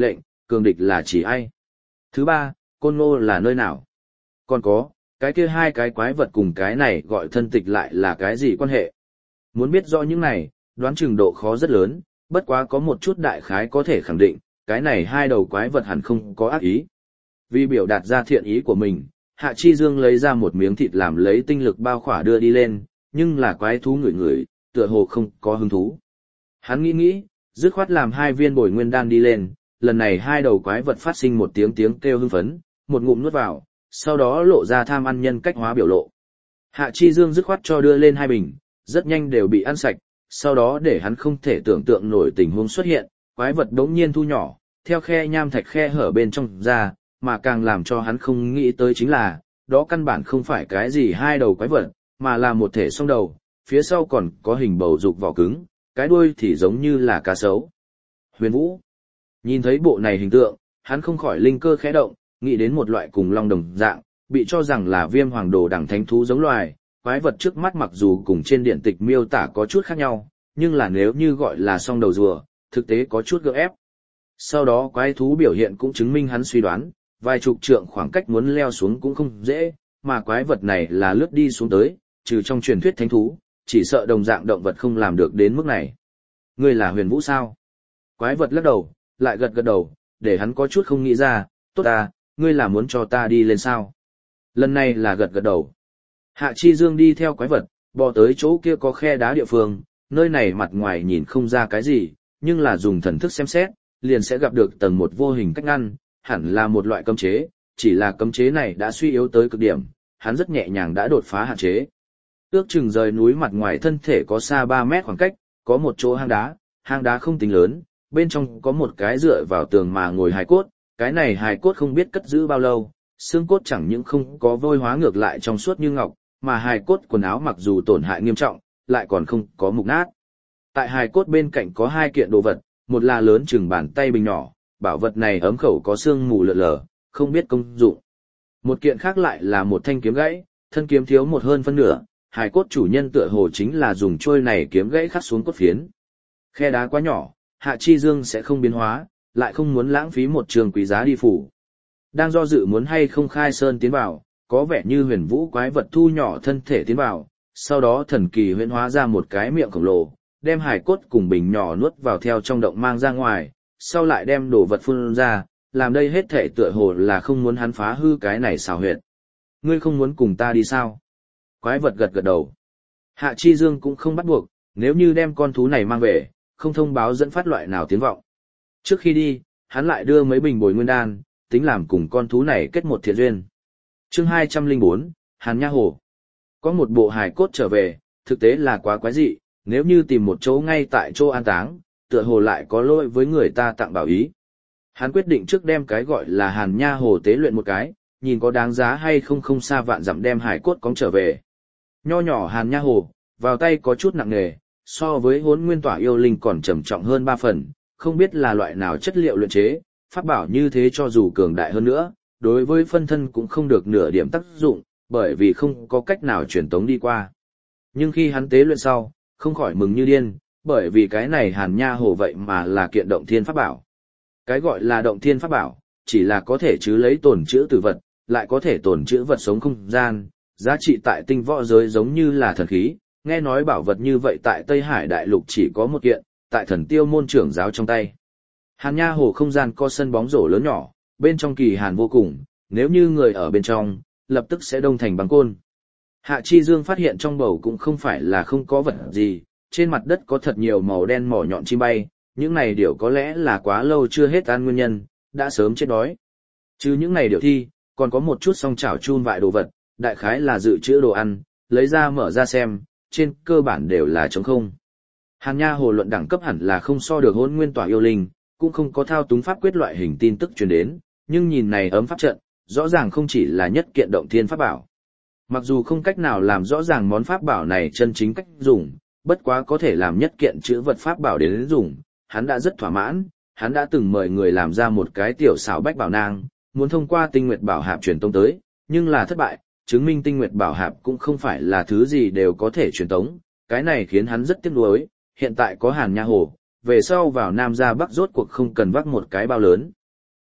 cường địch là chỉ ai? Thứ ba, Côn Ngô là nơi nào? Còn có, cái kia hai cái quái vật cùng cái này gọi thân tịch lại là cái gì quan hệ? Muốn biết rõ những này, đoán chừng độ khó rất lớn, bất quá có một chút đại khái có thể khẳng định, cái này hai đầu quái vật hẳn không có ác ý. Vì biểu đạt ra thiện ý của mình, Hạ Chi Dương lấy ra một miếng thịt làm lấy tinh lực bao khỏa đưa đi lên, nhưng là quái thú ngửi ngửi, tựa hồ không có hứng thú. Hắn nghĩ nghĩ, dứt khoát làm hai viên bồi nguyên đan đi lên, lần này hai đầu quái vật phát sinh một tiếng tiếng kêu hưng phấn, một ngụm nuốt vào, sau đó lộ ra tham ăn nhân cách hóa biểu lộ. Hạ Chi Dương dứt khoát cho đưa lên hai bình, rất nhanh đều bị ăn sạch, sau đó để hắn không thể tưởng tượng nổi tình huống xuất hiện, quái vật đống nhiên thu nhỏ, theo khe nham thạch khe hở bên trong ra, mà càng làm cho hắn không nghĩ tới chính là, đó căn bản không phải cái gì hai đầu quái vật, mà là một thể song đầu, phía sau còn có hình bầu dục vỏ cứng, cái đuôi thì giống như là cá sấu. Huyền Vũ nhìn thấy bộ này hình tượng, hắn không khỏi linh cơ khẽ động, nghĩ đến một loại cùng long đồng dạng, bị cho rằng là viêm hoàng đồ đẳng thánh thú giống loài, quái vật trước mắt mặc dù cùng trên điện tịch miêu tả có chút khác nhau, nhưng là nếu như gọi là song đầu rùa, thực tế có chút gượng ép. Sau đó quái thú biểu hiện cũng chứng minh hắn suy đoán, vài chục trượng khoảng cách muốn leo xuống cũng không dễ, mà quái vật này là lướt đi xuống tới, trừ trong truyền thuyết thánh thú, chỉ sợ đồng dạng động vật không làm được đến mức này. Ngươi là Huyền Vũ sao? Quái vật lắc đầu, lại gật gật đầu, để hắn có chút không nghĩ ra, tốt ta, ngươi là muốn cho ta đi lên sao? Lần này là gật gật đầu. Hạ Chi Dương đi theo quái vật, bò tới chỗ kia có khe đá địa phương, nơi này mặt ngoài nhìn không ra cái gì, nhưng là dùng thần thức xem xét, liền sẽ gặp được tầng một vô hình cách ngăn, hẳn là một loại cấm chế, chỉ là cấm chế này đã suy yếu tới cực điểm, hắn rất nhẹ nhàng đã đột phá hạn chế. Ước chừng rời núi mặt ngoài thân thể có xa ba mét khoảng cách, có một chỗ hang đá, hang đá không tính lớn, bên trong có một cái dựa vào tường mà ngồi hài cốt, cái này hài cốt không biết cất giữ bao lâu, xương cốt chẳng những không có vôi hóa ngược lại trong suốt như ngọc, mà hài cốt quần áo mặc dù tổn hại nghiêm trọng, lại còn không có mục nát. Tại hài cốt bên cạnh có hai kiện đồ vật, một là lớn chừng bàn tay bình nhỏ, bảo vật này ấm khẩu có xương mù lợn lờ, không biết công dụng. Một kiện khác lại là một thanh kiếm gãy, thân kiếm thiếu một hơn phân nửa, hài cốt chủ nhân tựa hồ chính là dùng trôi này kiếm gãy khắc xuống cốt phiến. Khe đá quá nhỏ, Hạ Chi Dương sẽ không biến hóa, lại không muốn lãng phí một trường quý giá đi phủ. Đang do dự muốn hay không khai sơn tiến vào, có vẻ như Huyền Vũ quái vật thu nhỏ thân thể tiến vào, sau đó thần kỳ huyễn hóa ra một cái miệng khổng lồ, đem hài cốt cùng bình nhỏ nuốt vào theo trong động mang ra ngoài, sau lại đem đồ vật phun ra, làm đây hết thể tựa hồ là không muốn hắn phá hư cái này xào huyệt. Ngươi không muốn cùng ta đi sao? Quái vật gật gật đầu. Hạ Chi Dương cũng không bắt buộc, nếu như đem con thú này mang về, không thông báo dẫn phát loại nào tiếng vọng. Trước khi đi, hắn lại đưa mấy bình bồi nguyên đan, tính làm cùng con thú này kết một thiện duyên. Chương hai trăm lẻ bốn, Hàn Nha Hồ. Có một bộ hài cốt trở về, thực tế là quá quái dị, nếu như tìm một chỗ ngay tại chỗ an táng, tựa hồ lại có lỗi với người ta tặng bảo ý. Hắn quyết định trước đem cái gọi là Hàn Nha Hồ tế luyện một cái, nhìn có đáng giá hay không không xa vạn dặm đem hài cốt cóng trở về. Nho nhỏ Hàn Nha Hồ, vào tay có chút nặng nề, so với Hỗn Nguyên Tỏa yêu linh còn trầm trọng hơn ba phần, không biết là loại nào chất liệu luyện chế, pháp bảo như thế cho dù cường đại hơn nữa, đối với phân thân cũng không được nửa điểm tác dụng, bởi vì không có cách nào truyền tống đi qua. Nhưng khi hắn tế luyện sau, không khỏi mừng như điên, bởi vì cái này Hàn Nha Hồ vậy mà là kiện động thiên pháp bảo. Cái gọi là động thiên pháp bảo, chỉ là có thể chứ lấy tồn trữ tử vật, lại có thể tồn trữ vật sống không gian, giá trị tại tinh võ giới giống như là thần khí, nghe nói bảo vật như vậy tại Tây Hải Đại Lục chỉ có một kiện, tại Thần Tiêu môn trưởng giáo trong tay. Hàn Nha Hồ không gian có sân bóng rổ lớn nhỏ, bên trong kỳ hàn vô cùng, nếu như người ở bên trong, lập tức sẽ đông thành băng côn. Hạ Chi Dương phát hiện trong bầu cũng không phải là không có vật gì, trên mặt đất có thật nhiều màu đen mỏ nhọn chim bay, những này điểu có lẽ là quá lâu chưa hết ăn nguyên nhân, đã sớm chết đói. Chứ những này điểu thi, còn có một chút song chảo chun vại đồ vật, đại khái là dự trữ đồ ăn, lấy ra mở ra xem, trên cơ bản đều là trống không. Hàn Nha Hồ luận đẳng cấp hẳn là không so được Hỗn Nguyên Tỏa yêu linh, cũng không có thao túng pháp quyết loại hình tin tức truyền đến, nhưng nhìn này ấm pháp trận, rõ ràng không chỉ là nhất kiện động thiên pháp bảo. Mặc dù không cách nào làm rõ ràng món pháp bảo này chân chính cách dùng, bất quá có thể làm nhất kiện chữ vật pháp bảo đến dùng, hắn đã rất thỏa mãn, hắn đã từng mời người làm ra một cái tiểu xảo bách bảo nang, muốn thông qua tinh nguyệt bảo hạp truyền tống tới, nhưng là thất bại, chứng minh tinh nguyệt bảo hạp cũng không phải là thứ gì đều có thể truyền tống, cái này khiến hắn rất tiếc nuối, hiện tại có Hàn Nha Hồ, về sau vào Nam ra Bắc rốt cuộc không cần vác một cái bao lớn.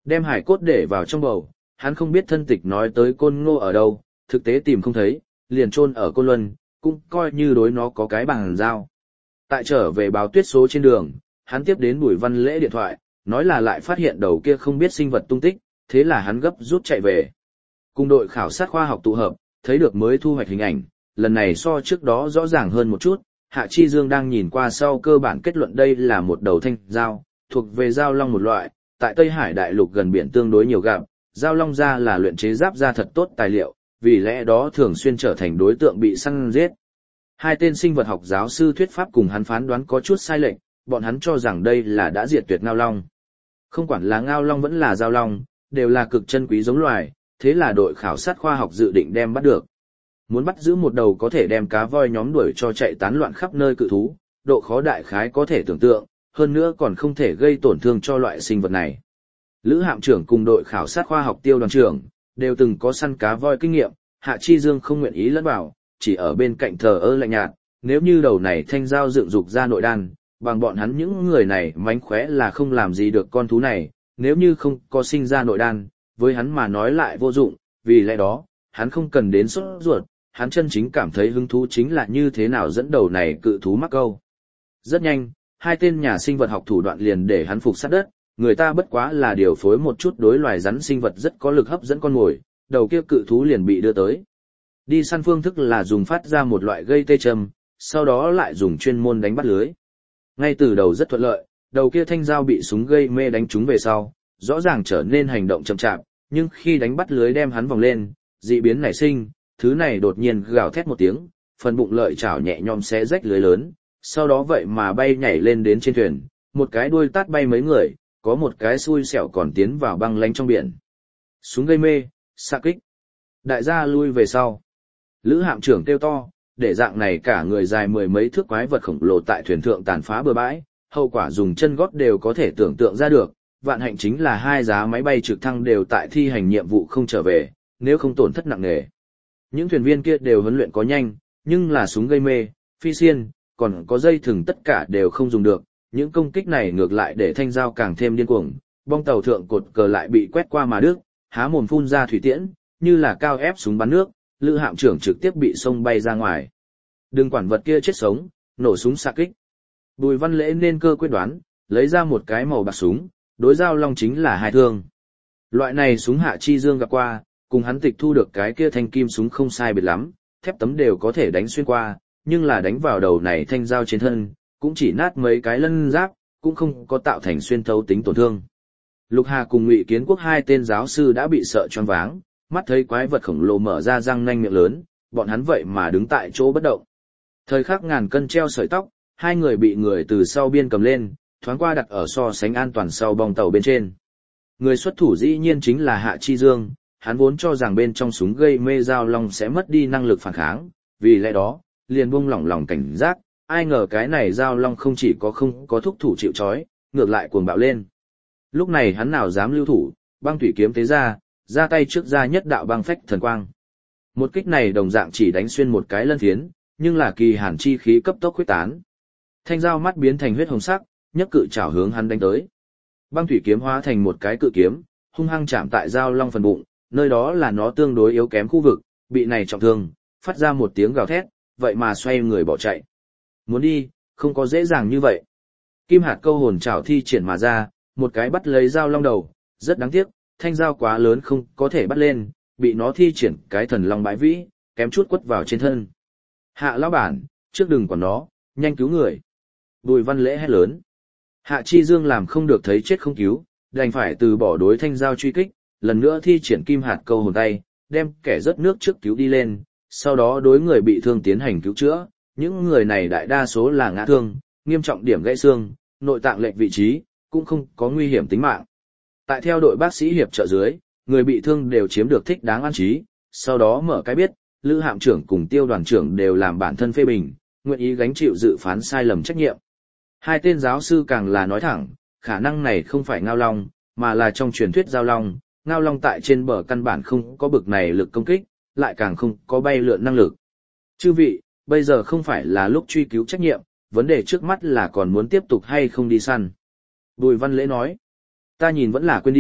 Đem hải cốt để vào trong bầu, hắn không biết thân tịch nói tới Côn Ngô ở đâu, thực tế tìm không thấy, liền chôn ở Côn Luân, cũng coi như đối nó có cái bằng giao. Tại trở về báo tuyết số trên đường, hắn tiếp đến Bùi Văn Lễ điện thoại, nói là lại phát hiện đầu kia không biết sinh vật tung tích, thế là hắn gấp rút chạy về. Cùng đội khảo sát khoa học tụ hợp, thấy được mới thu hoạch hình ảnh, lần này so trước đó rõ ràng hơn một chút, Hạ Chi Dương đang nhìn qua sau cơ bản kết luận đây là một đầu thanh dao, thuộc về dao long một loại, tại Tây Hải đại lục gần biển tương đối nhiều gặp, dao long da là luyện chế giáp da thật tốt tài liệu, vì lẽ đó thường xuyên trở thành đối tượng bị săn giết. Hai tên sinh vật học giáo sư thuyết pháp cùng hắn phán đoán có chút sai lệch, bọn hắn cho rằng đây là đã diệt tuyệt ngao long. Không quản là ngao long vẫn là dao long, đều là cực chân quý giống loài, thế là đội khảo sát khoa học dự định đem bắt được. Muốn bắt giữ một đầu có thể đem cá voi nhóm đuổi cho chạy tán loạn khắp nơi cự thú, độ khó đại khái có thể tưởng tượng, hơn nữa còn không thể gây tổn thương cho loại sinh vật này. Lữ hạm trưởng cùng đội khảo sát khoa học Tiêu đoàn trưởng, đều từng có săn cá voi kinh nghiệm, Hạ Chi Dương không nguyện ý lẫn vào, chỉ ở bên cạnh thờ ơ lạnh nhạt, nếu như đầu này thanh dao dựng dục ra nội đan, bằng bọn hắn những người này mánh khóe là không làm gì được con thú này, nếu như không có sinh ra nội đan, với hắn mà nói lại vô dụng, vì lẽ đó, hắn không cần đến sốt ruột, hắn chân chính cảm thấy hứng thú chính là như thế nào dẫn đầu này cự thú mắc câu. Rất nhanh, hai tên nhà sinh vật học thủ đoạn liền để hắn phục sát đất, người ta bất quá là điều phối một chút đối loài rắn sinh vật rất có lực hấp dẫn con mồi, đầu kia cự thú liền bị đưa tới. Đi săn phương thức là dùng phát ra một loại gây tê châm, sau đó lại dùng chuyên môn đánh bắt lưới. Ngay từ đầu rất thuận lợi, đầu kia thanh dao bị súng gây mê đánh trúng về sau, rõ ràng trở nên hành động chậm chạp, nhưng khi đánh bắt lưới đem hắn vòng lên, dị biến nảy sinh, thứ này đột nhiên gào thét một tiếng, phần bụng lợi chảo nhẹ nhõm xé rách lưới lớn, sau đó vậy mà bay nhảy lên đến trên thuyền, một cái đuôi tát bay mấy người, có một cái xui xẻo còn tiến vào băng lánh trong biển. Súng gây mê, xạ kích. Đại gia lui về sau. Lữ hạm trưởng kêu to, để dạng này cả người dài mười mấy thước quái vật khổng lồ tại thuyền thượng tàn phá bừa bãi, hậu quả dùng chân gót đều có thể tưởng tượng ra được, vạn hạnh chính là hai giá máy bay trực thăng đều tại thi hành nhiệm vụ không trở về, nếu không tổn thất nặng nề. Những thuyền viên kia đều huấn luyện có nhanh, nhưng là súng gây mê, phi xiên, còn có dây thừng tất cả đều không dùng được, những công kích này ngược lại để thanh dao càng thêm điên cuồng, bong tàu thượng cột cờ lại bị quét qua mà đứt, há mồm phun ra thủy tiễn, như là cao ép súng bắn nước, Lữ hạm trưởng trực tiếp bị xông bay ra ngoài. Đừng quản vật kia chết sống, nổ súng xạ kích. Bùi Văn Lễ nên cơ quyết đoán, lấy ra một cái màu bạc súng, đối dao long chính là hai thương. Loại này súng Hạ Chi Dương gặp qua, cùng hắn tịch thu được cái kia thanh kim súng không sai biệt lắm, thép tấm đều có thể đánh xuyên qua, nhưng là đánh vào đầu này thanh dao trên thân, cũng chỉ nát mấy cái lân giáp, cũng không có tạo thành xuyên thấu tính tổn thương. Lục Hà cùng Ngụy Kiến Quốc hai tên giáo sư đã bị sợ choáng váng, mắt thấy quái vật khổng lồ mở ra răng nanh miệng lớn, bọn hắn vậy mà đứng tại chỗ bất động. Thời khắc ngàn cân treo sợi tóc, hai người bị người từ sau biên cầm lên, thoáng qua đặt ở so sánh an toàn sau bong tàu bên trên. Người xuất thủ dĩ nhiên chính là Hạ Chi Dương, hắn vốn cho rằng bên trong súng gây mê dao long sẽ mất đi năng lực phản kháng, vì lẽ đó, liền buông lỏng lòng cảnh giác, ai ngờ cái này dao long không chỉ có không có thúc thủ chịu trói, ngược lại cuồng bạo lên. Lúc này hắn nào dám lưu thủ, băng thủy kiếm tế ra, ra tay trước ra nhất đạo băng phách thần quang. Một kích này đồng dạng chỉ đánh xuyên một cái lân phiến, nhưng là kỳ hàn chi khí cấp tốc huyết tán. Thanh dao mắt biến thành huyết hồng sắc, nhấc cự chảo hướng hắn đánh tới. Băng thủy kiếm hóa thành một cái cự kiếm, hung hăng chạm tại dao long phần bụng, nơi đó là nó tương đối yếu kém khu vực, bị này trọng thương, phát ra một tiếng gào thét, vậy mà xoay người bỏ chạy. Muốn đi, không có dễ dàng như vậy. Kim hạt câu hồn chảo thi triển mà ra, một cái bắt lấy dao long đầu, rất đáng tiếc, thanh dao quá lớn không có thể bắt lên, bị nó thi triển cái thần long bãi vĩ, kém chút quất vào trên thân. Hạ lão bản, trước đừng quản nó, nhanh cứu người. Bùi Văn Lễ hét lớn. Hạ Chi Dương làm không được thấy chết không cứu, đành phải từ bỏ đối thanh dao truy kích, lần nữa thi triển kim hạt câu hồn tay, đem kẻ rớt nước trước cứu đi lên, sau đó đối người bị thương tiến hành cứu chữa. Những người này đại đa số là ngã thương, nghiêm trọng điểm gãy xương, nội tạng lệch vị trí, cũng không có nguy hiểm tính mạng. Tại theo đội bác sĩ hiệp trợ dưới, người bị thương đều chiếm được thích đáng an trí, sau đó mở cái biết, Lữ hạm trưởng cùng Tiêu đoàn trưởng đều làm bản thân phê bình, nguyện ý gánh chịu dự phán sai lầm trách nhiệm. Hai tên giáo sư càng là nói thẳng, khả năng này không phải ngao long, mà là trong truyền thuyết giao long, ngao long tại trên bờ căn bản không có bực này lực công kích, lại càng không có bay lượn năng lực. Chư vị, bây giờ không phải là lúc truy cứu trách nhiệm, vấn đề trước mắt là còn muốn tiếp tục hay không đi săn. Bùi Văn Lễ nói, ta nhìn vẫn là quên đi,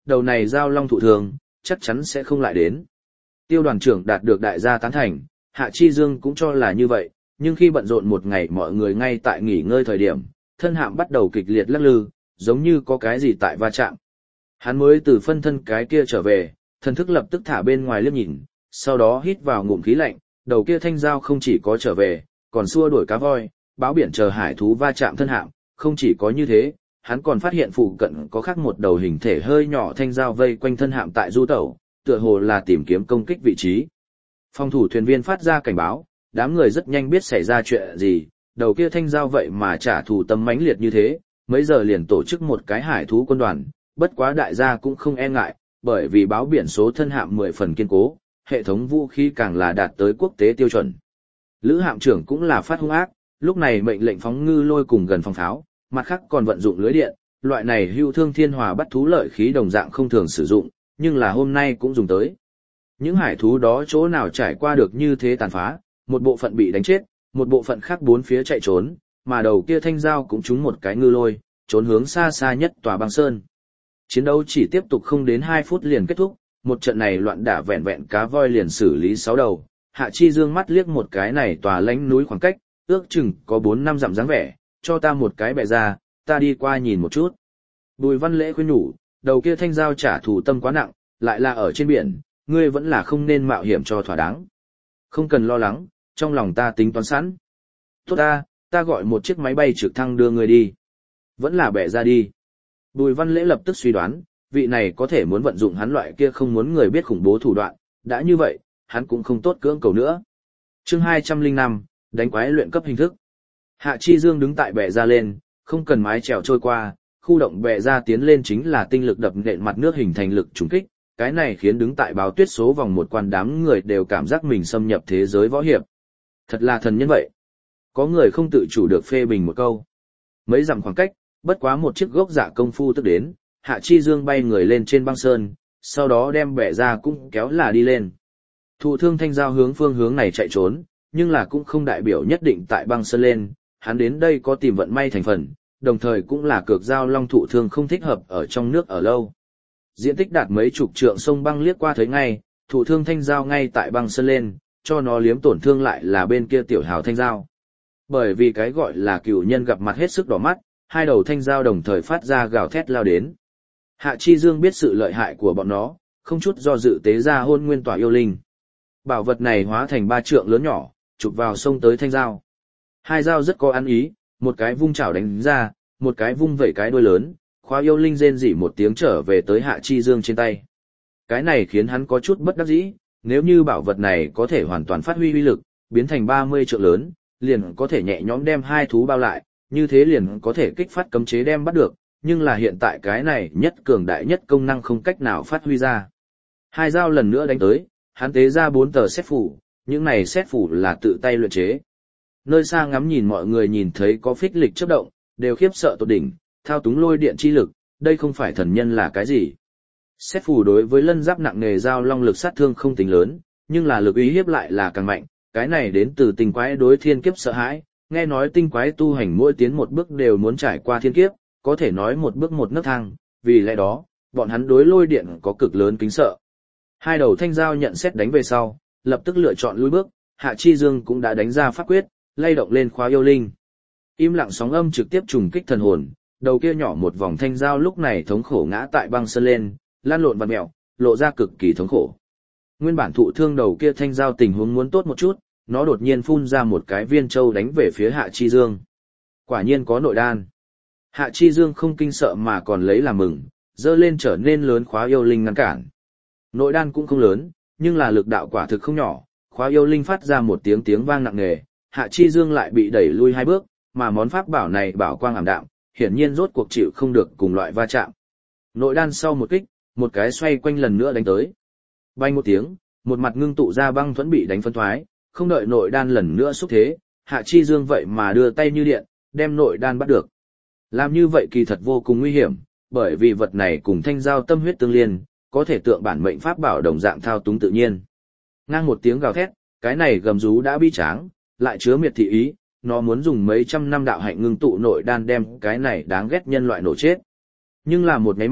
đầu này giao long thụ thường, chắc chắn sẽ không lại đến. Tiêu đoàn trưởng đạt được đại gia tán thành, Hạ Chi Dương cũng cho là như vậy, nhưng khi bận rộn một ngày mọi người ngay tại nghỉ ngơi thời điểm, thân hạm bắt đầu kịch liệt lắc lư, giống như có cái gì tại va chạm. Hắn mới từ phân thân cái kia trở về, thần thức lập tức thả bên ngoài liếc nhìn, sau đó hít vào ngụm khí lạnh, đầu kia thanh dao không chỉ có trở về, còn xua đuổi cá voi, báo biển chờ hải thú va chạm thân hạm, không chỉ có như thế, hắn còn phát hiện phụ cận có khác một đầu hình thể hơi nhỏ thanh dao vây quanh thân hạm tại du tẩu, tựa hồ là tìm kiếm công kích vị trí. Phòng thủ thuyền viên phát ra cảnh báo, đám người rất nhanh biết xảy ra chuyện gì, đầu kia thanh dao vậy mà trả thù tâm mãnh liệt như thế, mấy giờ liền tổ chức một cái hải thú quân đoàn, bất quá đại gia cũng không e ngại, bởi vì báo biển số thân hạm mười phần kiên cố, hệ thống vũ khí càng là đạt tới quốc tế tiêu chuẩn. Lữ hạm trưởng cũng là phát hung ác, lúc này mệnh lệnh phóng ngư lôi cùng gần phòng pháo, mặt khác còn vận dụng lưới điện, loại này hưu thương thiên hòa bắt thú lợi khí đồng dạng không thường sử dụng, nhưng là hôm nay cũng dùng tới. Những hải thú đó chỗ nào trải qua được như thế tàn phá, một bộ phận bị đánh chết, một bộ phận khác bốn phía chạy trốn, mà đầu kia thanh dao cũng trúng một cái ngư lôi, trốn hướng xa xa nhất tòa băng sơn. Chiến đấu chỉ tiếp tục không đến hai phút liền kết thúc, một trận này loạn đả vẹn vẹn cá voi liền xử lý sáu đầu. Hạ Chi Dương mắt liếc một cái này tòa lánh núi khoảng cách, ước chừng có bốn năm dặm dáng vẻ, cho ta một cái bẻ ra, ta đi qua nhìn một chút. Bùi Văn Lễ khuyên nhủ, đầu kia thanh dao trả thù tâm quá nặng, lại là ở trên biển, ngươi vẫn là không nên mạo hiểm cho thỏa đáng. Không cần lo lắng, trong lòng ta tính toán sẵn. Tốt ta, ta gọi một chiếc máy bay trực thăng đưa ngươi đi. Vẫn là bẻ ra đi. Bùi Văn Lễ lập tức suy đoán, vị này có thể muốn vận dụng hắn loại kia không muốn người biết khủng bố thủ đoạn, đã như vậy, hắn cũng không tốt cưỡng cầu nữa. Chương hai trăm lẻ năm, đánh quái luyện cấp hình thức. Hạ Chi Dương đứng tại bè ra lên, không cần mái chèo trôi qua, khu động bè ra tiến lên chính là tinh lực đập nện mặt nước hình thành lực trùng kích, cái này khiến đứng tại báo tuyết số vòng một quan đám người đều cảm giác mình xâm nhập thế giới võ hiệp. Thật là thần nhân vậy. Có người không tự chủ được phê bình một câu. Mấy dặm khoảng cách, bất quá một chiếc gốc dạ công phu tức đến, Hạ Chi Dương bay người lên trên băng sơn, sau đó đem bẻ ra cũng kéo là đi lên. Thụ thương thanh giao hướng phương hướng này chạy trốn, nhưng là cũng không đại biểu nhất định tại băng sơn lên, hắn đến đây có tìm vận may thành phần, đồng thời cũng là cược giao long thụ thương không thích hợp ở trong nước ở lâu. Diện tích đạt mấy chục trượng sông băng liếc qua thấy ngay, thụ thương thanh giao ngay tại băng sơn lên, cho nó liếm tổn thương lại là bên kia tiểu hào thanh giao. Bởi vì cái gọi là cựu nhân gặp mặt hết sức đỏ mắt, hai đầu thanh giao đồng thời phát ra gào thét lao đến. Hạ Chi Dương biết sự lợi hại của bọn nó, không chút do dự tế ra hôn nguyên tỏa yêu linh. Bảo vật này hóa thành ba trượng lớn nhỏ, chụp vào sông tới thanh giao. Hai dao rất có ăn ý, một cái vung chảo đánh ra, một cái vung vẩy cái đuôi lớn, khóa yêu linh rên rỉ một tiếng trở về tới Hạ Chi Dương trên tay. Cái này khiến hắn có chút bất đắc dĩ, nếu như bảo vật này có thể hoàn toàn phát huy uy lực, biến thành ba mươi trượng lớn, liền có thể nhẹ nhõm đem hai thú bao lại, như thế liền có thể kích phát cấm chế đem bắt được, nhưng là hiện tại cái này nhất cường đại nhất công năng không cách nào phát huy ra. Hai dao lần nữa đánh tới, hắn tế ra bốn tờ xét phủ, những này xét phủ là tự tay luyện chế. Nơi xa ngắm nhìn mọi người nhìn thấy có phích lịch chớp động, đều khiếp sợ tột đỉnh, thao túng lôi điện chi lực, đây không phải thần nhân là cái gì. Xét phủ đối với lân giáp nặng nề dao long lực sát thương không tính lớn, nhưng là lực uy hiếp lại là càng mạnh, cái này đến từ tinh quái đối thiên kiếp sợ hãi, nghe nói tinh quái tu hành mỗi tiến một bước đều muốn trải qua thiên kiếp, có thể nói một bước một nấc thang, vì lẽ đó, bọn hắn đối lôi điện có cực lớn kính sợ. Hai đầu thanh dao nhận xét đánh về sau, lập tức lựa chọn lùi bước, Hạ Chi Dương cũng đã đánh ra pháp quyết, lay động lên khóa yêu linh. Im lặng sóng âm trực tiếp trùng kích thần hồn, đầu kia nhỏ một vòng thanh dao lúc này thống khổ ngã tại băng sơn lên, lan lộn vặn mèo, lộ ra cực kỳ thống khổ. Nguyên bản thụ thương đầu kia thanh dao tình huống muốn tốt một chút, nó đột nhiên phun ra một cái viên châu đánh về phía Hạ Chi Dương. Quả nhiên có nội đan. Hạ Chi Dương không kinh sợ mà còn lấy làm mừng, dơ lên trở nên lớn khóa yêu linh ngăn cản. Nội đan cũng không lớn, nhưng là lực đạo quả thực không nhỏ, khóa yêu linh phát ra một tiếng tiếng vang nặng nề, Hạ Chi Dương lại bị đẩy lui hai bước, mà món pháp bảo này bảo quang ảm đạm, hiển nhiên rốt cuộc chịu không được cùng loại va chạm. Nội đan sau một kích, một cái xoay quanh lần nữa đánh tới. Bay một tiếng, một mặt ngưng tụ ra băng thuẫn bị đánh phân thoái, không đợi nội đan lần nữa xúc thế, Hạ Chi Dương vậy mà đưa tay như điện, đem nội đan bắt được. Làm như vậy kỳ thật vô cùng nguy hiểm, bởi vì vật này cùng thanh giao tâm huyết tương liên, có thể tượng bản mệnh pháp bảo đồng dạng thao túng tự nhiên. Ngang một tiếng gào thét, cái này gầm rú đã bi tráng, lại chứa miệt thị ý, nó muốn dùng mấy trăm năm đạo hạnh ngưng tụ nội đan đem cái này đáng ghét nhân loại nổ chết. Nhưng là một nháy mắt,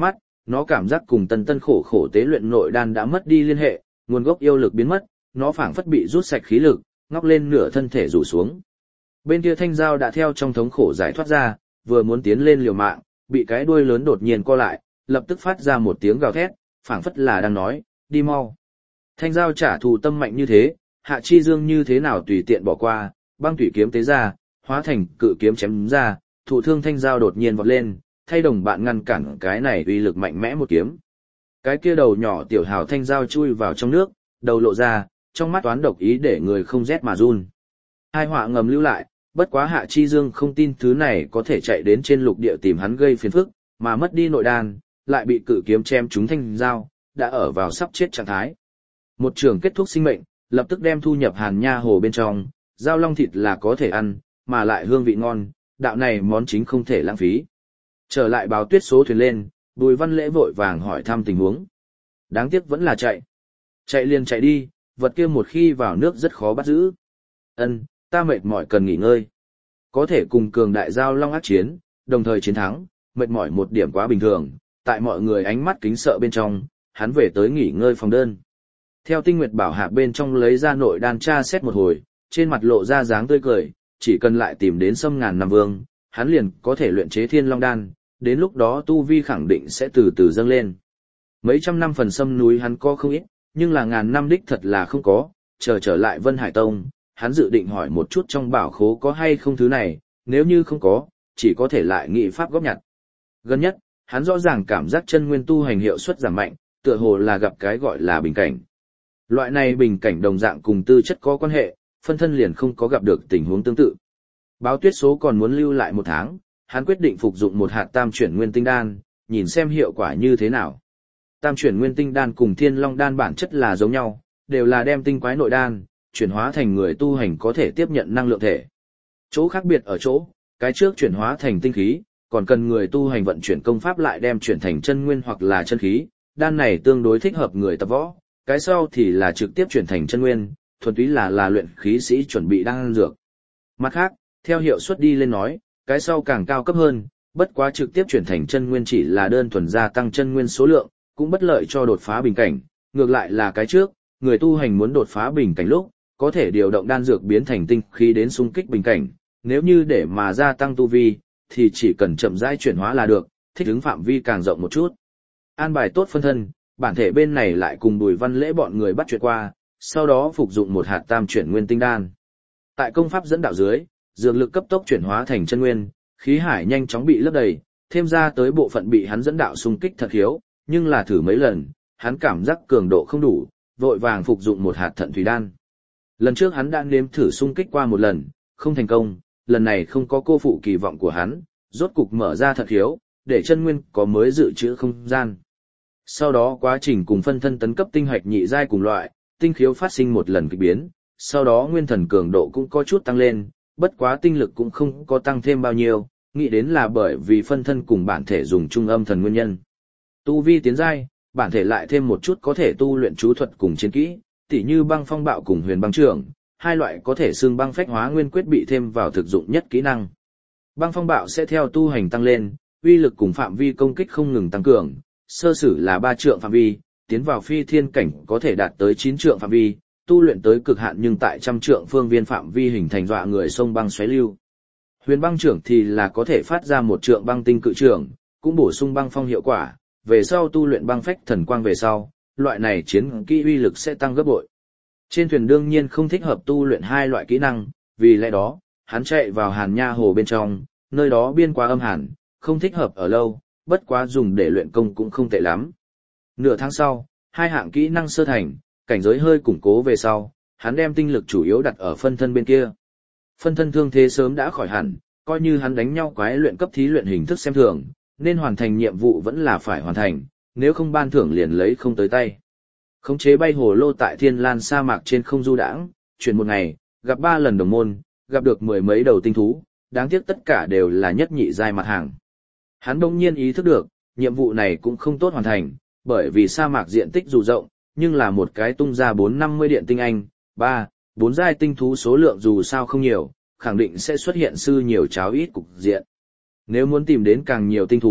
nó cảm giác cùng tân tân khổ khổ tế luyện nội đan đã mất đi liên hệ, nguồn gốc yêu lực biến mất, nó phảng phất bị rút sạch khí lực, ngóc lên nửa thân thể rủ xuống. Bên kia thanh dao đã theo trong thống khổ giải thoát ra, vừa muốn tiến lên liều mạng, bị cái đuôi lớn đột nhiên co lại, lập tức phát ra một tiếng gào thét, phảng phất là đang nói, đi mau. Thanh dao trả thù tâm mạnh như thế, Hạ Chi Dương như thế nào tùy tiện bỏ qua, băng thủy kiếm tế ra, hóa thành cự kiếm chém ra, thụ thương thanh dao đột nhiên vọt lên, thay đồng bạn ngăn cản cái này uy lực mạnh mẽ một kiếm. Cái kia đầu nhỏ tiểu hào thanh dao chui vào trong nước, đầu lộ ra, trong mắt toán độc ý để người không rét mà run. Hai họa ngầm lưu lại, bất quá Hạ Chi Dương không tin thứ này có thể chạy đến trên lục địa tìm hắn gây phiền phức, mà mất đi nội đan, lại bị cự kiếm chém trúng thanh dao, đã ở vào sắp chết trạng thái. Một trường kết thúc sinh mệnh, lập tức đem thu nhập Hàn Nha hồ bên trong, dao long thịt là có thể ăn, mà lại hương vị ngon, đạo này món chính không thể lãng phí. Trở lại báo tuyết số thuyền lên, Bùi Văn Lễ vội vàng hỏi thăm tình huống. Đáng tiếc vẫn là chạy. Chạy liền chạy đi, vật kia một khi vào nước rất khó bắt giữ. Ân, ta mệt mỏi cần nghỉ ngơi. Có thể cùng cường đại giao long ác chiến, đồng thời chiến thắng, mệt mỏi một điểm quá bình thường, tại mọi người ánh mắt kính sợ bên trong, hắn về tới nghỉ ngơi phòng đơn. Theo Tinh Nguyệt Bảo Hạp bên trong lấy ra nội đan tra xét một hồi, trên mặt lộ ra dáng tươi cười, chỉ cần lại tìm đến Sâm Ngàn Năm Vương, hắn liền có thể luyện chế Thiên Long đan, đến lúc đó tu vi khẳng định sẽ từ từ dâng lên. Mấy trăm năm phần sâm núi hắn có không ít, nhưng là ngàn năm đích thật là không có, chờ trở lại Vân Hải Tông, hắn dự định hỏi một chút trong bảo khố có hay không thứ này, nếu như không có, chỉ có thể lại nghị pháp góp nhặt. Gần nhất, hắn rõ ràng cảm giác chân nguyên tu hành hiệu suất giảm mạnh, tựa hồ là gặp cái gọi là bình cảnh. Loại này bình cảnh đồng dạng cùng tư chất có quan hệ, phân thân liền không có gặp được tình huống tương tự. Báo tuyết số còn muốn lưu lại một tháng, hắn quyết định phục dụng một hạt tam chuyển nguyên tinh đan, nhìn xem hiệu quả như thế nào. Tam chuyển nguyên tinh đan cùng thiên long đan bản chất là giống nhau, đều là đem tinh quái nội đan, chuyển hóa thành người tu hành có thể tiếp nhận năng lượng thể. Chỗ khác biệt ở chỗ, cái trước chuyển hóa thành tinh khí, còn cần người tu hành vận chuyển công pháp lại đem chuyển thành chân nguyên hoặc là chân khí, đan này tương đối thích hợp người tập võ, cái sau thì là trực tiếp chuyển thành chân nguyên, thuần túy là là luyện khí sĩ chuẩn bị đan dược. Mặt khác, theo hiệu suất đi lên nói, cái sau càng cao cấp hơn, bất quá trực tiếp chuyển thành chân nguyên chỉ là đơn thuần gia tăng chân nguyên số lượng, cũng bất lợi cho đột phá bình cảnh, ngược lại là cái trước, người tu hành muốn đột phá bình cảnh lúc, có thể điều động đan dược biến thành tinh khí đến xung kích bình cảnh, nếu như để mà gia tăng tu vi, thì chỉ cần chậm rãi chuyển hóa là được, thích ứng phạm vi càng rộng một chút. An bài tốt phân thân, bản thể bên này lại cùng Bùi Văn Lễ bọn người bắt chuyện qua, sau đó phục dụng một hạt tam chuyển nguyên tinh đan. Tại công pháp dẫn đạo dưới, dược lực cấp tốc chuyển hóa thành chân nguyên, khí hải nhanh chóng bị lấp đầy, thêm ra tới bộ phận bị hắn dẫn đạo xung kích thật hiếu, nhưng là thử mấy lần, hắn cảm giác cường độ không đủ, vội vàng phục dụng một hạt thận thủy đan. Lần trước hắn đã nếm thử xung kích qua một lần, không thành công, lần này không có cô phụ kỳ vọng của hắn, rốt cục mở ra thật hiếu, để chân nguyên có mới dự trữ không gian. Sau đó quá trình cùng phân thân tấn cấp tinh hạch nhị giai cùng loại, tinh khiếu phát sinh một lần kịch biến, sau đó nguyên thần cường độ cũng có chút tăng lên, bất quá tinh lực cũng không có tăng thêm bao nhiêu, nghĩ đến là bởi vì phân thân cùng bản thể dùng trung âm thần nguyên nhân. Tu vi tiến giai, bản thể lại thêm một chút có thể tu luyện chú thuật cùng chiến kỹ, tỉ như băng phong bạo cùng huyền băng trưởng, hai loại có thể xương băng phách hóa nguyên quyết bị thêm vào thực dụng nhất kỹ năng. Băng phong bạo sẽ theo tu hành tăng lên, uy lực cùng phạm vi công kích không ngừng tăng cường, sơ sử là ba trượng phạm vi, tiến vào phi thiên cảnh có thể đạt tới chín trượng phạm vi, tu luyện tới cực hạn nhưng tại trăm trượng phương viên phạm vi hình thành dọa người sông băng xoáy lưu. Huyền băng trưởng thì là có thể phát ra một trượng băng tinh cự trưởng, cũng bổ sung băng phong hiệu quả, về sau tu luyện băng phách thần quang về sau, loại này chiến kỹ uy lực sẽ tăng gấp bội. Trên thuyền đương nhiên không thích hợp tu luyện hai loại kỹ năng, vì lẽ đó, hắn chạy vào Hàn Nha hồ bên trong, nơi đó biên quá âm hàn, không thích hợp ở lâu, bất quá dùng để luyện công cũng không tệ lắm. Nửa tháng sau, hai hạng kỹ năng sơ thành, cảnh giới hơi củng cố về sau, hắn đem tinh lực chủ yếu đặt ở phân thân bên kia. Phân thân thương thế sớm đã khỏi hẳn, coi như hắn đánh nhau quái luyện cấp thí luyện hình thức xem thường, nên hoàn thành nhiệm vụ vẫn là phải hoàn thành, nếu không ban thưởng liền lấy không tới tay. Khống chế bay hồ lô tại Thiên Lan sa mạc trên không du đãng, chuyển một ngày, gặp ba lần đồng môn, gặp được mười mấy đầu tinh thú, đáng tiếc tất cả đều là nhất nhị giai mặt hàng. Hắn đông nhiên ý thức được, nhiệm vụ này cũng không tốt hoàn thành, bởi vì sa mạc diện tích dù rộng, nhưng là một cái tung ra bốn năm mươi điện tinh anh, ba, bốn giai tinh thú số lượng dù sao không nhiều, khẳng định sẽ xuất hiện sư nhiều cháo ít cục diện. Nếu muốn tìm đến càng nhiều tinh thú,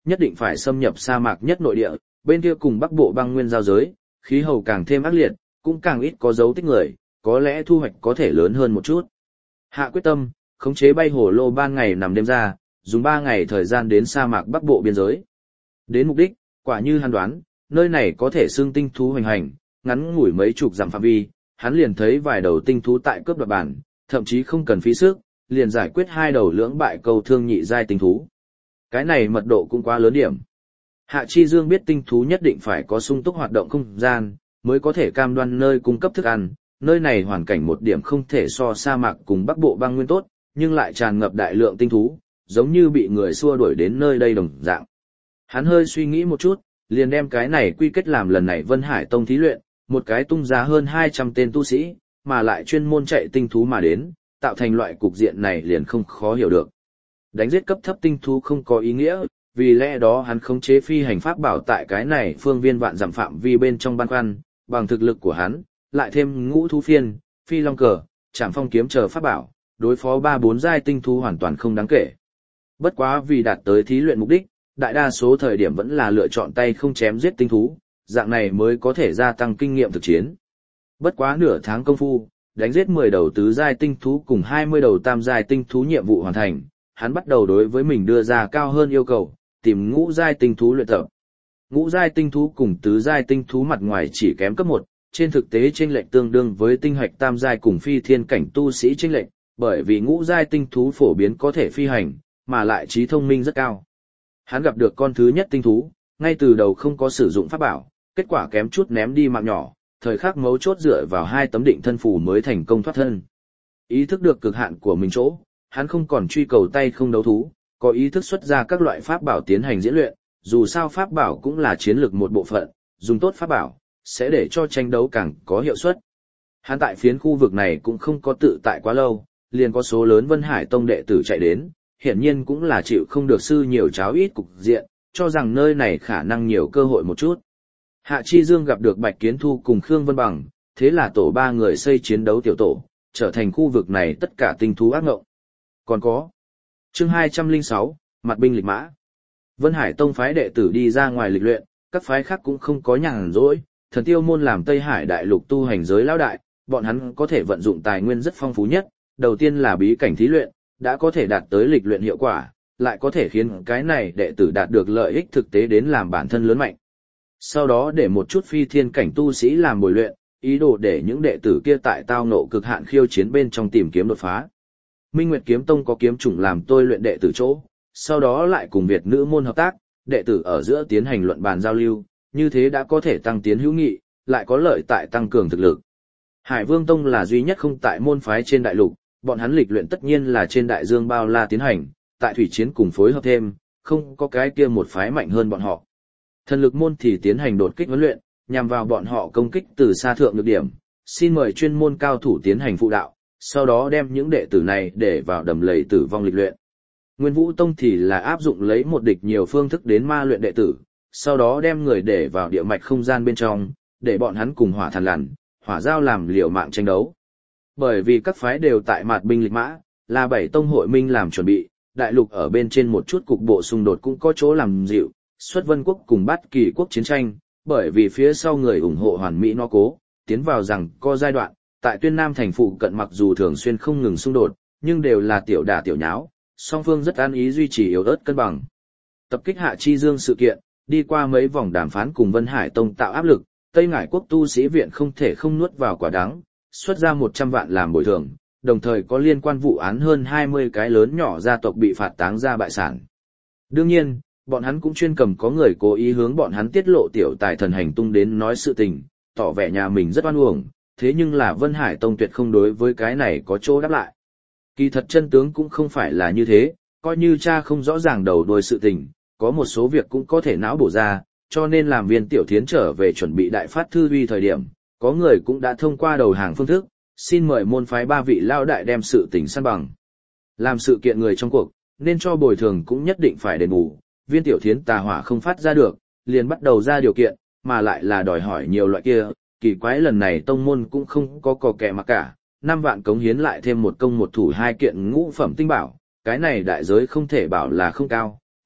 nhất định phải xâm nhập sa mạc nhất nội địa, bên kia cùng Bắc Bộ băng nguyên giao giới, khí hậu càng thêm ác liệt, cũng càng ít có dấu tích người, có lẽ thu hoạch có thể lớn hơn một chút. Hạ quyết tâm, khống chế bay hồ lô ban ngày nằm đêm ra, dùng ba ngày thời gian đến sa mạc Bắc Bộ biên giới. Đến mục đích, quả như hắn đoán, nơi này có thể xương tinh thú hoành hành, ngắn ngủi mấy chục dặm phạm vi, hắn liền thấy vài đầu tinh thú tại cướp đoạt bản, thậm chí không cần phí sức, liền giải quyết hai đầu lưỡng bại cầu thương nhị giai tinh thú. Cái này mật độ cũng quá lớn điểm. Hạ Chi Dương biết tinh thú nhất định phải có sung túc hoạt động không gian, mới có thể cam đoan nơi cung cấp thức ăn, nơi này hoàn cảnh một điểm không thể so sa mạc cùng Bắc Bộ băng nguyên tốt, nhưng lại tràn ngập đại lượng tinh thú, giống như bị người xua đuổi đến nơi đây đồng dạng. Hắn hơi suy nghĩ một chút, liền đem cái này quy kết làm lần này Vân Hải Tông thí luyện, một cái tung giá hơn hai trăm tên tu sĩ, mà lại chuyên môn chạy tinh thú mà đến, tạo thành loại cục diện này liền không khó hiểu được. Đánh giết cấp thấp tinh thú không có ý nghĩa, vì lẽ đó hắn khống chế phi hành pháp bảo tại cái này phương viên vạn dặm phạm vi bên trong ban khoăn, bằng thực lực của hắn, lại thêm ngũ thú phiên, phi long cờ, trảm phong kiếm chờ pháp bảo, đối phó ba bốn giai tinh thú hoàn toàn không đáng kể. Bất quá vì đạt tới thí luyện mục đích, đại đa số thời điểm vẫn là lựa chọn tay không chém giết tinh thú, dạng này mới có thể gia tăng kinh nghiệm thực chiến. Bất quá nửa tháng công phu, đánh giết mười đầu tứ giai tinh thú cùng hai mươi đầu tam giai tinh thú nhiệm vụ hoàn thành, hắn bắt đầu đối với mình đưa ra cao hơn yêu cầu, tìm ngũ giai tinh thú luyện tập. Ngũ giai tinh thú cùng tứ giai tinh thú mặt ngoài chỉ kém cấp một, trên thực tế chênh lệch tương đương với tinh hạch tam giai cùng phi thiên cảnh tu sĩ chênh lệch, bởi vì ngũ giai tinh thú phổ biến có thể phi hành, mà lại trí thông minh rất cao. Hắn gặp được con thứ nhất tinh thú, ngay từ đầu không có sử dụng pháp bảo, kết quả kém chút ném đi mạng nhỏ, thời khắc mấu chốt dựa vào hai tấm định thân phù mới thành công thoát thân. Ý thức được cực hạn của mình chỗ, hắn không còn truy cầu tay không đấu thú, có ý thức xuất ra các loại pháp bảo tiến hành diễn luyện, dù sao pháp bảo cũng là chiến lược một bộ phận, dùng tốt pháp bảo, sẽ để cho tranh đấu càng có hiệu suất. Hắn tại phiến khu vực này cũng không có tự tại quá lâu, liền có số lớn Vân Hải Tông đệ tử chạy đến, hiển nhiên cũng là chịu không được sư nhiều cháo ít cục diện, cho rằng nơi này khả năng nhiều cơ hội một chút. Hạ Chi Dương gặp được Bạch Kiến Thu cùng Khương Vân Bằng, thế là tổ ba người xây chiến đấu tiểu tổ, trở thành khu vực này tất cả tinh thú ác ngộng. Còn có chương hai trăm lẻ sáu, mặt binh lịch mã. Vân Hải Tông phái đệ tử đi ra ngoài lịch luyện, các phái khác cũng không có nhàn rỗi, Thần Tiêu môn làm Tây Hải đại lục tu hành giới lão đại, bọn hắn có thể vận dụng tài nguyên rất phong phú nhất, đầu tiên là bí cảnh thí luyện, đã có thể đạt tới lịch luyện hiệu quả, lại có thể khiến cái này đệ tử đạt được lợi ích thực tế đến làm bản thân lớn mạnh. Sau đó để một chút phi thiên cảnh tu sĩ làm bồi luyện, ý đồ để những đệ tử kia tại tao nộ cực hạn khiêu chiến bên trong tìm kiếm đột phá. Minh Nguyệt Kiếm Tông có kiếm chủng làm tôi luyện đệ tử chỗ, sau đó lại cùng Việt nữ môn hợp tác, đệ tử ở giữa tiến hành luận bàn giao lưu, như thế đã có thể tăng tiến hữu nghị, lại có lợi tại tăng cường thực lực. Hải Vương Tông là duy nhất không tại môn phái trên đại lục, bọn hắn lịch luyện tất nhiên là trên đại dương bao la tiến hành, tại thủy chiến cùng phối hợp thêm, không có cái kia một phái mạnh hơn bọn họ. Thần lực môn thì tiến hành đột kích huấn luyện, nhằm vào bọn họ công kích từ xa thượng lực điểm, xin mời chuyên môn cao thủ tiến hành phụ đạo, sau đó đem những đệ tử này để vào đầm lầy tử vong lịch luyện. Nguyên Vũ Tông thì là áp dụng lấy một địch nhiều phương thức đến ma luyện đệ tử, sau đó đem người để vào địa mạch không gian bên trong, để bọn hắn cùng hỏa thần lằn, hỏa giao làm liều mạng tranh đấu. Bởi vì các phái đều tại mạt binh lịch mã, là bảy tông hội minh làm chuẩn bị, đại lục ở bên trên một chút cục bộ xung đột cũng có chỗ làm dịu, xuất Vân quốc cùng Bát Kỳ quốc chiến tranh, bởi vì phía sau người ủng hộ hoàn mỹ nó cố, tiến vào rằng có giai đoạn, tại Tuyên Nam thành phụ cận mặc dù thường xuyên không ngừng xung đột, nhưng đều là tiểu đả tiểu nháo, song phương rất an ý duy trì yếu ớt cân bằng. Tập kích Hạ Chi Dương sự kiện, đi qua mấy vòng đàm phán cùng Vân Hải Tông tạo áp lực, Tây Ngải quốc tu sĩ viện không thể không nuốt vào quả đắng, xuất ra một trăm vạn làm bồi thường, đồng thời có liên quan vụ án hơn hai mươi cái lớn nhỏ gia tộc bị phạt táng ra bại sản. Đương nhiên, bọn hắn cũng chuyên cầm có người cố ý hướng bọn hắn tiết lộ tiểu tài thần hành tung đến nói sự tình, tỏ vẻ nhà mình rất oan uổng, thế nhưng là Vân Hải Tông tuyệt không đối với cái này có chỗ đáp lại. Kỳ thật chân tướng cũng không phải là như thế, coi như cha không rõ ràng đầu đuôi sự tình, có một số việc cũng có thể não bổ ra, cho nên làm Viên Tiểu Thiến trở về chuẩn bị đại phát thư uy thời điểm, có người cũng đã thông qua đầu hàng phương thức, xin mời môn phái ba vị lao đại đem sự tình săn bằng. Làm sự kiện người trong cuộc, nên cho bồi thường cũng nhất định phải đền bù, Viên Tiểu Thiến tà hỏa không phát ra được, liền bắt đầu ra điều kiện, mà lại là đòi hỏi nhiều loại kia, kỳ quái lần này tông môn cũng không có cò kẻ mà cả, năm vạn cống hiến lại thêm một công một thủ hai kiện ngũ phẩm tinh bảo, cái này đại giới không thể bảo là không cao,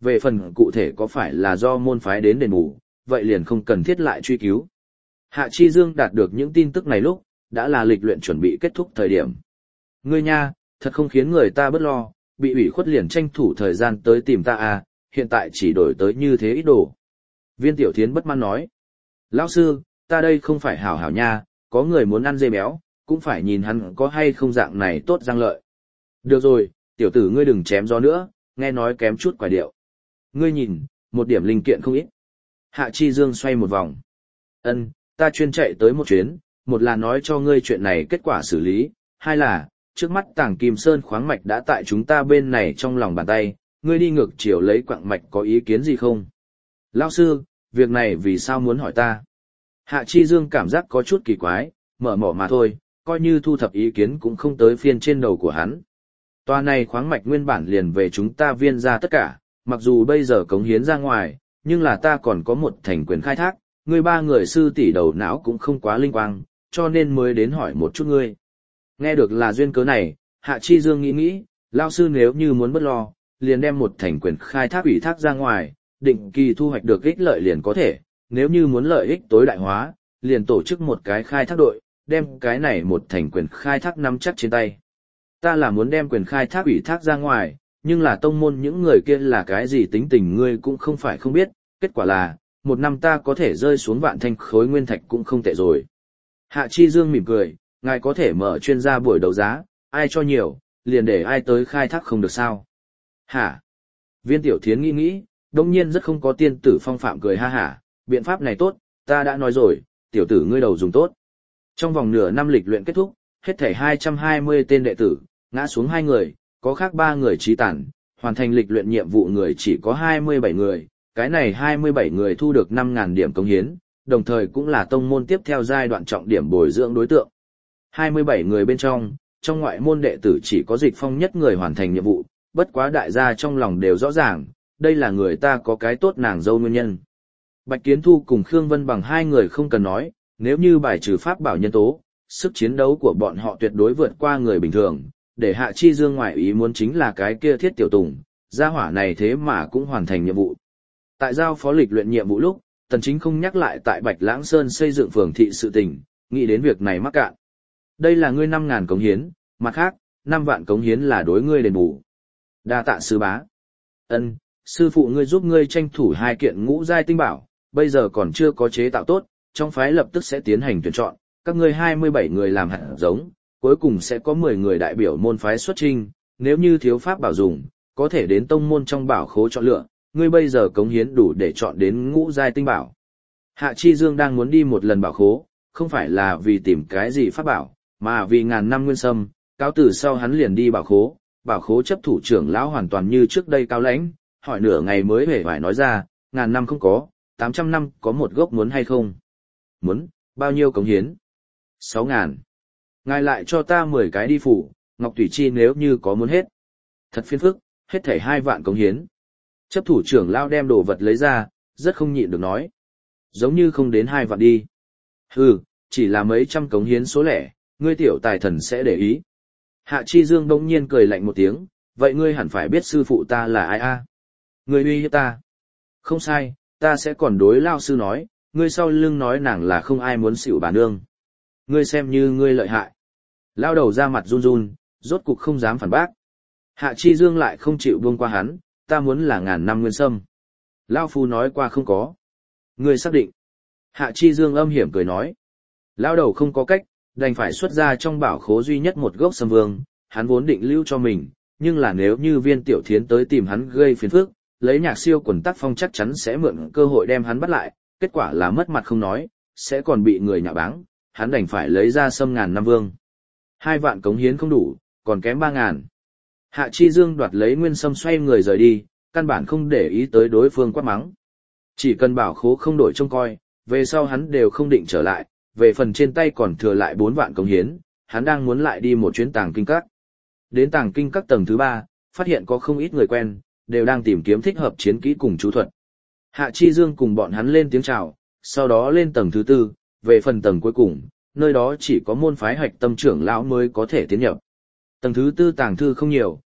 về phần cụ thể có phải là do môn phái đến đền bù, vậy liền không cần thiết lại truy cứu. Hạ Chi Dương đạt được những tin tức này lúc, đã là lịch luyện chuẩn bị kết thúc thời điểm. Ngươi nha, thật không khiến người ta bớt lo, bị ủy khuất liền tranh thủ thời gian tới tìm ta à, hiện tại chỉ đổi tới như thế ít đồ. Viên Tiểu Thiến bất mãn nói. Lão sư, ta đây không phải hảo hảo nha, có người muốn ăn dê béo, cũng phải nhìn hắn có hay không dạng này tốt răng lợi. Được rồi, tiểu tử ngươi đừng chém gió nữa, nghe nói kém chút quải điệu. Ngươi nhìn, một điểm linh kiện không ít. Hạ Chi Dương xoay một vòng. Ân, ta chuyên chạy tới một chuyến, một là nói cho ngươi chuyện này kết quả xử lý, hai là, trước mắt Tàng Kim Sơn khoáng mạch đã tại chúng ta bên này trong lòng bàn tay, ngươi đi ngược chiều lấy quặng mạch có ý kiến gì không? Lão sư, việc này vì sao muốn hỏi ta? Hạ Chi Dương cảm giác có chút kỳ quái, mở mỏ mà thôi, coi như thu thập ý kiến cũng không tới phiên trên đầu của hắn. Tòa này khoáng mạch nguyên bản liền về chúng ta viên ra tất cả, mặc dù bây giờ cống hiến ra ngoài, nhưng là ta còn có một thành quyền khai thác, ngươi ba người sư tỷ đầu não cũng không quá linh quang, cho nên mới đến hỏi một chút ngươi. Nghe được là duyên cớ này, Hạ Chi Dương nghĩ nghĩ, lao sư nếu như muốn bất lo, liền đem một thành quyền khai thác ủy thác ra ngoài, định kỳ thu hoạch được ích lợi liền có thể, nếu như muốn lợi ích tối đại hóa, liền tổ chức một cái khai thác đội, đem cái này một thành quyền khai thác nắm chắc trên tay. Ta là muốn đem quyền khai thác ủy thác ra ngoài, nhưng là tông môn những người kia là cái gì tính tình ngươi cũng không phải không biết, kết quả là, một năm ta có thể rơi xuống vạn thanh khối nguyên thạch cũng không tệ rồi. Hạ Chi Dương mỉm cười, ngài có thể mở chuyên gia buổi đấu giá, ai cho nhiều, liền để ai tới khai thác không được sao. Hả? Viên Tiểu Thiến nghĩ nghĩ, đông nhiên rất không có tiên tử phong phạm cười ha hả, biện pháp này tốt, ta đã nói rồi, tiểu tử ngươi đầu dùng tốt. Trong vòng nửa năm lịch luyện kết thúc, hết thảy hai trăm hai mươi tên đệ tử, ngã xuống hai người, có khác ba người trí tản, hoàn thành lịch luyện nhiệm vụ người chỉ có hai mươi bảy người, cái này hai mươi bảy người thu được năm nghìn điểm cống hiến, đồng thời cũng là tông môn tiếp theo giai đoạn trọng điểm bồi dưỡng đối tượng. hai mươi bảy người bên trong, trong ngoại môn đệ tử chỉ có Dịch Phong nhất người hoàn thành nhiệm vụ, bất quá đại gia trong lòng đều rõ ràng, đây là người ta có cái tốt nàng dâu nguyên nhân. Bạch Kiến Thu cùng Khương Vân bằng hai người không cần nói, nếu như bài trừ pháp bảo nhân tố, sức chiến đấu của bọn họ tuyệt đối vượt qua người bình thường, để Hạ Chi Dương ngoại ý muốn chính là cái kia Thiết Tiểu Tùng, gia hỏa này thế mà cũng hoàn thành nhiệm vụ. Tại giao phó lịch luyện nhiệm vụ lúc, Tần Chính không nhắc lại tại Bạch Lãng Sơn xây dựng phường thị sự tình, nghĩ đến việc này mắc cạn. Đây là ngươi năm ngàn cống hiến, mặt khác, năm vạn cống hiến là đối ngươi đền bù. Đa tạ sư bá. Ân, sư phụ ngươi giúp ngươi tranh thủ hai kiện ngũ giai tinh bảo, bây giờ còn chưa có chế tạo tốt, trong phái lập tức sẽ tiến hành tuyển chọn, các ngươi hai mươi bảy người làm hạt giống, cuối cùng sẽ có mười người đại biểu môn phái xuất trình, nếu như thiếu pháp bảo dùng, có thể đến tông môn trong bảo khố chọn lựa, ngươi bây giờ cống hiến đủ để chọn đến ngũ giai tinh bảo. Hạ Chi Dương đang muốn đi một lần bảo khố, không phải là vì tìm cái gì pháp bảo, mà vì ngàn năm nguyên sâm, cáo từ sau hắn liền đi bảo khố, bảo khố chấp thủ trưởng lão hoàn toàn như trước đây cao lãnh, hỏi nửa ngày mới hề phải nói ra, ngàn năm không có, tám trăm năm có một gốc muốn hay không? Muốn, bao nhiêu cống hiến? Sáu ngàn. Ngài lại cho ta mười cái đi phủ, Ngọc Thủy Chi nếu như có muốn hết. Thật phiền phức, hết thảy hai vạn cống hiến. Chấp thủ trưởng lão đem đồ vật lấy ra, rất không nhịn được nói. Giống như không đến hai vạn đi. Hừ, chỉ là mấy trăm cống hiến số lẻ, ngươi tiểu tài thần sẽ để ý. Hạ Chi Dương đông nhiên cười lạnh một tiếng, vậy ngươi hẳn phải biết sư phụ ta là ai a? À? Ngươi uy hiếp ta. Không sai, ta sẽ còn đối lao sư nói, ngươi sau lưng nói nàng là không ai muốn xỉu bà nương. Ngươi xem như ngươi lợi hại. Lao đầu ra mặt run run, rốt cục không dám phản bác. Hạ Chi Dương lại không chịu buông qua hắn, ta muốn là ngàn năm nguyên sâm. Lao phu nói qua không có. Ngươi xác định. Hạ Chi Dương âm hiểm cười nói. Lao đầu không có cách, đành phải xuất ra trong bảo khố duy nhất một gốc sâm vương, hắn vốn định lưu cho mình, nhưng là nếu như Viên Tiểu Thiến tới tìm hắn gây phiền phức, lấy Nhạc Siêu quần tác phong chắc chắn sẽ mượn cơ hội đem hắn bắt lại, kết quả là mất mặt không nói, sẽ còn bị người nhạ báng, hắn đành phải lấy ra sâm ngàn năm vương. Hai vạn cống hiến không đủ, còn kém ba ngàn. Hạ Chi Dương đoạt lấy nguyên sâm xoay người rời đi, căn bản không để ý tới đối phương quát mắng. Chỉ cần bảo khố không đổi trông coi, về sau hắn đều không định trở lại, về phần trên tay còn thừa lại bốn vạn cống hiến, hắn đang muốn lại đi một chuyến tàng kinh các. Đến tàng kinh các tầng thứ ba, phát hiện có không ít người quen, đều đang tìm kiếm thích hợp chiến kỹ cùng chú thuật. Hạ Chi Dương cùng bọn hắn lên tiếng chào, sau đó lên tầng thứ tư, về phần tầng cuối cùng, nơi đó chỉ có môn phái hạch tâm trưởng lão mới có thể tiến nhập. Tầng thứ tư tàng thư không nhiều,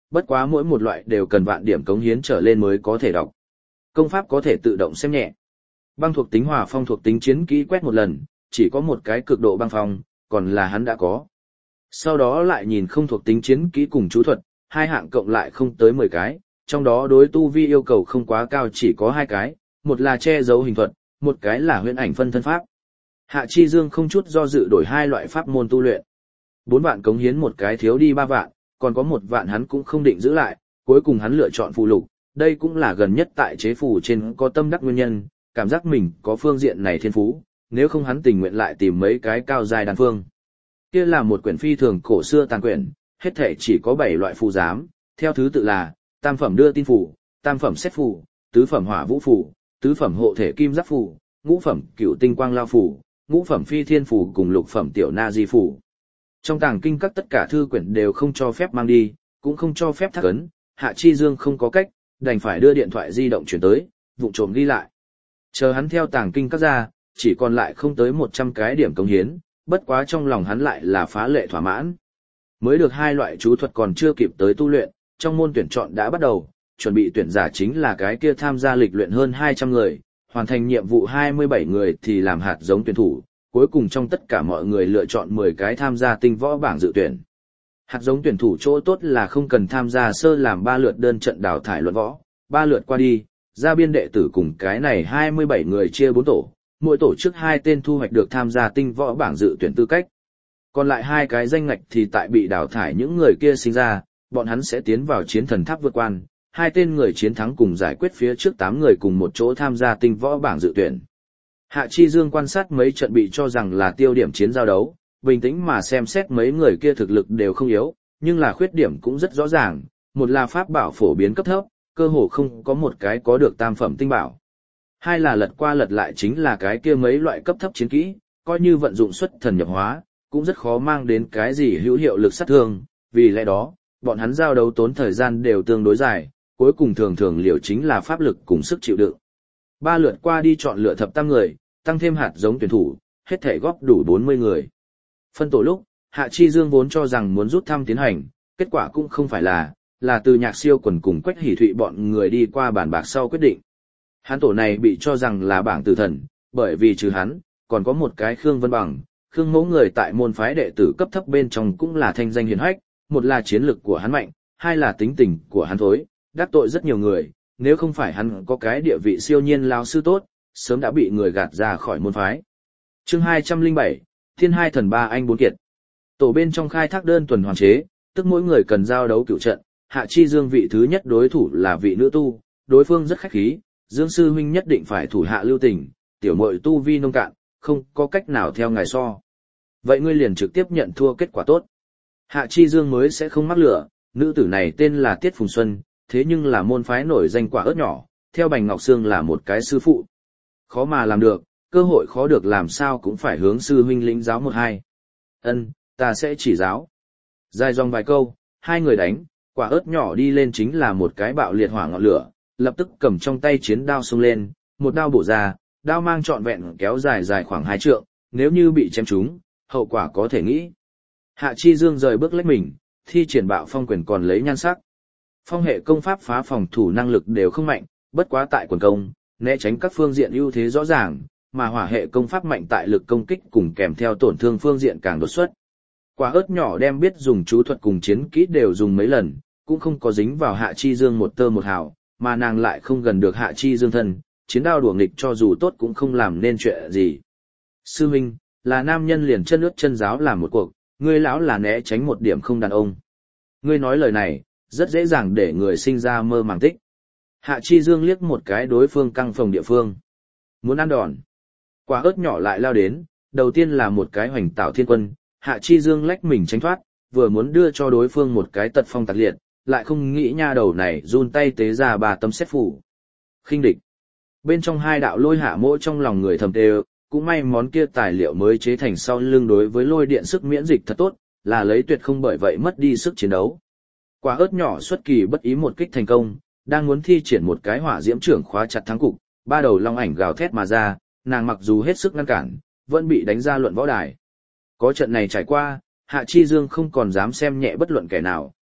bất quá mỗi một loại đều cần vạn điểm cống hiến trở lên mới có thể đọc. Công pháp có thể tự động xem nhẹ. Băng thuộc tính hỏa phong thuộc tính chiến kỹ quét một lần, chỉ có một cái cực độ băng phong, còn là hắn đã có. Sau đó lại nhìn không thuộc tính chiến kỹ cùng chú thuật, hai hạng cộng lại không tới mười cái, trong đó đối tu vi yêu cầu không quá cao chỉ có hai cái, một là che giấu hình thuật, một cái là huyễn ảnh phân thân pháp. Hạ Chi Dương không chút do dự đổi hai loại pháp môn tu luyện. Bốn vạn cống hiến một cái thiếu đi ba vạn, còn có một vạn hắn cũng không định giữ lại, cuối cùng hắn lựa chọn phù lục, đây cũng là gần nhất tại chế phù trên có tâm đắc nguyên nhân, cảm giác mình có phương diện này thiên phú, nếu không hắn tình nguyện lại tìm mấy cái cao dài đàn phương. Kia là một quyển phi thường cổ xưa tàn quyển, hết thể chỉ có bảy loại phù giám, theo thứ tự là tam phẩm đưa tin phù, tam phẩm xét phù, tứ phẩm hỏa vũ phù, tứ phẩm hộ thể kim giáp phù, ngũ phẩm cửu tinh quang lao phù, ngũ phẩm phi thiên phù cùng lục phẩm tiểu na di phù. Trong tàng kinh các tất cả thư quyển đều không cho phép mang đi, cũng không cho phép thác ấn, Hạ Chi Dương không có cách, đành phải đưa điện thoại di động chuyển tới, vụng trộm ghi lại. Chờ hắn theo tàng kinh các ra, chỉ còn lại không tới một trăm cái điểm cống hiến, bất quá trong lòng hắn lại là phá lệ thỏa mãn. Mới được hai loại chú thuật còn chưa kịp tới tu luyện, trong môn tuyển chọn đã bắt đầu, chuẩn bị tuyển giả chính là cái kia tham gia lịch luyện hơn hai trăm người, hoàn thành nhiệm vụ hai mươi bảy người thì làm hạt giống tuyển thủ, cuối cùng trong tất cả mọi người lựa chọn mười cái tham gia tinh võ bảng dự tuyển. Hạt giống tuyển thủ chỗ tốt là không cần tham gia sơ làm ba lượt đơn trận đào thải luận võ, ba lượt qua đi, ra biên đệ tử cùng cái này hai mươi bảy người chia bốn tổ, mỗi tổ trước hai tên thu hoạch được tham gia tinh võ bảng dự tuyển tư cách. Còn lại hai cái danh ngạch thì tại bị đào thải những người kia sinh ra, bọn hắn sẽ tiến vào chiến thần tháp vượt quan, hai tên người chiến thắng cùng giải quyết phía trước tám người cùng một chỗ tham gia tinh võ bảng dự tuyển. Hạ Chi Dương quan sát mấy trận bị cho rằng là tiêu điểm chiến giao đấu, bình tĩnh mà xem xét mấy người kia thực lực đều không yếu, nhưng là khuyết điểm cũng rất rõ ràng, một là pháp bảo phổ biến cấp thấp, cơ hồ không có một cái có được tam phẩm tinh bảo. Hai là lật qua lật lại chính là cái kia mấy loại cấp thấp chiến kỹ, coi như vận dụng xuất thần nhập hóa, cũng rất khó mang đến cái gì hữu hiệu lực sát thương, vì lẽ đó, bọn hắn giao đấu tốn thời gian đều tương đối dài, cuối cùng thường thường liều chính là pháp lực cùng sức chịu đựng. Ba lượt qua đi chọn lựa thập tam người, tăng thêm hạt giống tuyển thủ, hết thể góp đủ bốn mươi người. Phân tổ lúc, Hạ Chi Dương vốn cho rằng muốn rút thăm tiến hành, kết quả cũng không phải là, là từ Nhạc Siêu Quần cùng Quách Hỷ Thụy bọn người đi qua bàn bạc sau quyết định. Hắn tổ này bị cho rằng là bảng tử thần, bởi vì trừ hắn, còn có một cái Khương Vân Bằng, Khương mẫu người tại môn phái đệ tử cấp thấp bên trong cũng là thanh danh hiển hách, một là chiến lực của hắn mạnh, hai là tính tình của hắn thối, đắc tội rất nhiều người, nếu không phải hắn có cái địa vị siêu nhiên lao sư tốt, sớm đã bị người gạt ra khỏi môn phái. Chương hai trăm lẻ bảy, Thiên hai thần ba anh bốn kiệt. Tổ bên trong khai thác đơn tuần hoàn chế, tức mỗi người cần giao đấu cựu trận, Hạ Chi Dương vị thứ nhất đối thủ là vị nữ tu, đối phương rất khách khí, Dương sư huynh nhất định phải thủ hạ lưu tình, tiểu muội tu vi nông cạn, không có cách nào theo ngài so. Vậy ngươi liền trực tiếp nhận thua kết quả tốt. Hạ Chi Dương mới sẽ không mắc lửa, nữ tử này tên là Tiết Phùng Xuân, thế nhưng là môn phái nổi danh quả ớt nhỏ, theo Bành Ngọc Sương là một cái sư phụ. Khó mà làm được, cơ hội khó được làm sao cũng phải hướng sư huynh lĩnh giáo một hai. Ân, ta sẽ chỉ giáo. Dài dòng vài câu, hai người đánh, quả ớt nhỏ đi lên chính là một cái bạo liệt hỏa ngọn lửa, lập tức cầm trong tay chiến đao xông lên, một đao bổ ra, đao mang trọn vẹn kéo dài dài khoảng hai trượng, nếu như bị chém trúng, hậu quả có thể nghĩ. Hạ Chi Dương rời bước lách mình, thi triển bạo phong quyền còn lấy nhan sắc. Phong hệ công pháp phá phòng thủ năng lực đều không mạnh, bất quá tại quần công, né tránh các phương diện ưu thế rõ ràng, mà hỏa hệ công pháp mạnh tại lực công kích cùng kèm theo tổn thương phương diện càng đột xuất. Quả ớt nhỏ đem biết dùng chú thuật cùng chiến kỹ đều dùng mấy lần, cũng không có dính vào Hạ Chi Dương một tơ một hào, mà nàng lại không gần được Hạ Chi Dương thân, chiến đao đùa nghịch cho dù tốt cũng không làm nên chuyện gì. Sư huynh, là nam nhân liền chân ướt chân giáo làm một cuộc, ngươi lão là né tránh một điểm không đàn ông. Ngươi nói lời này, rất dễ dàng để người sinh ra mơ màng tích. Hạ Chi Dương liếc một cái đối phương căng phòng địa phương. Muốn ăn đòn. Quả ớt nhỏ lại lao đến, đầu tiên là một cái hoành tạo thiên quân, Hạ Chi Dương lách mình tránh thoát, vừa muốn đưa cho đối phương một cái tật phong tạc liệt, lại không nghĩ nha đầu này run tay tế ra ba tấm xét phủ. Khinh địch. Bên trong hai đạo lôi hạ mỗ trong lòng người thầm tê, cũng may món kia tài liệu mới chế thành sau lưng đối với lôi điện sức miễn dịch thật tốt, là lấy tuyệt không bởi vậy mất đi sức chiến đấu. Quả ớt nhỏ xuất kỳ bất ý một kích thành công, đang muốn thi triển một cái hỏa diễm trưởng khóa chặt thắng cục, ba đầu long ảnh gào thét mà ra, nàng mặc dù hết sức ngăn cản, vẫn bị đánh ra luận võ đài. Có trận này trải qua, Hạ Chi Dương không còn dám xem nhẹ bất luận kẻ nào,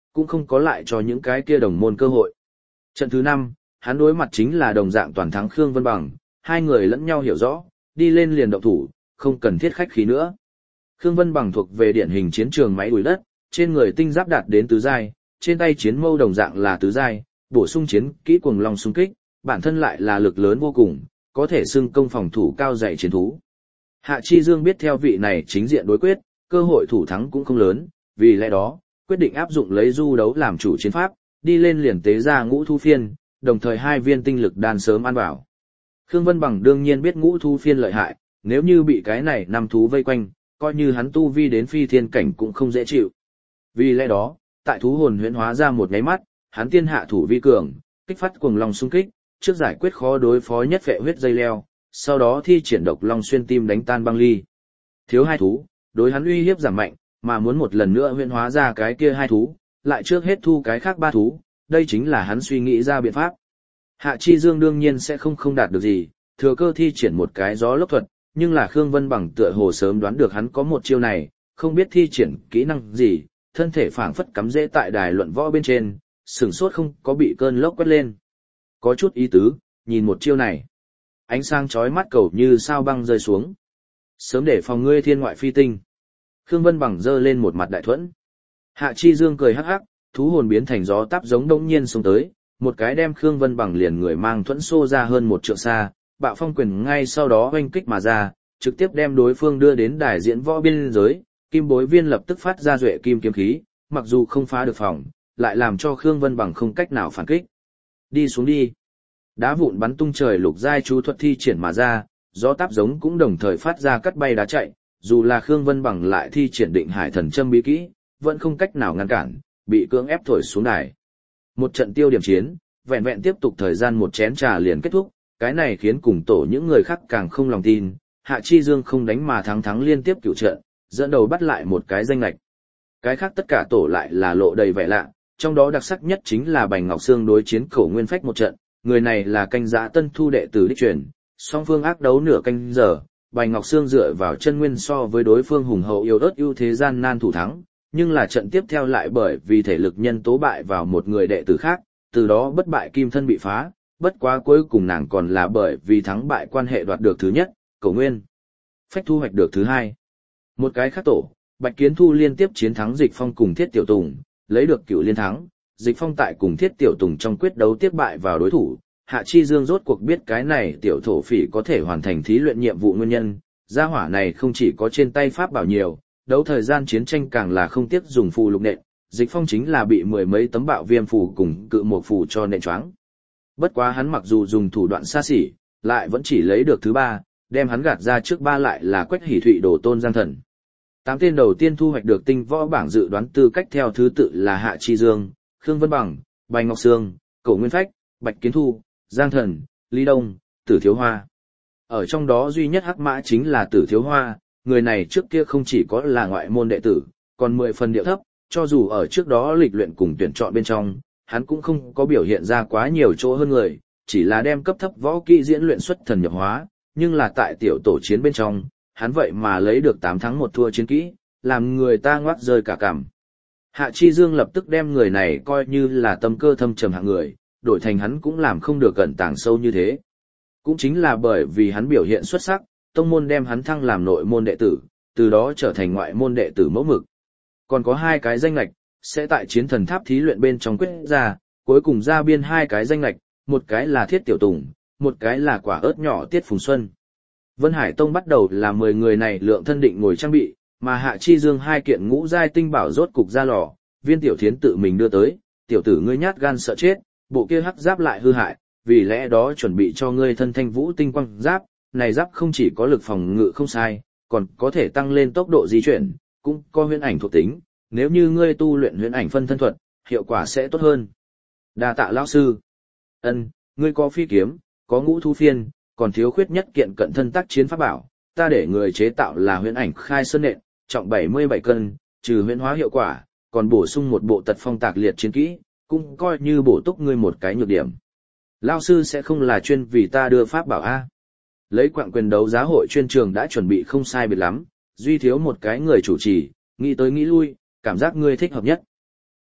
cũng không có lại cho những cái kia đồng môn cơ hội. Trận thứ năm, hắn đối mặt chính là đồng dạng toàn thắng Khương Vân Bằng, hai người lẫn nhau hiểu rõ, đi lên liền động thủ, không cần thiết khách khí nữa. Khương Vân Bằng thuộc về điển hình chiến trường máy đuổi đất, trên người tinh giáp đạt đến tứ giai, trên tay chiến mâu đồng dạng là tứ giai, bổ sung chiến kỹ cuồng long xung kích, bản thân lại là lực lớn vô cùng, có thể xưng công phòng thủ cao dày chiến thú. Hạ Chi Dương biết theo vị này chính diện đối quyết, cơ hội thủ thắng cũng không lớn, vì lẽ đó, quyết định áp dụng lấy du đấu làm chủ chiến pháp, đi lên liền tế ra ngũ thu phiên, đồng thời hai viên tinh lực đan sớm ăn vào. Khương Vân Bằng đương nhiên biết ngũ thu phiên lợi hại, nếu như bị cái này năm thú vây quanh, coi như hắn tu vi đến phi thiên cảnh cũng không dễ chịu. Vì lẽ đó, tại thú hồn huyễn hóa ra một nháy mắt, hắn tiên hạ thủ vi cường, kích phát cuồng long xung kích, trước giải quyết khó đối phó nhất phệ huyết dây leo, sau đó thi triển độc long xuyên tim đánh tan băng ly. Thiếu hai thú, đối hắn uy hiếp giảm mạnh, mà muốn một lần nữa huyễn hóa ra cái kia hai thú, lại trước hết thu cái khác ba thú, đây chính là hắn suy nghĩ ra biện pháp. Hạ Chi Dương đương nhiên sẽ không không đạt được gì, thừa cơ thi triển một cái gió lốc thuật, nhưng là Khương Vân Bằng tựa hồ sớm đoán được hắn có một chiêu này, không biết thi triển kỹ năng gì, thân thể phảng phất cắm rễ tại đài luận võ bên trên, sửng sốt không có bị cơn lốc quét lên. Có chút ý tứ, nhìn một chiêu này. Ánh sáng chói mắt cầu như sao băng rơi xuống. Sớm để phòng ngươi thiên ngoại phi tinh. Khương Vân Bằng giơ lên một mặt đại thuẫn. Hạ Chi Dương cười hắc hắc, thú hồn biến thành gió táp giống đông nhiên xông tới, một cái đem Khương Vân Bằng liền người mang thuẫn xô ra hơn một trượng xa, bạo phong quyền ngay sau đó oanh kích mà ra, trực tiếp đem đối phương đưa đến đài diễn võ biên giới, kim bối viên lập tức phát ra duệ kim kiếm khí, mặc dù không phá được phòng, lại làm cho Khương Vân Bằng không cách nào phản kích. Đi xuống đi. Đá vụn bắn tung trời lục giai chú thuật thi triển mà ra, gió táp giống cũng đồng thời phát ra cắt bay đá chạy, dù là Khương Vân Bằng lại thi triển định hải thần châm bí kỹ, vẫn không cách nào ngăn cản, bị cưỡng ép thổi xuống đài. Một trận tiêu điểm chiến, vẹn vẹn tiếp tục thời gian một chén trà liền kết thúc, cái này khiến cùng tổ những người khác càng không lòng tin, Hạ Chi Dương không đánh mà thắng thắng liên tiếp cửu trận, dẫn đầu bắt lại một cái danh lệch. Cái khác tất cả tổ lại là lộ đầy vẻ lạ, trong đó đặc sắc nhất chính là Bành Ngọc Sương đối chiến Cổ Nguyên Phách một trận, người này là canh giã tân thu đệ tử đích truyền, song phương ác đấu nửa canh giờ, Bành Ngọc Sương dựa vào chân nguyên so với đối phương hùng hậu yếu ớt ưu thế gian nan thủ thắng, nhưng là trận tiếp theo lại bởi vì thể lực nhân tố bại vào một người đệ tử khác, từ đó bất bại kim thân bị phá, bất quá cuối cùng nàng còn là bởi vì thắng bại quan hệ đoạt được thứ nhất, Cổ Nguyên Phách thu hoạch được thứ hai. Một cái khác tổ, Bạch Kiến Thu liên tiếp chiến thắng Dịch Phong cùng Thiết Tiểu Tùng, lấy được cựu liên thắng, Dịch Phong tại cùng Thiết Tiểu Tùng trong quyết đấu tiếp bại vào đối thủ, Hạ Chi Dương rốt cuộc biết cái này tiểu thổ phỉ có thể hoàn thành thí luyện nhiệm vụ nguyên nhân, gia hỏa này không chỉ có trên tay pháp bảo nhiều, đấu thời gian chiến tranh càng là không tiếc dùng phù lục nện, Dịch Phong chính là bị mười mấy tấm bạo viêm phù cùng cự một phù cho nện choáng. Bất quá hắn mặc dù dùng thủ đoạn xa xỉ, lại vẫn chỉ lấy được thứ ba, đem hắn gạt ra trước ba lại là Quách Hỷ Thụy Đồ Tôn Giang Thần. Tám tên đầu tiên thu hoạch được tinh võ bảng dự đoán tư cách theo thứ tự là Hạ Chi Dương, Khương Vân Bằng, Bành Ngọc Sương, Cổ Nguyên Phách, Bạch Kiến Thu, Giang Thần, Lý Đông, Tử Thiếu Hoa. Ở trong đó duy nhất hắc mã chính là Tử Thiếu Hoa, người này trước kia không chỉ có là ngoại môn đệ tử, còn mười phần điệu thấp, cho dù ở trước đó lịch luyện cùng tuyển chọn bên trong, hắn cũng không có biểu hiện ra quá nhiều chỗ hơn người, chỉ là đem cấp thấp võ kỹ diễn luyện xuất thần nhập hóa, nhưng là tại tiểu tổ chiến bên trong, hắn vậy mà lấy được tám thắng một thua chiến kỹ, làm người ta ngoác rơi cả cằm. Hạ Chi Dương lập tức đem người này coi như là tâm cơ thâm trầm hạng người, đổi thành hắn cũng làm không được cẩn tàng sâu như thế. Cũng chính là bởi vì hắn biểu hiện xuất sắc, tông môn đem hắn thăng làm nội môn đệ tử, từ đó trở thành ngoại môn đệ tử mẫu mực. Còn có hai cái danh lệch, sẽ tại chiến thần tháp thí luyện bên trong quyết ra, cuối cùng ra biên hai cái danh lệch, một cái là Thiết Tiểu Tùng, một cái là quả ớt nhỏ Tiết Phùng Xuân. Vân Hải Tông bắt đầu là mười người này lượng thân định ngồi trang bị, mà Hạ Chi Dương hai kiện ngũ giai tinh bảo rốt cục ra lò, Viên Tiểu Thiến tự mình đưa tới, tiểu tử ngươi nhát gan sợ chết, bộ kia hắc giáp lại hư hại, vì lẽ đó chuẩn bị cho ngươi thân thanh vũ tinh quang giáp, này giáp không chỉ có lực phòng ngự không sai, còn có thể tăng lên tốc độ di chuyển, cũng có huyễn ảnh thuộc tính, nếu như ngươi tu luyện huyễn ảnh phân thân thuật, hiệu quả sẽ tốt hơn. Đa tạ lão sư. Ân, ngươi có phi kiếm, có ngũ thu phiên, còn thiếu khuyết nhất kiện cận thân tác chiến pháp bảo, ta để người chế tạo là huyễn ảnh khai sơn nện, trọng bảy mươi bảy cân, trừ huyễn hóa hiệu quả, còn bổ sung một bộ tật phong tạc liệt chiến kỹ, cũng coi như bổ túc ngươi một cái nhược điểm. Lão sư sẽ không là chuyên vì ta đưa pháp bảo a? Lấy quạng quyền đấu giá hội chuyên trường đã chuẩn bị không sai biệt lắm, duy thiếu một cái người chủ trì, nghĩ tới nghĩ lui, cảm giác ngươi thích hợp nhất.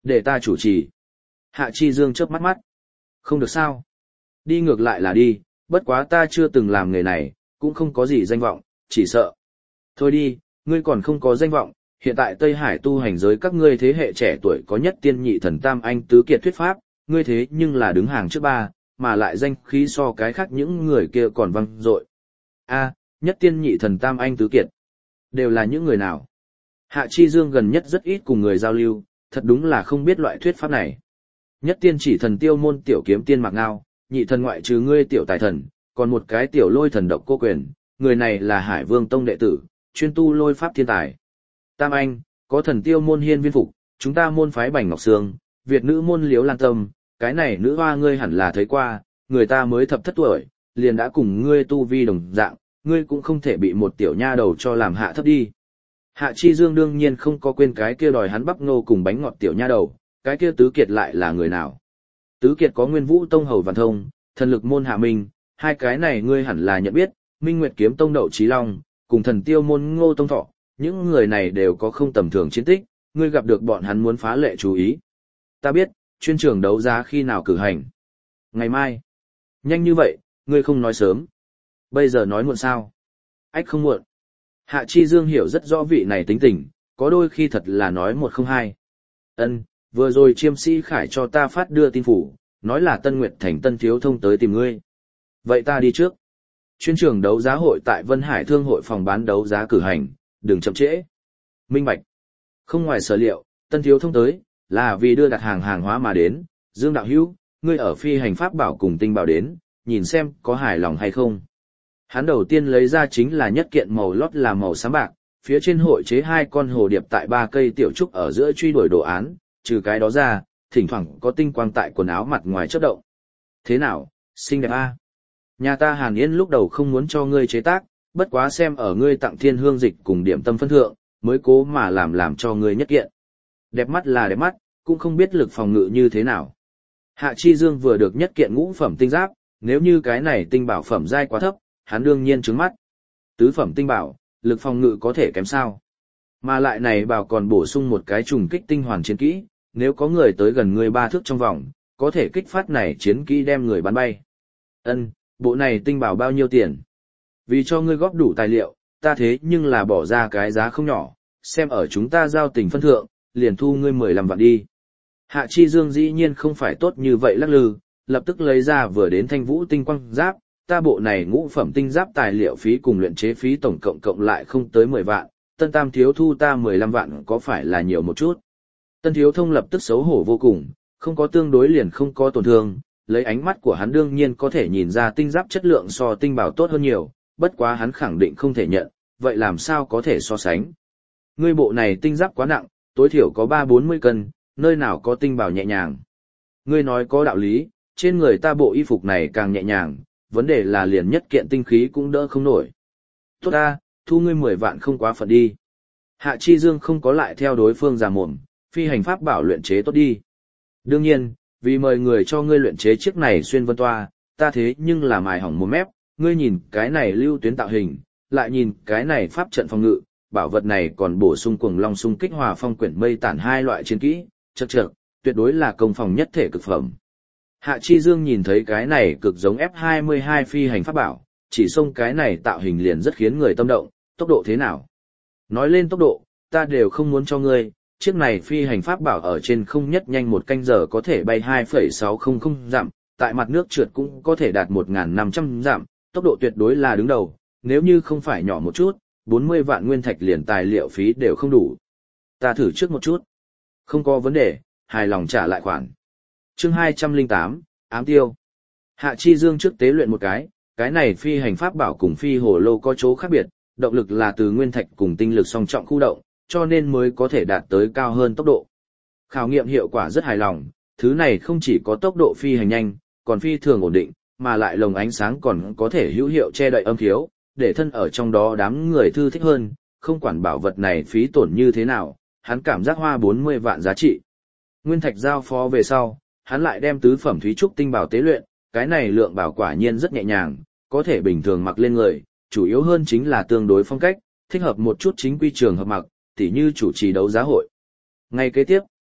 Để ta chủ trì. Hạ Chi Dương chớp mắt mắt. Không được sao. Đi ngược lại là đi, bất quá ta chưa từng làm nghề này, cũng không có gì danh vọng, chỉ sợ. Thôi đi, ngươi còn không có danh vọng, hiện tại Tây Hải tu hành giới các ngươi thế hệ trẻ tuổi có nhất tiên nhị thần tam anh tứ kiệt thuyết pháp, ngươi thế nhưng là đứng hàng trước ba, mà lại danh khí so cái khác những người kia còn vang dội. A, nhất tiên nhị thần tam anh tứ kiệt. Đều là những người nào? Hạ Chi Dương gần nhất rất ít cùng người giao lưu, thật đúng là không biết loại thuyết pháp này. Nhất tiên chỉ thần Tiêu Môn tiểu kiếm tiên Mạc Ngao, nhị thần ngoại trừ ngươi tiểu tài thần, còn một cái tiểu lôi thần Độc Cô Quyền, người này là Hải Vương Tông đệ tử, chuyên tu lôi pháp thiên tài. Tam anh, có thần Tiêu Môn Hiên Viên Phục, chúng ta môn phái Bành Ngọc Sương, Việt nữ môn Liếu Lan Tâm, cái này nữ hoa ngươi hẳn là thấy qua, người ta mới thập thất tuổi, liền đã cùng ngươi tu vi đồng dạng, ngươi cũng không thể bị một tiểu nha đầu cho làm hạ thấp đi. Hạ Chi Dương đương nhiên không có quên cái kia đòi hắn bắp ngô cùng bánh ngọt tiểu nha đầu, cái kia tứ kiệt lại là người nào? Tứ kiệt có Nguyên Vũ Tông Hầu Văn Thông, thần lực môn Hạ Minh, hai cái này ngươi hẳn là nhận biết, Minh Nguyệt Kiếm Tông Đậu Chí Long, cùng thần tiêu môn Ngô Tông Thọ, những người này đều có không tầm thường chiến tích, ngươi gặp được bọn hắn muốn phá lệ chú ý. Ta biết, chuyên trường đấu giá khi nào cử hành? Ngày mai. Nhanh như vậy, ngươi không nói sớm. Bây giờ nói muộn sao? Ách không muộn. Hạ Chi Dương hiểu rất rõ vị này tính tình, có đôi khi thật là nói một không hai. Ân, vừa rồi chiêm sĩ khải cho ta phát đưa tin phủ, nói là Tân Nguyệt Thành Tân Thiếu Thông tới tìm ngươi. Vậy ta đi trước. Chuyên trường đấu giá hội tại Vân Hải Thương hội phòng bán đấu giá cử hành, đừng chậm trễ. Minh bạch. Không ngoài sở liệu, Tân Thiếu Thông tới, là vì đưa đặt hàng hàng hóa mà đến. Dương đạo hữu, ngươi ở phi hành pháp bảo cùng tinh bảo đến, nhìn xem có hài lòng hay không. Hắn đầu tiên lấy ra chính là nhất kiện màu lót là màu xám bạc, phía trên hội chế hai con hồ điệp tại ba cây tiểu trúc ở giữa truy đuổi đồ án, trừ cái đó ra, thỉnh thoảng có tinh quang tại quần áo mặt ngoài chớp động. Thế nào, xinh đẹp a? Nhà ta Hàn Yên lúc đầu không muốn cho ngươi chế tác, bất quá xem ở ngươi tặng thiên hương dịch cùng điểm tâm phân thượng, mới cố mà làm làm cho ngươi nhất kiện. Đẹp mắt là đẹp mắt, cũng không biết lực phòng ngự như thế nào. Hạ Chi Dương vừa được nhất kiện ngũ phẩm tinh giáp, nếu như cái này tinh bảo phẩm giai quá thấp, hắn đương nhiên trứng mắt. Tứ phẩm tinh bảo, lực phòng ngự có thể kém sao. Mà lại này bảo còn bổ sung một cái trùng kích tinh hoàn chiến kỹ, nếu có người tới gần người ba thước trong vòng, có thể kích phát này chiến kỹ đem người bắn bay. Ân, bộ này tinh bảo bao nhiêu tiền? Vì cho ngươi góp đủ tài liệu, ta thế nhưng là bỏ ra cái giá không nhỏ, xem ở chúng ta giao tình phân thượng, liền thu ngươi mười lăm vạn đi. Hạ Chi Dương dĩ nhiên không phải tốt như vậy lắc lư, lập tức lấy ra vừa đến thanh vũ tinh quang giáp, ta bộ này ngũ phẩm tinh giáp tài liệu phí cùng luyện chế phí tổng cộng cộng lại không tới mười vạn, Tân Tam thiếu thu ta mười lăm vạn có phải là nhiều một chút. Tân Thiếu Thông lập tức xấu hổ vô cùng, không có tương đối liền không có tổn thương, lấy ánh mắt của hắn đương nhiên có thể nhìn ra tinh giáp chất lượng so tinh bảo tốt hơn nhiều, bất quá hắn khẳng định không thể nhận, vậy làm sao có thể so sánh. Ngươi bộ này tinh giáp quá nặng, tối thiểu có ba bốn mươi cân, nơi nào có tinh bảo nhẹ nhàng. Ngươi nói có đạo lý, trên người ta bộ y phục này càng nhẹ nhàng, vấn đề là liền nhất kiện tinh khí cũng đỡ không nổi. Tốt ta, thu ngươi mười vạn không quá phận đi. Hạ Chi Dương không có lại theo đối phương già mồm, phi hành pháp bảo luyện chế tốt đi. Đương nhiên, vì mời người cho ngươi luyện chế chiếc này xuyên vân toa, ta thế nhưng là mài hỏng một mép, ngươi nhìn cái này lưu tuyến tạo hình, lại nhìn cái này pháp trận phòng ngự, bảo vật này còn bổ sung cuồng long xung kích hòa phong quyển mây tản hai loại chiến kỹ, chậc chậc, tuyệt đối là công phòng nhất thể cực phẩm. Hạ Chi Dương nhìn thấy cái này cực giống F hai mươi hai phi hành pháp bảo, chỉ xông cái này tạo hình liền rất khiến người tâm động, tốc độ thế nào? Nói lên tốc độ, ta đều không muốn cho ngươi, chiếc này phi hành pháp bảo ở trên không nhất nhanh một canh giờ có thể bay hai phẩy sáu không không dặm, tại mặt nước trượt cũng có thể đạt một nghìn năm trăm dặm, tốc độ tuyệt đối là đứng đầu, nếu như không phải nhỏ một chút, bốn mươi vạn nguyên thạch liền tài liệu phí đều không đủ. Ta thử trước một chút. Không có vấn đề, hài lòng trả lại khoản. Chương hai trăm lẻ tám, ám tiêu. Hạ Chi Dương trước tế luyện một cái, cái này phi hành pháp bảo cùng phi hồ lô có chỗ khác biệt, động lực là từ nguyên thạch cùng tinh lực song trọng khu động, cho nên mới có thể đạt tới cao hơn tốc độ. Khảo nghiệm hiệu quả rất hài lòng, thứ này không chỉ có tốc độ phi hành nhanh, còn phi thường ổn định, mà lại lồng ánh sáng còn có thể hữu hiệu che đậy âm thiếu, để thân ở trong đó đám người thư thích hơn, không quản bảo vật này phí tổn như thế nào, hắn cảm giác hoa bốn mươi vạn giá trị. Nguyên thạch giao phó về sau, hắn lại đem tứ phẩm thúy trúc tinh bảo tế luyện, cái này lượng bảo quả nhiên rất nhẹ nhàng, có thể bình thường mặc lên người, chủ yếu hơn chính là tương đối phong cách, thích hợp một chút chính quy trường hợp mặc, tỉ như chủ trì đấu giá hội. Ngay kế tiếp,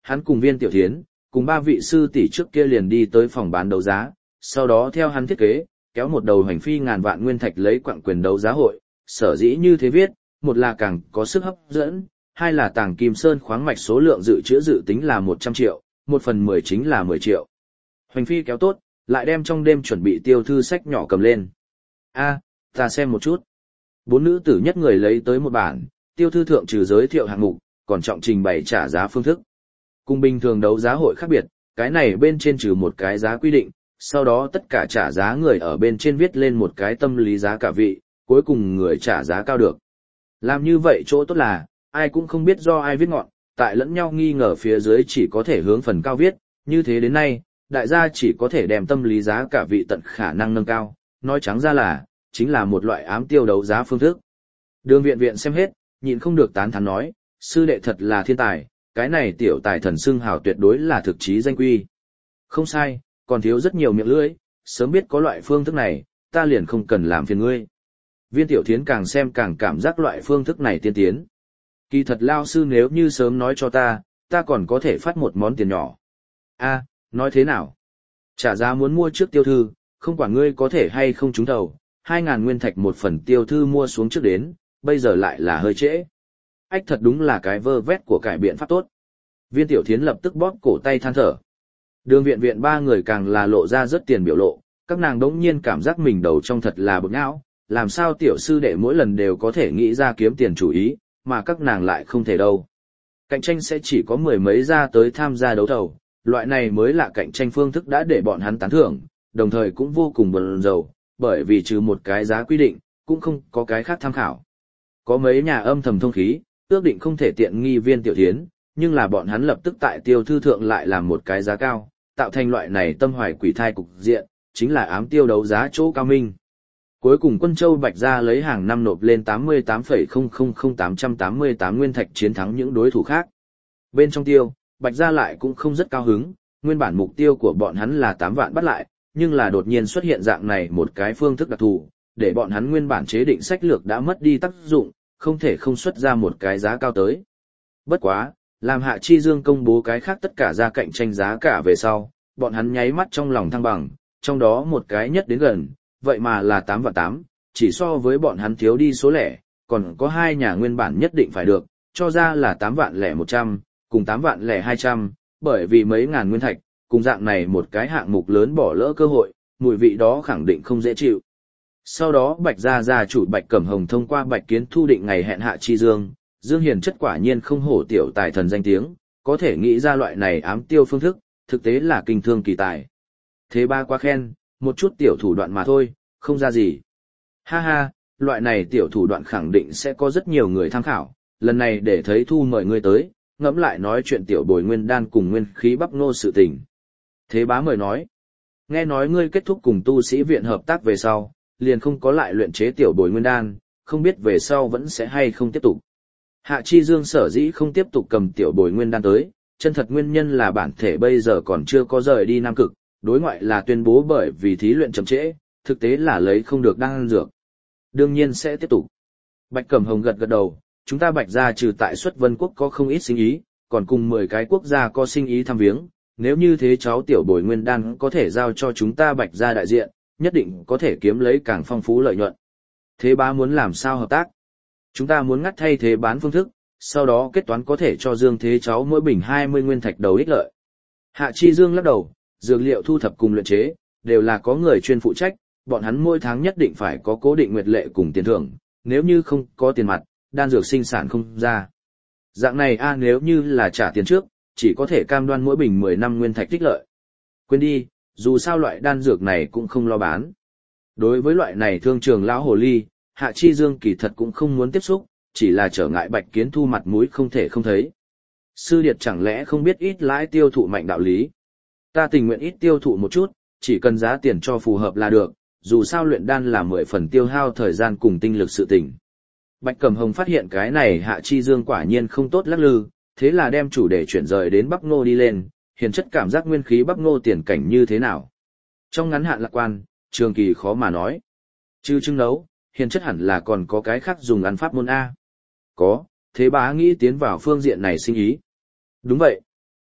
hắn cùng Viên Tiểu Thiến, cùng ba vị sư tỷ trước kia liền đi tới phòng bán đấu giá, sau đó theo hắn thiết kế, kéo một đầu hành phi ngàn vạn nguyên thạch lấy quặng quyền đấu giá hội, sở dĩ như thế viết, một là càng có sức hấp dẫn, hai là tàng kim sơn khoáng mạch số lượng dự trữ dự tính là một trăm triệu, một phần mười chính là mười triệu. Hoành phi kéo tốt, lại đem trong đêm chuẩn bị tiêu thư sách nhỏ cầm lên. A, ta xem một chút. Bốn nữ tử nhất người lấy tới một bản, tiêu thư thượng trừ giới thiệu hạng mục, còn trọng trình bày trả giá phương thức. Cùng bình thường đấu giá hội khác biệt, cái này bên trên trừ một cái giá quy định, sau đó tất cả trả giá người ở bên trên viết lên một cái tâm lý giá cả vị, cuối cùng người trả giá cao được. Làm như vậy chỗ tốt là, ai cũng không biết do ai viết ngọn, tại lẫn nhau nghi ngờ phía dưới chỉ có thể hướng phần cao viết, như thế đến nay, đại gia chỉ có thể đem tâm lý giá cả vị tận khả năng nâng cao, nói trắng ra là, chính là một loại ám tiêu đấu giá phương thức. Đường viện viện xem hết, nhịn không được tán thán nói, sư đệ thật là thiên tài, cái này tiểu tài thần xưng hào tuyệt đối là thực chí danh quy. Không sai, còn thiếu rất nhiều miệng lưỡi, sớm biết có loại phương thức này, ta liền không cần làm phiền ngươi. Viên Tiểu Thiến càng xem càng cảm giác loại phương thức này tiên tiến. Kỳ thật lao sư nếu như sớm nói cho ta, ta còn có thể phát một món tiền nhỏ. A, nói thế nào? Trả giá muốn mua trước tiêu thư, không quản ngươi có thể hay không trúng thầu, hai ngàn nguyên thạch một phần tiêu thư mua xuống trước đến, bây giờ lại là hơi trễ. Ách thật đúng là cái vơ vét của cải biện pháp tốt. Viên Tiểu Thiến lập tức bóp cổ tay than thở. Đường viện viện ba người càng là lộ ra rất tiền biểu lộ, các nàng đống nhiên cảm giác mình đầu trong thật là bực não, làm sao tiểu sư đệ mỗi lần đều có thể nghĩ ra kiếm tiền chủ ý, mà các nàng lại không thể đâu. Cạnh tranh sẽ chỉ có mười mấy gia tới tham gia đấu thầu, loại này mới là cạnh tranh phương thức đã để bọn hắn tán thưởng, đồng thời cũng vô cùng bần dầu, bởi vì trừ một cái giá quy định, cũng không có cái khác tham khảo. Có mấy nhà âm thầm thông khí, ước định không thể tiện nghi Viên Tiểu Thiến, nhưng là bọn hắn lập tức tại tiêu thư thượng lại làm một cái giá cao, tạo thành loại này tâm hoài quỷ thai cục diện, chính là ám tiêu đấu giá chỗ cao minh. Cuối cùng Quân Châu Bạch Gia lấy hàng năm nộp lên tám mươi tám phẩy không không không tám tám mươi tám nguyên thạch chiến thắng những đối thủ khác. Bên trong tiêu, Bạch Gia lại cũng không rất cao hứng, nguyên bản mục tiêu của bọn hắn là tám vạn bắt lại, nhưng là đột nhiên xuất hiện dạng này một cái phương thức đặc thù, để bọn hắn nguyên bản chế định sách lược đã mất đi tác dụng, không thể không xuất ra một cái giá cao tới. Bất quá, làm Hạ Chi Dương công bố cái khác tất cả ra cạnh tranh giá cả về sau, bọn hắn nháy mắt trong lòng thăng bằng, trong đó một cái nhất đến gần, vậy mà là tám vạn tám, chỉ so với bọn hắn thiếu đi số lẻ, còn có hai nhà nguyên bản nhất định phải được, cho ra là tám vạn lẻ một trăm, cùng tám vạn lẻ hai trăm, bởi vì mấy ngàn nguyên thạch, cùng dạng này một cái hạng mục lớn bỏ lỡ cơ hội, mùi vị đó khẳng định không dễ chịu. Sau đó Bạch Gia gia chủ Bạch Cẩm Hồng thông qua Bạch Kiến thu định ngày hẹn Hạ Chi Dương, Dương Hiền chất quả nhiên không hổ tiểu tài thần danh tiếng, có thể nghĩ ra loại này ám tiêu phương thức, thực tế là kinh thương kỳ tài. Thế ba quá khen, một chút tiểu thủ đoạn mà thôi, không ra gì. Ha ha, loại này tiểu thủ đoạn khẳng định sẽ có rất nhiều người tham khảo, lần này để thấy thu mời ngươi tới, ngẫm lại nói chuyện tiểu bồi nguyên đan cùng nguyên khí bắp nô sự tình. Thế bá mời nói, nghe nói ngươi kết thúc cùng tu sĩ viện hợp tác về sau, liền không có lại luyện chế tiểu bồi nguyên đan, không biết về sau vẫn sẽ hay không tiếp tục. Hạ Chi Dương sở dĩ không tiếp tục cầm tiểu bồi nguyên đan tới, chân thật nguyên nhân là bản thể bây giờ còn chưa có rời đi Nam Cực, đối ngoại là tuyên bố bởi vì thí luyện chậm trễ, thực tế là lấy không được đan dược. Đương nhiên sẽ tiếp tục. Bạch Cẩm Hồng gật gật đầu, chúng ta Bạch gia trừ tại xuất Vân Quốc có không ít sinh ý, còn cùng mười cái quốc gia có sinh ý thăm viếng, nếu như thế cháu tiểu bồi nguyên đan có thể giao cho chúng ta Bạch gia đại diện, nhất định có thể kiếm lấy càng phong phú lợi nhuận. Thế bá muốn làm sao hợp tác? Chúng ta muốn ngắt thay thế bán phương thức, sau đó kết toán có thể cho Dương Thế cháu mỗi bình hai mươi nguyên thạch đầu ích lợi. Hạ Chi Dương lắc đầu, dược liệu thu thập cùng luyện chế, đều là có người chuyên phụ trách, bọn hắn mỗi tháng nhất định phải có cố định nguyệt lệ cùng tiền thưởng, nếu như không có tiền mặt, đan dược sinh sản không ra. Dạng này a nếu như là trả tiền trước, chỉ có thể cam đoan mỗi bình mười năm nguyên thạch tích lợi. Quên đi, dù sao loại đan dược này cũng không lo bán. Đối với loại này thương trường lão hồ ly, Hạ Chi Dương kỳ thật cũng không muốn tiếp xúc, chỉ là trở ngại Bạch Kiến Thu mặt mũi không thể không thấy. Sư điệt chẳng lẽ không biết ít lãi tiêu thụ mạnh đạo lý. Ta tình nguyện ít tiêu thụ một chút, chỉ cần giá tiền cho phù hợp là được, dù sao luyện đan là mười phần tiêu hao thời gian cùng tinh lực sự tình. Bạch Cẩm Hồng phát hiện cái này Hạ Chi Dương quả nhiên không tốt lắc lư, thế là đem chủ đề chuyển rời đến bắp ngô đi lên, hiền chất cảm giác nguyên khí bắp ngô tiền cảnh như thế nào. Trong ngắn hạn lạc quan, trường kỳ khó mà nói. Chứ trưng nấu, hiền chất hẳn là còn có cái khác dùng ăn pháp môn A. Có, thế bá nghĩ tiến vào phương diện này sinh ý. Đúng vậy.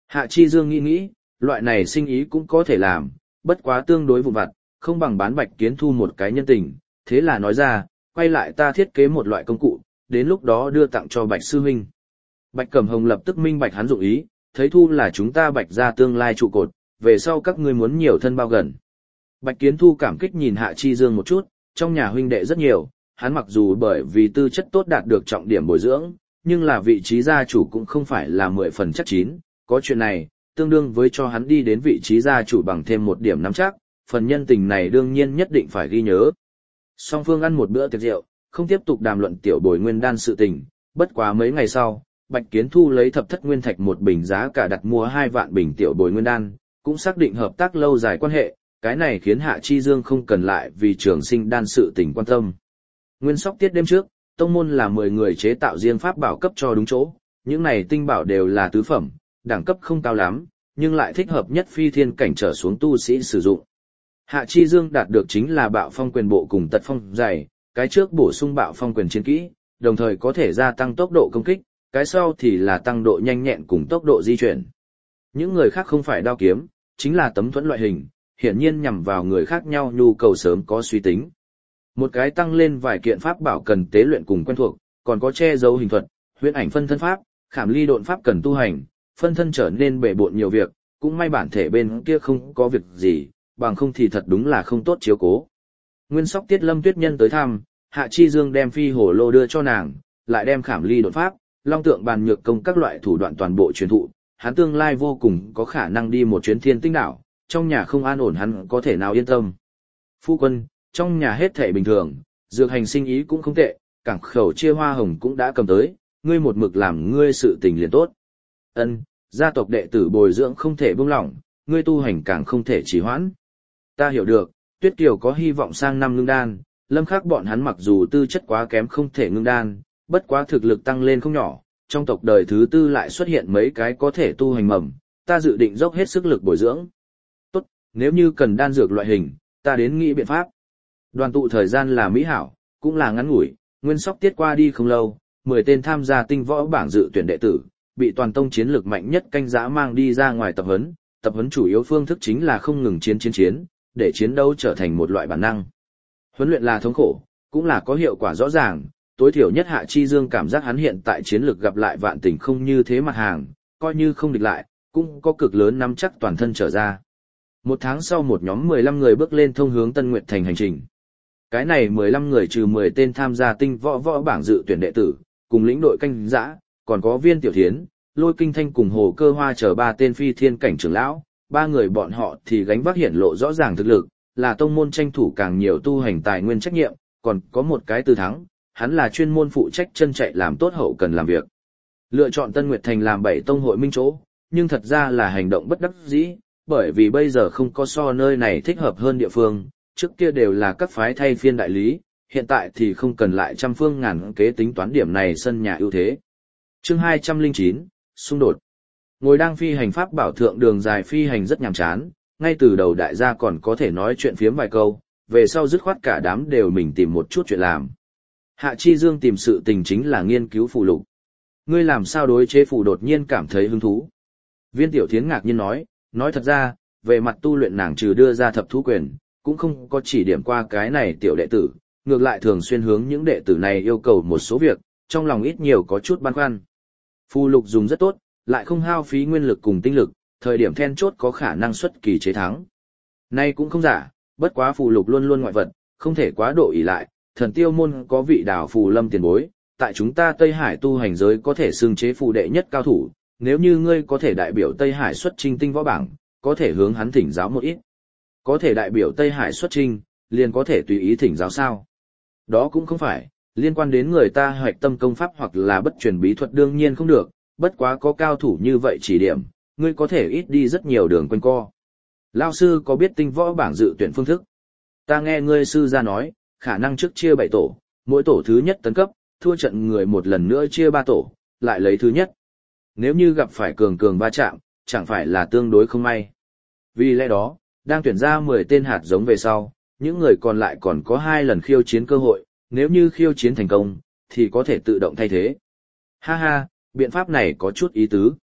Hạ Chi Dương nghĩ nghĩ, loại này sinh ý cũng có thể làm, bất quá tương đối vụn vặt, không bằng bán Bạch Kiến Thu một cái nhân tình, thế là nói ra, quay lại ta thiết kế một loại công cụ, đến lúc đó đưa tặng cho Bạch Sư Huynh. Bạch Cẩm Hồng lập tức minh bạch hắn dụng ý, thấy Thu là chúng ta Bạch ra tương lai trụ cột, về sau các ngươi muốn nhiều thân bao gần. Bạch Kiến Thu cảm kích nhìn Hạ Chi Dương một chút, trong nhà huynh đệ rất nhiều, hắn mặc dù bởi vì tư chất tốt đạt được trọng điểm bồi dưỡng, nhưng là vị trí gia chủ cũng không phải là mười phần chắc chín, có chuyện này, tương đương với cho hắn đi đến vị trí gia chủ bằng thêm một điểm nắm chắc, phần nhân tình này đương nhiên nhất định phải ghi nhớ. Song phương ăn một bữa tiệc rượu, không tiếp tục đàm luận tiểu bồi nguyên đan sự tình, bất quá mấy ngày sau, Bạch Kiến Thu lấy thập thất nguyên thạch một bình giá cả đặt mua hai vạn bình tiểu bồi nguyên đan, cũng xác định hợp tác lâu dài quan hệ, cái này khiến Hạ Chi Dương không cần lại vì trường sinh đan sự tình quan tâm. Nguyên sóc tiết đêm trước, tông môn là mười người chế tạo riêng pháp bảo cấp cho đúng chỗ, những này tinh bảo đều là tứ phẩm, đẳng cấp không cao lắm, nhưng lại thích hợp nhất phi thiên cảnh trở xuống tu sĩ sử dụng. Hạ Chi Dương đạt được chính là bạo phong quyền bộ cùng tật phong dày, cái trước bổ sung bạo phong quyền chiến kỹ, đồng thời có thể gia tăng tốc độ công kích, cái sau thì là tăng độ nhanh nhẹn cùng tốc độ di chuyển. Những người khác không phải đao kiếm, chính là tấm thuẫn loại hình, hiển nhiên nhằm vào người khác nhau nhu cầu sớm có suy tính. Một cái tăng lên vài kiện pháp bảo cần tế luyện cùng quen thuộc, còn có che giấu hình thuật, huyễn ảnh phân thân pháp, khảm ly độn pháp cần tu hành, phân thân trở nên bể bộn nhiều việc, cũng may bản thể bên kia không có việc gì, bằng không thì thật đúng là không tốt chiếu cố. Nguyên sóc tiết Lâm Tuyết Nhân tới thăm, Hạ Chi Dương đem phi hổ lô đưa cho nàng, lại đem khảm ly độn pháp, long tượng bàn nhược công các loại thủ đoạn toàn bộ truyền thụ, hắn tương lai vô cùng có khả năng đi một chuyến thiên tinh đảo, trong nhà không an ổn hắn có thể nào yên tâm. Phu quân, trong nhà hết thể bình thường, dược hành sinh ý cũng không tệ, cảng khẩu chia hoa hồng cũng đã cầm tới, ngươi một mực làm ngươi sự tình liền tốt. Ân, gia tộc đệ tử bồi dưỡng không thể buông lỏng, ngươi tu hành càng không thể trì hoãn. Ta hiểu được, Tuyết Kiều có hy vọng sang năm ngưng đan, Lâm Khắc bọn hắn mặc dù tư chất quá kém không thể ngưng đan, bất quá thực lực tăng lên không nhỏ, trong tộc đời thứ tư lại xuất hiện mấy cái có thể tu hành mầm, ta dự định dốc hết sức lực bồi dưỡng. Tốt, nếu như cần đan dược loại hình, ta đến nghĩ biện pháp. Đoàn tụ thời gian là mỹ hảo, cũng là ngắn ngủi, nguyên sóc tiết qua đi không lâu, mười tên tham gia tinh võ bảng dự tuyển đệ tử, bị toàn tông chiến lược mạnh nhất canh giã mang đi ra ngoài tập huấn, tập huấn chủ yếu phương thức chính là không ngừng chiến chiến chiến, để chiến đấu trở thành một loại bản năng. Huấn luyện là thống khổ, cũng là có hiệu quả rõ ràng, tối thiểu nhất Hạ Chi Dương cảm giác hắn hiện tại chiến lược gặp lại vạn tình không như thế mặt hàng, coi như không địch lại, cũng có cực lớn nắm chắc toàn thân trở ra. Một tháng sau một nhóm mười lăm người bước lên thông hướng Tân Nguyệt Thành hành trình. Cái này mười lăm người trừ mười tên tham gia tinh võ võ bảng dự tuyển đệ tử, cùng lĩnh đội canh giã, còn có Viên Tiểu Thiến, Lôi Kinh Thanh cùng Hồ Cơ Hoa chờ ba tên phi thiên cảnh trưởng lão, ba người bọn họ thì gánh vác hiển lộ rõ ràng thực lực, là tông môn tranh thủ càng nhiều tu hành tài nguyên trách nhiệm, còn có một cái Từ Thắng, hắn là chuyên môn phụ trách chân chạy làm tốt hậu cần làm việc. Lựa chọn Tân Nguyệt Thành làm bảy tông hội minh chỗ, nhưng thật ra là hành động bất đắc dĩ, bởi vì bây giờ không có so nơi này thích hợp hơn địa phương, trước kia đều là các phái thay phiên đại lý, hiện tại thì không cần lại trăm phương ngàn kế tính toán điểm này sân nhà ưu thế. Chương hai trăm lẻ chín, xung đột. Ngồi đang phi hành pháp bảo thượng đường dài phi hành rất nhàm chán, ngay từ đầu đại gia còn có thể nói chuyện phiếm vài câu, về sau dứt khoát cả đám đều mình tìm một chút chuyện làm. Hạ Chi Dương tìm sự tình chính là nghiên cứu phù lục. Ngươi làm sao đối chế phù đột nhiên cảm thấy hứng thú? Viên Tiểu Thiến ngạc nhiên nói, nói thật ra, về mặt tu luyện nàng trừ đưa ra thập thú quyền, cũng không có chỉ điểm qua cái này tiểu đệ tử, ngược lại thường xuyên hướng những đệ tử này yêu cầu một số việc, trong lòng ít nhiều có chút băn khoăn. Phù lục dùng rất tốt, lại không hao phí nguyên lực cùng tinh lực, thời điểm then chốt có khả năng xuất kỳ chế thắng. Nay cũng không giả, bất quá phù lục luôn luôn ngoại vật, không thể quá độ ỷ lại, thần tiêu môn có vị đảo phù lâm tiền bối, tại chúng ta Tây Hải tu hành giới có thể xưng chế phù đệ nhất cao thủ, nếu như ngươi có thể đại biểu Tây Hải xuất chinh tinh võ bảng, có thể hướng hắn thỉnh giáo một ít. Có thể đại biểu Tây Hải xuất chinh, liền có thể tùy ý thỉnh giáo sao? Đó cũng không phải, liên quan đến người ta hoạch tâm công pháp hoặc là bất truyền bí thuật đương nhiên không được, bất quá có cao thủ như vậy chỉ điểm, ngươi có thể ít đi rất nhiều đường quanh co. Lao sư có biết tinh võ bảng dự tuyển phương thức? Ta nghe ngươi sư ra nói, khả năng trước chia bảy tổ, mỗi tổ thứ nhất tấn cấp, thua trận người một lần nữa chia ba tổ, lại lấy thứ nhất. Nếu như gặp phải cường cường va chạm, chẳng phải là tương đối không may. Vì lẽ đó, đang tuyển ra mười tên hạt giống về sau, những người còn lại còn có hai lần khiêu chiến cơ hội, nếu như khiêu chiến thành công, thì có thể tự động thay thế. Ha ha, biện pháp này có chút ý tứ.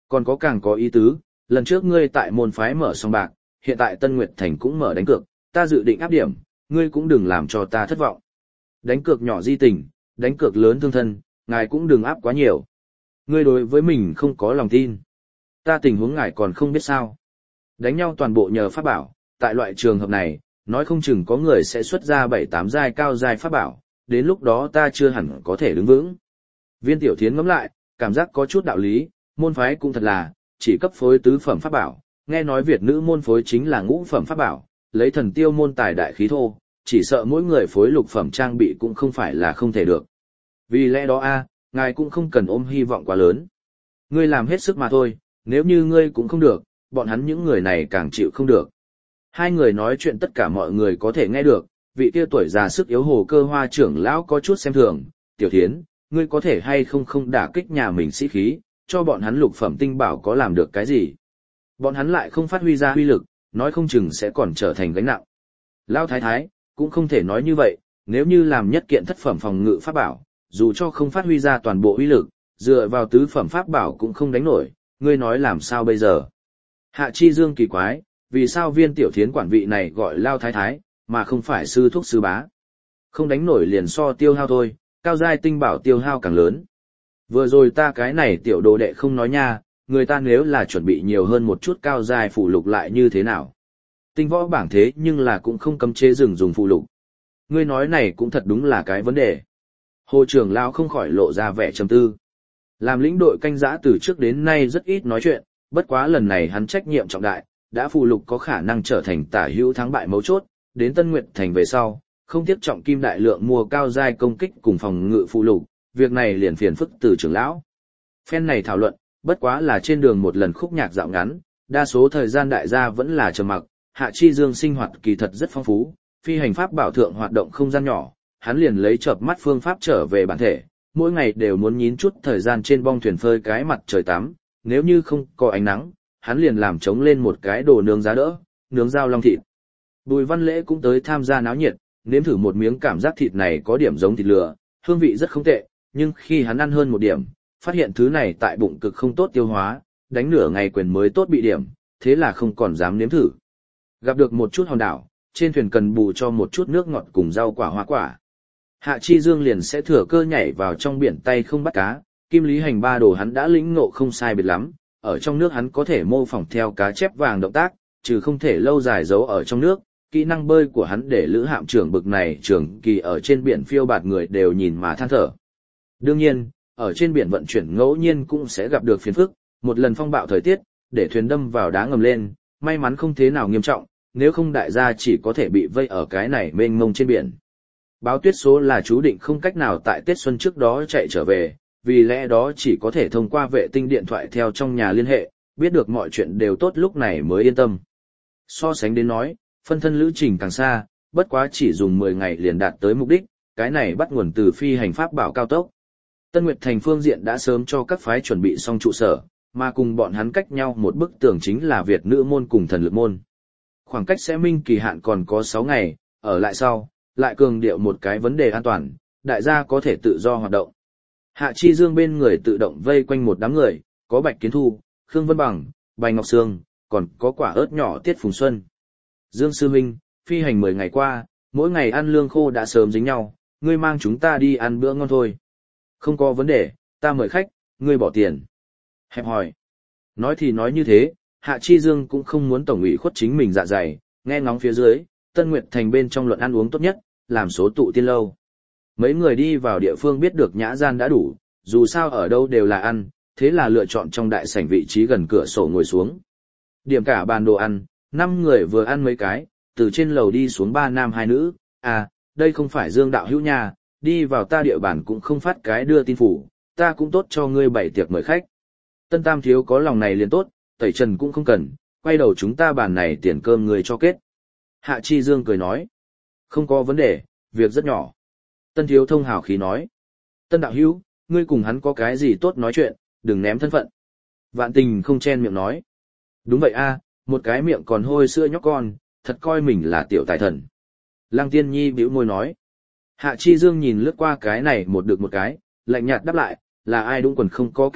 Còn có càng có ý tứ, lần trước ngươi tại môn phái mở sòng bạc, hiện tại Tân Nguyệt Thành cũng mở đánh cược, ta dự định áp điểm, ngươi cũng đừng làm cho ta thất vọng. Đánh cược nhỏ di tình, đánh cược lớn thương thân, ngài cũng đừng áp quá nhiều. Ngươi đối với mình không có lòng tin. Ta tình huống ngài còn không biết sao. Đánh nhau toàn bộ nhờ pháp bảo, tại loại trường hợp này, nói không chừng có người sẽ xuất ra bảy tám giai cao giai pháp bảo, đến lúc đó ta chưa hẳn có thể đứng vững. Viên Tiểu Thiến ngẫm lại, cảm giác có chút đạo lý, môn phái cũng thật là, chỉ cấp phối tứ phẩm pháp bảo, nghe nói Việt nữ môn phối chính là ngũ phẩm pháp bảo, lấy thần tiêu môn tài đại khí thô, chỉ sợ mỗi người phối lục phẩm trang bị cũng không phải là không thể được. Vì lẽ đó a, ngài cũng không cần ôm hy vọng quá lớn. Ngươi làm hết sức mà thôi, nếu như ngươi cũng không được, bọn hắn những người này càng chịu không được. Hai người nói chuyện tất cả mọi người có thể nghe được, vị kia tuổi già sức yếu hồ cơ hoa trưởng lão có chút xem thường, Tiểu Thiến, ngươi có thể hay không không đả kích nhà mình sĩ khí, cho bọn hắn lục phẩm tinh bảo có làm được cái gì. Bọn hắn lại không phát huy ra huy lực, nói không chừng sẽ còn trở thành gánh nặng. Lão thái thái, cũng không thể nói như vậy, nếu như làm nhất kiện thất phẩm phòng ngự pháp bảo, dù cho không phát huy ra toàn bộ uy lực, dựa vào tứ phẩm pháp bảo cũng không đánh nổi, ngươi nói làm sao bây giờ. Hạ Chi Dương kỳ quái, vì sao Viên Tiểu Thiến quản vị này gọi Lao thái thái, mà không phải sư thúc sư bá. Không đánh nổi liền so tiêu hao thôi, cao giai tinh bảo tiêu hao càng lớn. Vừa rồi ta cái này tiểu đồ đệ không nói nha, người ta nếu là chuẩn bị nhiều hơn một chút cao giai phụ lục lại như thế nào. Tinh võ bảng thế nhưng là cũng không cấm chế dừng dùng phụ lục. Ngươi nói này cũng thật đúng là cái vấn đề. Hồ trưởng lão không khỏi lộ ra vẻ trầm tư. Làm lĩnh đội canh giã từ trước đến nay rất ít nói chuyện, bất quá lần này hắn trách nhiệm trọng đại, đã phụ lục có khả năng trở thành tả hữu thắng bại mấu chốt, đến Tân Nguyệt Thành về sau, không tiếp trọng kim đại lượng mua cao giai công kích cùng phòng ngự phụ lục, việc này liền phiền phức từ trưởng lão. Phen này thảo luận, bất quá là trên đường một lần khúc nhạc dạo ngắn, đa số thời gian đại gia vẫn là trầm mặc, Hạ Chi Dương sinh hoạt kỳ thật rất phong phú, phi hành pháp bảo thượng hoạt động không gian nhỏ, hắn liền lấy chợp mắt phương pháp trở về bản thể, mỗi ngày đều muốn nhín chút thời gian trên bong thuyền phơi cái mặt trời tắm, nếu như không có ánh nắng, hắn liền làm trống lên một cái đồ nướng giá đỡ, nướng dao long thịt. Bùi Văn Lễ cũng tới tham gia náo nhiệt, nếm thử một miếng cảm giác thịt này có điểm giống thịt lửa, hương vị rất không tệ, nhưng khi hắn ăn hơn một điểm, phát hiện thứ này tại bụng cực không tốt tiêu hóa, đánh nửa ngày quyền mới tốt bị điểm, thế là không còn dám nếm thử. Gặp được một chút hòn đảo, trên thuyền cần bù cho một chút nước ngọt cùng rau quả hoa quả. Hạ Chi Dương liền sẽ thừa cơ nhảy vào trong biển tay không bắt cá, kim lý hành ba đồ hắn đã lĩnh ngộ không sai biệt lắm, ở trong nước hắn có thể mô phỏng theo cá chép vàng động tác, trừ không thể lâu dài giấu ở trong nước, kỹ năng bơi của hắn để lữ hạm trưởng bực này trưởng kỳ ở trên biển phiêu bạt người đều nhìn mà than thở. Đương nhiên, ở trên biển vận chuyển ngẫu nhiên cũng sẽ gặp được phiền phức, một lần phong bạo thời tiết, để thuyền đâm vào đá ngầm lên, may mắn không thế nào nghiêm trọng, nếu không đại gia chỉ có thể bị vây ở cái này mênh mông trên biển. Báo tuyết số là chú định không cách nào tại Tết Xuân trước đó chạy trở về, vì lẽ đó chỉ có thể thông qua vệ tinh điện thoại theo trong nhà liên hệ, biết được mọi chuyện đều tốt lúc này mới yên tâm. So sánh đến nói, phân thân lữ trình càng xa, bất quá chỉ dùng mười ngày liền đạt tới mục đích, cái này bắt nguồn từ phi hành pháp bảo cao tốc. Tân Nguyệt Thành phương diện đã sớm cho các phái chuẩn bị xong trụ sở, mà cùng bọn hắn cách nhau một bức tường chính là Việt nữ môn cùng thần lực môn. Khoảng cách sẽ minh kỳ hạn còn có sáu ngày, ở lại sau, lại cường điệu một cái vấn đề an toàn, đại gia có thể tự do hoạt động. Hạ Chi Dương bên người tự động vây quanh một đám người, có Bạch Kiến Thu, Khương Vân Bằng, Bạch Ngọc Sương, còn có quả ớt nhỏ Tiết Phùng Xuân. Dương Sư Minh, phi hành mười ngày qua, mỗi ngày ăn lương khô đã sớm dính nhau, ngươi mang chúng ta đi ăn bữa ngon thôi. Không có vấn đề, ta mời khách, ngươi bỏ tiền. Hẹp hỏi. Nói thì nói như thế, Hạ Chi Dương cũng không muốn tổng ủy khuất chính mình dạ dày, nghe ngóng phía dưới, Tân Nguyệt Thành bên trong luận ăn uống tốt nhất, làm số tụ tiên lâu. Mấy người đi vào địa phương biết được nhã gian đã đủ, dù sao ở đâu đều là ăn, thế là lựa chọn trong đại sảnh vị trí gần cửa sổ ngồi xuống. Điểm cả bàn đồ ăn, năm người vừa ăn mấy cái, từ trên lầu đi xuống ba nam hai nữ, à, đây không phải Dương đạo hữu nhà, đi vào ta địa bàn cũng không phát cái đưa tin phủ, ta cũng tốt cho ngươi bày tiệc mời khách. Tân Tam thiếu có lòng này liền tốt, tẩy trần cũng không cần, quay đầu chúng ta bàn này tiền cơm người cho kết. Hạ Chi Dương cười nói, không có vấn đề, việc rất nhỏ. Tân thiếu thông hào khí nói, Tân đạo hữu, ngươi cùng hắn có cái gì tốt nói chuyện, đừng ném thân phận. Vạn Tình không chen miệng nói, đúng vậy a, một cái miệng còn hôi sữa nhóc con, thật coi mình là tiểu tài thần. Lăng Tiên Nhi bĩu môi nói, Hạ Chi Dương nhìn lướt qua cái này một được một cái, lạnh nhạt đáp lại, là ai đúng quần không có kẹp chặt,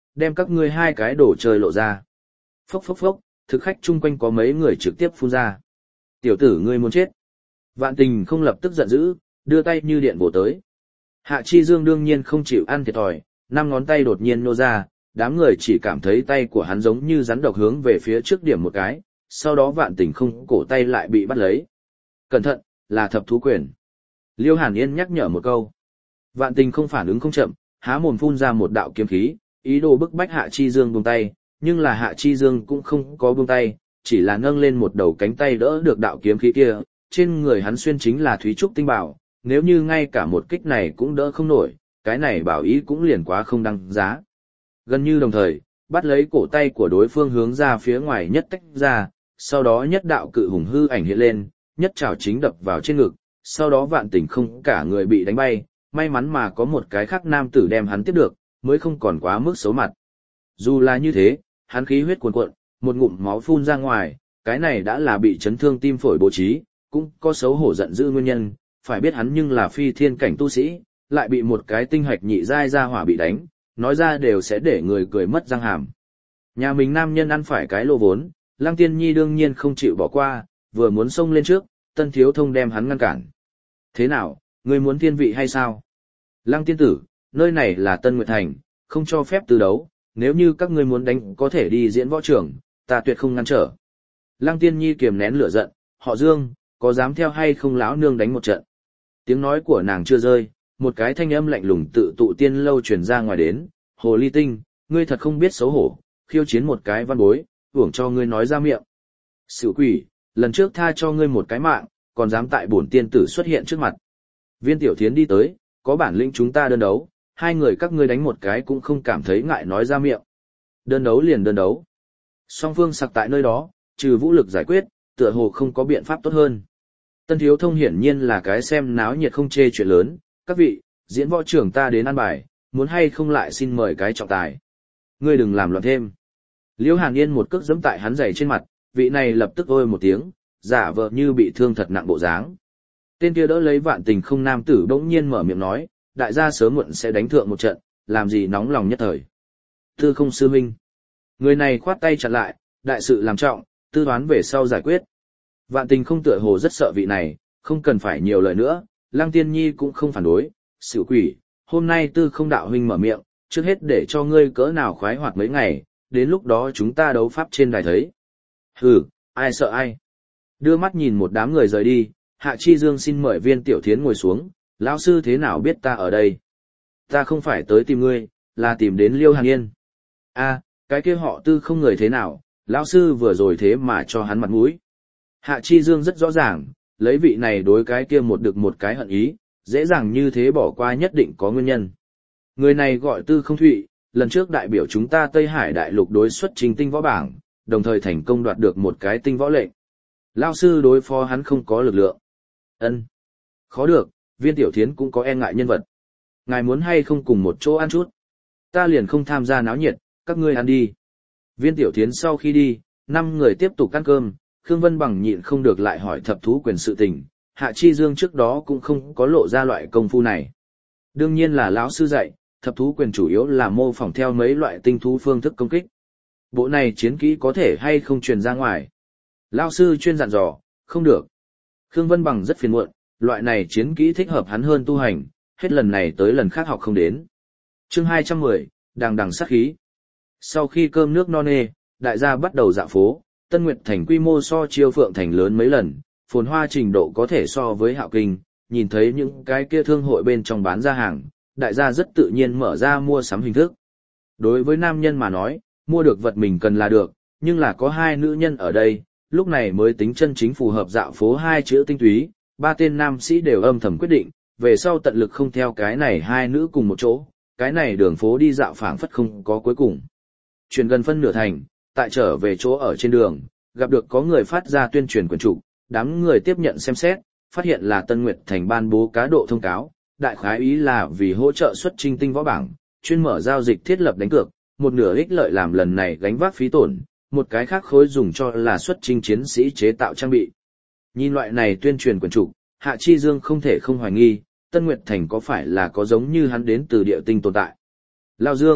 đem các ngươi hai cái đồ chơi lộ ra. Phốc phốc phốc, thực khách chung quanh có mấy người trực tiếp phun ra. Tiểu tử ngươi muốn chết. Vạn Tình không lập tức giận dữ, đưa tay như điện bổ tới. Hạ Chi Dương đương nhiên không chịu ăn thiệt thòi, năm ngón tay đột nhiên nô ra, đám người chỉ cảm thấy tay của hắn giống như rắn độc hướng về phía trước điểm một cái, sau đó Vạn Tình không cổ tay lại bị bắt lấy. Cẩn thận, là thập thú quyền. Liêu Hàn Yên nhắc nhở một câu. Vạn Tình không phản ứng không chậm, há mồm phun ra một đạo kiếm khí, ý đồ bức bách Hạ Chi Dương buông tay, nhưng là Hạ Chi Dương cũng không có buông tay, chỉ là nâng lên một đầu cánh tay đỡ được đạo kiếm khí kia, trên người hắn xuyên chính là thúy trúc tinh bảo, nếu như ngay cả một kích này cũng đỡ không nổi, cái này bảo ý cũng liền quá không đăng giá. Gần như đồng thời, bắt lấy cổ tay của đối phương hướng ra phía ngoài nhất tách ra, sau đó nhất đạo cự hùng hư ảnh hiện lên, nhất trảo chính đập vào trên ngực, sau đó Vạn Tình không cả người bị đánh bay, may mắn mà có một cái khác nam tử đem hắn tiếp được, mới không còn quá mức xấu mặt. Dù là như thế, hắn khí huyết cuồn cuộn, một ngụm máu phun ra ngoài, cái này đã là bị chấn thương tim phổi bố trí, cũng có xấu hổ giận dữ nguyên nhân, phải biết hắn nhưng là phi thiên cảnh tu sĩ, lại bị một cái tinh hạch nhị giai ra hỏa bị đánh, nói ra đều sẽ để người cười mất răng hàm. Nhà mình nam nhân ăn phải cái lô vốn, Lăng Tiên Nhi đương nhiên không chịu bỏ qua, vừa muốn xông lên trước, Tân Thiếu Thông đem hắn ngăn cản. Thế nào, ngươi muốn thiên vị hay sao? Lăng tiên tử, nơi này là Tân Nguyệt Thành, không cho phép từ đấu, nếu như các ngươi muốn đánh có thể đi diễn võ trường, ta tuyệt không ngăn trở. Lăng Tiên Nhi kiềm nén lửa giận, họ Dương, có dám theo hay không lão nương đánh một trận? Tiếng nói của nàng chưa rơi, một cái thanh âm lạnh lùng tự tụ tiên lâu truyền ra ngoài đến, Hồ Ly Tinh, ngươi thật không biết xấu hổ, khiêu chiến một cái văn bối, uổng cho ngươi nói ra miệng. Xỉu quỷ, lần trước tha cho ngươi một cái mạng, còn dám tại bổn tiên tử xuất hiện trước mặt. Viên Tiểu Thiến đi tới, có bản lĩnh chúng ta đơn đấu, hai người các ngươi đánh một cái cũng không cảm thấy ngại nói ra miệng. Đơn đấu liền đơn đấu. Song phương sặc tại nơi đó, trừ vũ lực giải quyết, tựa hồ không có biện pháp tốt hơn. Tân Thiếu Thông hiển nhiên là cái xem náo nhiệt không chê chuyện lớn, các vị, diễn võ trưởng ta đến ăn bài, muốn hay không lại xin mời cái trọng tài. Ngươi đừng làm loạn thêm. Liễu Hàn Yên một cước giẫm tại hắn giày trên mặt, vị này lập tức ôi một tiếng, giả vờ như bị thương thật nặng bộ dáng. Tên kia đỡ lấy Vạn Tình không nam tử bỗng nhiên mở miệng nói, đại gia sớm muộn sẽ đánh thượng một trận, làm gì nóng lòng nhất thời. Tư không sư huynh. Người này khoát tay chặn lại, đại sự làm trọng, tư toán về sau giải quyết. Vạn Tình không tựa hồ rất sợ vị này, không cần phải nhiều lời nữa, Lăng Tiên Nhi cũng không phản đối, xỉu quỷ, hôm nay tư không đạo huynh mở miệng, trước hết để cho ngươi cỡ nào khoái hoạt mấy ngày, đến lúc đó chúng ta đấu pháp trên đài thấy. Hừ, ai sợ ai. Đưa mắt nhìn một đám người rời đi, Hạ Chi Dương xin mời Viên Tiểu Thiến ngồi xuống, lão sư thế nào biết ta ở đây? Ta không phải tới tìm ngươi, là tìm đến Liêu Hàn Yên. A, cái kia họ tư không người thế nào, lão sư vừa rồi thế mà cho hắn mặt mũi. Hạ Chi Dương rất rõ ràng, lấy vị này đối cái kia một được một cái hận ý, dễ dàng như thế bỏ qua nhất định có nguyên nhân. Người này gọi Tư Không Thụy, lần trước đại biểu chúng ta Tây Hải đại lục đối xuất trình tinh võ bảng, đồng thời thành công đoạt được một cái tinh võ lệnh. Lão sư đối phó hắn không có lực lượng. Ân, khó được, Viên Tiểu Thiến cũng có e ngại nhân vật. Ngài muốn hay không cùng một chỗ ăn chút? Ta liền không tham gia náo nhiệt, các ngươi ăn đi. Viên Tiểu Thiến sau khi đi, năm người tiếp tục ăn cơm, Khương Vân Bằng nhịn không được lại hỏi thập thú quyền sự tình, Hạ Chi Dương trước đó cũng không có lộ ra loại công phu này. Đương nhiên là lão sư dạy, thập thú quyền chủ yếu là mô phỏng theo mấy loại tinh thú phương thức công kích. Bộ này chiến kỹ có thể hay không truyền ra ngoài. Lão sư chuyên dặn dò, không được. Khương Vân Bằng rất phiền muộn, loại này chiến kỹ thích hợp hắn hơn tu hành, hết lần này tới lần khác học không đến. Chương hai trăm mười, đằng đằng sát khí. Sau khi cơm nước no nê, đại gia bắt đầu dạo phố, Tân Nguyệt Thành quy mô so Chiêu Phượng Thành lớn mấy lần, phồn hoa trình độ có thể so với Hạo Kinh, nhìn thấy những cái kia thương hội bên trong bán ra hàng, đại gia rất tự nhiên mở ra mua sắm hình thức. Đối với nam nhân mà nói, mua được vật mình cần là được, nhưng là có hai nữ nhân ở đây, lúc này mới tính chân chính phù hợp dạo phố hai chữ tinh túy, ba tên nam sĩ đều âm thầm quyết định, về sau tận lực không theo cái này hai nữ cùng một chỗ, cái này đường phố đi dạo phảng phất không có cuối cùng. Chuyển gần phân nửa thành, tại trở về chỗ ở trên đường, gặp được có người phát ra tuyên truyền quyển trục, đám người tiếp nhận xem xét, phát hiện là Tân Nguyệt Thành ban bố cá độ thông cáo, đại khái ý là vì hỗ trợ xuất trình tinh võ bảng, chuyên mở giao dịch thiết lập đánh cược, một nửa ích lợi làm lần này gánh vác phí tổn, một cái khác khối dùng cho là xuất trình chiến sĩ chế tạo trang bị. Nhìn loại này tuyên truyền quyển trục, Hạ Chi Dương không thể không hoài nghi, Tân Nguyệt Thành có phải là có giống như hắn đến từ địa tinh tồn tại. Lao Dương,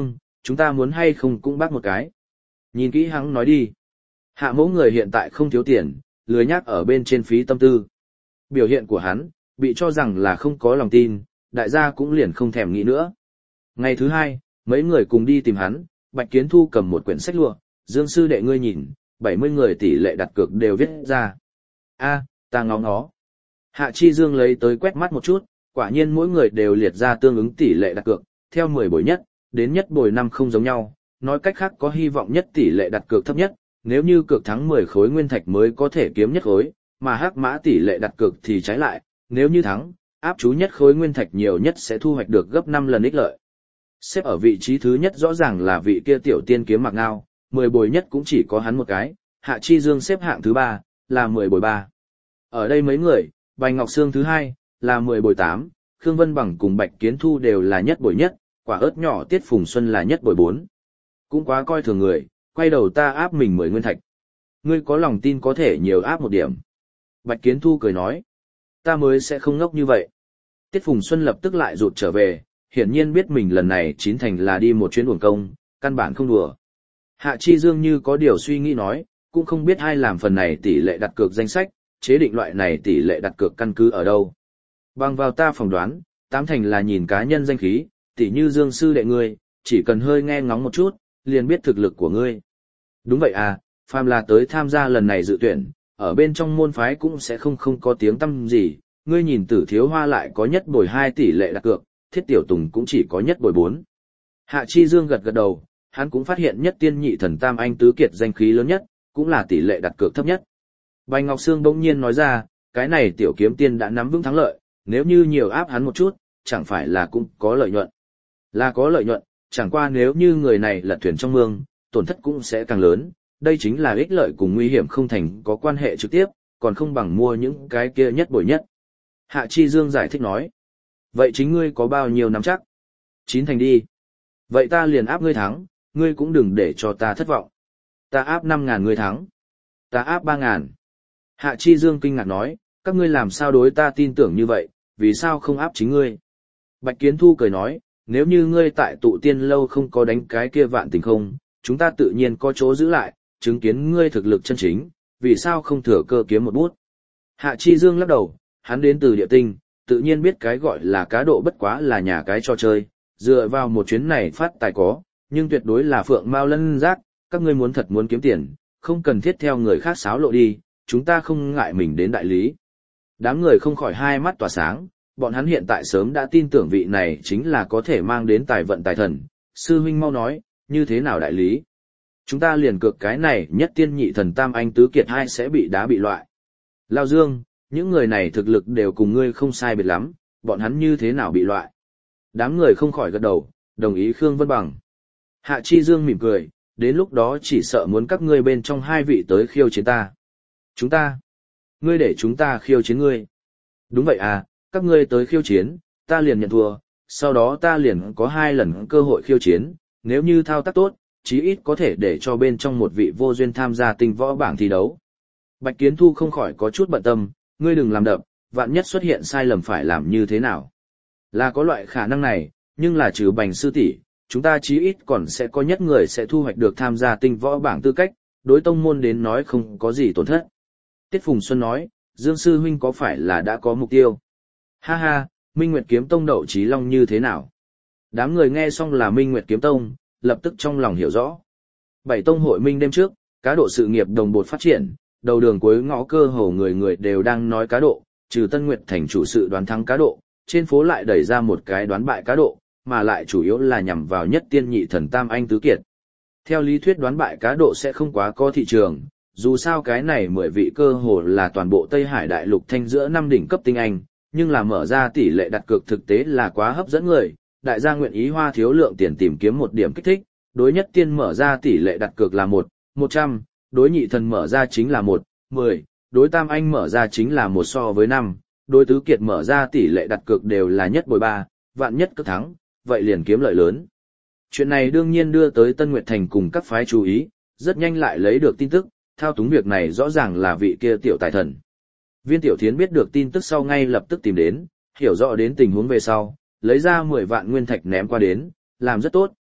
chúng ta muốn hay không cũng bác một cái. Nhìn kỹ hắn nói đi. Hạ mẫu người hiện tại không thiếu tiền, lười nhác ở bên trên phí tâm tư. Biểu hiện của hắn, bị cho rằng là không có lòng tin, đại gia cũng liền không thèm nghĩ nữa. Ngày thứ hai, mấy người cùng đi tìm hắn, Bạch Kiến Thu cầm một quyển sách lụa, Dương sư đệ ngươi nhìn, bảy mươi người tỷ lệ đặt cược đều viết ra. A, ta ngó ngó. Hạ Chi Dương lấy tới quét mắt một chút, quả nhiên mỗi người đều liệt ra tương ứng tỷ lệ đặt cược, theo mười bồi nhất, đến nhất bồi năm không giống nhau, nói cách khác có hy vọng nhất tỷ lệ đặt cược thấp nhất, nếu như cược thắng mười khối nguyên thạch mới có thể kiếm nhất khối, mà hắc mã tỷ lệ đặt cược thì trái lại, nếu như thắng, áp chú nhất khối nguyên thạch nhiều nhất sẽ thu hoạch được gấp năm lần ích lợi. Xếp ở vị trí thứ nhất rõ ràng là vị kia tiểu tiên kiếm Mạc Ngao, mười bồi nhất cũng chỉ có hắn một cái, Hạ Chi Dương xếp hạng thứ ba, là mười bồi ba. Ở đây mấy người, Bành Ngọc Sương thứ hai, là mười bồi tám, Khương Vân Bằng cùng Bạch Kiến Thu đều là nhất bồi nhất, quả ớt nhỏ Tiết Phùng Xuân là nhất bồi bốn. Cũng quá coi thường người, quay đầu ta áp mình mười nguyên thạch. Ngươi có lòng tin có thể nhiều áp một điểm. Bạch Kiến Thu cười nói, ta mới sẽ không ngốc như vậy. Tiết Phùng Xuân lập tức lại rụt trở về, hiển nhiên biết mình lần này chín thành là đi một chuyến uổng công, căn bản không đùa. Hạ Chi Dương như có điều suy nghĩ nói, cũng không biết ai làm phần này tỷ lệ đặt cược danh sách, chế định loại này tỷ lệ đặt cược căn cứ ở đâu. Bằng vào ta phỏng đoán, tám thành là nhìn cá nhân danh khí, tỷ như Dương sư đệ ngươi, chỉ cần hơi nghe ngóng một chút, liền biết thực lực của ngươi. Đúng vậy à, phàm là tới tham gia lần này dự tuyển, ở bên trong môn phái cũng sẽ không không có tiếng tăm gì, ngươi nhìn Tử Thiếu Hoa lại có nhất bồi hai tỷ lệ đặt cược, Thiết Tiểu Tùng cũng chỉ có nhất bồi bốn. Hạ Chi Dương gật gật đầu, hắn cũng phát hiện nhất tiên nhị thần tam anh tứ kiệt danh khí lớn nhất, cũng là tỷ lệ đặt cược thấp nhất. Bành Ngọc Sương bỗng nhiên nói ra, cái này tiểu kiếm tiên đã nắm vững thắng lợi, nếu như nhiều áp hắn một chút, chẳng phải là cũng có lợi nhuận. Là có lợi nhuận, chẳng qua nếu như người này lật thuyền trong mương, tổn thất cũng sẽ càng lớn, đây chính là ích lợi cùng nguy hiểm không thành có quan hệ trực tiếp, còn không bằng mua những cái kia nhất bồi nhất. Hạ Chi Dương giải thích nói, vậy chính ngươi có bao nhiêu nắm chắc? Chín thành đi. Vậy ta liền áp ngươi thắng, ngươi cũng đừng để cho ta thất vọng. Ta áp năm ngàn ngươi thắng. Ta áp ba ngàn. Hạ Chi Dương kinh ngạc nói, các ngươi làm sao đối ta tin tưởng như vậy, vì sao không áp chính ngươi? Bạch Kiến Thu cười nói, nếu như ngươi tại tụ tiên lâu không có đánh cái kia vạn tình không, chúng ta tự nhiên có chỗ giữ lại, chứng kiến ngươi thực lực chân chính, vì sao không thừa cơ kiếm một bút? Hạ Chi Dương lắc đầu, hắn đến từ địa tinh, tự nhiên biết cái gọi là cá độ bất quá là nhà cái cho chơi, dựa vào một chuyến này phát tài có, nhưng tuyệt đối là phượng mao lân giác, các ngươi muốn thật muốn kiếm tiền, không cần thiết theo người khác xáo lộ đi, chúng ta không ngại mình đến đại lý. Đám người không khỏi hai mắt tỏa sáng, bọn hắn hiện tại sớm đã tin tưởng vị này chính là có thể mang đến tài vận tài thần. Sư huynh mau nói, như thế nào đại lý? Chúng ta liền cược cái này nhất tiên nhị thần tam anh tứ kiệt hai sẽ bị đá bị loại. Lao Dương, những người này thực lực đều cùng ngươi không sai biệt lắm, bọn hắn như thế nào bị loại? Đám người không khỏi gật đầu, đồng ý Khương Vân Bằng. Hạ Chi Dương mỉm cười, đến lúc đó chỉ sợ muốn các ngươi bên trong hai vị tới khiêu chiến ta. Chúng ta? Ngươi để chúng ta khiêu chiến ngươi. Đúng vậy à, các ngươi tới khiêu chiến, ta liền nhận thua, sau đó ta liền có hai lần cơ hội khiêu chiến, nếu như thao tác tốt, chí ít có thể để cho bên trong một vị vô duyên tham gia tinh võ bảng thi đấu. Bạch Kiến Thu không khỏi có chút bận tâm, ngươi đừng làm đập, vạn nhất xuất hiện sai lầm phải làm như thế nào. Là có loại khả năng này, nhưng là trừ Bành sư tỷ, chúng ta chí ít còn sẽ có nhất người sẽ thu hoạch được tham gia tinh võ bảng tư cách, đối tông môn đến nói không có gì tổn thất. Tiết Phùng Xuân nói, Dương sư huynh có phải là đã có mục tiêu? Ha ha, Minh Nguyệt Kiếm Tông Đậu Chí Long như thế nào? Đám người nghe xong là Minh Nguyệt Kiếm Tông, lập tức trong lòng hiểu rõ. Bảy tông hội minh đêm trước, cá độ sự nghiệp đồng bột phát triển, đầu đường cuối ngõ cơ hồ người người đều đang nói cá độ, trừ Tân Nguyệt thành chủ sự đoán thắng cá độ, trên phố lại đẩy ra một cái đoán bại cá độ, mà lại chủ yếu là nhằm vào nhất tiên nhị thần tam anh tứ kiệt. Theo lý thuyết đoán bại cá độ sẽ không quá có thị trường, dù sao cái này mười vị cơ hồ là toàn bộ Tây Hải đại lục thanh giữa năm đỉnh cấp tinh anh, nhưng là mở ra tỷ lệ đặt cược thực tế là quá hấp dẫn người, đại gia nguyện ý hoa thiếu lượng tiền tìm kiếm một điểm kích thích, đối nhất tiên mở ra tỷ lệ đặt cược là một, một trăm, đối nhị thần mở ra chính là một, mười, đối tam anh mở ra chính là một so với năm, đối tứ kiệt mở ra tỷ lệ đặt cược đều là nhất bồi ba, vạn nhất cứ thắng, vậy liền kiếm lợi lớn. Chuyện này đương nhiên đưa tới Tân Nguyệt Thành cùng các phái chú ý, rất nhanh lại lấy được tin tức, thao túng việc này rõ ràng là vị kia tiểu tài thần. Viên Tiểu Thiến biết được tin tức sau ngay lập tức tìm đến, hiểu rõ đến tình huống về sau, lấy ra mười vạn nguyên thạch ném qua đến, làm rất tốt,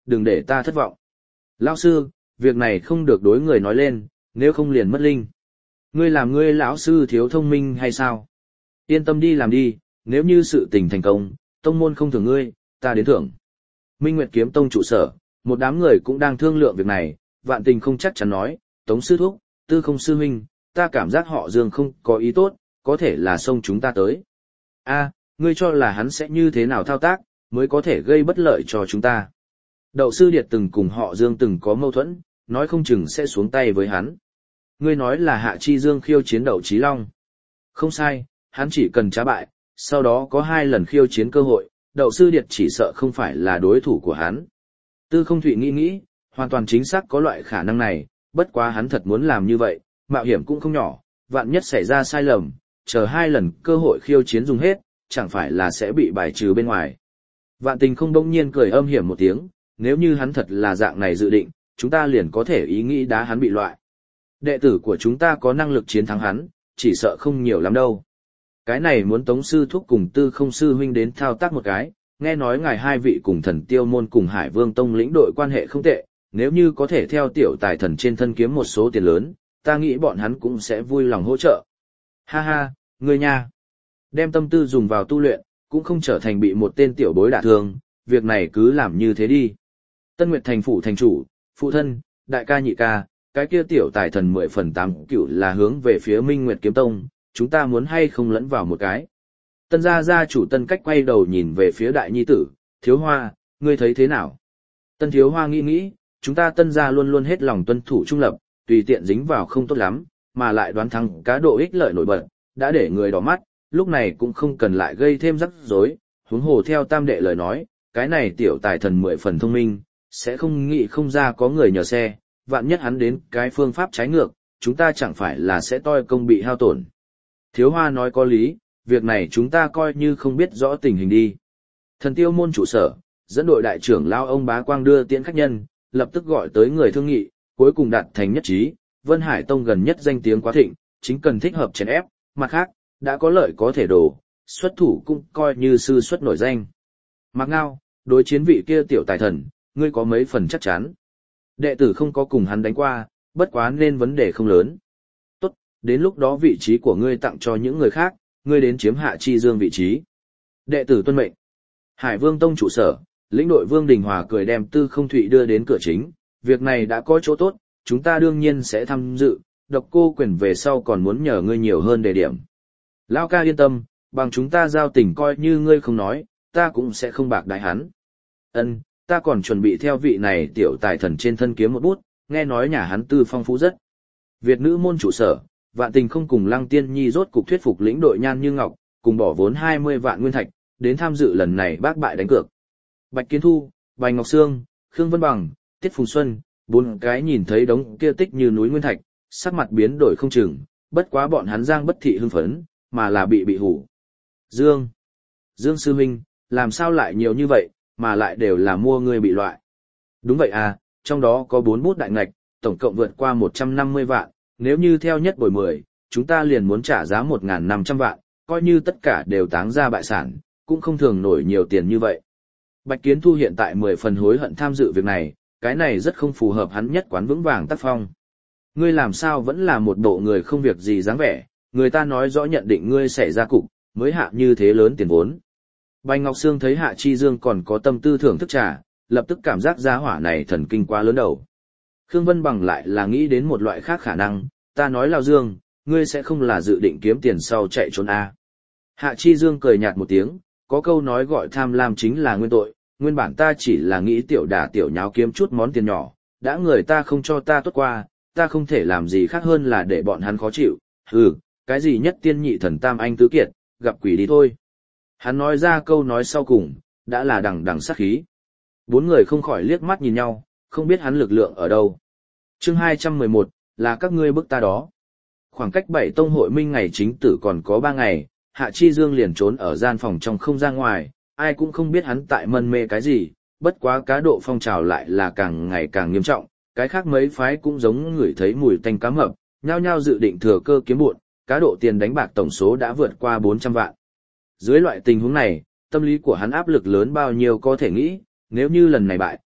đừng để ta thất vọng. Lão sư, việc này không được đối người nói lên, nếu không liền mất linh. Ngươi làm ngươi lão sư thiếu thông minh hay sao? Yên tâm đi làm đi, nếu như sự tình thành công, tông môn không thưởng ngươi, ta đến thưởng. Minh Nguyệt Kiếm Tông trụ sở, một đám người cũng đang thương lượng việc này, Vạn Tình không chắc chắn nói, Tống sư thúc, Tư không sư huynh, ta cảm giác họ Dương không có ý tốt, có thể là xông chúng ta tới. A, ngươi cho là hắn sẽ như thế nào thao tác, mới có thể gây bất lợi cho chúng ta. Đậu sư điệt từng cùng họ Dương từng có mâu thuẫn, nói không chừng sẽ xuống tay với hắn. Ngươi nói là Hạ Chi Dương khiêu chiến Đậu Chí Long. Không sai, hắn chỉ cần trá bại, sau đó có hai lần khiêu chiến cơ hội, Đậu sư điệt chỉ sợ không phải là đối thủ của hắn. Tư không Thụy nghĩ nghĩ, hoàn toàn chính xác có loại khả năng này, bất quá hắn thật muốn làm như vậy, mạo hiểm cũng không nhỏ, vạn nhất xảy ra sai lầm, chờ hai lần cơ hội khiêu chiến dùng hết, chẳng phải là sẽ bị bài trừ bên ngoài. Vạn Tình không bỗng nhiên cười âm hiểm một tiếng, nếu như hắn thật là dạng này dự định, chúng ta liền có thể ý nghĩ đá hắn bị loại. Đệ tử của chúng ta có năng lực chiến thắng hắn, chỉ sợ không nhiều lắm đâu. Cái này muốn Tống sư thúc cùng Tư không sư huynh đến thao tác một cái, nghe nói ngài hai vị cùng Thần Tiêu môn cùng Hải Vương tông lĩnh đội quan hệ không tệ, nếu như có thể theo tiểu tài thần trên thân kiếm một số tiền lớn, ta nghĩ bọn hắn cũng sẽ vui lòng hỗ trợ. Ha ha, ngươi nha. Đem tâm tư dùng vào tu luyện, cũng không trở thành bị một tên tiểu bối đả thương, việc này cứ làm như thế đi. Tân Nguyệt thành phủ thành chủ, phụ thân, đại ca nhị ca, cái kia tiểu tài thần mười phần tám cửu là hướng về phía Minh Nguyệt Kiếm Tông, chúng ta muốn hay không lẫn vào một cái. Tân gia gia chủ Tân Cách quay đầu nhìn về phía đại nhi tử, Thiếu Hoa, ngươi thấy thế nào? Tân Thiếu Hoa nghĩ nghĩ, chúng ta Tân gia luôn luôn hết lòng tuân thủ trung lập, tùy tiện dính vào không tốt lắm, mà lại đoán thắng cá độ ích lợi nổi bật, đã để người đỏ mắt, lúc này cũng không cần lại gây thêm rắc rối, huống hồ theo tam đệ lời nói, cái này tiểu tài thần mười phần thông minh, sẽ không nghĩ không ra có người nhờ xe, vạn nhất hắn đến cái phương pháp trái ngược, chúng ta chẳng phải là sẽ toi công bị hao tổn. Thiếu Hoa nói có lý, việc này chúng ta coi như không biết rõ tình hình đi. Thần Tiêu môn trụ sở, dẫn đội đại trưởng lao ông Bá Quang đưa tiễn khách nhân, lập tức gọi tới người thương nghị, cuối cùng đạt thành nhất trí, Vân Hải Tông gần nhất danh tiếng quá thịnh, chính cần thích hợp chèn ép, mặt khác, đã có lợi có thể đổ, xuất thủ cũng coi như sư xuất nổi danh. Mạc Ngao, đối chiến vị kia tiểu tài thần, ngươi có mấy phần chắc chắn. Đệ tử không có cùng hắn đánh qua, bất quá nên vấn đề không lớn. Tốt, đến lúc đó vị trí của ngươi tặng cho những người khác, ngươi đến chiếm Hạ Chi Dương vị trí. Đệ tử tuân mệnh. Hải Vương Tông trụ sở, lĩnh đội Vương Đình Hòa cười đem Tư Không Thụy đưa đến cửa chính, việc này đã có chỗ tốt, chúng ta đương nhiên sẽ tham dự, độc cô quyền về sau còn muốn nhờ ngươi nhiều hơn đề điểm. Lão ca yên tâm, bằng chúng ta giao tình coi như ngươi không nói, ta cũng sẽ không bạc đái hắn. Ân, ta còn chuẩn bị theo vị này tiểu tài thần trên thân kiếm một bút, nghe nói nhà hắn tư phong phú rất. Việt nữ môn trụ sở, Vạn Tình không cùng Lăng Tiên Nhi rốt cục thuyết phục lĩnh đội Nhan Như Ngọc, cùng bỏ vốn hai mươi vạn nguyên thạch, đến tham dự lần này bác bại đánh cược. Bạch Kiến Thu, Bành Ngọc Sương, Khương Vân Bằng, Tiết Phùng Xuân, bốn cái nhìn thấy đống kia tích như núi nguyên thạch, sắc mặt biến đổi không chừng, bất quá bọn hắn giang bất thị hưng phấn, mà là bị bị hủ. Dương, Dương sư huynh, làm sao lại nhiều như vậy, mà lại đều là mua ngươi bị loại. Đúng vậy à, trong đó có bốn bút đại ngạch, tổng cộng vượt qua một trăm năm mươi vạn, nếu như theo nhất bồi mười, chúng ta liền muốn trả giá một nghìn năm trăm vạn, coi như tất cả đều táng ra bại sản, cũng không thường nổi nhiều tiền như vậy. Bạch Kiến Thu hiện tại mười phần hối hận tham dự việc này, cái này rất không phù hợp hắn nhất quán vững vàng tác phong. Ngươi làm sao vẫn là một bộ người không việc gì dáng vẻ, người ta nói rõ nhận định ngươi xảy ra cục, mới hạ như thế lớn tiền vốn. Bành Ngọc Sương thấy Hạ Chi Dương còn có tâm tư thưởng thức trà, lập tức cảm giác giá hỏa này thần kinh quá lớn đầu. Khương Vân Bằng lại là nghĩ đến một loại khác khả năng, ta nói Lão Dương, ngươi sẽ không là dự định kiếm tiền sau chạy trốn à. Hạ Chi Dương cười nhạt một tiếng, có câu nói gọi tham lam chính là nguyên tội, nguyên bản ta chỉ là nghĩ tiểu đả tiểu nháo kiếm chút món tiền nhỏ, đã người ta không cho ta tốt qua, ta không thể làm gì khác hơn là để bọn hắn khó chịu, hừ, cái gì nhất tiên nhị thần tam anh tứ kiệt, gặp quỷ đi thôi. Hắn nói ra câu nói sau cùng, đã là đằng đằng sát khí. Bốn người không khỏi liếc mắt nhìn nhau, không biết hắn lực lượng ở đâu. Chương hai trăm mười một, là các ngươi bức ta đó. Khoảng cách bảy tông hội minh ngày chính tử còn có ba ngày, Hạ Chi Dương liền trốn ở gian phòng trong không ra ngoài, ai cũng không biết hắn tại mân mê cái gì, bất quá cá độ phong trào lại là càng ngày càng nghiêm trọng, cái khác mấy phái cũng giống ngửi thấy mùi tanh cá mập, nhao nhao dự định thừa cơ kiếm bộn, cá độ tiền đánh bạc tổng số đã vượt qua bốn trăm vạn. Dưới loại tình huống này, tâm lý của hắn áp lực lớn bao nhiêu có thể nghĩ, nếu như lần này bại,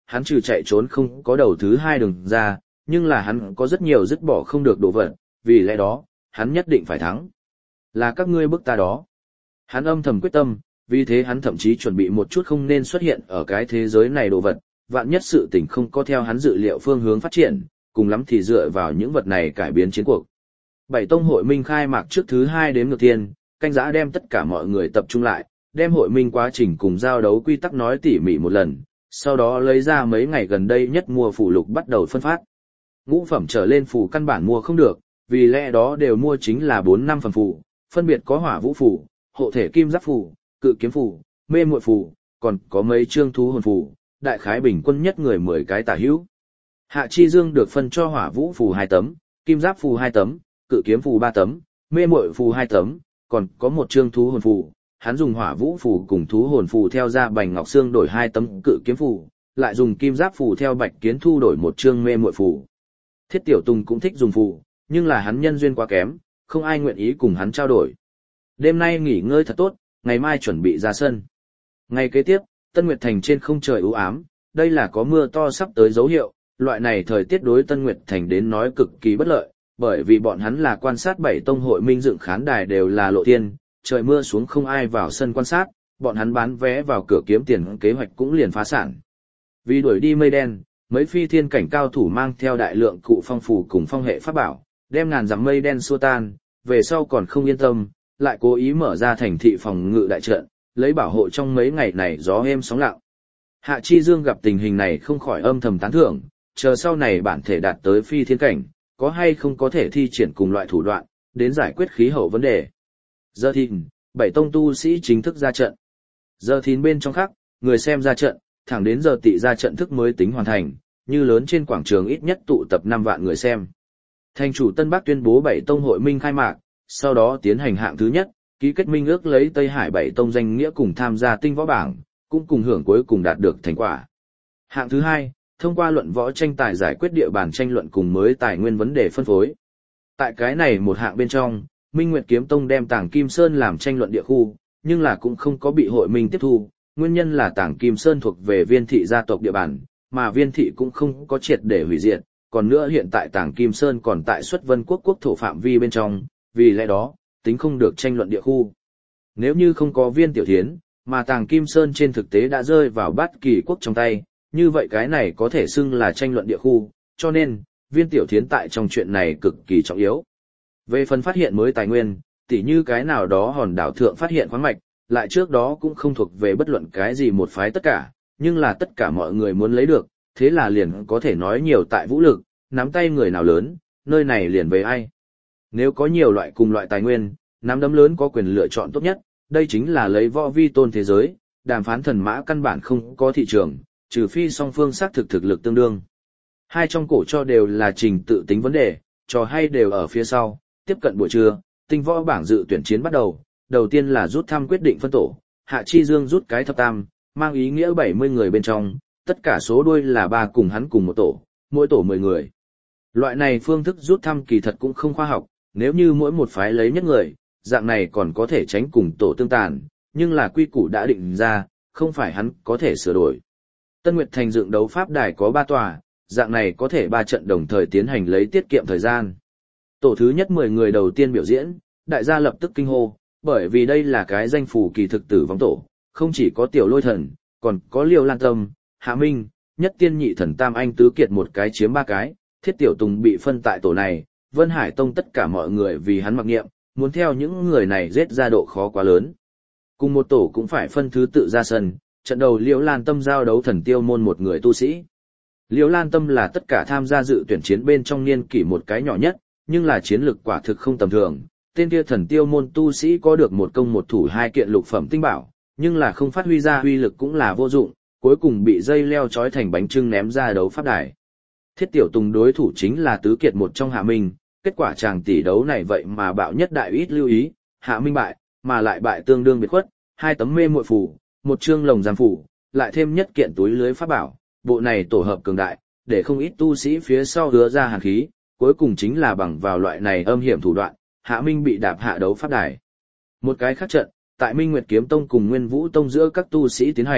hắn trừ chạy trốn không có đầu thứ hai đường ra, nhưng là hắn có rất nhiều dứt bỏ không được đồ vật, vì lẽ đó, hắn nhất định phải thắng. Là các ngươi bức ta đó. Hắn âm thầm quyết tâm, vì thế hắn thậm chí chuẩn bị một chút không nên xuất hiện ở cái thế giới này đồ vật, vạn nhất sự tình không có theo hắn dự liệu phương hướng phát triển, cùng lắm thì dựa vào những vật này cải biến chiến cuộc. Bảy tông hội minh khai mạc trước thứ hai đến ngược thiên, canh giã đem tất cả mọi người tập trung lại, đem hội minh quá trình cùng giao đấu quy tắc nói tỉ mỉ một lần, sau đó lấy ra mấy ngày gần đây nhất mua phù lục bắt đầu phân phát. Ngũ phẩm trở lên phù căn bản mua không được, vì lẽ đó đều mua chính là bốn năm phẩm phù, phân biệt có hỏa vũ phù, hộ thể kim giáp phù, cự kiếm phù, mê muội phù, còn có mấy chương thú hồn phù, đại khái bình quân nhất người mười cái tả hữu. Hạ Chi Dương được phân cho hỏa vũ phù hai tấm, kim giáp phù hai tấm, cự kiếm phù ba tấm, mê muội phù hai tấm, còn có một chương thú hồn phù. Hắn dùng hỏa vũ phù cùng thú hồn phù theo ra bành ngọc xương đổi hai tấm cự kiếm phù, lại dùng kim giáp phù theo bạch kiến thu đổi một chương mê muội phù. Thiết Tiểu Tùng cũng thích dùng phù, nhưng là hắn nhân duyên quá kém, không ai nguyện ý cùng hắn trao đổi. Đêm nay nghỉ ngơi thật tốt, ngày mai chuẩn bị ra sân. Ngày kế tiếp, Tân Nguyệt Thành trên không trời u ám, đây là có mưa to sắp tới dấu hiệu, loại này thời tiết đối Tân Nguyệt Thành đến nói cực kỳ bất lợi, bởi vì bọn hắn là quan sát bảy tông hội minh dựng khán đài đều là lộ thiên, trời mưa xuống không ai vào sân quan sát, bọn hắn bán vé vào cửa kiếm tiền kế hoạch cũng liền phá sản. Vì đuổi đi mây đen, mấy phi thiên cảnh cao thủ mang theo đại lượng cụ phong phù cùng phong hệ pháp bảo, đem ngàn dặm mây đen xua tan, về sau còn không yên tâm, lại cố ý mở ra thành thị phòng ngự đại trận, lấy bảo hộ trong mấy ngày này gió êm sóng lặng. Hạ Chi Dương gặp tình hình này không khỏi âm thầm tán thưởng, chờ sau này bản thể đạt tới phi thiên cảnh, có hay không có thể thi triển cùng loại thủ đoạn, đến giải quyết khí hậu vấn đề. Giờ thìn, bảy tông tu sĩ chính thức ra trận. Giờ thìn bên trong khác, người xem ra trận, thẳng đến giờ tị ra trận thức mới tính hoàn thành, như lớn trên quảng trường ít nhất tụ tập năm vạn người xem. Thành chủ Tân Bắc tuyên bố bảy tông hội minh khai mạc, sau đó tiến hành hạng thứ nhất, ký kết minh ước lấy Tây Hải bảy tông danh nghĩa cùng tham gia tinh võ bảng, cũng cùng hưởng cuối cùng đạt được thành quả. Hạng thứ hai, thông qua luận võ tranh tài giải quyết địa bàn tranh luận cùng mới tài nguyên vấn đề phân phối. Tại cái này một hạng bên trong, Minh Nguyệt Kiếm Tông đem Tảng Kim Sơn làm tranh luận địa khu, nhưng là cũng không có bị hội minh tiếp thu, nguyên nhân là Tảng Kim Sơn thuộc về Viên thị gia tộc địa bàn, mà Viên thị cũng không có triệt để hủy diệt, còn nữa hiện tại Tảng Kim Sơn còn tại Xuất Vân Quốc quốc thổ phạm vi bên trong, vì lẽ đó, tính không được tranh luận địa khu. Nếu như không có Viên Tiểu Thiến, mà Tảng Kim Sơn trên thực tế đã rơi vào Bát Kỳ quốc trong tay, như vậy cái này có thể xưng là tranh luận địa khu, cho nên, Viên Tiểu Thiến tại trong chuyện này cực kỳ trọng yếu. Về phần phát hiện mới tài nguyên, tỉ như cái nào đó hòn đảo thượng phát hiện khoáng mạch, lại trước đó cũng không thuộc về bất luận cái gì một phái tất cả, nhưng là tất cả mọi người muốn lấy được, thế là liền có thể nói nhiều tại vũ lực, nắm tay người nào lớn, nơi này liền về ai. Nếu có nhiều loại cùng loại tài nguyên, nắm đấm lớn có quyền lựa chọn tốt nhất, đây chính là lấy võ vi tôn thế giới, đàm phán thần mã căn bản không có thị trường, trừ phi song phương xác thực thực lực tương đương. Hai trong cổ cho đều là trình tự tính vấn đề, trò hay đều ở phía sau. Tiếp cận buổi trưa, tinh võ bảng dự tuyển chiến bắt đầu, đầu tiên là rút thăm quyết định phân tổ, Hạ Chi Dương rút cái thập tam, mang ý nghĩa bảy mươi người bên trong, tất cả số đuôi là ba cùng hắn cùng một tổ, mỗi tổ mười người. Loại này phương thức rút thăm kỳ thật cũng không khoa học, nếu như mỗi một phái lấy nhất người, dạng này còn có thể tránh cùng tổ tương tàn, nhưng là quy củ đã định ra, không phải hắn có thể sửa đổi. Tân Nguyệt Thành dựng đấu pháp đài có ba tòa, dạng này có thể ba trận đồng thời tiến hành lấy tiết kiệm thời gian. Tổ thứ nhất mười người đầu tiên biểu diễn, đại gia lập tức kinh hô, bởi vì đây là cái danh phủ kỳ thực tử vong tổ, không chỉ có tiểu lôi thần, còn có liêu lan tâm, hạ minh, nhất tiên nhị thần tam anh tứ kiệt một cái chiếm ba cái, thiết tiểu tùng bị phân tại tổ này, Vân Hải Tông tất cả mọi người vì hắn mặc nghiệm, muốn theo những người này giết ra độ khó quá lớn. Cùng một tổ cũng phải phân thứ tự ra sân, trận đầu liêu lan tâm giao đấu thần tiêu môn một người tu sĩ. Liêu lan tâm là tất cả tham gia dự tuyển chiến bên trong niên kỷ một cái nhỏ nhất, nhưng là chiến lực quả thực không tầm thường. Tên kia thần tiêu môn tu sĩ có được một công một thủ hai kiện lục phẩm tinh bảo, nhưng là không phát huy ra uy lực cũng là vô dụng, cuối cùng bị dây leo trói thành bánh trưng ném ra đấu pháp đài. Thiết Tiểu Tùng đối thủ chính là tứ kiệt một trong Hạ Minh, kết quả chàng tỷ đấu này vậy mà bạo nhất đại ít lưu ý, Hạ Minh bại, mà lại bại tương đương biệt khuất, hai tấm mê muội phù, một chương lồng giam phù, lại thêm nhất kiện túi lưới pháp bảo, bộ này tổ hợp cường đại, để không ít tu sĩ phía sau hứa ra hàn khí, cuối cùng chính là bằng vào loại này âm hiểm thủ đoạn, Hạ Minh bị đạp hạ đấu pháp đài. Một cái khác trận, tại Minh Nguyệt Kiếm Tông cùng Nguyên Vũ Tông giữa các tu sĩ tiến hành,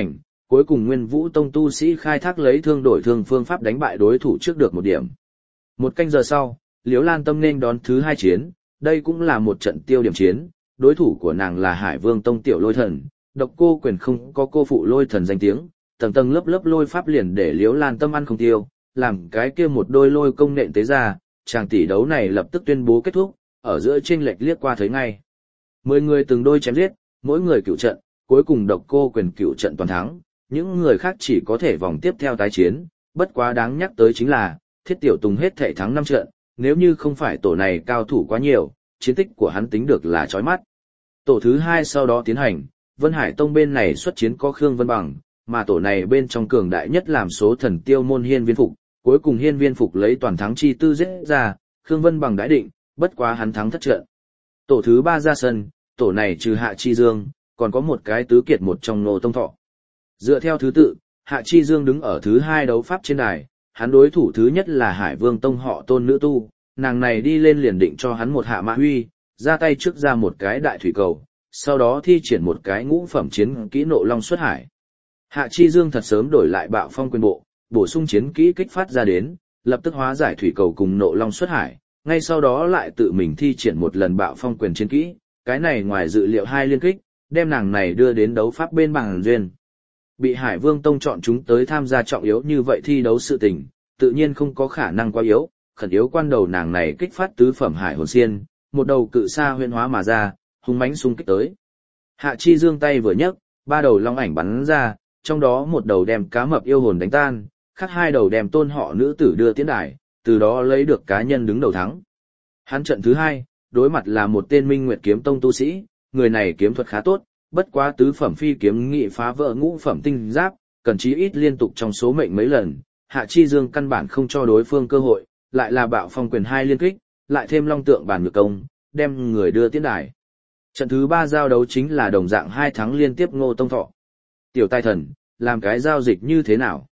cuối cùng Nguyên Vũ Tông tu sĩ khai thác lấy thương đổi thương phương pháp đánh bại đối thủ trước được một điểm. Một canh giờ sau, Liễu Lan Tâm nên đón thứ hai chiến, đây cũng là một trận tiêu điểm chiến, đối thủ của nàng là Hải Vương Tông tiểu lôi thần, độc cô quyền không có cô phụ lôi thần danh tiếng, tầng tầng lớp lớp lôi pháp liền để Liễu Lan Tâm ăn không tiêu, làm cái kia một đôi lôi công nện tế ra, chàng tỷ đấu này lập tức tuyên bố kết thúc, ở giữa chênh lệch liếc qua thấy ngay. Mười người từng đôi chém giết, mỗi người cựu trận, cuối cùng độc cô quyền cựu trận toàn thắng, những người khác chỉ có thể vòng tiếp theo tái chiến, bất quá đáng nhắc tới chính là, Thiết Tiểu Tùng hết thể thắng năm trận, nếu như không phải tổ này cao thủ quá nhiều, chiến tích của hắn tính được là chói mắt. Tổ thứ hai sau đó tiến hành, Vân Hải Tông bên này xuất chiến có Khương Vân Bằng, mà tổ này bên trong cường đại nhất làm số thần tiêu môn Hiên Viên Phục, cuối cùng Hiên Viên Phục lấy toàn thắng chi tư giết ra, Khương Vân Bằng đãi định, bất quá hắn thắng thất trận. Tổ thứ ba ra sân, tổ này trừ Hạ Chi Dương, còn có một cái tứ kiệt một trong Ngô Tông Thọ. Dựa theo thứ tự, Hạ Chi Dương đứng ở thứ hai đấu pháp trên đài, hắn đối thủ thứ nhất là Hải Vương Tông họ Tôn nữ tu, nàng này đi lên liền định cho hắn một hạ mã huy, ra tay trước ra một cái đại thủy cầu, sau đó thi triển một cái ngũ phẩm chiến kỹ nộ long xuất hải. Hạ Chi Dương thật sớm đổi lại bạo phong quyền bộ, bổ sung chiến kỹ kích phát ra đến, lập tức hóa giải thủy cầu cùng nộ long xuất hải, ngay sau đó lại tự mình thi triển một lần bạo phong quyền chiến kỹ, cái này ngoài dự liệu hai liên kích, đem nàng này đưa đến đấu pháp bên bằng duyên. Bị Hải Vương Tông chọn chúng tới tham gia trọng yếu như vậy thi đấu sự tình, tự nhiên không có khả năng quá yếu, khẩn yếu quan đầu nàng này kích phát tứ phẩm hải hồn xiên, một đầu cự sa huyễn hóa mà ra, hung mãnh xung kích tới. Hạ Chi Dương tay vừa nhấc, ba đầu long ảnh bắn ra, trong đó một đầu đem cá mập yêu hồn đánh tan, khác hai đầu đem tôn họ nữ tử đưa tiến đài, từ đó lấy được cá nhân đứng đầu thắng. Hắn trận thứ hai, đối mặt là một tên Minh Nguyệt Kiếm Tông tu sĩ, người này kiếm thuật khá tốt, bất quá tứ phẩm phi kiếm nghị phá vỡ ngũ phẩm tinh giáp, cần chí ít liên tục trong số mệnh mấy lần, Hạ Chi Dương căn bản không cho đối phương cơ hội, lại là bạo phong quyền hai liên kích, lại thêm long tượng bản ngược công, đem người đưa tiến đài. Trận thứ ba giao đấu chính là đồng dạng hai thắng liên tiếp Ngô Tông Thọ. Tiểu Tài Thần, làm cái giao dịch như thế nào?